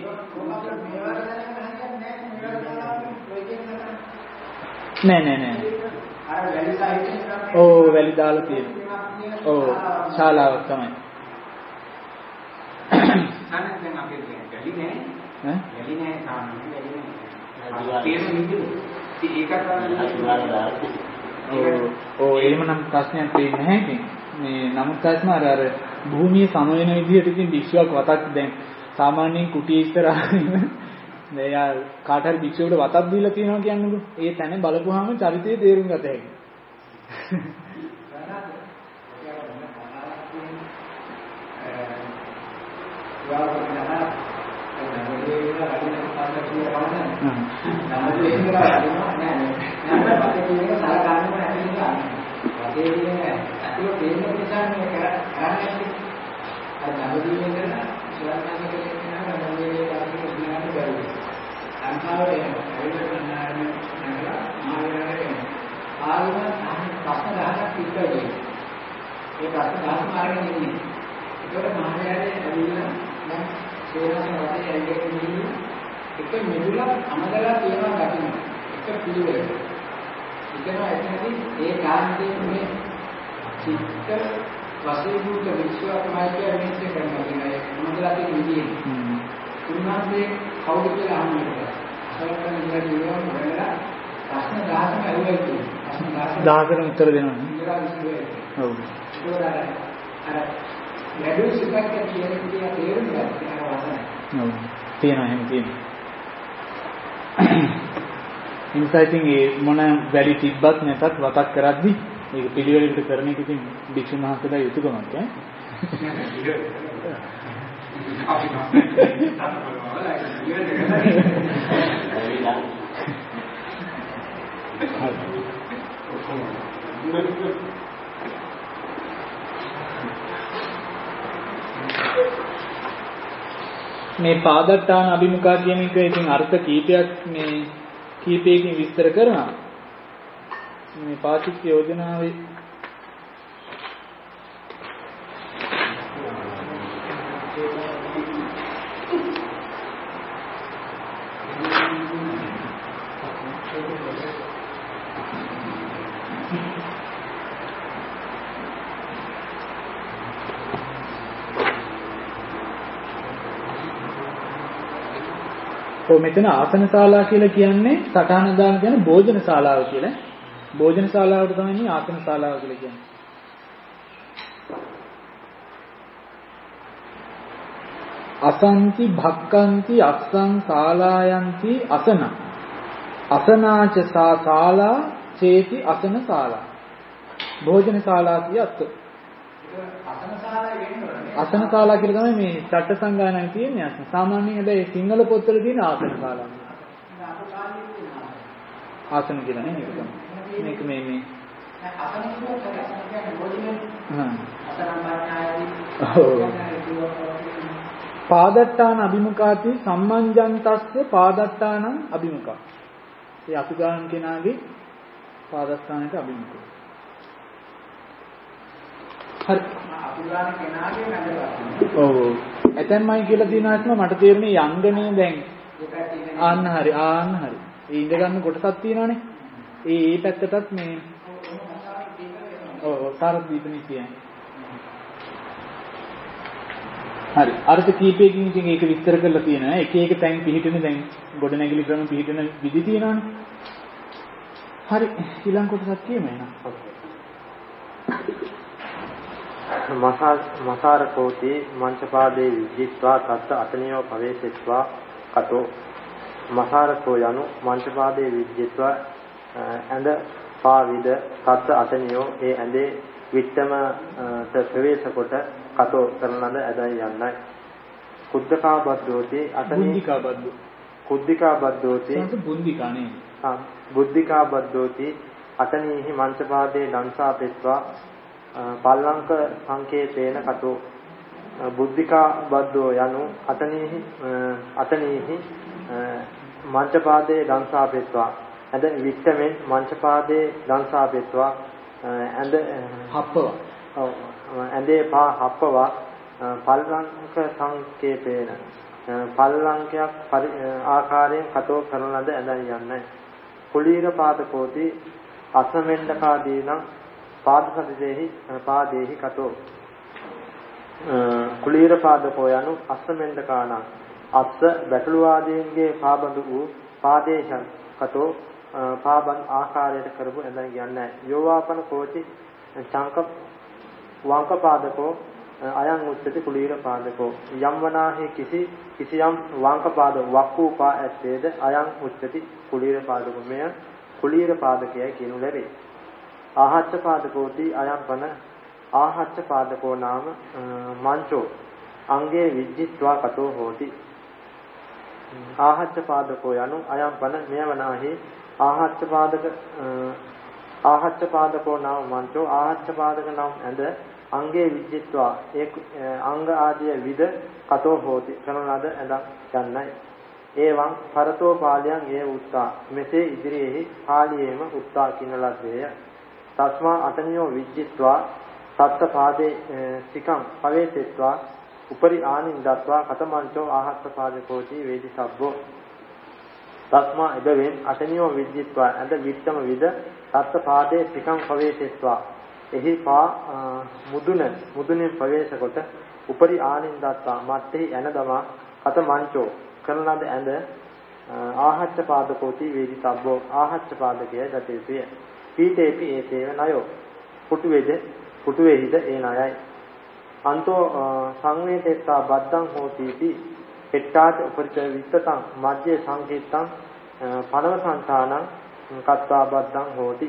නෑ අර වැලි සයිට් ඔව් වැලි දාලා තියෙනවා. ඔව් ශාලාවක් තමයි. දැන් අපේ වැලි නෑ වැලි නෑ සාමාන්‍ය වැලි නෑ තියෙන මිදුල ඔව් එහෙමනම් ප්‍රශ්නයක් තියෙන්නේ නැහැ ඉතින්. මේ නමුත් අස්ම අර භූමිය සම වෙන විදිහට ඉතින් විශ්වාවක් වතක් දැන් සාමාන්‍යයෙන් කුටිය ඉස්සරහින් මෙයා කාට හරි භික්ෂුවට වතක් දීලා තියෙනවා කියන්නකෝ. ඒ තැන බලපුවාම චරිතය තේරුම් ගත හැකියි. එක මෙදුලක් අමදලා තියෙනවා දකින්න. එක පිළිවෙලක්. ඉතන ඇත්තටම ඒ කාන්තේ මේ චිත්ත වශයෙන් විශ්වාසමයි කියන්නේ කරනවා කියන්නේ අමදලා තියෙන විදිහේ. උන්වහන්සේ කවුද කියලා අහන්නේ. අසලකන ඉඳලා කියනවා මොකද? ප්‍රශ්න 10ක් අහුවෙයි කියනවා. ප්‍රශ්න 10කට උත්තර දෙනවා. ඔව්. අර ලැබුණු සිතක් කියන විදිහ තේරුම් ගන්න අවශ්‍යයි. ඔව්. තියෙනවා එහෙම තියෙනවා. ඉන්සයිටින් ඒ මොන වැඩි තිබ්බත් නැතත් වතක් කරද්දි මේක පිළිවෙලකට කරන එක ඉතින් භික්ෂුන් වහන්සේලා යුතුයකමක් ඈ. මේ පාදට්ටාන අභිමුඛා කියන එක ඉතින් අර්ථ කීපයක් මේ කීපයකින් විස්තර කරනවා. මේ පාටිච්ච යෝජනාවේ මෙතන ආසන ශාලා කියලා කියන්නේ සටහන දාන කියන භෝජන ශාලාව කියලා. භෝජන ශාලාවට තමයි මේ ආසන ශාලාව කියලා කියන්නේ. අසන්ති භක්කන්ති අස්සං ශාලායන්ති අසන. අසනාච ශාලා චේති අසන ශාලා. භෝජන ශාලා කියත් අසන ශාලා කියලා තමයි මේ චට්ට සංගායනාවේ තියෙන්නේ අසන. සාමාන්‍යයෙන් හැබැයි සිංහල පොත්වල තියෙන ආසන ශාලා. ආසන කියලා නේ මේක තමයි. මේක මේ අසන කියන්නේ භෝජනේ. පාදට්ටාන අභිමුඛාති සම්මංජන්තස්ස පාදට්ටානං අභිමුඛා. ඒ අතුගාන කෙනාගේ පාදස්ථානයට අභිමුඛ. හරි. අතුගාන කෙනාගේ නැදපත්. ඔව්. ඇතැම්මයි කියලා දිනාත්ම මට තේරුනේ යංගනේ දැන්. ආන්න හරි. ඒ ඉඳ ගන්න කොටසක් තියෙනවානේ. ඒ පැත්තටත් මේ කොටාරක් දීපනේ කියන්නේ. හරි. අර්ථ කීපයකින් ඉතින් ඒක විස්තර කරලා තියෙනවා. එක එක තැන් පිළිහිටෙන දැන් ගොඩනැගිලි ක්‍රම පිළිහිටෙන විදි තියෙනවානේ. හරි. ඊළඟ කොටසක් කියමු එහෙනම්. මසාරකෝති මංචපාදේ විජ්ජිත්වා තත් අතනියෝ පවේසෙත්වා කතෝ මසාරකෝ යනු මංචපාදේ විජ්ජිත්වා ඇඳ පාවිද තත් අතනියෝ ඒ ඇඳේ විත්තම ප්‍රවේශ කොට කතෝ කරන ලද ඇදයි යන්නයි කුද්දකා බද්දෝති අතනි කුද්දිකා බද්දෝති බුද්ධිකානේ බුද්ධිකා බද්දෝති අතනීහි මංචපාදේ දංසා පෙත්වා පල්ලංක සංකේතේන කතෝ බුද්ධිකා බද්දෝ යනු අතනීහි මංචපාදේ දංසා පෙත්වා ඇඳ විත්තමෙන් මංචපාදේ දංසා පෙත්වා ඇඳ හප්පවා ඇඳේ පා හප්පවා පල්ලංක සංකේතේන පල්ලංකයක් ආකාරයෙන් කතෝ කරන ලද ඇඳයි යන්නයි කුලීර පාදකෝති අසමෙන්ඩකාදීනම් පාදසතිදේහි පාදේහි කතෝ කුලීර පාදකෝ යනු අසමෙන්ඩකාන අස්ස බැටළු ආදීන්ගේ පාබඳු වූ පාදේශන් කතෝ පාබන් ආකාරයට කරපු ඇඳන් කියන්නේ යෝවාපන කෝචි චංක වංක පාදකෝ අයං උච්චති කුලීර පාදකෝ යම් වනාහි කිසියම් වංක පාද වක්කූ පා ඇත්තේද අයං උච්චති කුලීර පාදකෝ මෙය කුලීර පාදකයයි කියනු ලැබේ ආහච්ච පාදකෝති අයම් පන ආහච්ච පාදකෝ නාම මංචෝ අංගේ විජ්ජිත්වා කතෝ හෝති ආහච්ච පාදකෝ යනු අයම් පන මෙය වනාහි ආහච්ච පාදකෝ නාම මංචෝ ආහච්ච පාදක නම් ඇඳ අංගේ විජ්ජිත්වා අංග ආදිය විද කතෝ හෝති කරනලද ඇඳ යන්නයි ඒවං පරතෝ පාලියං ඒ උත්තා මෙසේ ඉදිරියේහි පාලියේම උත්තා කින ලද්දේය තස්මා අතනියෝ විජ්ජිත්වා සත්ත පාදේ සිකං පවේසෙත්වා උපරි ආනින්දත්වා කතමංචෝ ආහත්ත පාදකෝති වේදි සබ්බෝ තස්මා එබැවින් අතනියෝ විජ්ජිත්වා ඇඳ විත්තම විද සත්ත පාදේ සිකං පවේසෙත්වා එහි පා මුදුනෙන් ප්‍රවේශ කොට උපරි ආනින්දත්වා මත්තේ ඇන දමා කතමංචෝ කරන ලද ඇඳ ආහච්ච පාදකෝති වේදි සබ්බෝ ආහච්ච පාදකය ගත යුතුය පීතේපි ඒතේව නයෝ පුටුවේහිද ඒ ණයයි අන්තෝ සංවේතේත්තා බද්දං හෝතිති පෙට්ටාච උපරිත විත්තං මජ්ජේ සංකීත්තං පනව සංතානං කත්වා බද්දං හෝති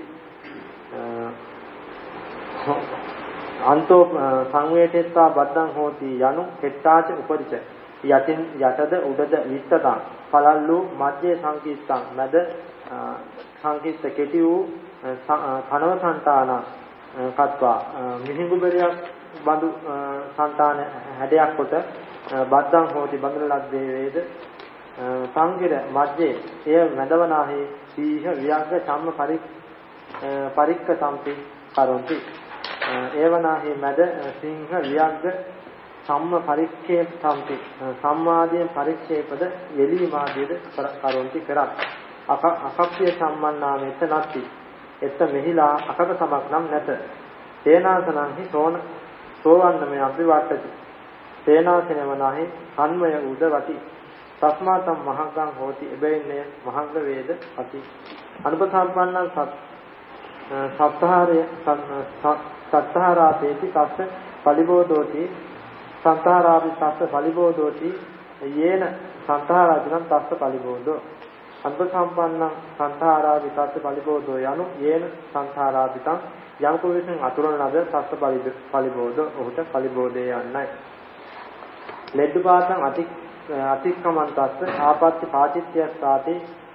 අන්තෝ සංවේතේත්තා බද්දං හෝති යනු පෙට්ටාච උපරිත යටින් යටද උඩද විත්තං පළල්ලු මජ්ජේ සංකීත්තං මැද සංකීත්ත කෙටි වූ කනව සංතාන කත්වා මිහිඟු බෙරයක් බඳු සංතාන හැඩයක් කොට බද්දං හෝති බඳුන ලද්දේ වේද සංගිර මැජේ එය මැදවනාහි සීහ වියග්ග සම්ම පරික්ක සම්පි කරොන්ති ඒවනාහි මැද සිංහ වියග්ග සම්ම පරික්ඛේ සම්පි සම්මාදයෙන් පරික්ෂේපද යෙලීමාදීද කරොන්ති කරත් අකප්පිය සම්මන්නාමෙත නැති එත මෙහිලා අකක සමක් නම් නැත තේනාසනං හි සෝවන්නමය අභිවට්ටති තේනාසනවනාහි කන්මය උදවති තස්මාතම් මහග්ගං හෝති එබැවින්නේ මහග්ග වේද අති අනුපසම්පන්නං සත්තාරාපේති තස්ස පලිබෝධෝති සත්තාරාපි තස්ස පලිබෝධෝති යේන සත්තාරාදිනම් තස්ස පලිබෝධෝ අනුපසම්පන්නං සත්තාරාපි තස්ස පලිබෝධෝ යනු යේන සත්තාරාපිතං යම් කුවිසෙන් අතුරන ලද තස්ස පලිබෝධෝ ඔහුට පලිබෝධය යන්නයි ලෙඩ්ඩුපාතං අතික්කමන්තස්ස ආපත්‍ය පාචිත්‍යස්සාති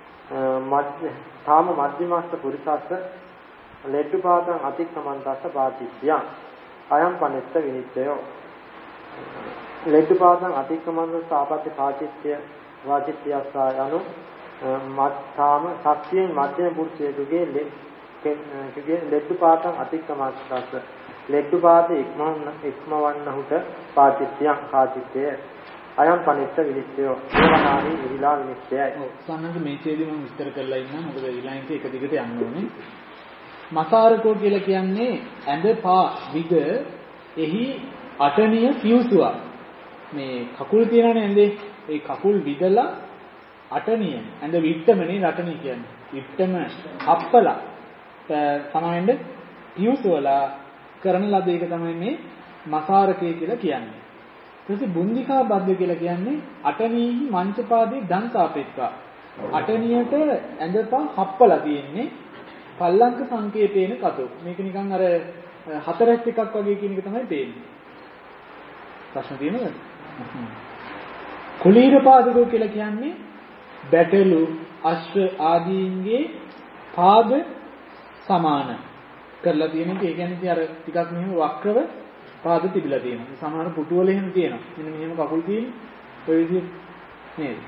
තාම මධ්‍යමස්ත පුරිසස්ස ලෙඩ්ඩුපාතං අතික්කමන්තස්ස පාචිත්‍යං අයම් පනෙත්ත විනිච්ඡයෝ ලෙඩ්ඩුපාතං අතික්කමන්තස්ස ආපත්‍ය පාචිත්‍ය වාචිත්‍යස්සා යනු තාම සත්‍යයෙන් මධ්‍යම පුරුෂයෙකුගේ ලෙඩ්ඩුපාතං අතික්කමන්තස්ස ලෙඩ්ඩුපාත ඉක්මවන්නහුට පාචිත්‍යං කාචිත්‍ය අයම් පනිත්ත විනිශ්චයෝ ඒවනාහි විහිලා විනිශ්චයයි. ඔව් සම්මත මේ ඡේදෙ මම විස්තර කරලා ඉන්නම්. මොකද ඊළඟට එක දිගට යන්න ඕනේ. මසාරකෝ කියලා කියන්නේ ඇඳ පා විග එහි අටනිය පියුසුවා. මේ කකුල් තියනනේ ඇඳේ. ඒ කකුල් විදලා අටනිය ඇඳ විට්ටමනේ රටනිය කියන්නේ. විට්ටම හප්පලා සමාවෙන්න පියුසුවලා කරන ලද එක තමයි මේ මසාරකේ කියලා කියන්නේ. ඊට පස්සේ බුන්දිකා බද්ද කියලා කියන්නේ අටනීහි මංචපාදී දන්තාපෙත්වා. අටනියට ඇඳපා හප්පලා තියෙන්නේ පල්ලංක සංකේතේන කතෝ. මේක නිකන් අර හතරස් එකක් වගේ කියන එක තමයි පේන්නේ. ප්‍රශ්න තියෙනවද? කුලීර පාදකෝ කියලා කියන්නේ බැටළු අශ්ව ආදීන්ගේ පාද සමාන කරලා තියෙන එක. ඒ කියන්නේ අර ටිකක් මෙහෙම වක්‍රව පාද තිබිලා තියෙනවා. සමහර පුටුවල එහෙම තියෙනවා. මෙන්න මෙහෙම කකුල් තියෙන්නේ. ඔය විදිහට නේද?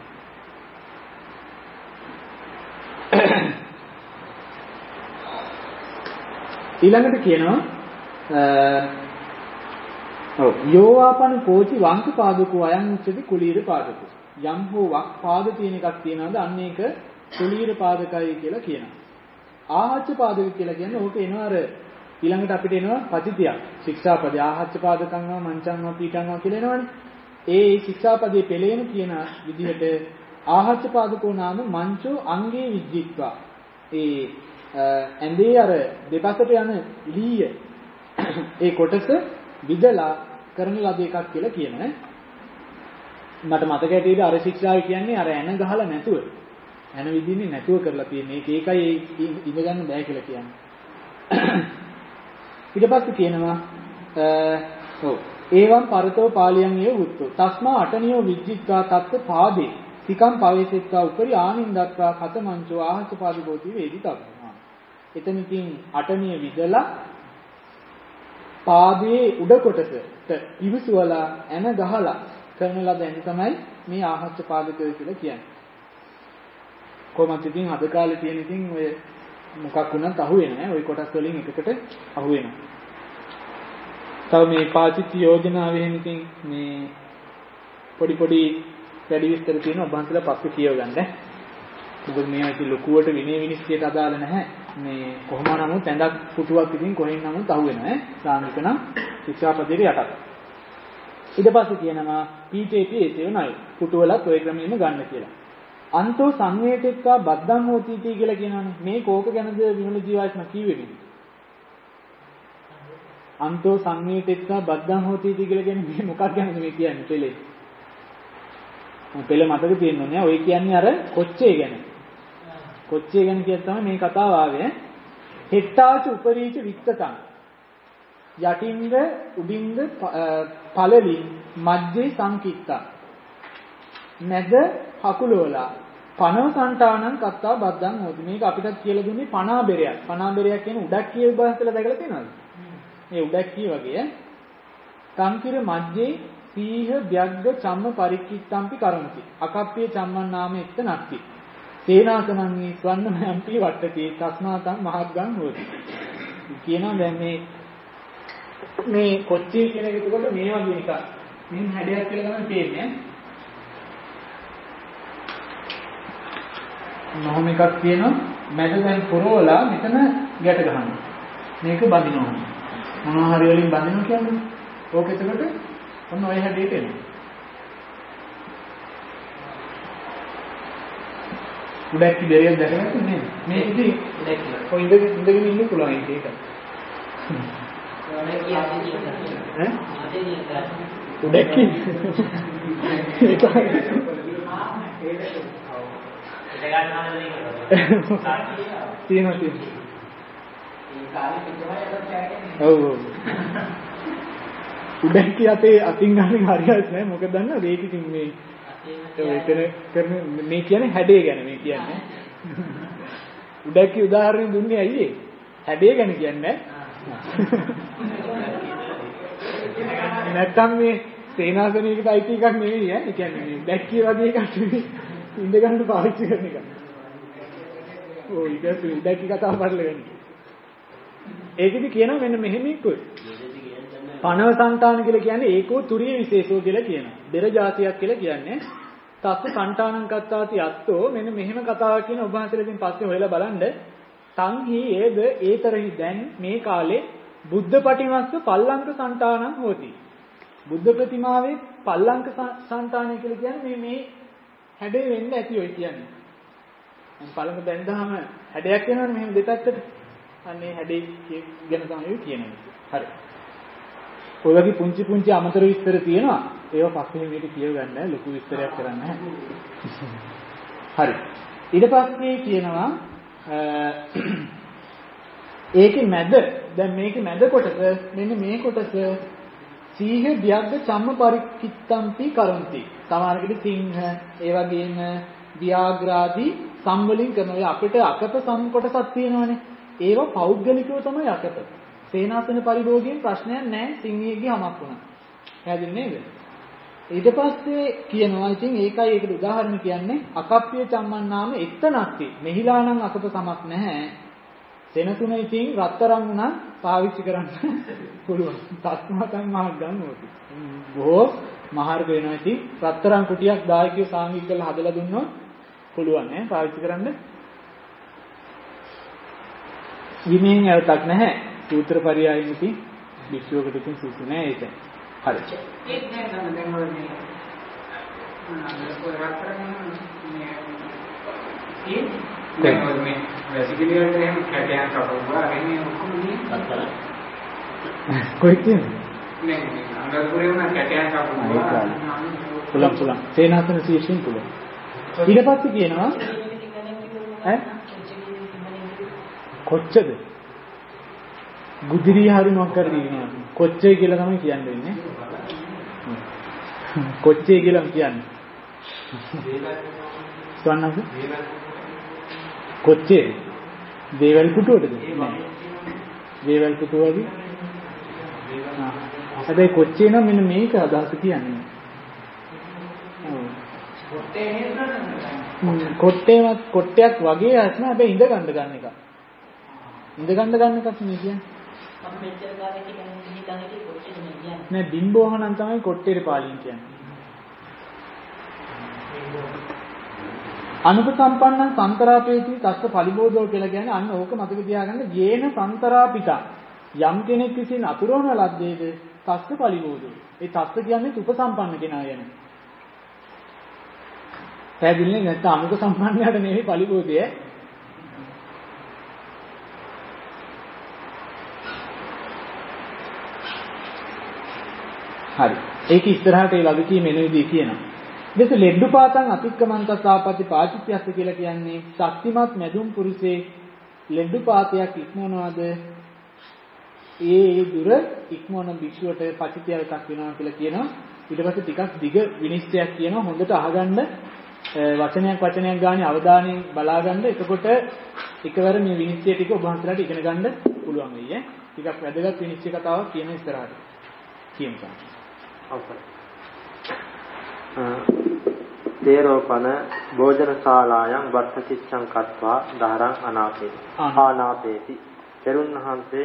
ඊළඟට කියනවා යෝවාපන කෝචි වංක පාදකෝ අයං උච්චති කුලීර පාදකෝ. යම් හෝ වක් පාද තියෙන එකක් තියනවාද අන්න ඒක කුලීර පාදකයි කියලා කියනවා. ආහච්ච පාදක කියලා කියන්නේ ඕක එනවා අර ඊළඟට අපිට එනවා පතිතියක්. ශික්ෂාපදේ ආහච්ච පාදකංවා මංචංවා පීඨංවා කියලා එනවනේ. ඒ ශික්ෂාපදේ පෙළේන කියන විදිහට ආහච්ච පාදකෝ නාම මංචෝ අංගේ විජ්ජිත්වා. ඒ ඇඳේ අර දෙපසට යන ලීය ඒ කොටස විදලා කරන ලද එකක් කියලා කියනවා. මට මතක ඇටියට අර ශික්ෂාව කියන්නේ අර ඇන ගහලා නැතුව ඇන විදින්නේ නැතුව කරලා තියෙන එක. ඒකයි ඉඳ ගන්න බෑ කියලා කියන්නේ. ඊට පස්සේ කියනවා ඒවම් පරතෝ පාලියන් යේ වුත්තෝ තස්මා අටනියෝ විජ්ජිත්වා තත්ත පාදේ තිකම් පවේසෙත්වා උපරි ආනින්දත්වා කතමංචෝ ආහස පාදිකෝති වේදිතබ්බා. එතනකින් අටනිය විදලා පාදයේ උඩ කොටසට ඉවිසුවලා ඇන ගහලා කරන ලද ඇඳ තමයි මේ ආහච්ච පාදකය කියලා කියන්නේ. කොහොමද ඉතින් අද කාලේ තියෙන ඉතින් ඔය මොකක් වුණත් අහුවෙන්නේ නැහැ. ওই කොටස් වලින් එකකට අහුවෙනවා. තව මේ පාචිත්‍ය යෝජනාවෙන් ඉතින් මේ පොඩි වැඩි විස්තර තියෙනවා. ඔබන්සලා පස්සේ කියව ගන්න. මොකද මේවා ඉතින් ලොකුවට විනය විනිශ්චයට අදාළ නැහැ. මේ කොහොම නමුත් ඇඳක් පුටුවක් ඉතින් කොහෙන් නමුත් අහුවෙනවා ඈ. සාංගික නම් ශික්ෂාපදයේ යටත්. ඊට පස්සේ කියනවා පීඨේපි ඒසේව නයි. පුටුවලත් ওই ක්‍රමෙම ගන්න කියලා. අන්තෝ සංවේතෙක්වා බද්දං හෝතිටි කියලා කියනවානේ. මේ කෝක ගැනද විමල ජීවාත්ම කියවෙන්නේ. අන්තෝ සංවේතෙක්වා බද්දං හෝතිටි කියලා කියන්නේ මේ මොකක් ගැනද මේ කියන්නේ පෙළේ. පෙළ මතක තියෙන්නේ ඔය කියන්නේ අර කොච්චේ ගැන. කොච්චේ ගැන කියත් තමයි මේ කතාව ආවේ. හෙට්ටාච උපරීච විත්තතං. යටින්ද උඩින්ද පළලින් මැද්දේ සංකිට්තා. මැද හකුලෝලා පනව සංඨානං කත්තා බද්දං හොති. මේක අපිටත් කියලා දුන්නේ පනාබෙරයක්. පනාබෙරයක් කියන්නේ උඩක් කිය බහසලා දැකලා තියෙනවද? මේ උඩක් කිය වගේ සංකිර මැද්දේ සීහ ව්‍යග්ග චම්ම පරික්කිත්තම්පි කරමති. අකප්පිය චම්මන් නාම එක්ත නක්ති. සේනාසනං මේ ස්වන්නමයන්පි වට්ටති තස්මාතං මහග්ගං හොති. කියනවා දැන් මේ කොච්චි කියන එක එතකොට මේ වගේ එකක්. මෙන්න හැඩයක් කියලා තමයි තේරෙන්නේ. මොහොම එකක් තියෙනවා මැද දැන් පුරවලා මෙතන ගැට ගන්නවා. මේක බඳිනවා. මොනවා හරි වලින් බඳිනවා කියන්නේ. ඕක එතකොට ඔන්න ඔය හැඩයට එනවා. උඩක් දෙරියක් දැකගත්තා නේද? මේ ඉතින් ඔය ඉඳගෙන ඉන්න පුළුවන් ඒක. උඩක් උඩක් යතේ අතින් ගන්න හරියට නෑ. මොකද දන්නවද ඒක ඉතින් මේ එතන කරන මේ කියන්නේ හැඩේ ගැන මේ කියන්නේ. උඩක් උදාහරණ දුන්නේ ඇයි ඒ? හැඩේ ගැන කියන්නේ නැත්තම් මේ සේනාසනයකට අයිති එකක් නෙවෙයි ඈ. ඒ කියන්නේ මේ බැක්කිය වගේ එකක් නෙවෙයි. ඉඳ ගන්න පාවිච්චි කරන එක. ඔය ඉතින් උඩක් කතාව බලලගන්න. ඒකෙදි කියනවා මෙන්න මෙහෙම ඉක්කුයි. පනව සංතාන කියලා කියන්නේ ඒකෝ තුරිය විශේෂෝ කියලා කියනවා. බෙර જાතියක් කියලා කියන්නේ. තස්ස සංතානං කත්තාති අත්තෝ මෙන්න මෙහෙම කතාවක් කියන ඔබ හන්සලකින් පස්සේ හොයලා බලන්න. සංහි ඒද ඒතරහි දැන් මේ කාලේ බුද්ධ පටිමස්ස පල්ලංක සංතානං හොති. බුද්ධ ප්‍රතිමාවේ පල්ලංක සංතානය කියලා කියන්නේ මේ හැඩේ වෙන්න ඇති ඔය කියන්නේ. පළඟ බැඳාම හැඩයක් වෙනවනේ මෙහෙම දෙපැත්තට. අනේ හැඩේ ගැන තමයි කියන්නේ. හරි. ඔය වගේ පුංචි පුංචි අමතර විස්තර තියෙනවා. ඒවා පස්සේ මේක කියව ගන්න ලොකු විස්තරයක් කරන්න නැහැ. හරි. ඊට පස්සේ කියනවා ඒකේ මැද දැන් මේකේ මැද කොටස මෙන්න මේ කොටස සීහ දියග්ග චම්ම පරික්කිත්තම්පි කරන්ති. සමහරකට සිංහ ඒ වගේම ව්‍යාග්‍රාදී සම් වලින් කරන ඔය අපිට අකප සම් කොටසක් තියෙනවානේ. ඒවා පෞද්ගලිකව තමයි අකප. සේනාසන පරිභෝගයෙන් ප්‍රශ්නයක් නැහැ සිංහයේ හමක් වුණා. හැදෙන්නේ නේද? ඊට පස්සේ කියනවා ඉතින් ඒකයි ඒකට උදාහරණ කියන්නේ අකප්පිය චම්මන් නාම එක්තනක්ති. මෙහිලා නම් අකප සමක් නැහැ. සෙනසුන ඉතින් රත්තරන් උනා පාවිච්චි කරන්න පුළුවන්. තත්මතන් මහක් ගන්න ඕනේ. බොහෝ මහර්ග වෙනවා ඉතින් රත්තරන් කුටියක් දායකයෝ සාංගික කරලා හදලා දුන්නොත් පුළුවන් නේ පාවිච්චි කරන්න. විනයෙන් ඇවතක් නැහැ. සූත්‍ර පරියායෙන් ඉතින් විශ්වයකට ඉතින් සුසු නෑ ඒක. හරි. ඒක නෑ නම් දැන් ඔය මේ රත්තරන් මේ වැසිකිලි වලට එහෙම කැටයක් කපුවා එන්නේ ඔක්කොම නේ කොහෙද නේ අnder පුරේ වුණා කැටයක් කපුවා පුළුවන් සේනාසන සීෂින් පුළුවන් ඊට පස්සේ කියනවා ඈ කොච්චද ගුදිරිය හරි මොකක් කර දිනනවා කොච්චේ කියලා තමයි කියන්නේ ඉන්නේ කොච්චේ කියලා කියන්නේ සවන්නද කොච්චේ දේවල් කුටුවටද දේවල් කුටුව වගේ හැබැයි කොච්චේ නම් මෙන්න මේක අදහස කියන්නේ කොට්ටයක් වගේ ආත්ම හැබැයි ඉඳ ගන්න ගන්න එක ඉඳ ගන්න එකක් නේ කියන්නේ අපි මෙච්චර කාලෙක හිතන්නේ කොච්චර කියන්නේ නෑ බිම්බෝහනම් තමයි කොට්ටේට පාලින් කියන්නේ අනුපසම්පන්නං සන්තරාපේති තස්ස පරිබෝධෝ කියලා කියන්නේ අන්න ඕක මතක තියාගන්න යේන සන්තරාපිතා යම් කෙනෙක් විසින් අතුරවන ලද්දේද තස්ස පරිබෝධෝ ඒ තස්ස කියන්නේ උපසම්පන්න කෙනා යන පැහැදිලිනේ නැත්නම් අනුක සම්පන්නයට නෙවෙයි පරිබෝධය හරි ඒක ඉස්සරහට ඒ වගකීම එන විදිහ කියනවා දෙස ලෙඩ්ඩුපාතං අතික්කමන්තස් ආපatti පාචිත්‍යස්ස කියලා කියන්නේ ශක්තිමත් මැදුම් පුරුෂේ ලෙඩ්ඩුපාතයක් ඉක්මවනවාද ඒ දුර ඉක්මවන භික්ෂුවට පචිත්‍යයක් වෙනවා කියලා කියනවා ඊට පස්සේ ටිකක් දිග විනිශ්චයක් කියනවා හොඳට අහගන්න වචනයක් ගානේ අවධානයෙන් බලාගන්න එතකොට එකවර මේ විනිශ්චය ටික ඔබ වහන්සේලාට ඉගෙන ගන්න පුළුවන් වෙයි ඈ ටිකක් වැදගත් විනිශ්චය කතාවක් කියන ඉස්සරහට කියමු අවසන් තේරෝපන භෝජනශාලායන් වත්තකිච්ඡං කତ୍වා දහරං ආනාපේති තෙරුන්හන්සේ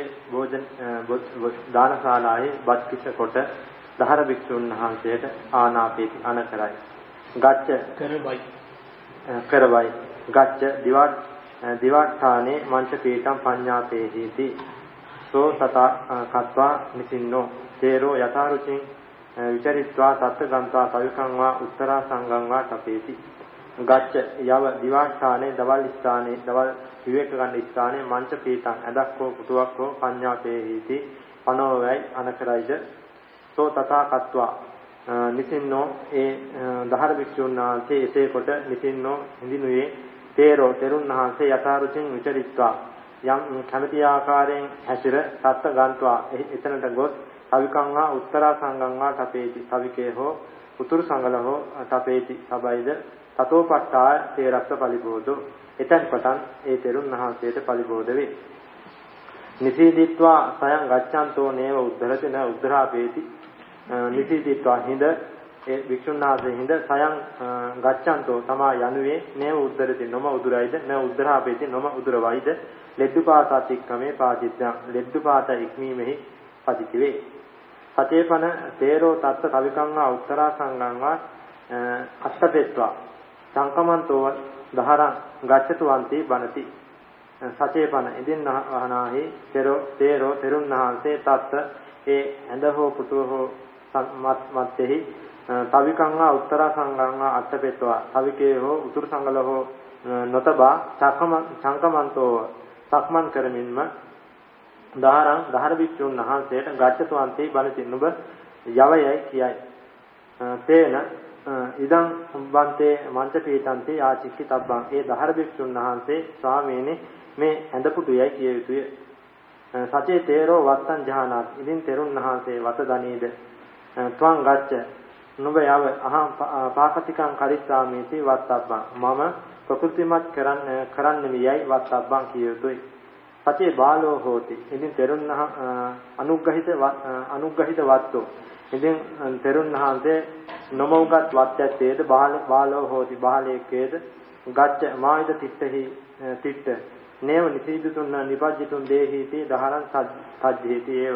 දානශාලාවේ බත් කිස කොට දහර භික්ෂුන් වහන්සේට ආනාපේති අනකරයි ගච්ඡ කරවයි ගච්ඡ දිවාඨානේ මංච පීඨං පඤ්ඤාපේහිති සෝ තත කତ୍වා නිසින්නෝ තේරෝ යථාරුචින් විචරිත්වා තත්ත්වගන්තා පවිකං වා උත්තරා සංගං වා තපේති ගච්ඡ යව දිවාඨානේ දවල් ස්ථානේ දවල් විවේක ගන්න ස්ථානේ මංච පීඨං ඇදක් හෝ පුතුවක් හෝ පඤ්ඤාපේහිති පනෝවයි අනකරයිද සෝ තථා කତ୍වා නිසින්නෝ ඒ දහර භික්ෂුන් වහන්සේ එසේ කොට නිසින්නෝ හිඳිනුයේ තේරෝ තෙරුන් වහන්සේ යථාරුචින් විචරිත්වා යම් කැමැති ආකාරයෙන් හැසිර තත්ත්වගන්තා එතනට ගොස් සවිකං වා උත්තරා සංගං වා තපේති සවිකේ හෝ උතුරු සංගල හෝ තපේති සබයිද තතෝපට්ඨාය තේරස්ස පරිබෝධෝ එතෙන් පටන් ඒ තෙරුන් වහන්සේට පරිබෝධ වේ නිසීදිත්වා සයන් ගච්ඡන්තෝ නේව උද්ධරති න උද්ධරාපේති නිසීදිත්වා හිඳ ඒ වික්ෂුණාසේ හිඳ සයන් ගච්ඡන්තෝ තමා යනුවේ නේව උද්ධරති නොම උදුරයිද න උද්ධරාපේති නොම උදුරවයිද ලෙඩ්ඩුපාතතික්කමේ පාදිත්‍යා ලෙඩ්ඩුපාත ඉක්මීමෙහි පදිති වේ සතේපන තේරෝ තත්ත කවිකං වා උත්තරා සංගං වා අත්තපෙත්වා සංකමන්තෝ දහරං ගච්ඡතු වන්ති බණති සචේපන ඉදින් වහනාහි තේරෝ තෙරුන්හන්සේ තත්ත ඒ ඇඳ හෝ පුටුව හෝ මත්තේහි තවිකංගා උත්තර සංගංගා අට්ඨපෙත්වා තවිකේ හෝ උතුරු සංගල හෝ නොතබා චංකමන්තෝ සක්මන් කරමින්ම දහර වික්ෂුන් වහන්සේට ගච්ඡතුන්ති බණති නුඹ යවයයි කියයි. තේන ඉදං සම්බන්තේ මංච පීතන්ති ආචික්කි තබ්බං ඒ දහර වික්ෂුන් වහන්සේ ස්වාමීනි මේ ඇඳ පුටුයයි කිය යුතුය. සචේ තේරෝ වත්තං ජහනාත් ඉදින් තෙරුන් වහන්සේ වත දනීද ත්වං ගච්ඡ නුඹ යව අහං පාකතිකං කරිස්සාමීති වත්තබ්බං මම ප්‍රකෘතිමත් කරන්න වියයි වත්තබ්බං කිය යුතුය. සචේ බාලෝ හෝති ඉදින් තෙරුන් අනුග්‍රහිත වත්තෝ ඉදින් තෙරුන් වහන්සේ නොමවගත් වත්යත්තේද බාලෝ හෝති බාලයේකේද ගච්ඡ මායිද තිත්තේහි තිත්ත නේව නිසීදුතුන් නිපජ්ජිතුන් දේහීති දහරං සජ්ජේති ඒව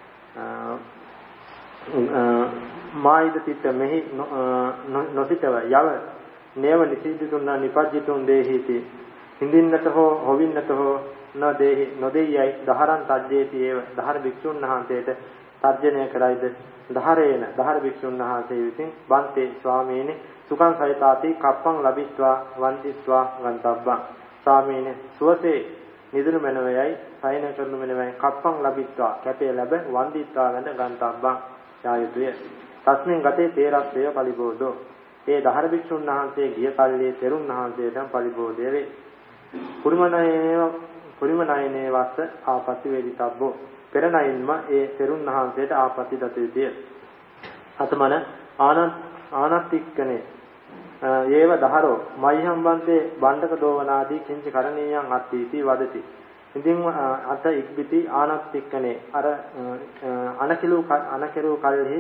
මායිද තිත්ත මෙහි නොසිතව යව නේව නිසීදුතුන් නිපජ්ජිතුන් දේහීති හිඳින්නත හෝ හොවින්නත හෝ නොදෙයයි දහරං සජ්ජේති ඒව දහර භික්ෂුන් වහන්සේට තර්ජනය කරයිද දහර භික්ෂුන් වහන්සේ විසින් බන්තේ ස්වාමීනි සුඛං සහිතාති කප්පං ලබිත්වා වන්දිත්වා ගන්තබ්බං ස්වාමීනි සුවසේ නිදුණු මනවයයි සයන කරනු මනවයයි කප්පං ලබිත්වා කැපේ ලැබ වන්දිත්වා ගන්න ගන්තබ්බං යායුතුය. තස්මින් ගතේ තේරස්සය පරිබෝධෝ ඒ දහර භික්ෂුන් වහන්සේ ගිය කල්ලි තෙරුන් වහන්සේටම පරිබෝධය වේ. පුරිමනයනේ වස්ස ආපති වේදිතබ්බෝ පෙර නයින්ම ඒ තෙරුන් වහන්සේට ආපති දත යුතුය. අතමන ආනත්තික්කනේ ඒව දහරෝ මයිහම් වන්තේ බණ්ඩක දෝවනාදී කිංච කරණීයන් අත්ථීති වදති. ඉතින් අත ඉක්බිති ආනත්තික්කනේ අර අනකෙරූ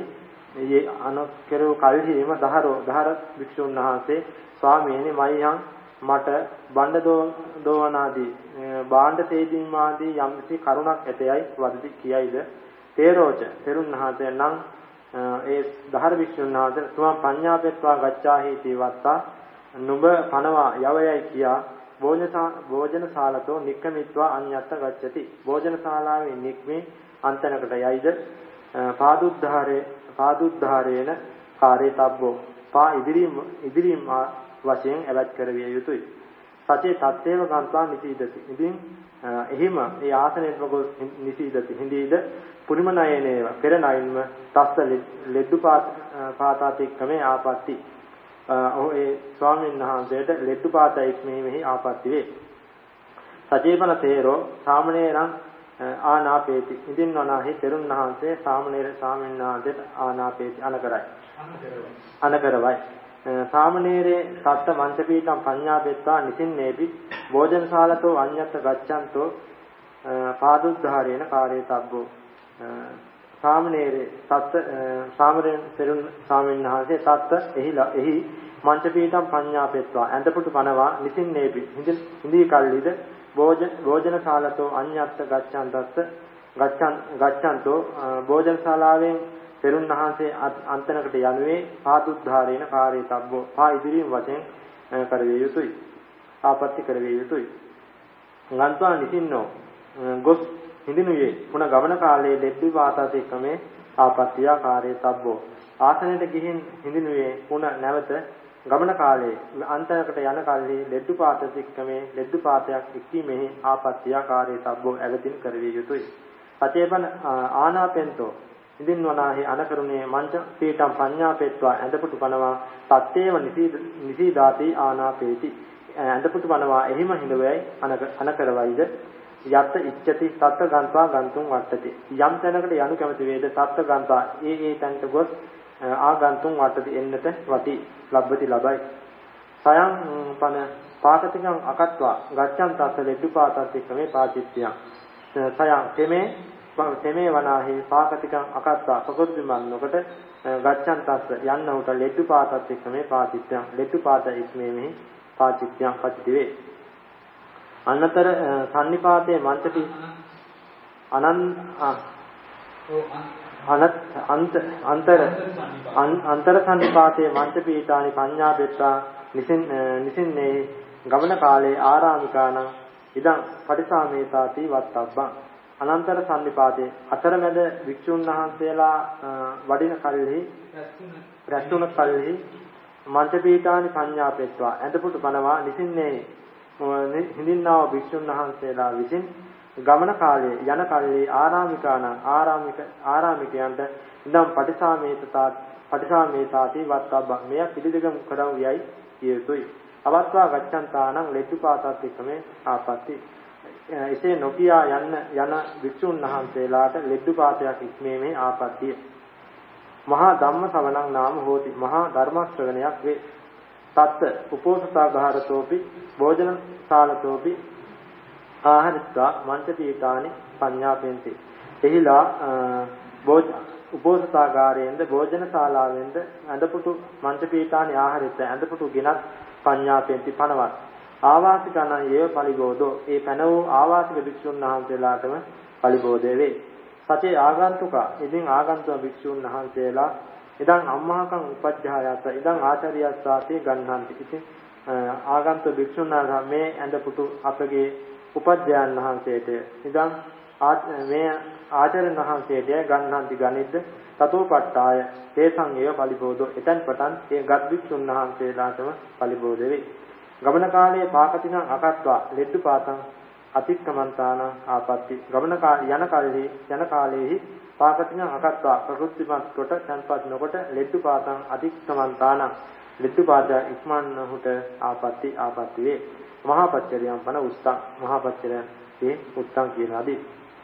කල්හිම දහර භික්ෂුන් වහන්සේ ස්වාමීනි මයිහම් මට බණ්ඩ දෝවනාදී බාණ්ඩ තේදීම් ආදී යම්කිසි කරුණක් ඇතයයි වදති කියයිද තේරෝච තෙරුන් වහන්සේ නම් ඒ දහර භික්ෂුන් වහන්සේ තුමන් පඤ්ඤාපෙත්වා ගච්ඡාහි තීවත්තා නුඹ පනවා යවයයි කියා භෝජනශාලතෝ නික්කමිත්වා අඤ්ඤත්ත ගච්ඡති භෝජනශාලාවේ නික්මී අන්තනකට යයිද පාදුද්ධාරේන කාරේ තබ්බෝ පා ඉදිරිම් වශයෙන් එවත් කරවිය යුතුය. සචේ තත්තේව ගන්තා නිසීදති. ඉතින් එහිම ඒ ආසනයේම ගොස් නිසීදති. හිඳීද පුරිමනයනේව පෙර නයින්ම තස්ස ලෙඩ්ඩු පාතාතික්කමේ ආපatti. ඒ ස්වාමීන් වහන්සේට ලෙඩ්ඩු පාතයික්මෙහි ආපatti වේ. සජීවන තේරෝ සාමණේරං ආනාපේති. ඉදින් වනාහි තෙරුන් වහන්සේ සාමණේර ස්වාමීන් වහන්සේට ආනාපේති අනකරවයි. සාමණේරේ සත්ත මංචපීඨං පඤ්ඤාපෙත්වා නිසින්නේපි භෝජනශාලතෝ අඤ්ඤත්ත ගච්ඡන්තෝ පාදුද්ධාරේන කාරේතබ්බෝ සාමණේරේ සත්ත සාමණේර තෙරුන් ස්වාමීන් වහන්සේ සත්ත එහි මංචපීඨං පඤ්ඤාපෙත්වා ඇඳපුටු පනවා නිසින්නේපි හිඳී කල්ලිද භෝජනශාලතෝ අඤ්ඤත්ත ගච්ඡන්තෝ භෝජනශාලාවෙන් තෙරුන් වහන්සේ අන්තනකට යනුවේ පාදුද්ධාරේන කාරේතබ්බෝ පා ඉදිරියෙන් වශයෙන් කරවිය යුතුය. ආපත්‍ති කරවිය යුතුය. ගන්වා නිසින්නෝ ගොස් හිඳිනුයේ පුන ගමන කාලයේ දෙද්දි වාතාතිකමේ ආපත්‍තිය කාරේතබ්බෝ ආසනයට ගිහින් හිඳිනුයේ පුන නැවත ගමන කාලයේ අන්තනකට යන කල්හි දෙද්දු පාතතිකමේ දෙද්දු පාතයක් ඉක්ීමේ ආපත්‍තිය කාරේතබ්බෝ ඇවතින් කරවිය යුතුය. සචේපන ආනාපෙන්තෝ ඉදින් වනාහි අනකරුණේ මංච පීඨම් පඤ්ඤාපෙත්වා ඇඳපුටු පනවා තත්තේව නිසීදාති ආනාපේති ඇඳපුටු පනවා එහිම හිඳවයි අනකරවයිද යත් ඉච්ඡති සත්ත ගන්වා ගන්තුම් වට්ටති යම් තැනකට යනු කැමති වේද සත්ත ගන්වා ඒ තැනට ගොස් ආගන්තුම් වට්ටති එන්නට වටි ලබ්බති ලබයි සයන් පන පාකතිකං අකත්වා ගච්ඡන් තස්ස ලෙඩ්ඩුපාතත් එක්කමේ පාචිත්‍යං සයන් තෙමේ වනාහි පාකතිකං අකත්වා ප්‍රකෘතිමන් නොකට ගච්ඡන් තස්ස යන්න උට ලෙඩ්ඩුපාතත් එක්කමේ පාචිත්‍යං ලෙඩ්ඩුපාත ඉක්මේමෙහි පාචිත්‍යං පතිවේ අනතර සන්නිපාතයේ මන්තටි අන්තර සන්නිපාතයේ මන්ත පීඨානි පඤ්ඤාපෙත්තා නිසින්නේ ගමන කාලේ ආරාමිකාණං ඉදන් පටිසාමේතාති වත්තබ්බං අනන්තර සම්නිපාතේ අතරමැද වික්ෂුන් වහන්සේලා වඩින කල්හි රැස්තුන කල්හි මන්ත්‍රපීඨානි සංඥාපෙත්වා ඇඳපුතු පනවා නිසින්නේ හිඳින්නා වූ වික්ෂුන් වහන්සේලා විසින් ගමන කාලයේ යන කල්හි ආරාමිකයන්ට ඉදන් පටිසාමේතාති වත්තබ්බං මෙය පිළිදෙගම් කරව යයි කිය යුතුයි. අවස්වා ගච්ඡන්තානං ලෙඩ්ඩුපාතත්තිකමේ ආපත්‍ති එසේ නොකියා යන වික්ෂුන් වහන්සේලාට ලෙඩ්ඩුපාතයක් ඉක්මීමේ ආපත්තිය. මහා ධම්ම ශ්‍රවණං නාම හෝති මහා ධර්ම ශ්‍රවණයක් වේ. තත් උපෝසථාගාරතෝපි භෝජන ශාලතෝපි ආහාරිත්වා මන්ත්‍රපීඨානි පඤ්ඤාපෙන්ති. එහිලා උපෝසථාගාරයෙන්ද භෝජන ශාලාවෙන්ද ඇඳපුතු මන්ත්‍රපීඨානි ආහාරිත්ව ඇඳපුතු ගිනත් පඤ්ඤාපෙන්ති පනවත්. ආවාසිකයන් යේව පරිබෝධෝ ඒ පැන වූ ආවාසික භික්ෂුන් වහන්සේලාටම පරිබෝධය වේ. සතේ ආගන්තුක ඉදින් ආගන්තුක භික්ෂුන් වහන්සේලා ඉදන් අම්මාකං උපජ්ජායත ඉදන් ආචාර්යස්සාතේ ගන්නන්ති. ඉතින් ආගන්තුක භික්ෂුන් වහන්සේ මේ ඇඳපුතු අපගේ උපජ්ජයන් වහන්සේට ඉදන් මේ ආචාර්යන් වහන්සේට ගන්නන්ති ගනිද්ද තතෝපට්ඨාය තේසං ඒව පරිබෝධෝ එතෙන් පටන් ඒ ගත් භික්ෂුන් වහන්සේලාටම පරිබෝධ වේ. ගමන කාලයේ පාකතින අකත්වා ලෙඩ්ඩුපාතං අතික්කමන්තාන ආපත්‍ති ගමන යන කාලයේහි පාකතින අකත්වා ප්‍රකෘතිමත් කොට සංපත් නොකොට ලෙඩ්ඩුපාතං අතික්කමන්තාන ලෙඩ්ඩුපාත ඉක්මන්නහුට ආපත්‍ති වේ. මහා පච්චරියම් පන උත්තං මහා පච්චරයන් ඒ උත්තං කියනදී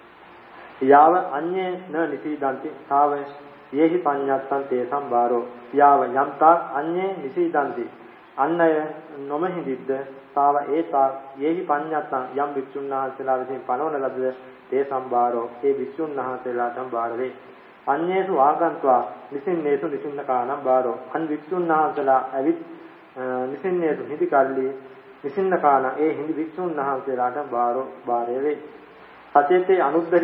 යාව අඤ්ඤේ න නිසීදන්ති තාව යේහි පඤ්ඤත්තං තේසම් බාරෝ යාව යම්තා අඤ්ඤේ නිසීදන්ති අන්නය නොමහිදිද්ද තාව ඒතා යේහි පඤ්ඤත්තං යම් වික්ෂුන් වහන්සේලා විසින් පනවන ලබද තේ සම්බාරෝ ඒ වික්ෂුන් වහන්සේලාටම බාර වේ. අඤ්ඤේසු ආගන්त्वा නිසින්නේසු නිසින්නකානම් බාරෝ අන් වික්ෂුන් වහන්සේලා ඇවිත් නිසින්නේසු හිදි කල්ලි නිසින්නකාන ඒ හිදි වික්ෂුන් වහන්සේලාටම බාරය වේ. සචේතේ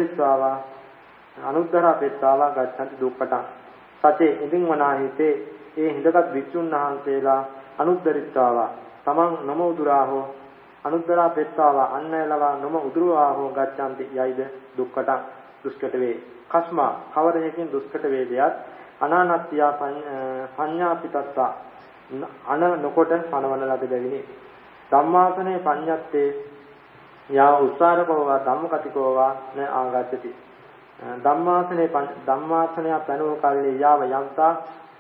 අනුද්දරපෙත්තාවා ගච්ඡanti දුක්ඛටං සචේ ඉදින් වනාහිතේ ඒ හිඳගත් වික්ෂුන් වහන්සේලා අනුද්දරිත්වාවා තමන් නම උදුරාහෝ අනුද්දරා පෙත්තාවා අන්නයලවා නම උදුරාහෝ ගච්ඡanti යයිද දුක්ඛටං දුෂ්කට වේ. කස්මා කවරයකින් දුෂ්කට වේදයක් අනානත්ත්‍යා පඤ්ඤාපිතත්තා අන නොකොට පනවන ලද බැවිනි. ධම්මාසනේ පඤ්ඤත්තේ යා උස්සාරකෝවා ධම්මකතිකෝවා න ආගච්ඡති. ධම්මාසනේ පැනෝ කල්ලි යාව යම්තා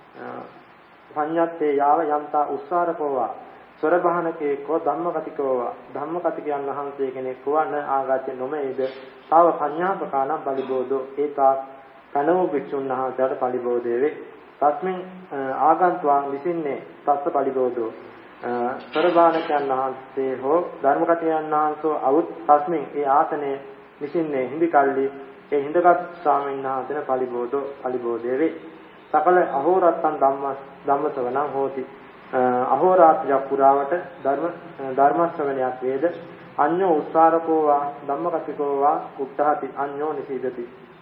පඤ්ඤත්තේ යාව යම්තා උස්සාරකෝවා ස්වරබහනකේ කෝ ධම්මකතිකෝවා ධම්මකතිකයන් වහන්සේ කෙනෙක් වන ආගච්ඡ නොමේද තව පඤ්ඤාපකානම් පරිබෝධෝ ඒතා කනෝ භික්ෂුන් වහන්සේට පරිබෝධේ වේ. තස්මින් ආගන්त्वा විසින්නේ තස්ස පරිබෝධෝ ස්වරබහනකයන් වහන්සේ හෝ ධර්මකතිකයන් වහන්සෝ අවුත් තස්මින් ඒ ආසනේ විසින්නේ හිඳි කල්ලි ඒ හිඳගත් ස්වාමීන් වහන්සේට පරිබෝධේ වේ. සකල අහෝරත්තං ධම්මසවණං හෝති අහෝරාත්‍රිය පුරාවට ධර්ම ශ්‍රවණයක් වේද අඤ්ඤෝ උස්සාරකෝවා ධම්මකතිකෝවා උත්තහති අඤ්ඤෝ නිසීදති.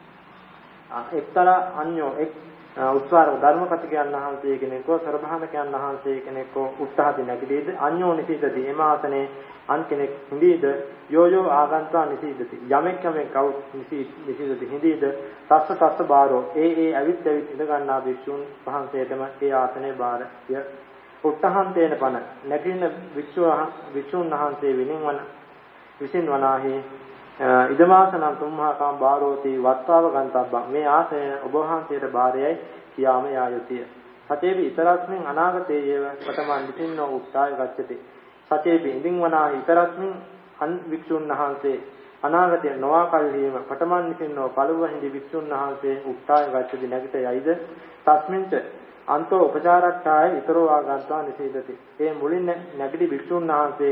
එක්තරා අඤ්ඤෝ උස්සාරක ධර්මකතිකයන් වහන්සේ කෙනෙක්ව සරභානකයන් වහන්සේ කෙනෙක්ව උත්තහති නැගිදීද අඤ්ඤෝ නිසීදති. එමාසනේ අන් කෙනෙක් හිඳීද යෝයෝ ආගන්තා නිසීදති. යමෙක් කවුත් නිසීදති හිඳීද තස්ස බාරෝ ඒ අවිත් ඉඳ ගන්නා භික්ෂුන් වහන්සේටම ඒ ආසනේ බාරය. උත්තහන්තේන පන නැගින භික්ෂුන් වහන්සේ විසින් වනාහි ඉදමාසනං තුම්හාකම් බාරෝති වත්තාව ගන්තබ්බං මේ ආසනය ඔබ වහන්සේට බාරයයි කියාම යා යුතුය. සතේපි ඊතරස්මින් අනාගතයේව පතමන් විසින්නෝ උත්සාය ගච්ඡති. සතේපි ඉදින් වනාහි ඊතරස්මින් අන් වික්ෂුන් වහන්සේ අනාගතය නොවා කල්හිම පතමන් විසින්නෝ පළව හිඳි වික්ෂුන් වහන්සේ උත්සාය ගච්ඡති නැගිට යයිද තස්මින්ච අන්තෝ උපචාරට්ඨාය ඊතරෝ ආගන්තා නිසීදති. ඒ මුලින් නැගිටි වික්ෂුන් වහන්සේ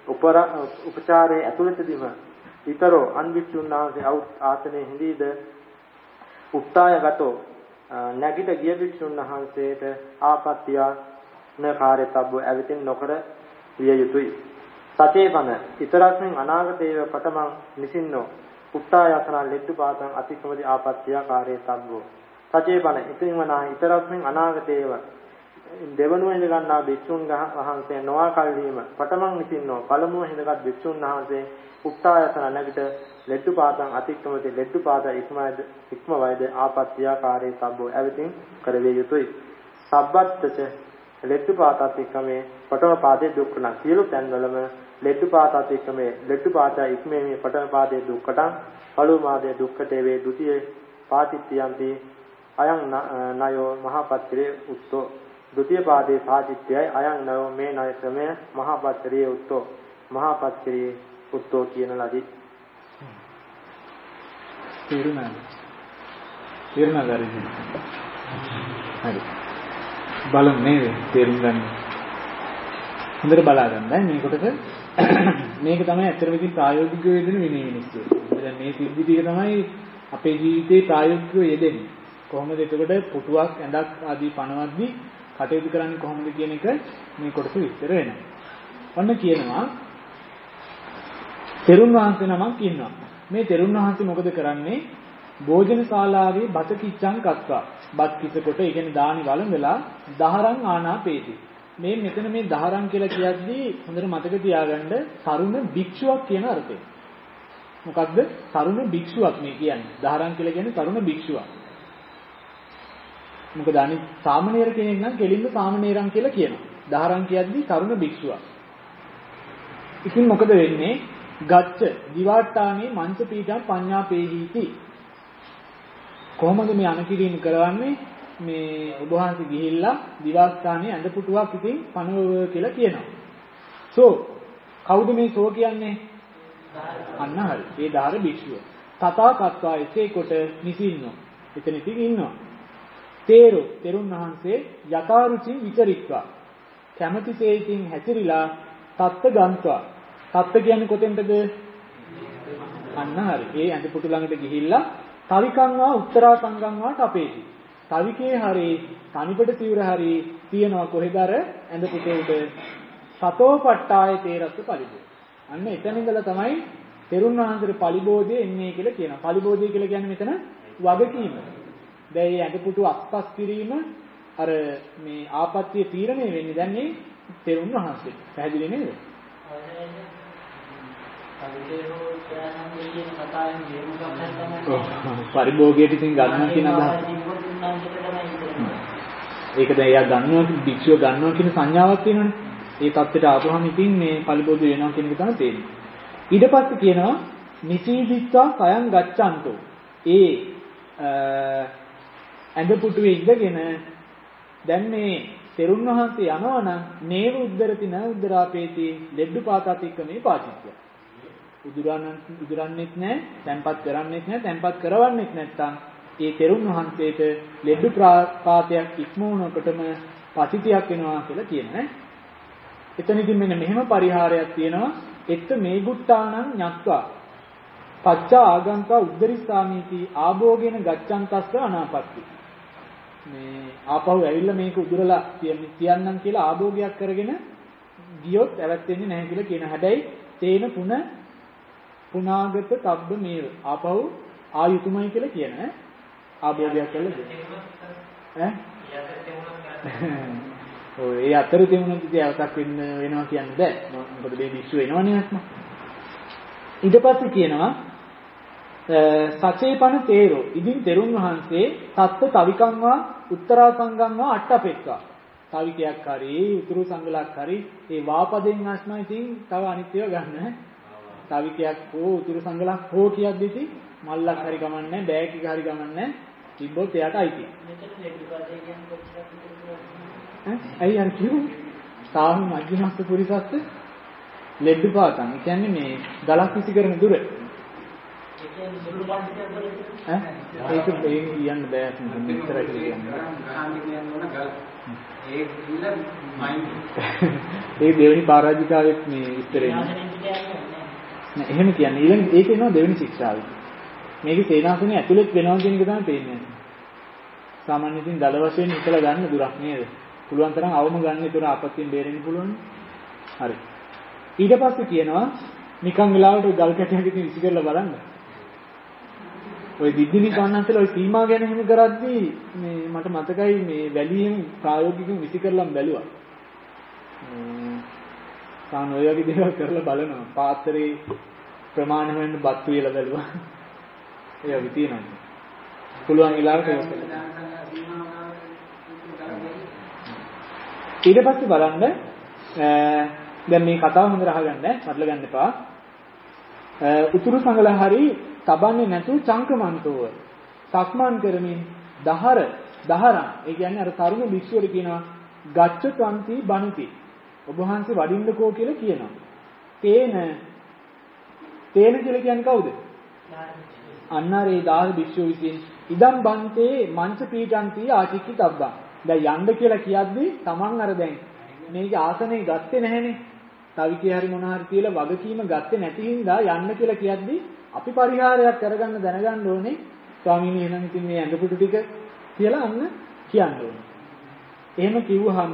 උපචාරයේ ඇතුළතදීම ඊතරෝ අන් වික්ෂුන් වහන්සේ ආසනයේ හිඳීද උත්සායගතෝ නැගිට ගිය වික්ෂුන් වහන්සේට ආපත්‍ය න කාර්යතබ්බ ඇවිතින් නොකර විය යුතුය. සතේපන ඊතරස්මින් අනාගතේව පතමං නිසින්නෝ උත්සායසන ලෙඩ්ඩුපාතං අතික්‍රමදී ආපත්‍ය කාර්යතබ්බෝ. සතේපන ඉතින් වනා ඊතරස්මින් අනාගතේව දෙවනුව ඉඳ ගන්නා භික්ෂුන් වහන්සේ නොවා කල්හිම පඨමං විසින්නෝ පළමුව හිඳගත් භික්ෂුන් වහන්සේ උත්තායතන නැගිට ලෙඩ්ඩු පාතං අතික්‍රමති ලෙඩ්ඩු පාත ඉක්මවයිද ආපත්‍යාකාරයේ සබ්බෝ ඇවිතින් කරවිය යුතුයි. සබ්බත්තච ලෙඩ්ඩු පාත අතික්‍රමේ පඨම පාදයේ දුක්ඛන සියලු තැන්වලම ලෙඩ්ඩු පාත අතික්‍රමේ ලෙඩ්ඩු පාත ඉක්මීමේ පඨම පාදයේ දුක්ඛටං පළමු පාදයේ දුක්ඛතේ වේ ဒုတိ ය පාතිත්‍යන්ති අයං නයෝ මහපත්‍රේ උත්තෝ ဒုတိ ය පාදයේ සාචිත්‍යයි අයං නයෝ මේ ණය ක්‍රමය මහපත්‍රේ උත්තෝ මහපත්‍රේ උත්තෝ කියන ලදී. තේරුණාද? හරි. බලමු නේද? තේරුම් ගන්න. හොඳට බලා ගන්න. මේ කොටස මේක තමයි අතර විදිහ ප්‍රායෝගිකව යෙදෙන විනය විනිශ්චය. දැන් මේ සිද්ධි ටික තමයි අපේ ජීවිතේ ප්‍රායෝගිකව යෙදෙන්නේ. කොහොමද එතකොට පුටුවක් ඇඳක් ආදී පනවද්දී කටයුතු කරන්නේ කොහොමද කියන එක මේ කොටස විස්තර වෙනවා. ඔන්න කියනවා තෙරුන් වහන්සේ නමක් ඉන්නවා. මේ තෙරුන් වහන්සේ මොකද කරන්නේ? භෝජන ශාලාවේ බත කිච්ඡං කත්වා. බත් කිස කොට ඒ කියන්නේ දානි වළඳලා දහරං ආනාපේති. මේ මෙතන මේ දහරං කියලා කියද්දී හොඳට මතක තියාගන්න තරුණ භික්ෂුවක් කියන අර්ථය. මොකක්ද? තරුණ භික්ෂුවක් මේ කියන්නේ. දහරං කියලා කියන්නේ තරුණ භික්ෂුවක්. මොකද අනිත් සාමණේර කෙනෙක් නම් කෙලින්ම සාමණේරං කියලා කියනවා. දහරං කියද්දී තරුණ භික්ෂුවක්. ඉතින් මොකද වෙන්නේ? ගච්ඡ දිවාට්ටානේ මංච පීඨං පඤ්ඤාපේහීති. කොහොමද මේ අනකිරීම කරවන්නේ? මේ ඔබ වහන්සේ ගිහිල්ලා දිවාස්ථානයේ ඇඳ පුටුවක් ඉතින් පනවව කියලා කියනවා. සෝ කවුද මේ සෝ කියන්නේ? අන්න හරි. ඒ ධාර භික්ෂුව. තථා කත්වා එසේ කොට නිසින්නෝ. එතන ඉතින් ඉන්නවා. තේරෝ තෙරුන් වහන්සේ යථාරුචි විචරිත්වා. කැමැතිසේ ඉතින් හැසිරිලා තත්ත ගන්නවා. තත්ත කියන්නේ කොතෙන්ද? අන්න හරි. ඒ ඇඳ පුටු ළඟට ගිහිල්ලා තවිකංවා උත්තරා සංගම්වා තපේති. තවිකේ හරි තනිපට සිවුර හරි තියනවා කොහෙද අර ඇඳ පුටේ උඩ සතෝපට්ඨාය තේරස්ස පරිබෝ. අන්න එතන ඉඳලා තමයි තෙරුන් වහන්සේට පරිබෝධය එන්නේ කියලා කියනවා. පරිබෝධය කියලා කියන්නේ මෙතන වගකීම. දැන් මේ ඇඳ පුටු අත්පස් කිරීම අර මේ ආපත්‍ය තීරණය වෙන්නේ දැන් මේ තෙරුන් වහන්සේ. පැහැදිලි නේද? පරිභෝගයට ඉතින් ගන්නවා කියන අදහස. ඒක දැන් එයා ගන්නවා භික්ෂුව ගන්නවා කියන සංඥාවක් තියෙනවනේ. ඒ தත්ත්වයට ආපුවම ඉතින් මේ පරිභෝගය වෙනවා කියන එක තමයි තේරෙන්නේ. ඊට පස්සේ කියනවා නිසීදිත්වා කයං ගච්ඡන්තෝ. ඒ ඇඳ පුටුවේ ඉඳගෙන දැන් මේ තෙරුන් වහන්සේ යනවා නම් නේව උද්දරති න උද්දරාපේති ලෙඩ්ඩු පාතාතික්කමේ පාචිත්‍ය. උදුරන්නෙත් නැහැ, තැම්පත් කරන්නෙත් නැහැ, තැම්පත් කරවන්නෙත් නැත්නම් ඒ තෙරුන් වහන්සේට ලෙඩ්ඩු පාතයක් ඉක්මවනකොටම පචිතියක් වෙනවා කියලා කියනවා. එතනකින් මෙන්න මෙහෙම පරිහාරයක් තියෙනවා. එත්ත මේ ගුට්ටානං ඤත්වා පච්චා ආගන්තා උද්දරිස්සාමීති ආභෝගේන ගච්ඡන්තස්ස අනාපත්ති. මේ ආපහු ඇවිල්ලා මේක උදුරලා තියන්නම් කියලා ආභෝගයක් කරගෙන ගියොත් ඇවැත්ෙන්නේ නැහැ කියලා කියන. හැබැයි තේන පුනාගත තබ්බ මේව ආපහු ආයුතුමයි කියලා කියන ආභෝගයක් කළද? ඔය ඒ අතර තෙමුණුත් ඉතින් අවසක් වෙනවා කියන්න බෑ. මොකද මේ විශ්ව වෙනවනේ නැත්නම්. ඊට පස්සේ කියනවා සචේපන තේරෝ ඉදින් තෙරුන් වහන්සේ තත්ත තවිකංවා උත්තරා සංගම්වා අට්ඨපෙක්කා. තවිකයක් හරි උතුරු සංගලක් හරි ඒ වාපදෙන් අස්ම ඉතින් තව අනිත්‍යව ගන්න. තවිකයක් හෝ උතුරු සංගලක් හෝ කියද්දි ඉතින් මල්ලක් හරි ගමන්නේ බෑග් එක හරි ගමන්නේ තිබ්බොත් එයාට අයිති. ඇයි අර කිව්වේ? තාම මජ්ජිමස්ත පුරිසස්ත ලෙඩ්ඩු පාතන්. ඒ කියන්නේ මේ ගලක් විසි කරන දුර. ඒක කියන්න බෑ මෙච්චර කියන්නේ. ඒ දෙවෙනි පරාජිකාවෙත් මේ උත්තරේ නෑ. එහෙම කියන්නේ ඊළඟ ඒක එනවා දෙවෙනි ශික්ෂාවෙ. මේකේ සේනාසනේ ඇතුළත් වෙනවා කියන එක තමයි තේරෙන්නේ. සාමාන්‍යයෙන් ඉතින් දල වශයෙන් හිතලා ගන්න දුරක් නේද? පුළුවන් තරම් අවම ගන්න ඒතර අපත්තියෙන් බේරෙන්න පුළුවන්. හරි. ඊට පස්සේ කියනවා නිකන් වෙලාවට ගල් කැටයක ඉතින් විසි කරලා බලන්න. ඔය දිද්දිවි ගන්නන්සලා ඔය සීමා ගැන එහෙම කරද්දී මේ මට මතකයි මේ වැලියෙන් ප්‍රායෝගිකව විසි කරලම් බැලුවා. සාන ඔය වගේ දේවල් කරලා බලනවා. පාත්‍රේ ප්‍රමාණ වෙන්න බත් වේලා බැලුවා. ඒ වගේ තියෙනවා. පුළුවන් වෙලාවට ඒක කරලා. ඊට පස්සේ බලන්න දැන් මේ කතාව හොඳට අහගන්න මතල ගන්න එපා. උතුරු සංගල හරි තබන්නේ නැතුව චංකමන්තෝව සක්මන් කරමින් දහරන් ඒ කියන්නේ අර තරුණ භික්ෂුවට කියනවා ගච්ඡත්වන්ති බණති ඔබ වහන්සේ වඩින්නකෝ කියලා කියනවා. තේන කියලා කියන්නේ කවුද? අන්නරේ දාහ භික්ෂුව විසින් ඉදම් බන්තේ මංච පීඨන්ති ආචික්කි තබ්බා. දැන් යන්න කියලා කියද්දි Taman අර දැන් මේක ආසනේ ගත්තේ නැහනේ. තවිකේ හරි මොන හරි කියලා වගකීම ගත්තේ නැති හින්දා යන්න කියලා කියද්දි අපි පරිහාරයක් කරගන්න දැනගන්න ඕනේ. ස්වාමීනි එහෙනම් ඉතින් මේ ඇඟපුඩු ටික කියලා අන්න කියන්න ඕනේ. එහෙම කිව්වහම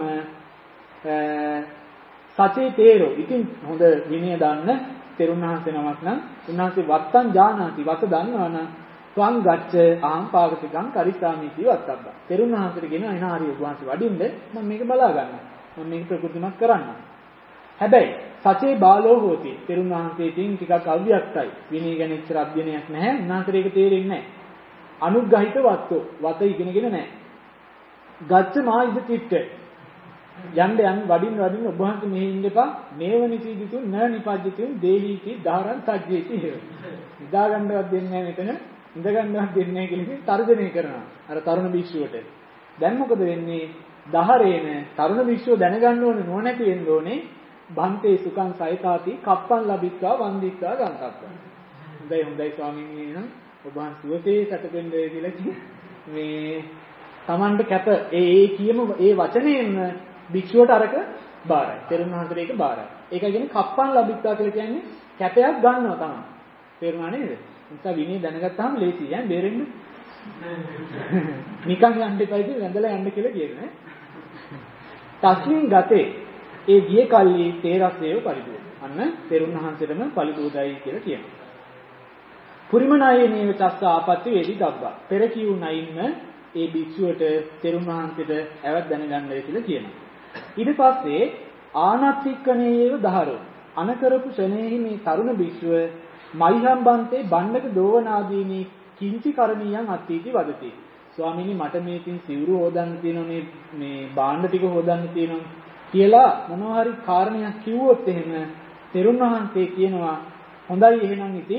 සචේ තේරෝ ඉතින් හොඳ විනය දන්න තෙරුණහන්සේ නමක් නම් උන්වහන්සේ වත්තං ජානාති වත දන්නවනම් ස්වං ගච්ඡ ආම් පාවතිකං කරිස්සාමි කිව්වත්තබ්බා. තෙරුණහන්සේට කියනවා එන හරිය උන්වහන්සේ වඩින්න මම මේක බලා ගන්නවා. මම මේක ප්‍රකෘතිමත් කරන්න. හැබැයි සචේ බාලෝ හෝති තෙරුණහන්සේ තින් ටිකක් අව්‍යක්තයි. විනය ගැන ඉච්චර අධ්‍යයනයක් නැහැ. උන්වහන්සේට ඒක තේරෙන්නේ නැහැ. අනුග්‍රහිත වත්තෝ වත ඉගෙනගෙන නැහැ. ගච්ඡ මා ඉද චිත්ත යන්න වඩින් ඔබ වහන්සේ මෙහි ඉන්න එපා. මේවනි සීදිතුන් න නිපජ්ජතුන් දේහීති ධාරං සජ්ජේති හේව. ඉදා ගන්නවත් දෙන්නේ නැහැ මෙතන. ඉඳ ගන්නවත් දෙන්නේ නැහැ කියලා තර්ජනය කරනවා. අර තරුණ භික්ෂුවට. දැන් මොකද වෙන්නේ? දහරේන තරුණ භික්ෂුව දැනගන්න ඕනේ නොනැති වෙන්න ඕනේ. බන්තේ සුඛං සයිතාති කප්පං ලබිත්වා වන්දිත්වා ගන්තක්වා. හොඳයි ස්වාමීනි නේද? ඔබ වහන්සේ සුවසේ සැටපෙන්නේ කියලා මේ Tamanට කැප ඒ කියමු ඒ වචනයෙන් භික්ෂුවට අරක බාරයි. තෙරුණහන්සේට ඒක බාරයි. ඒකයි කියන්නේ කප්පං ලබිත්වා කියලා කියන්නේ කැපයක් ගන්නවා තමයි. තේරුණා නේද? නිසා විනය දැනගත්තාම ලේසියි ඈ බේරෙන්න. නිකන් යන්න එපා ඉතින් වැඳලා යන්න කියලා කියන්නේ. තස්මින් ගතේ ඒ ගිය කල්ලි තේරස්සේව පරිදෝ. අන්න තෙරුණහන්සේටම පරිදෝදයි කියලා කියනවා. පුරිමනායේ නේව චස්ස ආපත්‍ය වේදි දබ්බා. පෙර කියු නයින්ම ඒ භික්ෂුවට තෙරුණහන්සේට ඇවත් දැනගන්නයි කියලා කියනවා. ඊට පස්සේ ආනත්තික්කණේව දහරෝ. අනකරපු ශනේහි මේ තරුණ භික්ෂුව මයිහම්බන්තේ බණ්ඩක දෝවනාදීනි කිංචි කරණීයන් අත්ථීති වදති. ස්වාමීනි මට මේ තින් සිවුරු හොදන්න තියෙනවා මේ බාණ්ඩ ටික හොදන්න තියෙනවා කියලා මොනවා හරි කාරණයක් කිව්වොත් එහෙම තෙරුණහන්සේ කියනවා හොඳයි එහෙනම් ඉතින්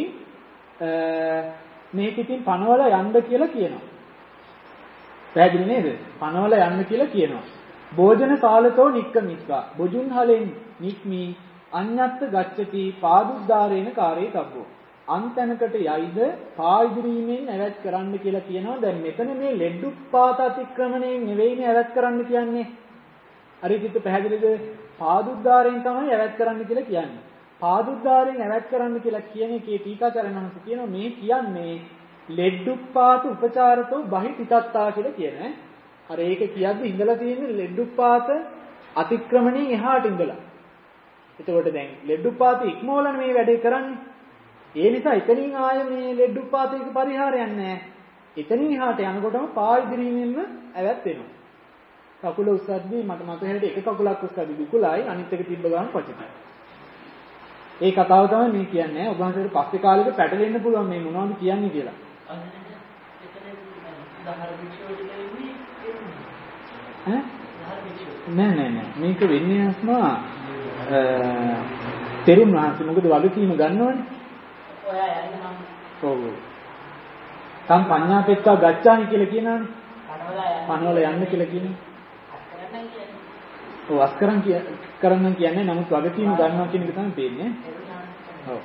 මේක ඉතින් පනවල යන්න කියලා කියනවා. පැහැදිලි නේද? පනවල යන්න කියලා කියනවා. භෝජන කාලතෝ නික්කමිස්වා. බොජුන් හලෙන් නික්මි අඤ්ඤත්ත ගච්ඡති පාදුද්දාරේන කාරේ තබ්බෝ. අන්තනකට යයිද පායිදිරීමෙන් ඇවැත් කරන්න කියලා කියනවා. දැන් මෙතන මේ ලෙඩ්ඩුප්පාත අතික්‍රමණයෙන් නෙවෙයිනේ ඇවැත් කරන්න කියන්නේ. හරිද? පැහැදිලිද? පාදුද්දාරයෙන් තමයි ඇවැත් කරන්න කියලා කියන්නේ. පාදුද්දාරයෙන් ඇවැත් කරන්න කියලා කියන එකේ ටීකාචාර්යනහස කියනවා මේ කියන්නේ ලෙඩ්ඩුප්පාත උපචාරතෝ බහිතිතත්තා කියලා කියන්නේ. අර ඒක කියද්දි ඉඳලා තියෙන්නේ ලෙඩ්ඩුප්පාත අතික්‍රමණයෙන් එහාට ඉඳලා. එතකොට දැන් ලෙඩ්ඩුප්පාත ඉක්මවලන මේ වැඩේ කරන්නේ. ඒ නිසා එතනින් ආය මේ ලෙඩ්ඩුප්පාතයක පරිහාරයක් නැහැ. එතනින් එහාට යනකොටම පායිදිරීමෙන්ම ඇවැත් වෙනවා. කකුල උස්සද්දී මට මතක හැටියට එක කකුලක් උස්සද්දී විකුලයි අනිත් එක තිබ්බ ගමන් පචිතයි. ඒ කතාව තමයි මේ කියන්නේ. ඔබ හන්සේට පස්සේ කාලෙක පැටලෙන්න පුළුවන් මේ මොනවද කියන්නේ කියලා. නෑ මේක වෙන්නේ අස්මා තෙරුන් වහන්සේ මොකද වගකීම ගන්නවනේ. ඔයා යන්න මම. ඔව්. තම් පඤ්ඤාපෙත්තා ගච්ඡානි කියලා කියනවානේ. පනවල යන්න කියලා කියනවා. ඔව් අස්කරන් කරන්න කියන්නේ නමුත් වගකීම ගන්නවා කියන එක තමයි පේන්නේ. ඔව්.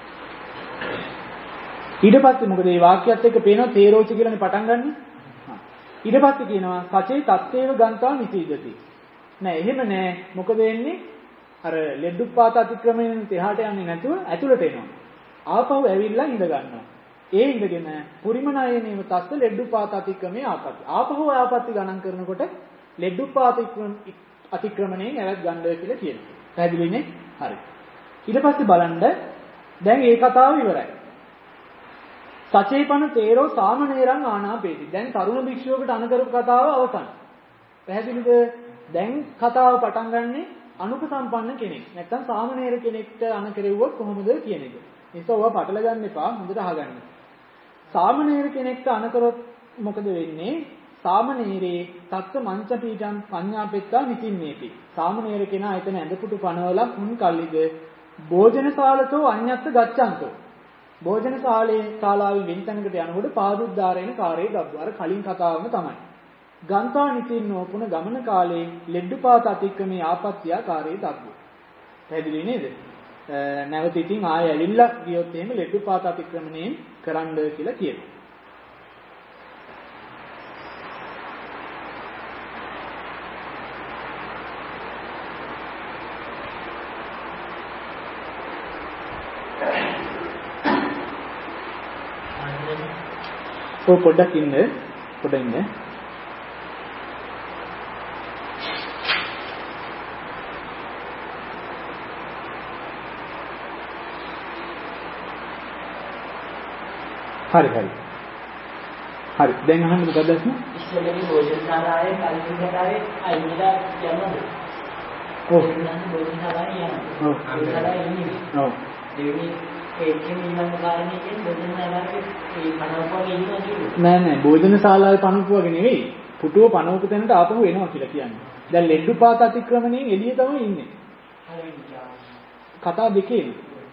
ඊට පස්සේ මොකද මේ වාක්‍යයත් එක්ක පේනවා තේරෝච කියලානේ පටන් ගන්න. ඊට පස්සේ කියනවා සචේ තත්තේව ගන්තා නිසීදති. නෑ එහෙම නෑ. මොකද වෙන්නේ? අර ලෙඩ්ඩුප්පාත අතික්‍රමණයෙන් එහාට යන්නේ නැතුව ඇතුළට එනවා. ආපහු ඇවිල්ලා ඉඳ ගන්නවා. ඒ ඉඳගෙන පුරිමනායනේව තස්ස ලෙඩ්ඩුප්පාත අතික්‍රමයේ ආපත්‍ය. ආපහු ආපත්‍ය ගණන් කරනකොට ලෙඩ්ඩුප්පාත අතික්‍රමණයෙන් ඇවත් ගන්න කියලා කියනවා. පැහැදිලිනේ? හරි. ඊට පස්සේ බලන්න දැන් මේ කතාව ඉවරයි. සචේපන තේරෝ සාමණේරං ආනාපේති. දැන් තරුණ භික්ෂුවකට අනකරපු කතාව අවසන්. පැහැදිලිද? දැන් කතාව පටන් ගන්නෙ අනුපසම්පන්න කෙනෙක්. නැත්තම් සාමණේර කෙනෙක්ට අනකරෙව්වොත් කොහොමද කියන එක. ඒක ඔවා පටල ගන්න එපා. හොඳට අහගන්න. සාමණේර කෙනෙක්ට අනකරොත් මොකද වෙන්නේ? සාමණේරේ තත්ත මංච පීඨං පඤ්ඤාපෙත්තා නිතින්නේති. සාමණේර කෙනා එතන ඇඳපුටු පනවලා මුන් කල්ලිද භෝජනශාලතෝ අඤ්ඤත්ත ගච්ඡන්තෝ. ශාලාවේ වෙන්තැනකට යනකොට පාදුද්දාරේන කාර්යය ගබ්බු. අර කලින් කතාවම තමයි. ගන්තා නිතින්නෝ පුන ගමන කාලේ ලෙඩ්ඩුපාත අතික්‍රමී ආපත්‍යා කාර්යය ගබ්බු. පැහැදිලි නේද? නැවත ඉතින් ආයෙ ඇලිලා ගියොත් එහෙම ලෙඩ්ඩුපාත අතික්‍රමණයෙන් කරන්න කියලා කියනවා. පොඩ්ඩක් ඉන්න හරි දැන් අහන්න මොකද දැක්ම ඉස්සෙල්ලාගේ භෝජනශාලාවේ කලින් කතාවේ අයිනිලා යනවා භෝජනශාලාවේ යනවා භෝජනශාලාවේ ඉන්නේ දෙවෙනි ඒකෙන් ඊළඟ කාරණේ කියන්නේ භෝජනශාලාවේ ඒ පණවපුවගේ ඉන්නවා කියන්නේ නෑ භෝජනශාලාවේ පණවපුවගේ නෙවෙයි පුටුව පණවපු තැනට ආපහු එනවා කියලා කියන්නේ. දැන් ලෙඩ්ඩුපාත අතික්‍රමණයෙන් එළිය තමයි ඉන්නේ. කතා දෙකේම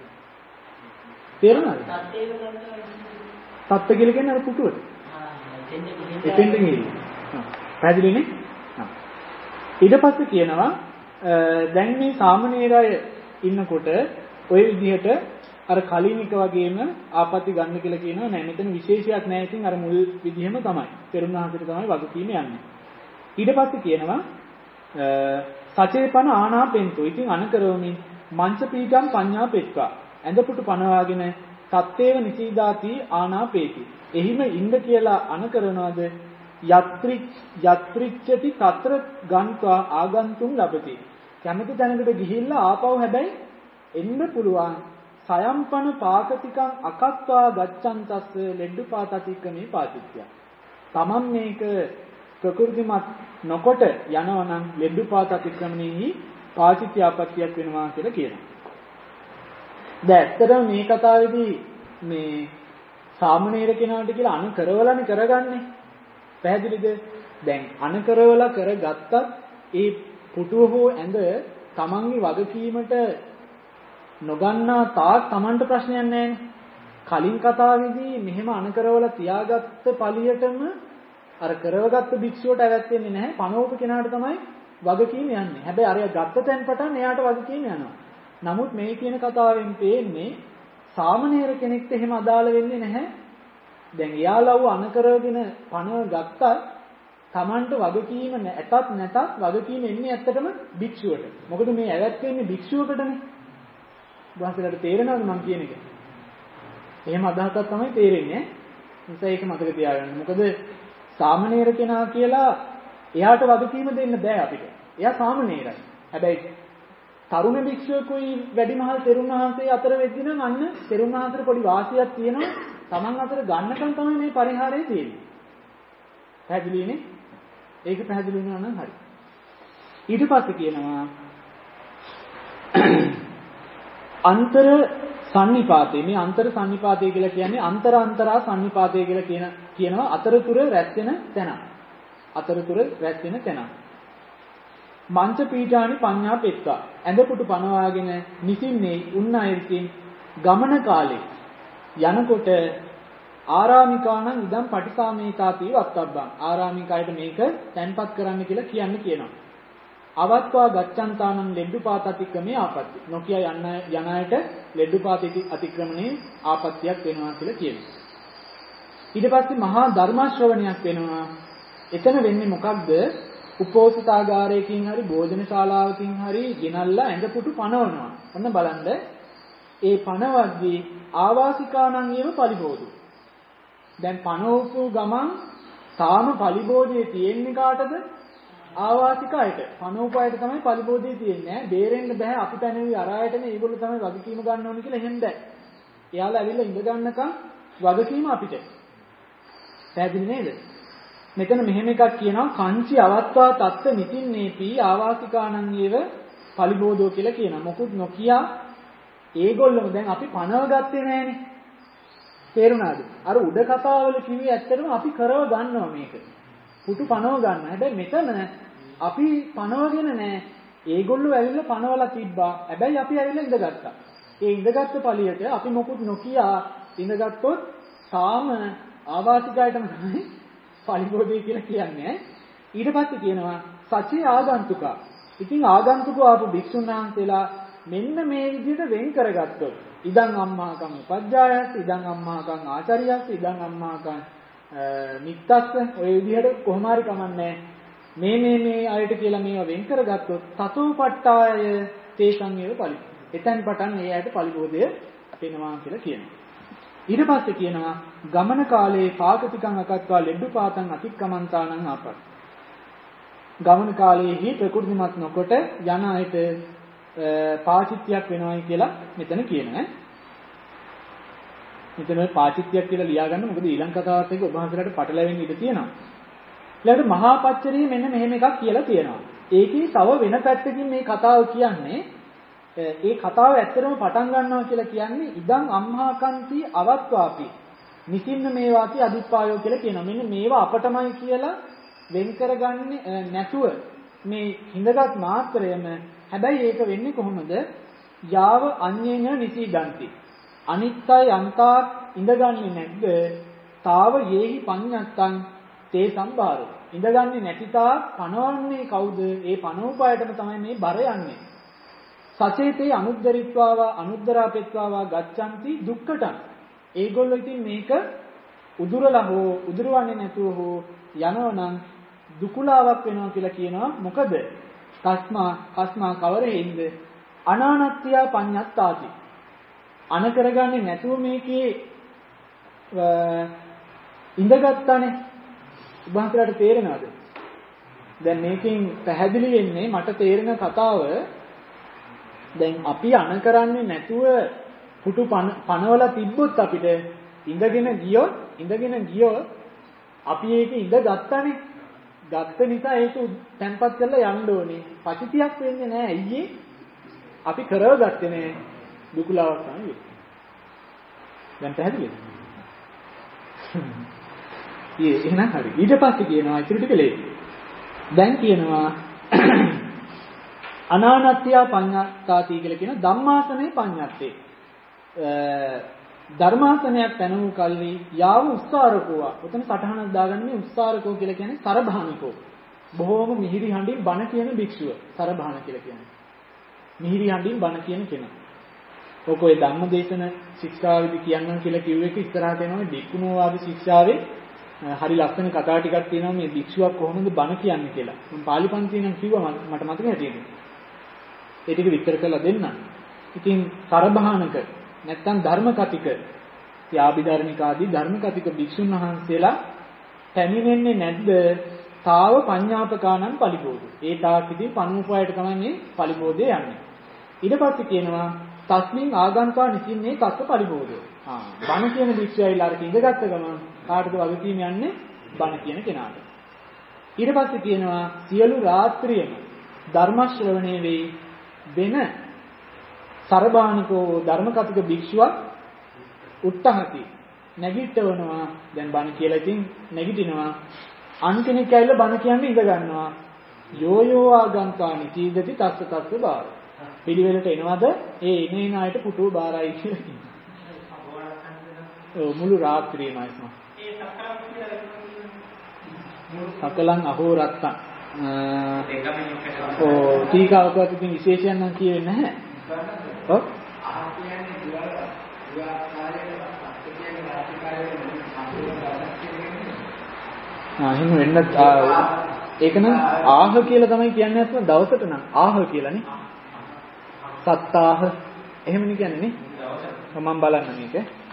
තේරුණාද? තත්ත්ව කියලා කියන්නේ අර පුටුවට. එතෙන්ද ගිහින්. පැහැදිලිනේ? ඊට පස්සේ කියනවා දැන් මේ සාමණේරය ඉන්නකොට ওই විදිහට අර කලින් එක වගේම ආපත්‍ය ගන්න කියලා කියනවා නෑ මෙතන විශේෂයක් නෑ ඉතින් අර මුල් විදිහම තමයි. පෙරුණාහතට තමයි වගකීම යන්නේ. ඊට පස්සේ කියනවා සචේපන ආනාපෙන්තෝ. ඉතින් අනකරවමින් මංච පීඨම් පඤ්ඤාපෙත්වා. ඇඳපුටු පනවාගෙන තත්තේව නිසීදාති ආනාපේති. එහිම ඉන්න කියලා අනකරනවාද යත්‍රිච්ඡති తත්‍ර ගන්්වා ආගන්තුම් ලබති. කැමති තැනකට ගිහිල්ලා ආපහු හැබැයි එන්න පුළුවන්. සයම්පන පාකතිකං අකත්වා ගච්ඡන්තස්ස ලෙඩ්ඩුපාතතික්කමේ පාතිත්‍ය. තමන් මේක ප්‍රകൃතිමත් නොකොට යනවනම් ලෙඩ්ඩුපාතතික්කමෙහි පාචිත්‍යාපත්‍යක් වෙනවා කියලා කියනවා. දැන් ඇත්තටම මේ කතාවේදී මේ සාමණේර කෙනාට කියලා අනුකරවලානේ කරගන්නේ. පැහැදිලිද? දැන් අනුකරවලා කරගත්තත් ඒ පුටුව හෝ ඇඳ තමන්ගේ වගකීමට නොගන්නා තාක් තමන්ට ප්‍රශ්නයක් නැහැ. කලින් කතාවේදී මෙහෙම අනුකරවලා තියාගත්ත පළියටම අර කරවගත්ත භික්ෂුවට ඇවැත්ෙන්නේ නැහැ. පණවපු කෙනාට තමයි වගකීම යන්නේ. හැබැයි අරය ගත්ත තැන් පටන් එයාට වගකීම යනවා. නමුත් මේ කියන කතාවෙන් පේන්නේ සාමණේර කෙනෙක්ට එහෙම අදාළ වෙන්නේ නැහැ. දැන් එයාලව අනකරගෙන පණව ගත්තත් Tamanට වගකීම නැතත් වගකීම එන්නේ ඇත්තටම භික්ෂුවට. මොකද මේ ඇවැත් වෙන්නේ භික්ෂුවකටනේ. වහන්සේලාට තේරෙනවද මම කියන එක? එහෙම අදහසක් තමයි තේරෙන්නේ. නිසා ඒක මතක තියාගන්න. මොකද සාමණේර කෙනා කියලා එයාට වගකීම දෙන්න බෑ අපිට. එයා සාමණේරයි. හැබැයි තරුණ භික්ෂුවකුයි වැඩිමහල් තෙරුන් වහන්සේ අතර වෙද්දී නම් අන්න තෙරුන් වහන්සේට පොඩි වාසියක් තියෙනවා. Taman අතර ගන්නකම් තමයි මේ පරිහාරය තියෙන්නේ. පැහැදිලිනේ? ඒක පැහැදිලි වුණා නම් හරි. ඊට පස්සේ කියනවා අන්තර සන්නිපාතේ. මේ අන්තර සන්නිපාතේ කියලා කියන්නේ අන්තරා සන්නිපාතේ කියලා කියනවා අතරතුර රැස් වෙන තැන. අතරතුර රැස් වෙන තැන. මංච පීඨානි පඤ්ඤාපෙත්තා. ඇඳපුටු පනවාගෙන නිසින්නේ උන්නයිකින් ගමන කාලේ යනකොට ආරාමිකාණන් ඉදම් පටිසාමේතාති වත්තබ්බං. ආරාමිකයට මේක තැන්පත් කරන්න කියලා කියනවා. අවත්වා ගච්ඡන්තානං ලෙඩ්ඩුපාත අතික්‍රමේ ආපත්‍ය. නොකිය යන අයට ලෙඩ්ඩුපාත අතික්‍රමණේ ආපත්‍යක් වෙනවා කියලා කියනවා. ඊට පස්සේ මහා ධර්ම ශ්‍රවණයක් වෙනවා. එතන වෙන්නේ මොකක්ද? උපෝසථාගාරයකින් හරි භෝජනශාලාවකින් හරි ගෙනල්ලා ඇඳපුටු පනවනවා. ඔන්න බලන්න. ඒ පනවද්දී ආවාසිකාණන් යම පරිබෝධු. දැන් පනවපු ගමන් තාම පරිබෝධයේ තියෙන්නේ කාටද? ආවාසිකයට. පනවපයට තමයි පරිබෝධයේ තියෙන්නේ. බේරෙන්න බෑ අපි පැනෙවි අරායටනේ ඒගොල්ලෝ තමයි වගකීම ගන්න ඕනේ කියලා එහෙම බෑ. එයාලා ඇවිල්ලා ඉඳ ගන්නකම් වගකීම අපිට. පැහැදිලි නේද? මෙතන මෙහෙම එකක් කියනවා කංචි අවත්වා තත්ත නිතින්නේපි ආවාසිකානං ඒව පලිබෝධෝ කියලා කියනවා. මොකුත් නොකිය ඒගොල්ලොම දැන් අපි පනව ගත්තේ නෑනේ. තේරුණාද? අර උඩ කතාවල කිව්වේ ඇත්තටම අපි කරව ගන්නවා මේක. පුටු පනව ගන්න. හැබැයි මෙතන අපි පනවගෙන නෑ. ඒගොල්ලෝ ඇවිල්ලා පනවලා තිබ්බා. හැබැයි අපි ඇවිල්ලා ඉඳගත්තා. ඒ ඉඳගත්තු පළියට අපි මොකුත් නොකිය ඉඳගත්තොත් තාම ආවාසිකයටම තමයි පලිබෝධය කියලා කියන්නේ. ඊට පස්සේ කියනවා සචේ ආගන්තුකා. ඉතින් ආගන්තුකෝ ආපු භික්ෂුන් වහන්සේලා මෙන්න මේ විදිහට වෙන් කරගත්තොත් ඉදන් අම්මාකම් උපජ්ජායස් ඉදන් අම්මාකම් ආචාරියස් ඉදන් අම්මාකම් මිත්තස්ස ඔය විදිහට කොහොම හරි කමන්නේ මේ අයට කියලා මේවා වෙන් කරගත්තොත් තතෝපට්ඨාය තේසං ඒව පලි. එතෙන් පටන් ඒ අයට පලිබෝධය වෙනවා කියලා කියනවා. ඊට පස්සේ කියනවා ගමන කාලේ පාකතිකං අකත්වා ලෙඩ්ඩු පාතං අතික්කමන්තානං ආපත්. ගමන කාලයේහි ප්‍රකෘතිමත් නොකොට යන අයට පාචිත්‍යයක් වෙනවායි කියලා මෙතන කියනවා. මෙතන පාචිත්‍යයක් කියලා ලියාගන්න මොකද ඊළඟ කතාවත් එක්ක ඔබ හතරට පටලැවෙන්න ඉඩ තියෙනවා. ඊළඟට මහා පච්චරිය මෙන්න මෙහෙම එකක් කියලා තියෙනවා. ඒකේ තව වෙන පැත්තකින් මේ කතාව කියන්නේ ඒ කතාව ඇත්තටම පටන් ගන්නවා කියලා කියන්නේ ඉදන් අම්හාකන්ති අවත්වාපි නිසින්න මේවාති අදිප්පායෝ කියලා කියනවා. මෙන්න මේවා අපටමයි කියලා වෙන් කරගන්නේ නැතුව මේ හිඳගත් මාත්‍රයම හැබැයි ඒක වෙන්නේ කොහොමද? යාව අඤ්ඤේන නිසීදන්ති. අනිත්‍යයි අන්තා ඉඳගන්නේ නැද්ද? තාව යේහි පඤ්ඤත්තං තේ සම්භාරෝ. ඉඳගන්නේ නැතිතා පනවන්නේ කවුද? ඒ පනෝපායටම තමයි මේ බර යන්නේ. සචේතේ අනුද්දරිත්වාවා අනුද්දරාපෙත්වාවා ගච්ඡanti දුක්ඛටං. ඒගොල්ලෝ ඉතින් මේක උදුරලා හෝ උදුරවන්නේ නැතුව හෝ යනවනම් දුකුලාවක් වෙනවා කියලා කියනවා. මොකද? කස්මා කවරෙහිඳ අනානත්ත්‍ය පඤ්ඤත්තාති. අන කරගන්නේ නැතුව මේකේ ඉඳගත්තානේ. උභාන්තරට තේරෙනවද? දැන් මේකෙන් පැහැදිලි වෙන්නේ මට තේරෙන කතාව දැන් අපි අන කරන්නේ නැතුව පුටු පනවලා තිබ්බොත් අපිට ඉඳගෙන ගියොත් අපි ඒක ඉඳගත්තානේ. ගත්ත නිසා ඒක තැම්පත් කරලා යන්න ඕනේ. පචිතියක් වෙන්නේ නැහැ. අයියේ අපි කරව ගත්තේ නැහැ. දුකලාවක් තමයි. දැන් පැහැදිලිද? එහෙනම් හරි. ඊට පස්සේ කියනවා ඉතින් ටික ලේ. දැන් කියනවා අනානත්ත්‍ය පඤ්ඤාතාති කියලා කියන ධම්මාසනේ පඤ්ඤාත්තේ. ධර්මාසනයක් පැනවූ කල්හි යාව උස්සාරකෝවා. උතන සටහනක් දාගන්නේ උස්සාරකෝ කියලා කියන්නේ සරභානිකෝ. බොහෝම මිහිරි හඬින් බණ කියන භික්ෂුව. සරභාන කියලා කියන්නේ. මිහිරි හඬින් බණ කියන කෙනා. ඔක ඔය ධම්මදේශන ශික්ෂාවේදී කියන්නම් කියලා කිව්ව එක ඉස්සරහට එනවා බික්කුණෝවාදී ශික්ෂාවේ හරි ලස්සන කතා ටිකක් තියෙනවා මේ භික්ෂුවක් කොහොමද බණ කියන්නේ කියලා. මම පාලි පන්තියෙන් නම් කිව්වා මට මතක හැටියට. ඒ ටික විස්තර කරලා දෙන්න. ඉතින් සරභානක නැත්තම් ධර්ම කතික යාබිධර්මික ආදී ධර්ම කතික භික්ෂුන් වහන්සේලා පැමිණෙන්නේ නැද්ද? තාව පඤ්ඤාපකානං පලිබෝධ. ඒ තාක් ඉතින් පණුපයට තමයි මේ පලිබෝධය යන්නේ. ඊට පස්සේ කියනවා තස්මින් ආගන්තුකා නිසින්නේ තස්ස පලිබෝධය. බණ කියන භික්ෂුවයිලා අර ඉඳගත්ත ගමන් කාටද වගකීම යන්නේ? බණ කියන කෙනාට. ඊට පස්සේ කියනවා සියලු රාත්‍රියම ධර්ම ශ්‍රවණය වෙයි වෙන සරබානිකෝ ධර්ම කතික භික්ෂුවක් උත්තහති නැගිටවනවා. දැන් බණ කියලා ඉතින් නැගිටිනවා. අන් කෙනෙක් ඇවිල්ලා බණ කියන්නේ ඉඳ ගන්නවා. යෝයෝ ආගන්තානි සීදති තස්ස තස්ස බාර. පිළිවෙලට එනවද? ඒ එනේන අයට පුටුව බාරයි කියලා කියනවා. මුළු රාත්‍රියම ආයස්ම. සකලං අහෝ රත්තං. ටීකාවකත් ඉතින් විශේෂයක් නම් කියෙන්නේ නැහැ. ඔව්. එහෙම වෙන්න ඒක නම් ආහ කියලා තමයි කියන්නේ අත්ම දවසට නම් ආහ කියලානේ. සත්තාහ එහෙමනේ කියන්නේ නේ. මම බලන්න මේක.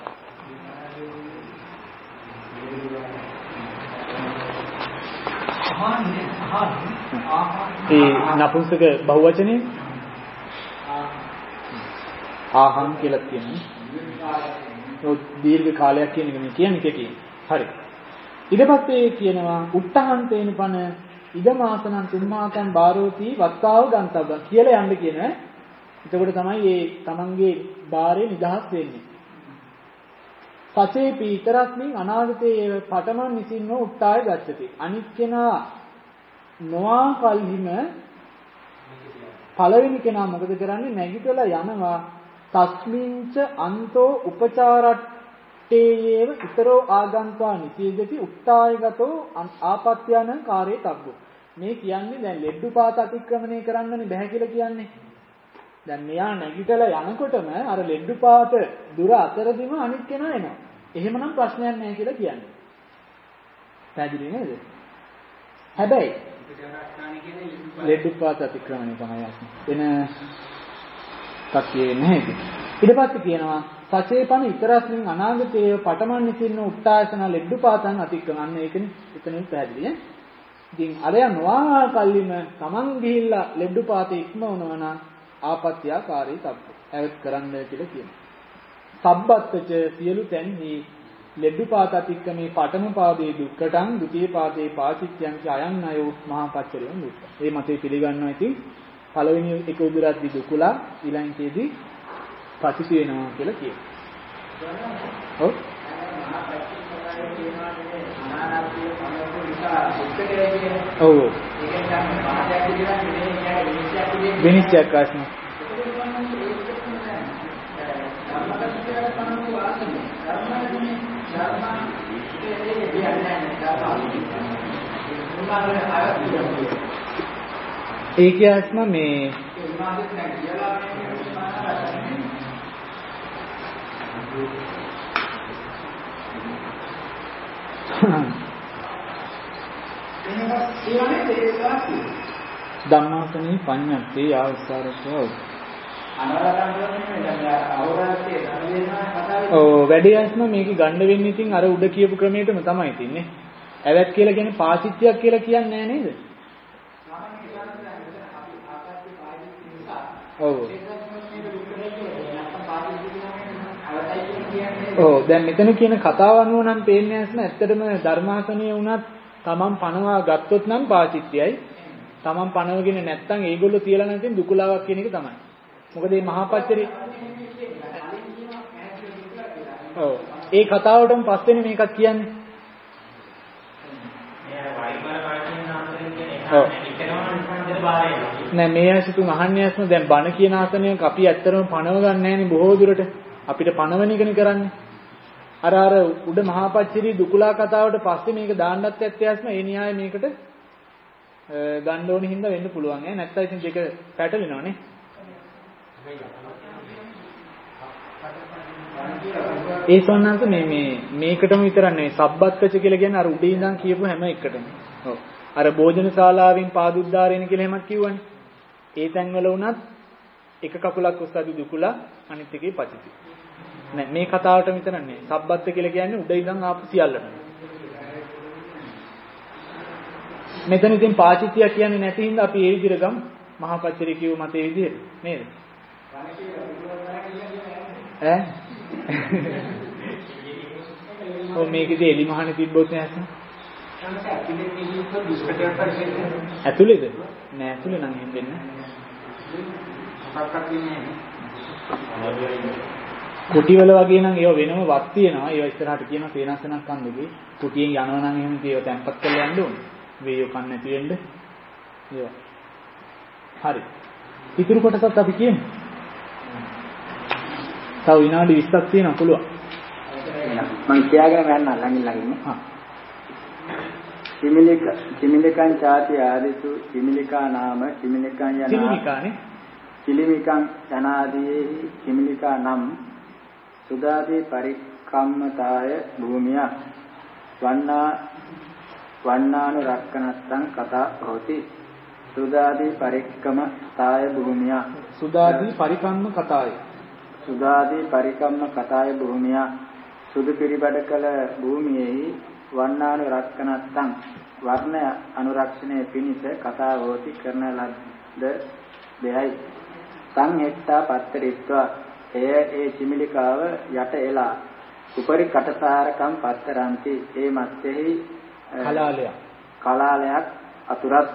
ඒ නපුංසක බහුවචනේ ආහං කියලා කියන්නේ. දීර්ඝ කාලයක් කියන එක මේ කියන්නේ කෙටියෙන්. හරි. ඊට පස්සේ කියනවා උත්තහන්තේන පන ඉදමාසනං තුම්මාකම් බාරෝති වත්තාව ගන්තබ්බ කියලා යන්න කියන. එතකොට තමයි මේ තමන්ගේ බාරේ නිදහස් වෙන්නේ. පසේ පීතරස්මින් අනාගතයේ පඨමන් නිසින්නෝ උත්තාය ගච්ඡති. අනිත් කෙනා නොආ කල්හිම පළවෙනි කෙනා මොකද කරන්නේ? නැගිටලා යනවා තස්මින්ච අන්තෝ උපචාරට්ඨේයේව ඊතරෝ ආගන්තා නිසීදති උත්තායගතෝ ආපත්‍යන කාර්යය තබ්බු. මේ කියන්නේ දැන් ලෙඩ්ඩුපාත අතික්‍රමණය කරන්නනේ බෑ කියලා කියන්නේ. දැන් මෙයා නැගිටලා යනකොටම අර ලෙඩ්ඩුපාත දුර අතරදිම අනිත් කෙනා එනවා. එහෙමනම් ප්‍රශ්නයක් නැහැ කියලා කියන්නේ. පැහැදිලි නේද? හැබැයි ලෙඩ්ඩුපාත අතික්‍රමණය තමයි අස්න. වෙන කතියේ නැහැ. ඊට පස්සේ කියනවා සචේපන ඉතරස්මින් අනාගතයේ පඨමන් නිසින්න උත්තායසන ලෙඩ්ඩුපාතන් අතික්‍රමන්න. ඒකනේ එතනින් පැහැදිලි නේ. ඉතින් අරයා නොආ කල්ලිම Taman ගිහිල්ලා ලෙඩ්ඩුපාතේ ඉක්මවනවා නම් ආපත්‍යාකාරී තබ්බ. ඇවත් කරන්න කියලා කියනවා. සබ්බත්තච සියලු තැන්හි ලෙඩ්ඩුපාත අතික්‍රමේ පඨම පාදයේ දුක්ඛටං ဒုတိ ය පාදයේ පාචිත්‍යං අයං අයෝ මහා පච්චරියං දුක්ඛ. මේ මතේ පිළිගන්නවා ඉතින් පළවෙනි එක උදුරද්දි දුකුලා ඊළඟටදී පතිත වෙනවා කියලා කියනවා. ඔව්. ඔව්. විනිශ්චයක් ආස්න. ඒක ආස්ම මේ ධම්මාසනේ පඤ්ඤත්තේ ආවස්සාරකව වැඩි ආස්ම මේක ගන්න වෙන්නේ ඉතින් අර උඩ කියපු ක්‍රමයටම තමයි තින්නේ. ඇවැත් කියලා කියන්නේ පාසිත්‍යයක් කියලා කියන්නේ නැහැ නේද? ඔව්. ඔව් දැන් මෙතන කියන කතාව අනුව නම් පේන්නේ නැස්ම ඇත්තටම ධර්මාසනයේ වුණත් තමන් පනවා ගත්තොත් නම් පාචිත්‍යයි. තමන් පනවගෙන නැත්තම් ඒගොල්ලෝ තියලා නැතිනම් දුකලාවක් කියන එක තමයි. මොකද මේ මහාපච්චරි ඔව් ඒ කතාවටම පස්සේනේ මේකත් කියන්නේ. ඔව් නෑ මේ ඇසිතුන් අහන්නේ ඇස්ම දැන් බණ කියන ආසනයක අපි ඇත්තටම පනව ගන්න නැහැනේ බොහෝ දුරට. අපිට පනවන එකනේ කරන්නේ. අර උඩ මහාපච්චරි දුකුලා කතාවට පස්සේ මේක දාන්නත් ඇත්තේ ඇස්ම ඒ න්‍යාය මේකට ගන්න ඕනේ හින්දා වෙන්න පුළුවන් ඈ. නැත්නම් ඉතින් දෙක පැටලෙනවනේ. ඒ සොන්නන්ත මේකටම විතරක් නෙවෙයි සබ්බත්කච කියලා කියන්නේ අර උඩින් ඉඳන් කියපු හැම එකටම. ඔව්. අර භෝජන ශාලාවෙන් පාදුද්දාරේන කියලා හැමක් කිව්වනේ. ඒ තැන්වල වුණත් එක කකුලක් උස්සද්දි දුකුලා අනිත් එකේ පතිති. නෑ මේ කතාවට විතරක් නෙවෙයි. සබ්බත්ත කියලා කියන්නේ උඩ ඉඳන් ආපු සියල්ලටම. මෙතන ඉතින් පාචිතිය කියන්නේ නැති හින්දා අපි ඒ විදිහට ගමු. මහාපච්චරි කියව මතේ විදිහට නේද? ඈ ඔව් මේකේදී එලි මහනේ තිබ්බොත් නෑසන ඇතුළේද නෑ ඇතුළේ නම් හෙන්දෙන්නේ කුටිවල වගේ නම් ඒව වෙනම වත් තියෙනවා ඒව ඉස්සරහට කියනවා සේනසනක් කන්දේ කුටියෙන් යනවා නම් එහෙම ඒව තැම්පත් කරලා යන්න ඕනේ වේයෝ කන්න නැති වෙන්න ඒව හරි ඉතුරු කොටසත් අපි කියමු තව විනාඩි 20ක් තියෙනවා පුළුවන්. මම කියාගෙන යන්න ළඟින්. හා. කිමිලිකං ചാති ආදිසු කිමිලිකා නාම කිමිලිකං යනා. කිමිලිකානේ. කිලිමිකං යනාදීහි කිමිලිකා නම් සුදාදී පරික්කම්මතාය භූමිය වන්නානුරක්කනත්තං කතා හොති. සුදාදී පරික්කමතාය භූමිය. සුදාදී පරිකම්ම කතාය. සුදාදී පරිකම්ම කතාය භූමිය සුදු පිරිබඩ කළ භූමියේහි වන්නානුරක්කනත්තං වර්ණ අනුරක්ෂණය පිණිස කතා හොති කරන ලද්ද දෙයයි. සංහෙට්ටා පත්තරිත්වා එය ඒ චිමිලිකාව යට එලා උපරි කටසාරකම් පත්තරන්ති ඒ මැත්තේහි කලාලයක් අතුරත්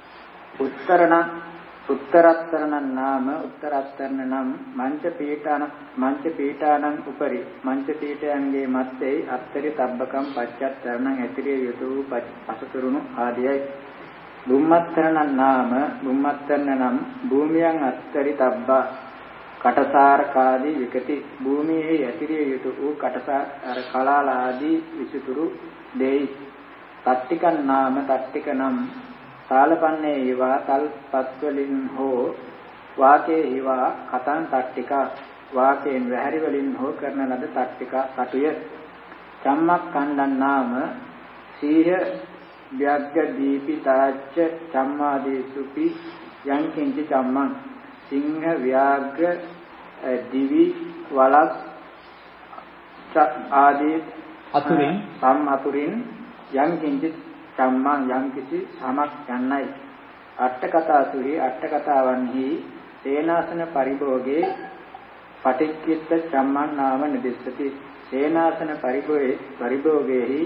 උත්තරත්තරණ නාම උත්තරත්තරණ නම් මංච පීඨානං උපරි මංච පීඨයන්ගේ මැත්තේ අත්තරි තබ්බකම් පච්චත්තරණං ඇතිරිය යුතු පසතුරුණු ආදියයි බුම්මත්තරණ නාම බුම්මත්තරණ නම් භූමියන් අත්තරි තබ්බා කටසාරකාදී විකති භූමියේ ඇතිරිය යුතු වූ කටසාර කලාලාදී විසුතුරු දෙයි තට්ටිකන් නාම තට්ටික නම් තාලපන්නේ හිවා තල්පත් වලින් හෝ වාකේ හිවා කතං තට්ටික වාකයෙන් වැහැරි වලින් හෝ කරන ලද තට්ටික කටුය චම්මක් කණ්ඩන් නාම සීහ ව්‍යග්ග දීපිතාච්ච චම්මාදීසුපි යං කිංච චම්මං සිංහ ව්‍යාග්ග දිවි වලස් ආදී අතුරින් සම් අතුරින් යං කිංච චම්මං යම් කිසි සමක් යන්නයි අට්ඨකතාසුහි අට්ඨකතාවන්හි සේනාසන පරිභෝගේ පටිච්චිත්ත චම්මං නාම නිදිස්සති සේනාසන පරිභෝගේහි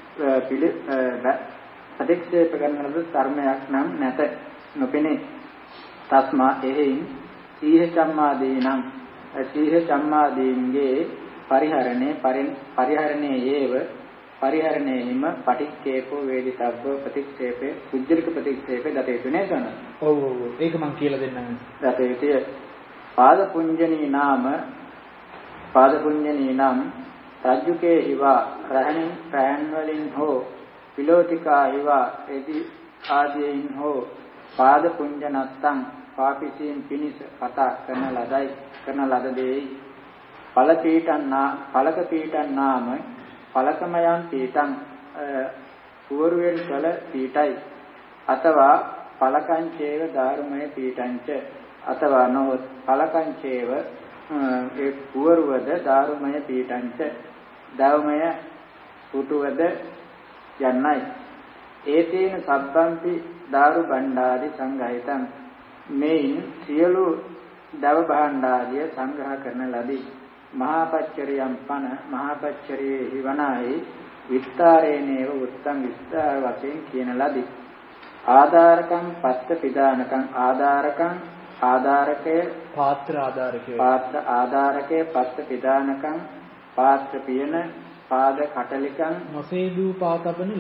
ප්‍රතික්ෂේප කරන ලද ධර්මයක් නම් නැත නොපෙනේ තස්මා එහෙයින් සීහ චම්මාදීන්ගේ පරිහරණේහිම පටික්කේපෝ වේදිතබ්බ ප්‍රතික්ෂේපේ කුජ්ජලික ප්‍රතික්ෂේපේ දත යුතු නේද? ඔව් ඒක මම කියලා දෙන්නම්. දත යුතුය. පාද පුඤ්ජනී නම් රජ්ජුකේ හිවා රහණන් වලින් හෝ පිලෝතිකා හිවා එදි ආදීන් හෝ පාද පුඤ්ජනත්තං පාපිසීන් පිනිස කතා කරන ලද දෙයි පලක පීඨන් නාම පලකමයන් පීඨං පුවරුවෙන් කළ පීඨයි අතවා පලකංචේව ධාරුමය පීඨංච අතවා නොත් පලකංචේව ඒ පුවරුවද ධාරුමය පීඨංච ධාරුමය පුටුවද යන්නයි ඒතේන සබ්බම්පි ධාරු භණ්ඩාදි සංගහිතං මේන් සියලු දව භාණ්ඩාදිය සංග්‍රහ කරන ලදී මහා පච්චරියම් පන මහා පච්චරියේ හිවනායි විස්තරේනේව උත්තම් විස්තර වශයෙන් කියන ලදී ආධාරකම් පත්ත පිදානකම් ආධාරකය පාත්‍ර ආධාරකයේ පත්ත පිදානකම් පාත්‍ර පියන පාද කටලිකම් නොසේදූ පාතබන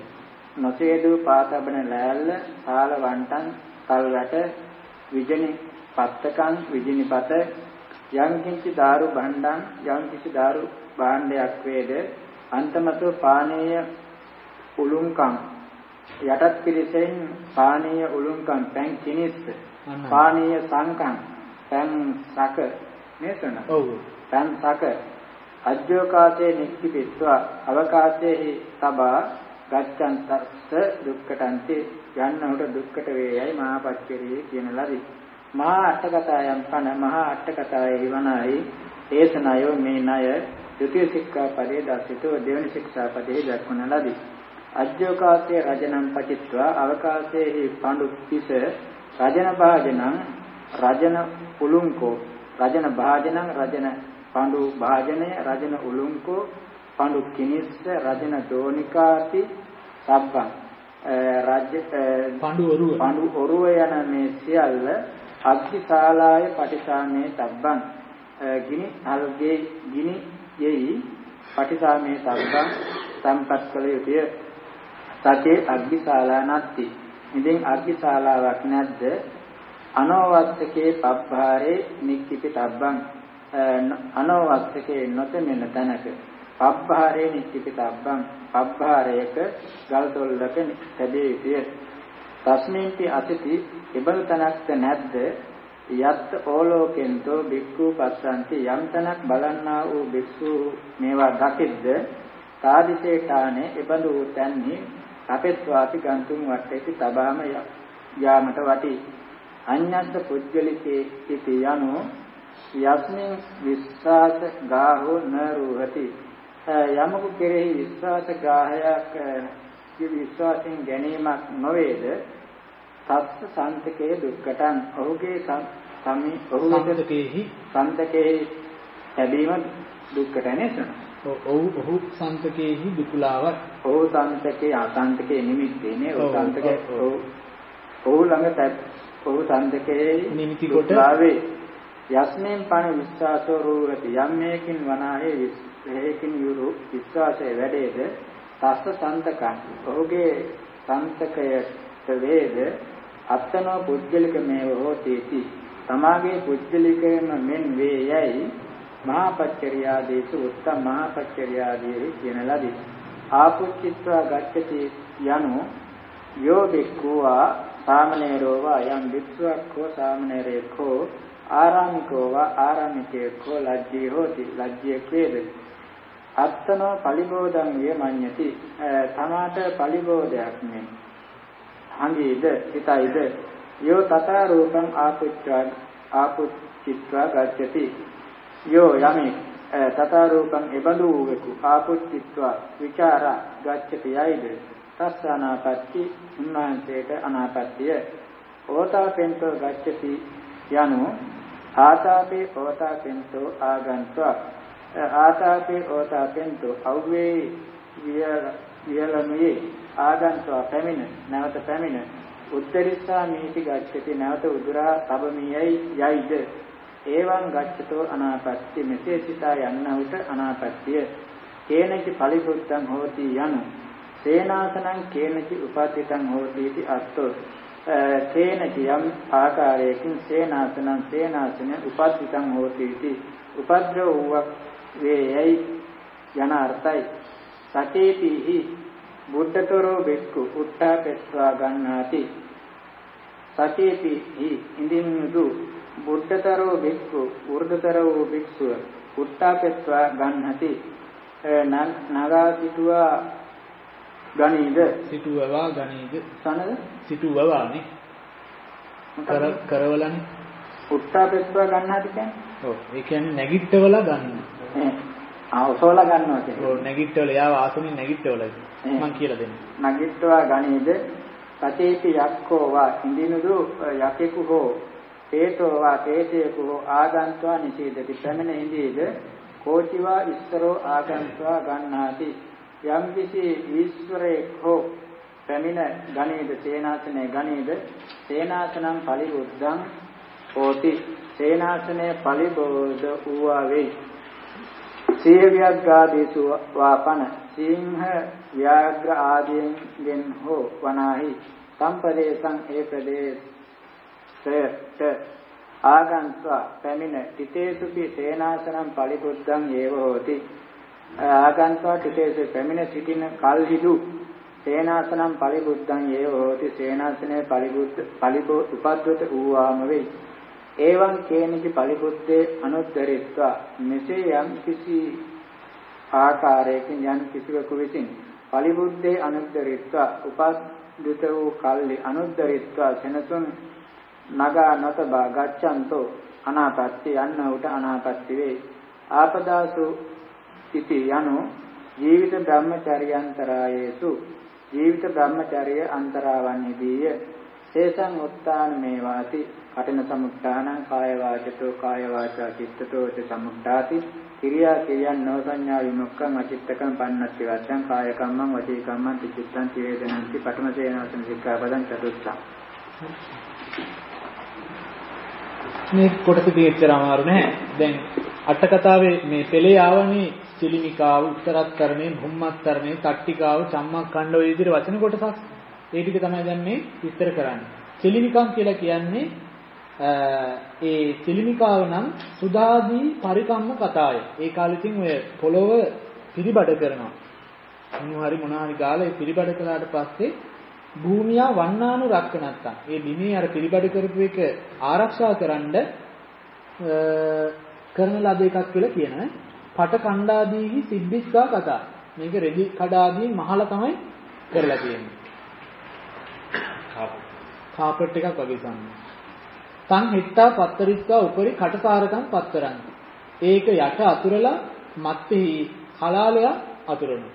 ලෑල්ල සාල වන්ටන් කල්වට විජනි පත්තකම් විජිනිපත යම් කිසි දාරු භණ්ඩං යම් කිසි දාරු භාණ්ඩයක් වේද අන්තමතෝ පානීය උලුංකම් යටත් පිළිසෙන් පානීය උලුංකම් පැන් කිනිස්ස පානීය සංකම් පැන් සක නේතන ඔව් පැන් සක අජ්ජෝකාසේ නික්කිපිත්වා අවකාශයේ තබා ගච්ඡන්තස්ස දුක්ඛටන්ති යන්නහුට දුක්ඛට වේයයි මහා පච්චරියේ කියන ලදී මහා අට්ඨකතායම් පන මහා අට්ඨකතායේ හිවනායි ඒසනයෝ මේ ණය ද්විතීය ශික්ෂාපදයේ දසිතෝ දෙවනි ශික්ෂාපදයේ දක්වන ලදී අජ්ජෝකාසේ රජනම් පචිත්වා අවකාශයේ පඬු පිස රජන භාජනං රජන උලුංකෝ රජන භාජනං රජන පඬු භාජනය රජන උලුංකෝ පඬු කිනිස්ස රජන දෝනිකාති සබ්බං පඬු ඔරුව යන මේ සියල්ල අග්ගිශාලාය පටිසාමේ තබ්බං ගිනි අල්ගේ ගිනි යෙයි පටිසාමේ තබ්බං සම්පත් කළ යුතුය සතේ අග්ගිශාලා නැත්ති ඉතින් අග්ගිශාලාවක් නැද්ද අනවවත්තකේ පබ්බාරේ නික්කිපි තබ්බං අනවවත්තකේ නොතෙමෙන තැනක පබ්බාරේ නික්කිපි තබ්බං පබ්බාරයක ගල් තොල්ලක තැබිය යුතුය තස්මින්ති අතිති ඉබල තනක්ද නැද්ද යත් ඕලෝකෙන්තෝ බික්ඛු පස්සන්ති යම් තනක් බලන්නා වූ බික්ඛු මේවා දකිද්ද සාදිසේඨානේ ඉබඳු තන්හි අපෙත්වාති ගන්තුන් වටේති තබාම යාමට වටි අඤ්ඤස්ස පුජ්ජලිකේ ඉති යනෝ යස්මින් විස්සාස ගාහෝ නරුහති යමකු කෙරෙහි විශ්වාස ගාහයක් විශ්වාසයෙන් ගැනීමක් නොවේද සත්‍ය සන්තකේ දුක්කටන් ඔහුගේ සන්තකේහි ලැබීම දුක්කට නේද ඔහු සන්තකේහි දුකුලාවත්. ඔහු සන්තකේ අසන්තකේ නිමිත්තේනේ. ඔහු සන්තකේ ඔහු ළඟ ඔහු සන්තකේ නිමිති කොට ආවේ. යස්මෙන් පණ විශ්වාසෝ රූපති යම් මේකින් වනාහේ හේකින් යුරු විශ්වාසයේ වැඩේද තස්ස සන්තකං ඔහුගේ සන්තකයට වේද අත්තනෝ පුද්ගලික මේව හෝතිති තමාගේ පුද්ගලිකම මෙන් වේයයි මහාපච්චරියාදීසු උත්තම මහාපච්චරියාදී කියන ලදී. ආපුච්චිත්වා ගච්ඡති යනු යෝ බික්ඛුවා සාමනේරෝවා යම් වික්ෂුවක්ඛෝ සාමනේරේඛෝ ආරාමිකෝවා ආරාමිකේඛෝ ලජ්ජී හෝති ලජ්ජිය වේද. අත්තනෝ පලිබෝධං වියමඤ්ඤති තමාට පලිබෝධයක් මෙන් හංගීද හිතයිද යෝ තථා රූපං ආපුච්චිත්වා ගච්ඡති යෝ යමි තථා රූපං එබඳු වූවෙකු ආපුච්චිත්වා විචාර ගච්ඡති යයිද තස්ස අනාපත්ති උන්වහන්සේට අනාපත්තිය ඕතාපෙන්තෝ ගච්ඡති යනු ආතාපේ ඕතාපෙන්තෝ ආගන්ත්වා ආතාපේ ඕතාපෙන්තෝ අව්වේ වියලනුයේ ආගන්ත්වා පැමිණ නැවත පැමිණ උත්තරිස්සා මීති ගච්ඡති නැවත උදුරා තබමියයි යයිද එවං ගච්ඡතෝ අනාපත්ති මෙසේ සිතා යන්නහුට අනාපත්තිය කේනච පලිබුද්ධං හෝති යනු සේනාසනං කේනච උපත්තිතං හෝති इति අත්තෝ කේනච යම් ආකාරයකින් සේනාසනං උපත්තිතං හෝති इति උපද්‍රව වූවක් වේයයි යන අර්ථයි. සතේතිහි බුද්ධතරෝ බෙක්කු උත්තාපෙත්වා ගන්නාති සතේතිහි ඉඳින්දු බුද්ධතරෝ බෙක්කු වෘද්ධතරෝ බික්සුව උත්තාපෙත්වා ගන්නති නගා සිටුවා ගණීද සිටුවවා ගණීද සනද සිටුවවානේ කරවලනේ උත්තාපෙත්වා ගන්නාති කියන්නේ ඔව් ඒ කියන්නේ නැගිට්ටවලා ගන්න ඔසවලා ගන්නවා කියන්නේ ඔව් නැගිට්ටවල යාව ආසනින් නැගිට්ටවල මම කියලා දෙන්න නැගිට්ටවා ගණීද සතේති යක්ඛෝවා ඉන්දිනුදු යකෙකු හෝ හේතෝවා හේතේකු හෝ ආගන්ත්වා නිසීදති ප්‍රමණ ඉන්දීද කෝචිවා ඉස්සරෝ ආගන්ත්වා ගන්නාති යම් කිසි ඊශ්වරයෙක් හෝ ප්‍රමින ගණේද සේනාසනේ ගණේද සේනාසනම් පරිබුද්ධං හෝති සේනාසනේ පරිබෝධ වූවා වේ. සීව්‍යග්ගාදීසු වාපන සිංහ ව්‍යාග්‍ර ආදීන්ගෙන් හෝ වනාහි සම්පදේශං ඒ ප්‍රදේශයට ආගන්ත්වා පැමිණ තිතේසුපි සේනාසනම් පරිබුද්ධං ඒව හෝති ආගන්ත්වා තිතේසු පැමිණ සිටින කල්හිදු සේනාසනම් පරිබුද්ධං ඒව හෝති සේනාසනේ පරිබුද්ධ උපද්දත වූවාම වේ. එවං කේනච පරිබුද්ධේ අනුත්තරිත්වා මෙසේ යම් කිසි ආකාරයකින් යම් කිසිවෙකු විසින් පරිබුද්ධේ අනුත්තරිත්වා උපද්දත වූ කල්හි අනුත්තරිත්වා සෙනසුන් නගා නොතබා ගච්ඡන්තෝ අනාපත්ති යන්න උට අනාපත්ති වේ. ආපදාසු ඉති යනු ජීවිත බ්‍රහ්මචර්යන්තරායේසු ජීවිත බ්‍රහ්මචර්ය අන්තරාවන්නේදීය සේසං උත්තාන මේවාති කටින සමුත්තානං කාය වාචතෝ කාය වාචා චිත්තතෝ ච සමුත්තාති කිරියා කිරියන් නෝසඤ්ඤා විමුක්ඛං අචිත්තකං පන්නත්ති වච්ඡං කාය කම්මං වචී කම්මං චිත්තං චේතනං පඨම සේනාසන සික්ඛාපදං චතුත්ථං. මේ කොටස දෙච්චර අමාරු නෑ. දැන් අට කතාවේ මේ පෙළේ ආවනේ සිලිමිකාව, උත්තරත්තරණේ, භුම්මත්තරණේ, තට්ටිකාව, චම්මක්ඛණ්ඩ ඔය විදිහට වචන කොටසක්. ඒ ටික තමයි දැන් මේ විස්තර කරන්නේ. සිලිමිකම් කියලා කියන්නේ ඒ සිලිමිකාව නම් සුදාදී පරිකම්ම කතාය. ඒ කාලෙකින් ඔය පොළොව පිළිබඩ කරනවා. මොනවාරි ගාලා ඒ පිළිබඩ කළාට පස්සේ භූමියා වන්නානු රක්කනත්තා. ඒ බිමේ අර පිළිබඩ කරපු එක ආරක්ෂා කරන්න කරන ලද එකක් කියලා කියන පට කණ්ඩාදීහි සිබ්බිස්සා කතා. මේක රෙදි කඩාදීන් මහලා තමයි කරලා තියෙන්නේ. කාපට් එකක් වගේ සම්මත. තන් හිට්ටා පත්තරිස්සා උපරි කටසාරකම් පත්තරන්. ඒක යට අතුරලා මැත්තේ හලාලය අතුරනවා.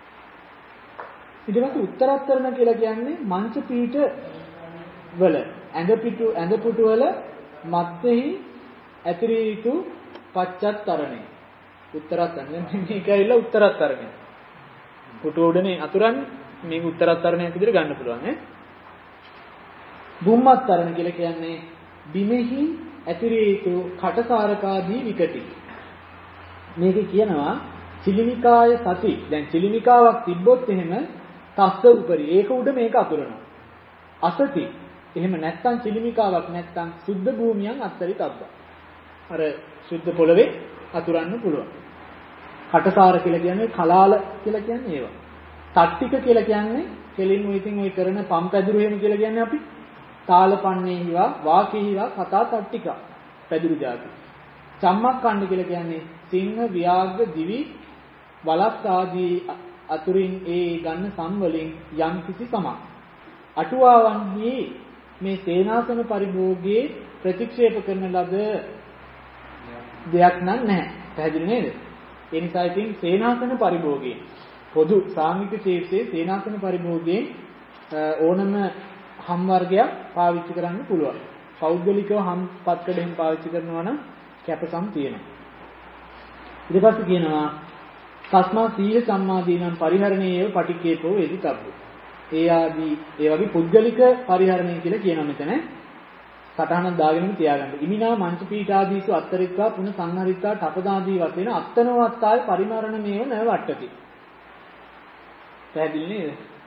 ඊට පස්සේ උත්තරත්තරණ කියලා කියන්නේ මංච පීඨ වල ඇඳ පුටු වල මැත්තේ ඇතිරිතු පච්චත්තරණේ. උත්තරත්තරණය. මේක ඇවිල්ලා උත්තරත්තරණය. පුටු උඩනේ අතුරන්නේ මේක උත්තරත්තරණයක් විදිහට ගන්න පුළුවන් ඈ. බුම්මත්තරණ කියලා කියන්නේ බිමෙහි ඇතිරිය යුතු කටසාරකාදී විකටි. මේක කියනවා චිලිමිකාය සති. දැන් චිලිමිකාවක් තිබ්බොත් එහෙම තස්ස උපරි ඒක උඩ මේක අතුරනවා. අසති. එහෙම නැත්තම් චිලිමිකාවක් නැත්තම් සුද්ධ භූමියන් අත්තරි තබ්බා. අර සුද්ධ පොළවේ අතුරන්න පුළුවන්. කටසාර කියලා කියන්නේ කලාල කියලා කියන්නේ ඒවා. තට්ටික කියලා කියන්නේ කෙලින්ම ඉතින් ඔය කරන පම් පැදුරු එහෙම කියලා කියන්නේ අපි තාලපන්නේහිවා වාකේහිවා කතා තට්ටික පැදුරු જાති. චම්මක්කණ්ඩ කියලා කියන්නේ සිංහ ව්‍යාඝ්‍ර දිවි වලස් ආදී අතුරින් ඒ ගන්න සම් වලින් යම් කිසි සමක්. අටුවාවන්හි මේ සේනාසන පරිභෝගයේ ප්‍රතික්ෂේප කරන ලද දෙයක් නැහැ. පැහැදිලි නේද? ඒ නිසා ඉතින් සේනාසන පරිභෝගයේ පොදු සාංගික ශීර්ෂයේ සේනාසන පරිභෝගයේ ඕනම හම් වර්ගයක් පාවිච්චි කරන්න පුළුවන්. පෞද්ගලිකව හම් පත්කඩෙන් පාවිච්චි කරනවා නම් කැපසම් තියෙනවා. ඊට පස්සේ කියනවා තස්මා සීල සම්මාදීනම් පරිහරණේව පටික්කේපෝ වේදිතබ්බ. ඒ ආදී ඒ වගේ පුද්ගලික පරිහරණය කියලා කියනවා මෙතන. සටහනක් දාගෙනම තියාගන්න. ඉමිනා මංච පීඨාදීසු අත්තරික්වා පුන සංහරිත්වා තපදාදී වශයෙන් අත්තනවත්තාය පරිමරණමේව න වට්ටති. පැහැදිලි නේද?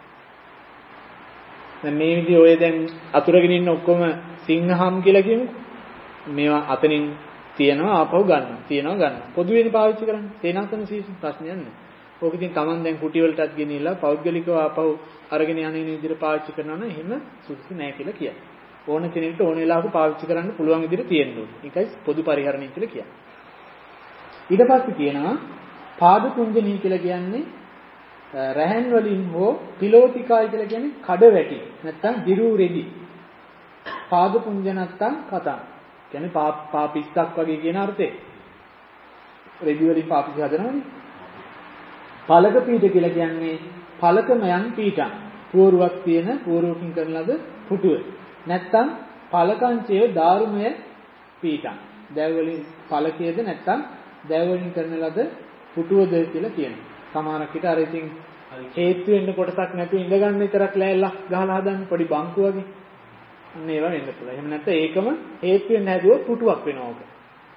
දැන් මේ විදිහ ඔය දැන් අතුරගෙන ඉන්න ඔක්කොම සිංහහම් කියලා කියමු. මේවා අතනින් තියනවා ආපහු ගන්නවා. තියනවා ගන්නවා. පොදුවෙන් පාවිච්චි කරන්නේ. සේනාසන සීසු ප්‍රශ්නයක් නෑ. ඕක ඉතින් Taman දැන් කුටි වලටත් ගෙනියලා පෞද්ගලිකව ආපහු අරගෙන යන විදිහට පාවිච්චි කරනවා නම් එහෙම සුදුසු නෑ කියලා කියනවා. ඕන කෙනෙකුට ඕන වෙලාවක පාවිච්චි කරන්න පුළුවන් විදිහට තියෙන්න ඕනේ. ඒකයි පොදු පරිහරණය කියලා කියන්නේ. ඊට පස්සේ කියනවා පාද කුංජනී කියලා කියන්නේ රැහන් වලින් හෝ පිලෝතිකායි කියලා කියන්නේ කඩ වැටි. නැත්තම් දිරු රෙදි. පාද කුංජනත්තම් කතා. කියන්නේ පාපිස්සක් වගේ කියන අර්ථේ. රෙදි වලින් පාපිස්ස හදනවනේ. පලක පීඨ කියලා කියන්නේ පලකමයන් පීඨං. පුවරුවක් තියෙන පුවරුවකින් කරන ලද පුටුව. නැත්තම් පලකංචය දාරුමය පීඨං. දැව වලින් පලකයේද නැත්තම් දැව වලින් කරන ලද පුටුවද කියලා කියනවා. සමහරක් විට අර ඉතින් හේතු වෙන්න කොටසක් නැතුව ඉඳ ගන්න විතරක් ලෑල්ලක් ගහලා හදන්න පොඩි බංකු වගේ. අන්න ඒවා වෙන්න පුළුවන්. එහෙම නැත්නම් ඒකම හේතු වෙන්න හැදුවොත් පුටුවක් වෙනවා ඕක.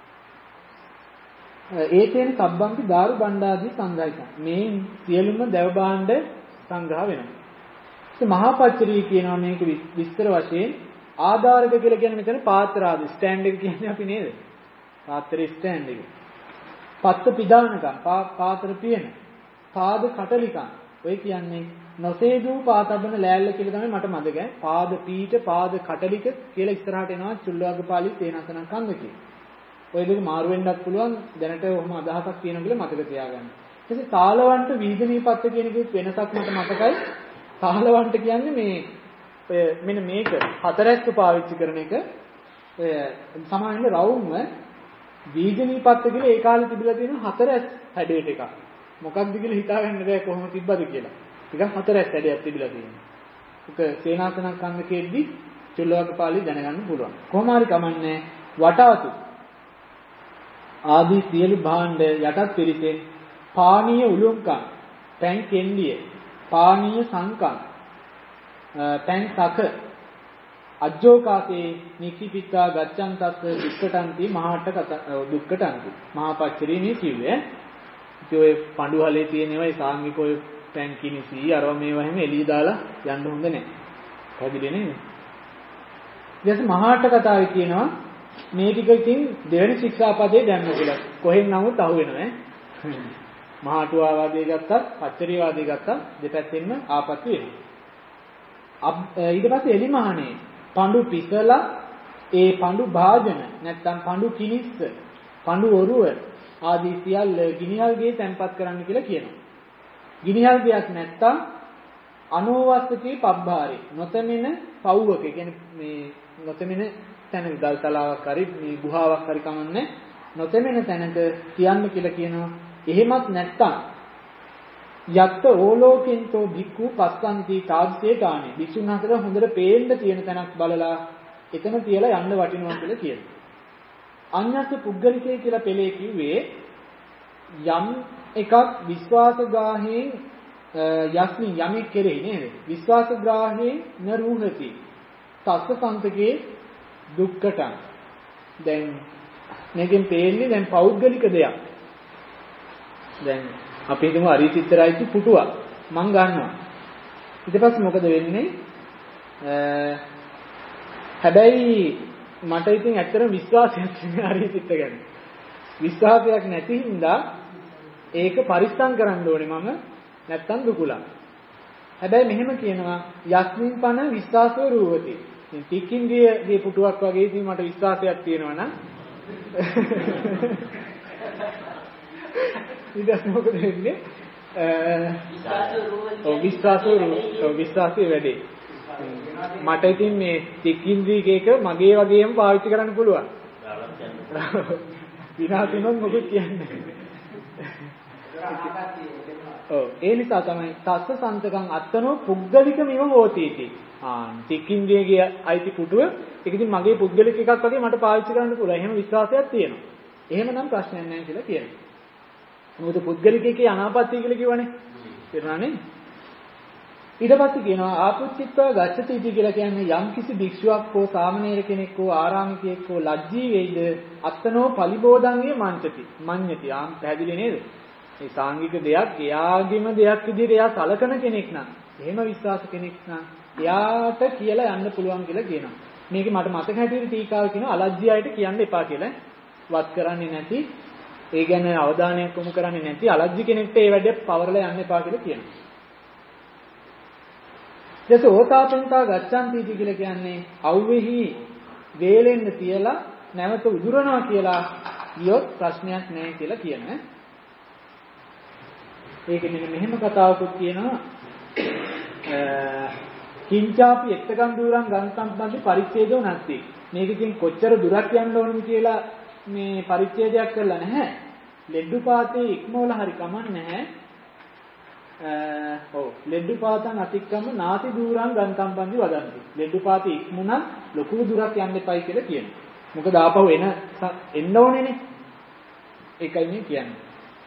ඒකෙන් සබ්බන්ති දාරු බණ්ඩාදී සංග්‍රහය. මේ සියලුම දැව භාණ්ඩ සංග්‍රහ වෙනවා. ඉතින් මහා පච්චරී කියනවා මේක විස්තර වශයෙන් ආධාරක කියලා කියන්නේ මෙතන පාත්‍ර ආදී ස්ටෑන්ඩ් එක කියන්නේ අපි නේද? පාත්‍රේ ස්ටෑන්ඩ් එක. පත්ත පිදානකම් පාත්‍ර පියන. පාද කටලිකම්. ඔය කියන්නේ නොසේදූ පාතබන ලෑල්ල කියලා තමයි මට මතකයි. පාද පීඨ පාද කටලික කියලා ඉස්සරහට එනවා චුල්ලවග්ගපාලි තේනසනම් කන්දකේ. ඔය දෙක මාරු වෙන්නත් පුළුවන්. දැනට ඔහොම අදහසක් තියෙනවා කියලා මතක තියාගන්න. ඊට පස්සේ තාලවන්ට වීදනීපත්ත කියන එකේ වෙනසක් මට මතකයි. තාලවන්ට කියන්නේ මේ ඔය මෙන්න මේක හතරැස්ස පාවිච්චි කරන එක ඔය සමානව රවුම්ව වීදනීපත්ත කියලා ඒ කාලේ තිබිලා තියෙන හතරැස් හැඩයට එකක්. මොකක්ද කියලා හිතාගන්න බෑ කොහොම තිබ්බද කියලා. ටිකක් හතරැස් හැඩයක් තිබිලා තියෙනවා. ඒක සේනාසනක් කන්නකෙද්දි චුල්ලවග්ගපාලි දැනගන්න පුළුවන්. කොහොම හරි කමන්නේ වටාතු ආදී සියලු භාණ්ඩ යටත් පිරිසෙන් පානීය උලුම්කම් පැන් කෙන්ඩිය පානීය සංකම් පැන් සක අජ්ජෝකාසේ නික්ඛිපිතා ගච්ඡන්තස්ස දුක්කටන්ති මහාට දුක්කටන්ති මහා පච්චරී මේ කිව්වේ ඔය පඬුහලේ තියෙන ඒවා සාංගික ඔය පැන් කිනිසි අරව මේවා හැම එළිය දාලා යන්න හොඳ නැහැ. පැහැදිලි නේද? ඊට මහාට කතාවේ කියනවා මේ ටික ඉතින් දෙවෙනි ශික්ෂාපදේ දැම්ම කියලා. කොහෙන් නමුත් අහු වෙනවා ඈ. මහාටුවාවාදී ගත්තත්, පච්චරීවාදී ගත්තත් දෙපැත්තෙන්ම ආපත්‍ය වෙනවා. ඊට පස්සේ එලිමහනේ පඬු පිසලා ඒ පඬු භාජන නැත්තම් පඬු කිනිස්ස, පඬු ඔරුව ආදී සියල්ල ගිනිහල්ගේ තැන්පත් කරන්න කියලා කියනවා. ගිනිහල්ගයක් නැත්තම් අනෝවස්සකේ පබ්බාරේ නොතෙමෙන පවුවක කියන්නේ මේ නොතෙමෙන තැනක ගල් තලාවක් හරි මේ ගුහාවක් හරි කමන්නේ නොතෙමෙන තැනක තියන්න කියලා කියනවා. එහෙමත් නැත්තම් යත්ත ඕලෝකින්තෝ භික්ඛු පස්සන්ති තාද්සේ ගානේ භික්ෂුන් අතර හොඳට පේන්න තියෙන තැනක් බලලා එතන තියලා යන්න වටිනවා කියලා කියනවා. අඤ්ඤස්ස පුද්ගලිකේ කියලා පෙළේ කිව්වේ යම් එකක් විශ්වාසග්‍රාහයෙන් යස්මින් යමෙක් කෙරෙහි නේද? විශ්වාසග්‍රාහයෙන් නරුහති. තස්ස සන්තකේ දුක්ඛටං. දැන් මේකෙන් පේන්නේ දැන් පෞද්ගලික දෙයක්. දැන් අපි හිතමු අරිචිත්‍රායිති පුටුවක් මං ගන්නවා. ඊට පස්සේ මොකද වෙන්නේ? හැබැයි මට ඉතින් ඇත්තටම විශ්වාසයක් නැහැ අරිචිත්‍ර ගැන. විශ්වාසයක් නැති හින්දා ඒක පරිස්සම් කරන්න ඕනේ මම නැත්තම් දුකුලා. හැබැයි මෙහෙම කියනවා යස්මින් පන විශ්වාසෝ රූපති. ඉතින් තික්කින්ගේ පුටුවක් වගේ ඉතින් මට විශ්වාසයක් තියෙනවා නම් ඊට මොකද වෙන්නේ? විශ්වාසය වැඩි. මට ඉතින් මේ තික්කින්දීක මගේ වගේම පාවිච්චි කරන්න පුළුවන්. විනාශුනොත් මොකද කියන්නේ? ඒ නිසා තමයි තස්ස සන්තකං අත්තනෝ පුද්ගලිකමිව හෝතිති. තික්කින්දීගේ අයිති පුටුව ඒක ඉතින් මගේ පුද්ගලික එකක් වගේ මට පාවිච්චි කරන්න පුළුවන්. එහෙම විශ්වාසයක් තියෙනවා. එහෙමනම් ප්‍රශ්නයක් නැහැ කියලා කියනවා. මොකද පුද්ගලිකයේ අනාපත්‍ය කියලා කියවනේ. තේරුණානේ? ඊට පස්සේ කියනවා ආපුච්චිත්වා ගච්ඡති इति කියලා කියන්නේ යම් කිසි භික්ෂුවක් හෝ සාමණේර කෙනෙක් හෝ ආරාමිකයෙක් හෝ ලජ්ජී වෙයිද අත්තනෝ පලිබෝධංගේ මඤ්ඤති. ආම් පැහැදිලි නේද? මේ සාංගික දෙයක් එයාගේම දෙයක් විදිහට එයා සලකන කෙනෙක් නම් එහෙම විශ්වාස කෙනෙක් නම් එයාට කියලා යන්න පුළුවන් කියලා කියනවා. මේකේ මට මතක හැටියට ටීකාව කියනවා අලජ්ජී අයට කියන්න එපා කියලා. වත් කරන්නේ නැති ඒ ගැන අවධානයක් යොමු කරන්නේ නැති අලජ්ජී කෙනෙක්ට ඒ වැඩේ පවරලා යන්න එපා කියලා කියනවා. දැන් ඕතාපෙන්තා ගච්ඡanti इति කියලා කියන්නේ අවුෙහි වේලෙන්න තියලා නැවත උදුරනවා කියලා කියොත් ප්‍රශ්නයක් නැහැ කියලා කියනවා. ඒක මෙන්න මෙහෙම කතාවකුත් කියනවා. කිංචාපි එක්තකම් දුරන් ගන්සම්බන්ධ පරිච්ඡේදෝ නැති. මේක ඉතින් කොච්චර දුරක් යන්න ඕනද කියලා මේ පරිච්ඡේදයක් කරලා නැහැ. ලෙඩ්ඩුපාතේ ඉක්මවල හරි කමක් නැහැ. ලෙඩ්ඩුපාතන් අතික්කම නාති දුරන් ගන්සම්බන්ධි වදන්ති. ලෙඩ්ඩුපාතේ ඉක්මුණා ලොකු දුරක් යන්න එපයි කියලා කියනවා. මොකද ආපහු එන්න ඕනේනේ. ඒකයි මේ කියන්නේ.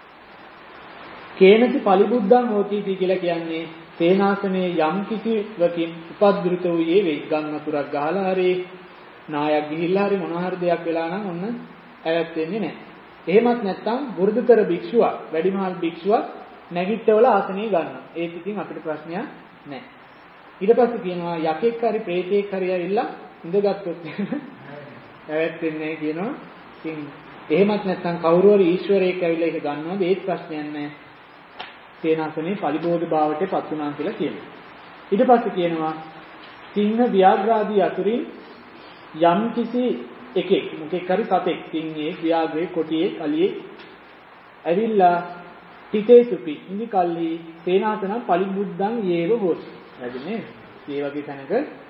කේනති පලිබුද්ධං හෝති කියලා කියන්නේ සේනාසනේ යම් කිසිවකින් උපද්දෘත වූයේ වෙයි. ගම් වතුරක් ගහලා හරි නායක් ගිහිල්ලා හරි මොනවා හරි දෙයක් වෙලා නම් ඔන්න ඇවත් වෙන්නේ නැහැ. එහෙමත් නැත්නම් වෘද්ධතර භික්ෂුවක් වැඩිමහල් භික්ෂුවක් නැගිටවල ආසනිය ගන්නවා. ඒක ඉතින් අපිට ප්‍රශ්නයක් නැහැ. ඊට පස්සේ කියනවා යකෙක් හරි ප්‍රේතෙක් හරි ඇවිල්ලා ඉඳගත්ොත් ඇවත් වෙන්නේ නැහැ කියනවා. ඉතින් එහෙමත් නැත්නම් කවුරු හරි ඊශ්වරයෙක් ඇවිල්ලා ඒක ගන්නවද ඒත් ප්‍රශ්නයක් නැහැ. සේනාසනේ පරිබෝධ භාවයට පත් වුණා කියලා කියනවා. ඊට පස්සේ කියනවා සිංහ ව්‍යාඝ්‍රාදී අතුරින් යම් කිසි එකෙක් මොකෙක් හරි සතෙක් සිංහේ ව්‍යාඝ්‍රේ කොටියේ අලියේ ඇවිල්ලා හිතේ සුපි ඉනි කල්ලි සේනාසන පරිබුද්ධං යේව හොස්. හරිනේ? මේ වගේ තැනක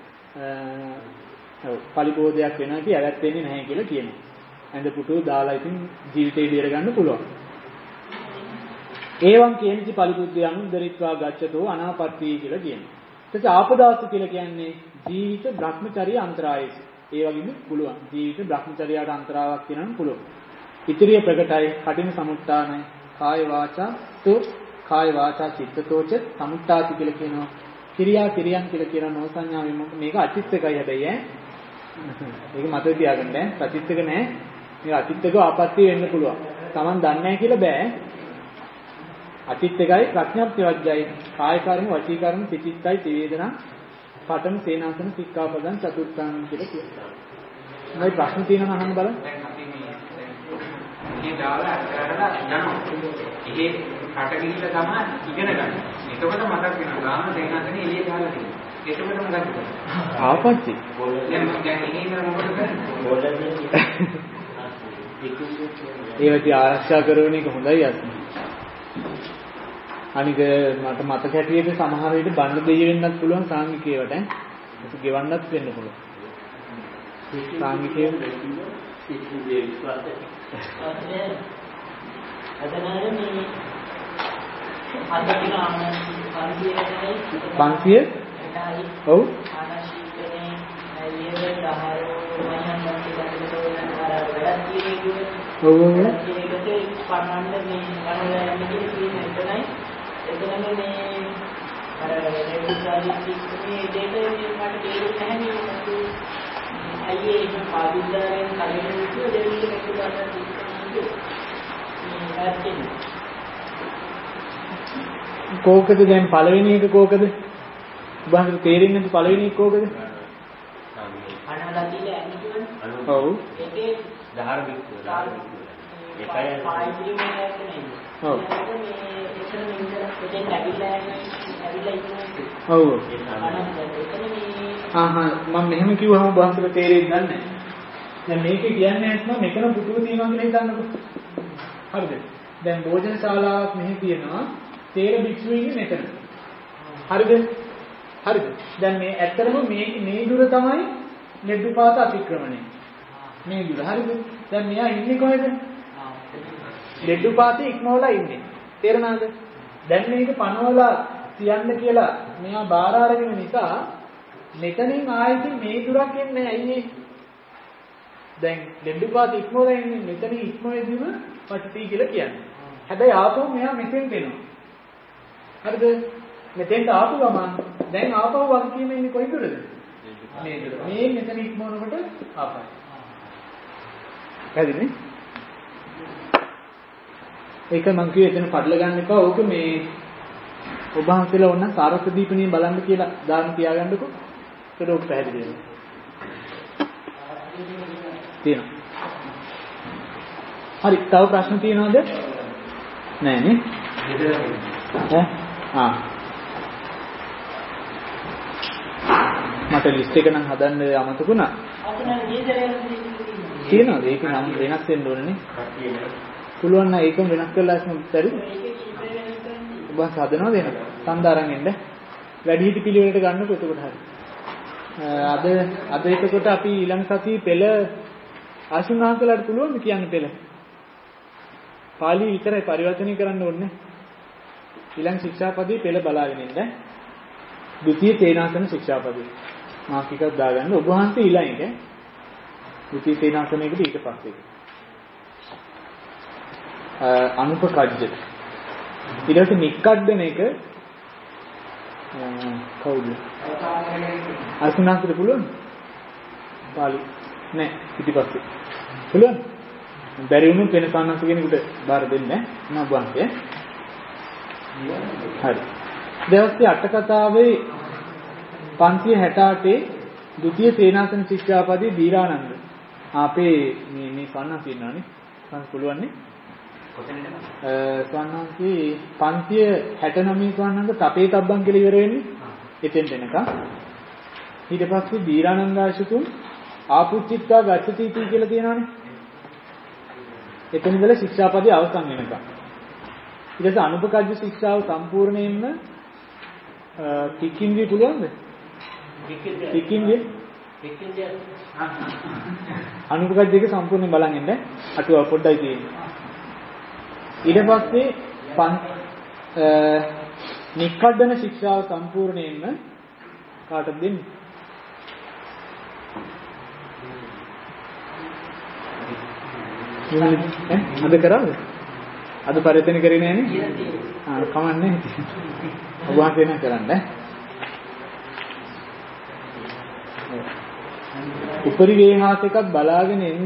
පරිබෝධයක් වෙනවා කිය ඇවත් වෙන්නේ නැහැ කියලා කියනවා. ඇඳ පුටුව දාලා ඉතින් ජීවිතේ බේර ගන්න පුළුවන්. ඒවම් කියනකි පරිබුද්ධයන් උදරිත්වා ගච්ඡතෝ අනාපත්ති කියලා කියනවා. ඊට ආපදාසු කියලා කියන්නේ ජීවිත භ්‍රමචර්ය අන්තරායස. ඒ වගේම පුළුවන්. ජීවිත භ්‍රමචර්යයට අන්තරාවක් කියනනම් පුළුවන්. ඉතිරිය ප්‍රකටයි කටින සමුත්තානයි කාය වාචා චිත්තතෝච සමුත්තාති කියලා කියනවා. කිරියා කිරියන් කියලා කියන නෝසඤ්ඤාවෙම මේක අචිත්තකයි හැබැයි ඈ. ඒක මතක තියාගන්න ඈ. සචිත්තක නෑ. මේක අචිත්තක ආපත්‍ය වෙන්න පුළුවන්. Taman දන්නේ නැහැ කියලා බෑ. අචිත්තකයි ප්‍රඥප්ති වජ්ජයි කාය කර්ම වචී කර්ම සිතිත්තයි ත්‍රිවේදනා පඨම සේනාසන සික්ඛාපදං චතුර්ථං කියලා කියනවා. මේ ප්‍රශ්න තියෙනවා අහන්න බලන්න. දැන් අපි මේ දාලා අරලා යනවා. ඉතින් රට ගිහිල්ලා තමයි ඉගෙන ගන්න. එතකොට මතක් වෙනවා ගාම සේනාසනේ එළිය දාලා තියෙනවා. එතකොට මොකද කරන්නේ? ආපච්චි. දැන් ඉන්නේ මොකද කරන්නේ? ඒවටි ආරක්ෂා කරන එක හොඳයි අත්. අනික මට මතක හැටියට සමහර විට බණ්ඩ දෙය වෙන්නත් පුළුවන් සාංගිකේවට ඈ. ඒක ගෙවන්නත් වෙන්න පුළුවන්. සාංගිකේ කෝකද දැන් පළවෙනි එක කෝකද? බාහිර තේරෙන්නේ නැති පළවෙනි එක කෝකද? අනලා තියලා ඇන්නේ කියන්නේ. ඔව්. ඒකේ දහර බික්කුව. ඒකයි පායිලි මේකට නෙමෙයි. ඔව්. එතන මෙතෙන් ඇවිල්ලා ඉන්නේ. ඔව්. මම මෙහෙම කිව්වම බාහිර තේරෙන්නේ නැහැ. දැන් මේකේ කියන්නේ නැත්නම් මෙතන පුතුව තියෙනවා කියලා හිතන්නකෝ. හරිද? දැන් භෝජන ශාලාවක් මෙහි තියෙනවා. තේර භික්ෂුව ඉන්නේ මෙතන. හරිද? හරිද? දැන් මේ ඇත්තටම මේ දුර තමයි නෙඩ්ඩුපාත අතික්‍රමණය. මේ දුර. හරිද? දැන් මෙයා ඉන්නේ කොහෙද? නෙඩ්ඩුපාතේ ඉක්මවලා ඉන්නේ. තේරෙනවද? දැන් මේක පනවලා තියන්න කියලා මෙයා බාර අරගෙන නිසා මෙතනින් ආයෙත් මේ දුරක් එන්නේ ඇයි ඒ? දැන් නෙඩ්ඩුපාතේ ඉක්මවලා ඉන්නේ මෙතනින් ඉක්මවෙදිම පටිති කියලා කියන්නේ. හැබැයි ආපහු මෙයා මෙතෙන්ට එනවා. හරිද? මෙතෙන්ට ආපු ගමන් දැන් ආපහු වගකීම ඉන්නේ කොයි දුරද? මේ දුර. මේ මෙතන ඉක්මවනකොට ආපහු. හරිනේ? ඒක මං කිව්වේ එතන පඩල ගන්න එපා. ඕක මේ ඔබ හන්සලා ඕන සාරස දීපණිය බලන්න කියලා දාන්න තියාගන්නකො. ඒක ඔක් පැහැදිලි වෙනවා. තියෙනවා. හරි. තව ප්‍රශ්න තියෙනවද? නෑ නේ. මට ලිස්ට් එක නම් හදන්න අමතකුණා. තියෙනවද? ඒක නම් වෙනස් වෙන්න ඕනේ නේ. පුළුවන් නම් ඒකම වෙනස් කරලා ඉස්සම බැරිද? ඔබ හදනවද එහෙනම්? සම්දාරන් එන්න. වැඩි හිටි පිළිවෙලට ගන්නකො එතකොට හරි. අද එතකොට අපි ඊළඟ සතියේ පෙළ ආශිර්වාදලාට පුළුවන් කියන්න පෙළ. පාලි විතරයි පරිවර්තනය කරන්න ඕනේ. ඊළඟ ශික්ෂාපදයේ පෙළ බලාගෙන ඉන්න. ဒုတိ ය තේනාසන ශික්ෂාපදයේ මාසිකක් දාගන්න. ඔබ වහන්සේ ඊළඟ එක ဒုတိ ය තේනාසනයකට ඊට පස්සේ. අනුපකජ්ජ. ඊළඟට නික්කඩ්ඩන එක කවුද? අසුනාසට පුළුවන්? පාලි නෑ පිටිපස්සේ. පුළුවන්? බැරි වුණොත් වෙන සාන්නස කෙනෙකුට බාර දෙන්න නෑ වහන්සේ. හරි. දවසේ අට කතාවේ 568 ද්විතීය සේනාසන ශික්ෂාපදයේ දීරානන්ද. අපේ මේ සාන්නස ඉන්නවනේ. සාන්නස පුළුවන් නේ? කොතනද? සාන්නසී 569 සාන්නස තපේ තබ්බන් කියලා ඉවර වෙන්නේ. එතෙන් දෙනක. ඊට පස්සේ දීරානන්දාශතුන් ආපුච්චිත්තා ගච්ඡති කියලා තියෙනවානේ. එතන ඉඳලා ශික්ෂාපදයේ අවසන් වෙනකම්. ඊට පස්සේ අනුපකජ්ජ ශික්ෂාව සම්පූර්ණයෙන්ම කිකින්වි පුළුවන්ද? කිකින්වි අනුපකජ්ජ එක සම්පූර්ණයෙන් බලන් ඉන්න. අටුව පොඩ්ඩයි තියෙන්නේ. ඊට පස්සේ නික්කඩන ශික්ෂාව සම්පූර්ණයෙන්ම කාටද දෙන්නේ? අද කරාද? අද පරිවර්තන කරේ නෑනේ. කමන්නේ. ඔබ වහන්සේ නම් කරන්න. උපරි වේහාසයකත් බලාගෙන එන්න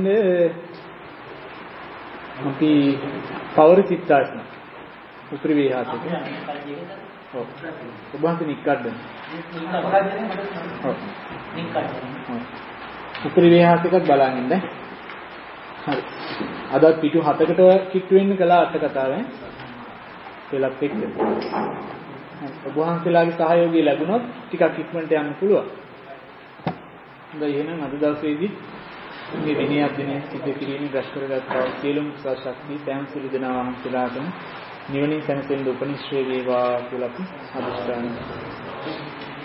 අපි පවර චිත්තාසන. උපරි වේහාසයක. ඔව්. ඔබ වහන්සේ නික්කඩන. ඔව්. නික්කඩන. උපරි වේහාසයකත් බලාගෙන ඉන්න. හරි. අද පිටු 7කට කිට්ටු වෙන්න කළා අට කතාවෙන්. පෙළක් එක්ක. ඔබ වහන්සේලාගේ සහයෝගය ලැබුණොත් ටිකක් ඉක්මනට යන්න පුළුවන්. හොඳයි එහෙනම් අද දවසේදී මේ විනය අධ්‍යයනය සිදු කිරීමේ ගස් කරගත්තා සියලුම ශක්තිය සෑම සිළු දෙනා වහන්සේලාටම නිවනින් සැනසෙන්න උපනිශ්‍රේ වේවා කියලා අපි අදිස්ථාන කරනවා.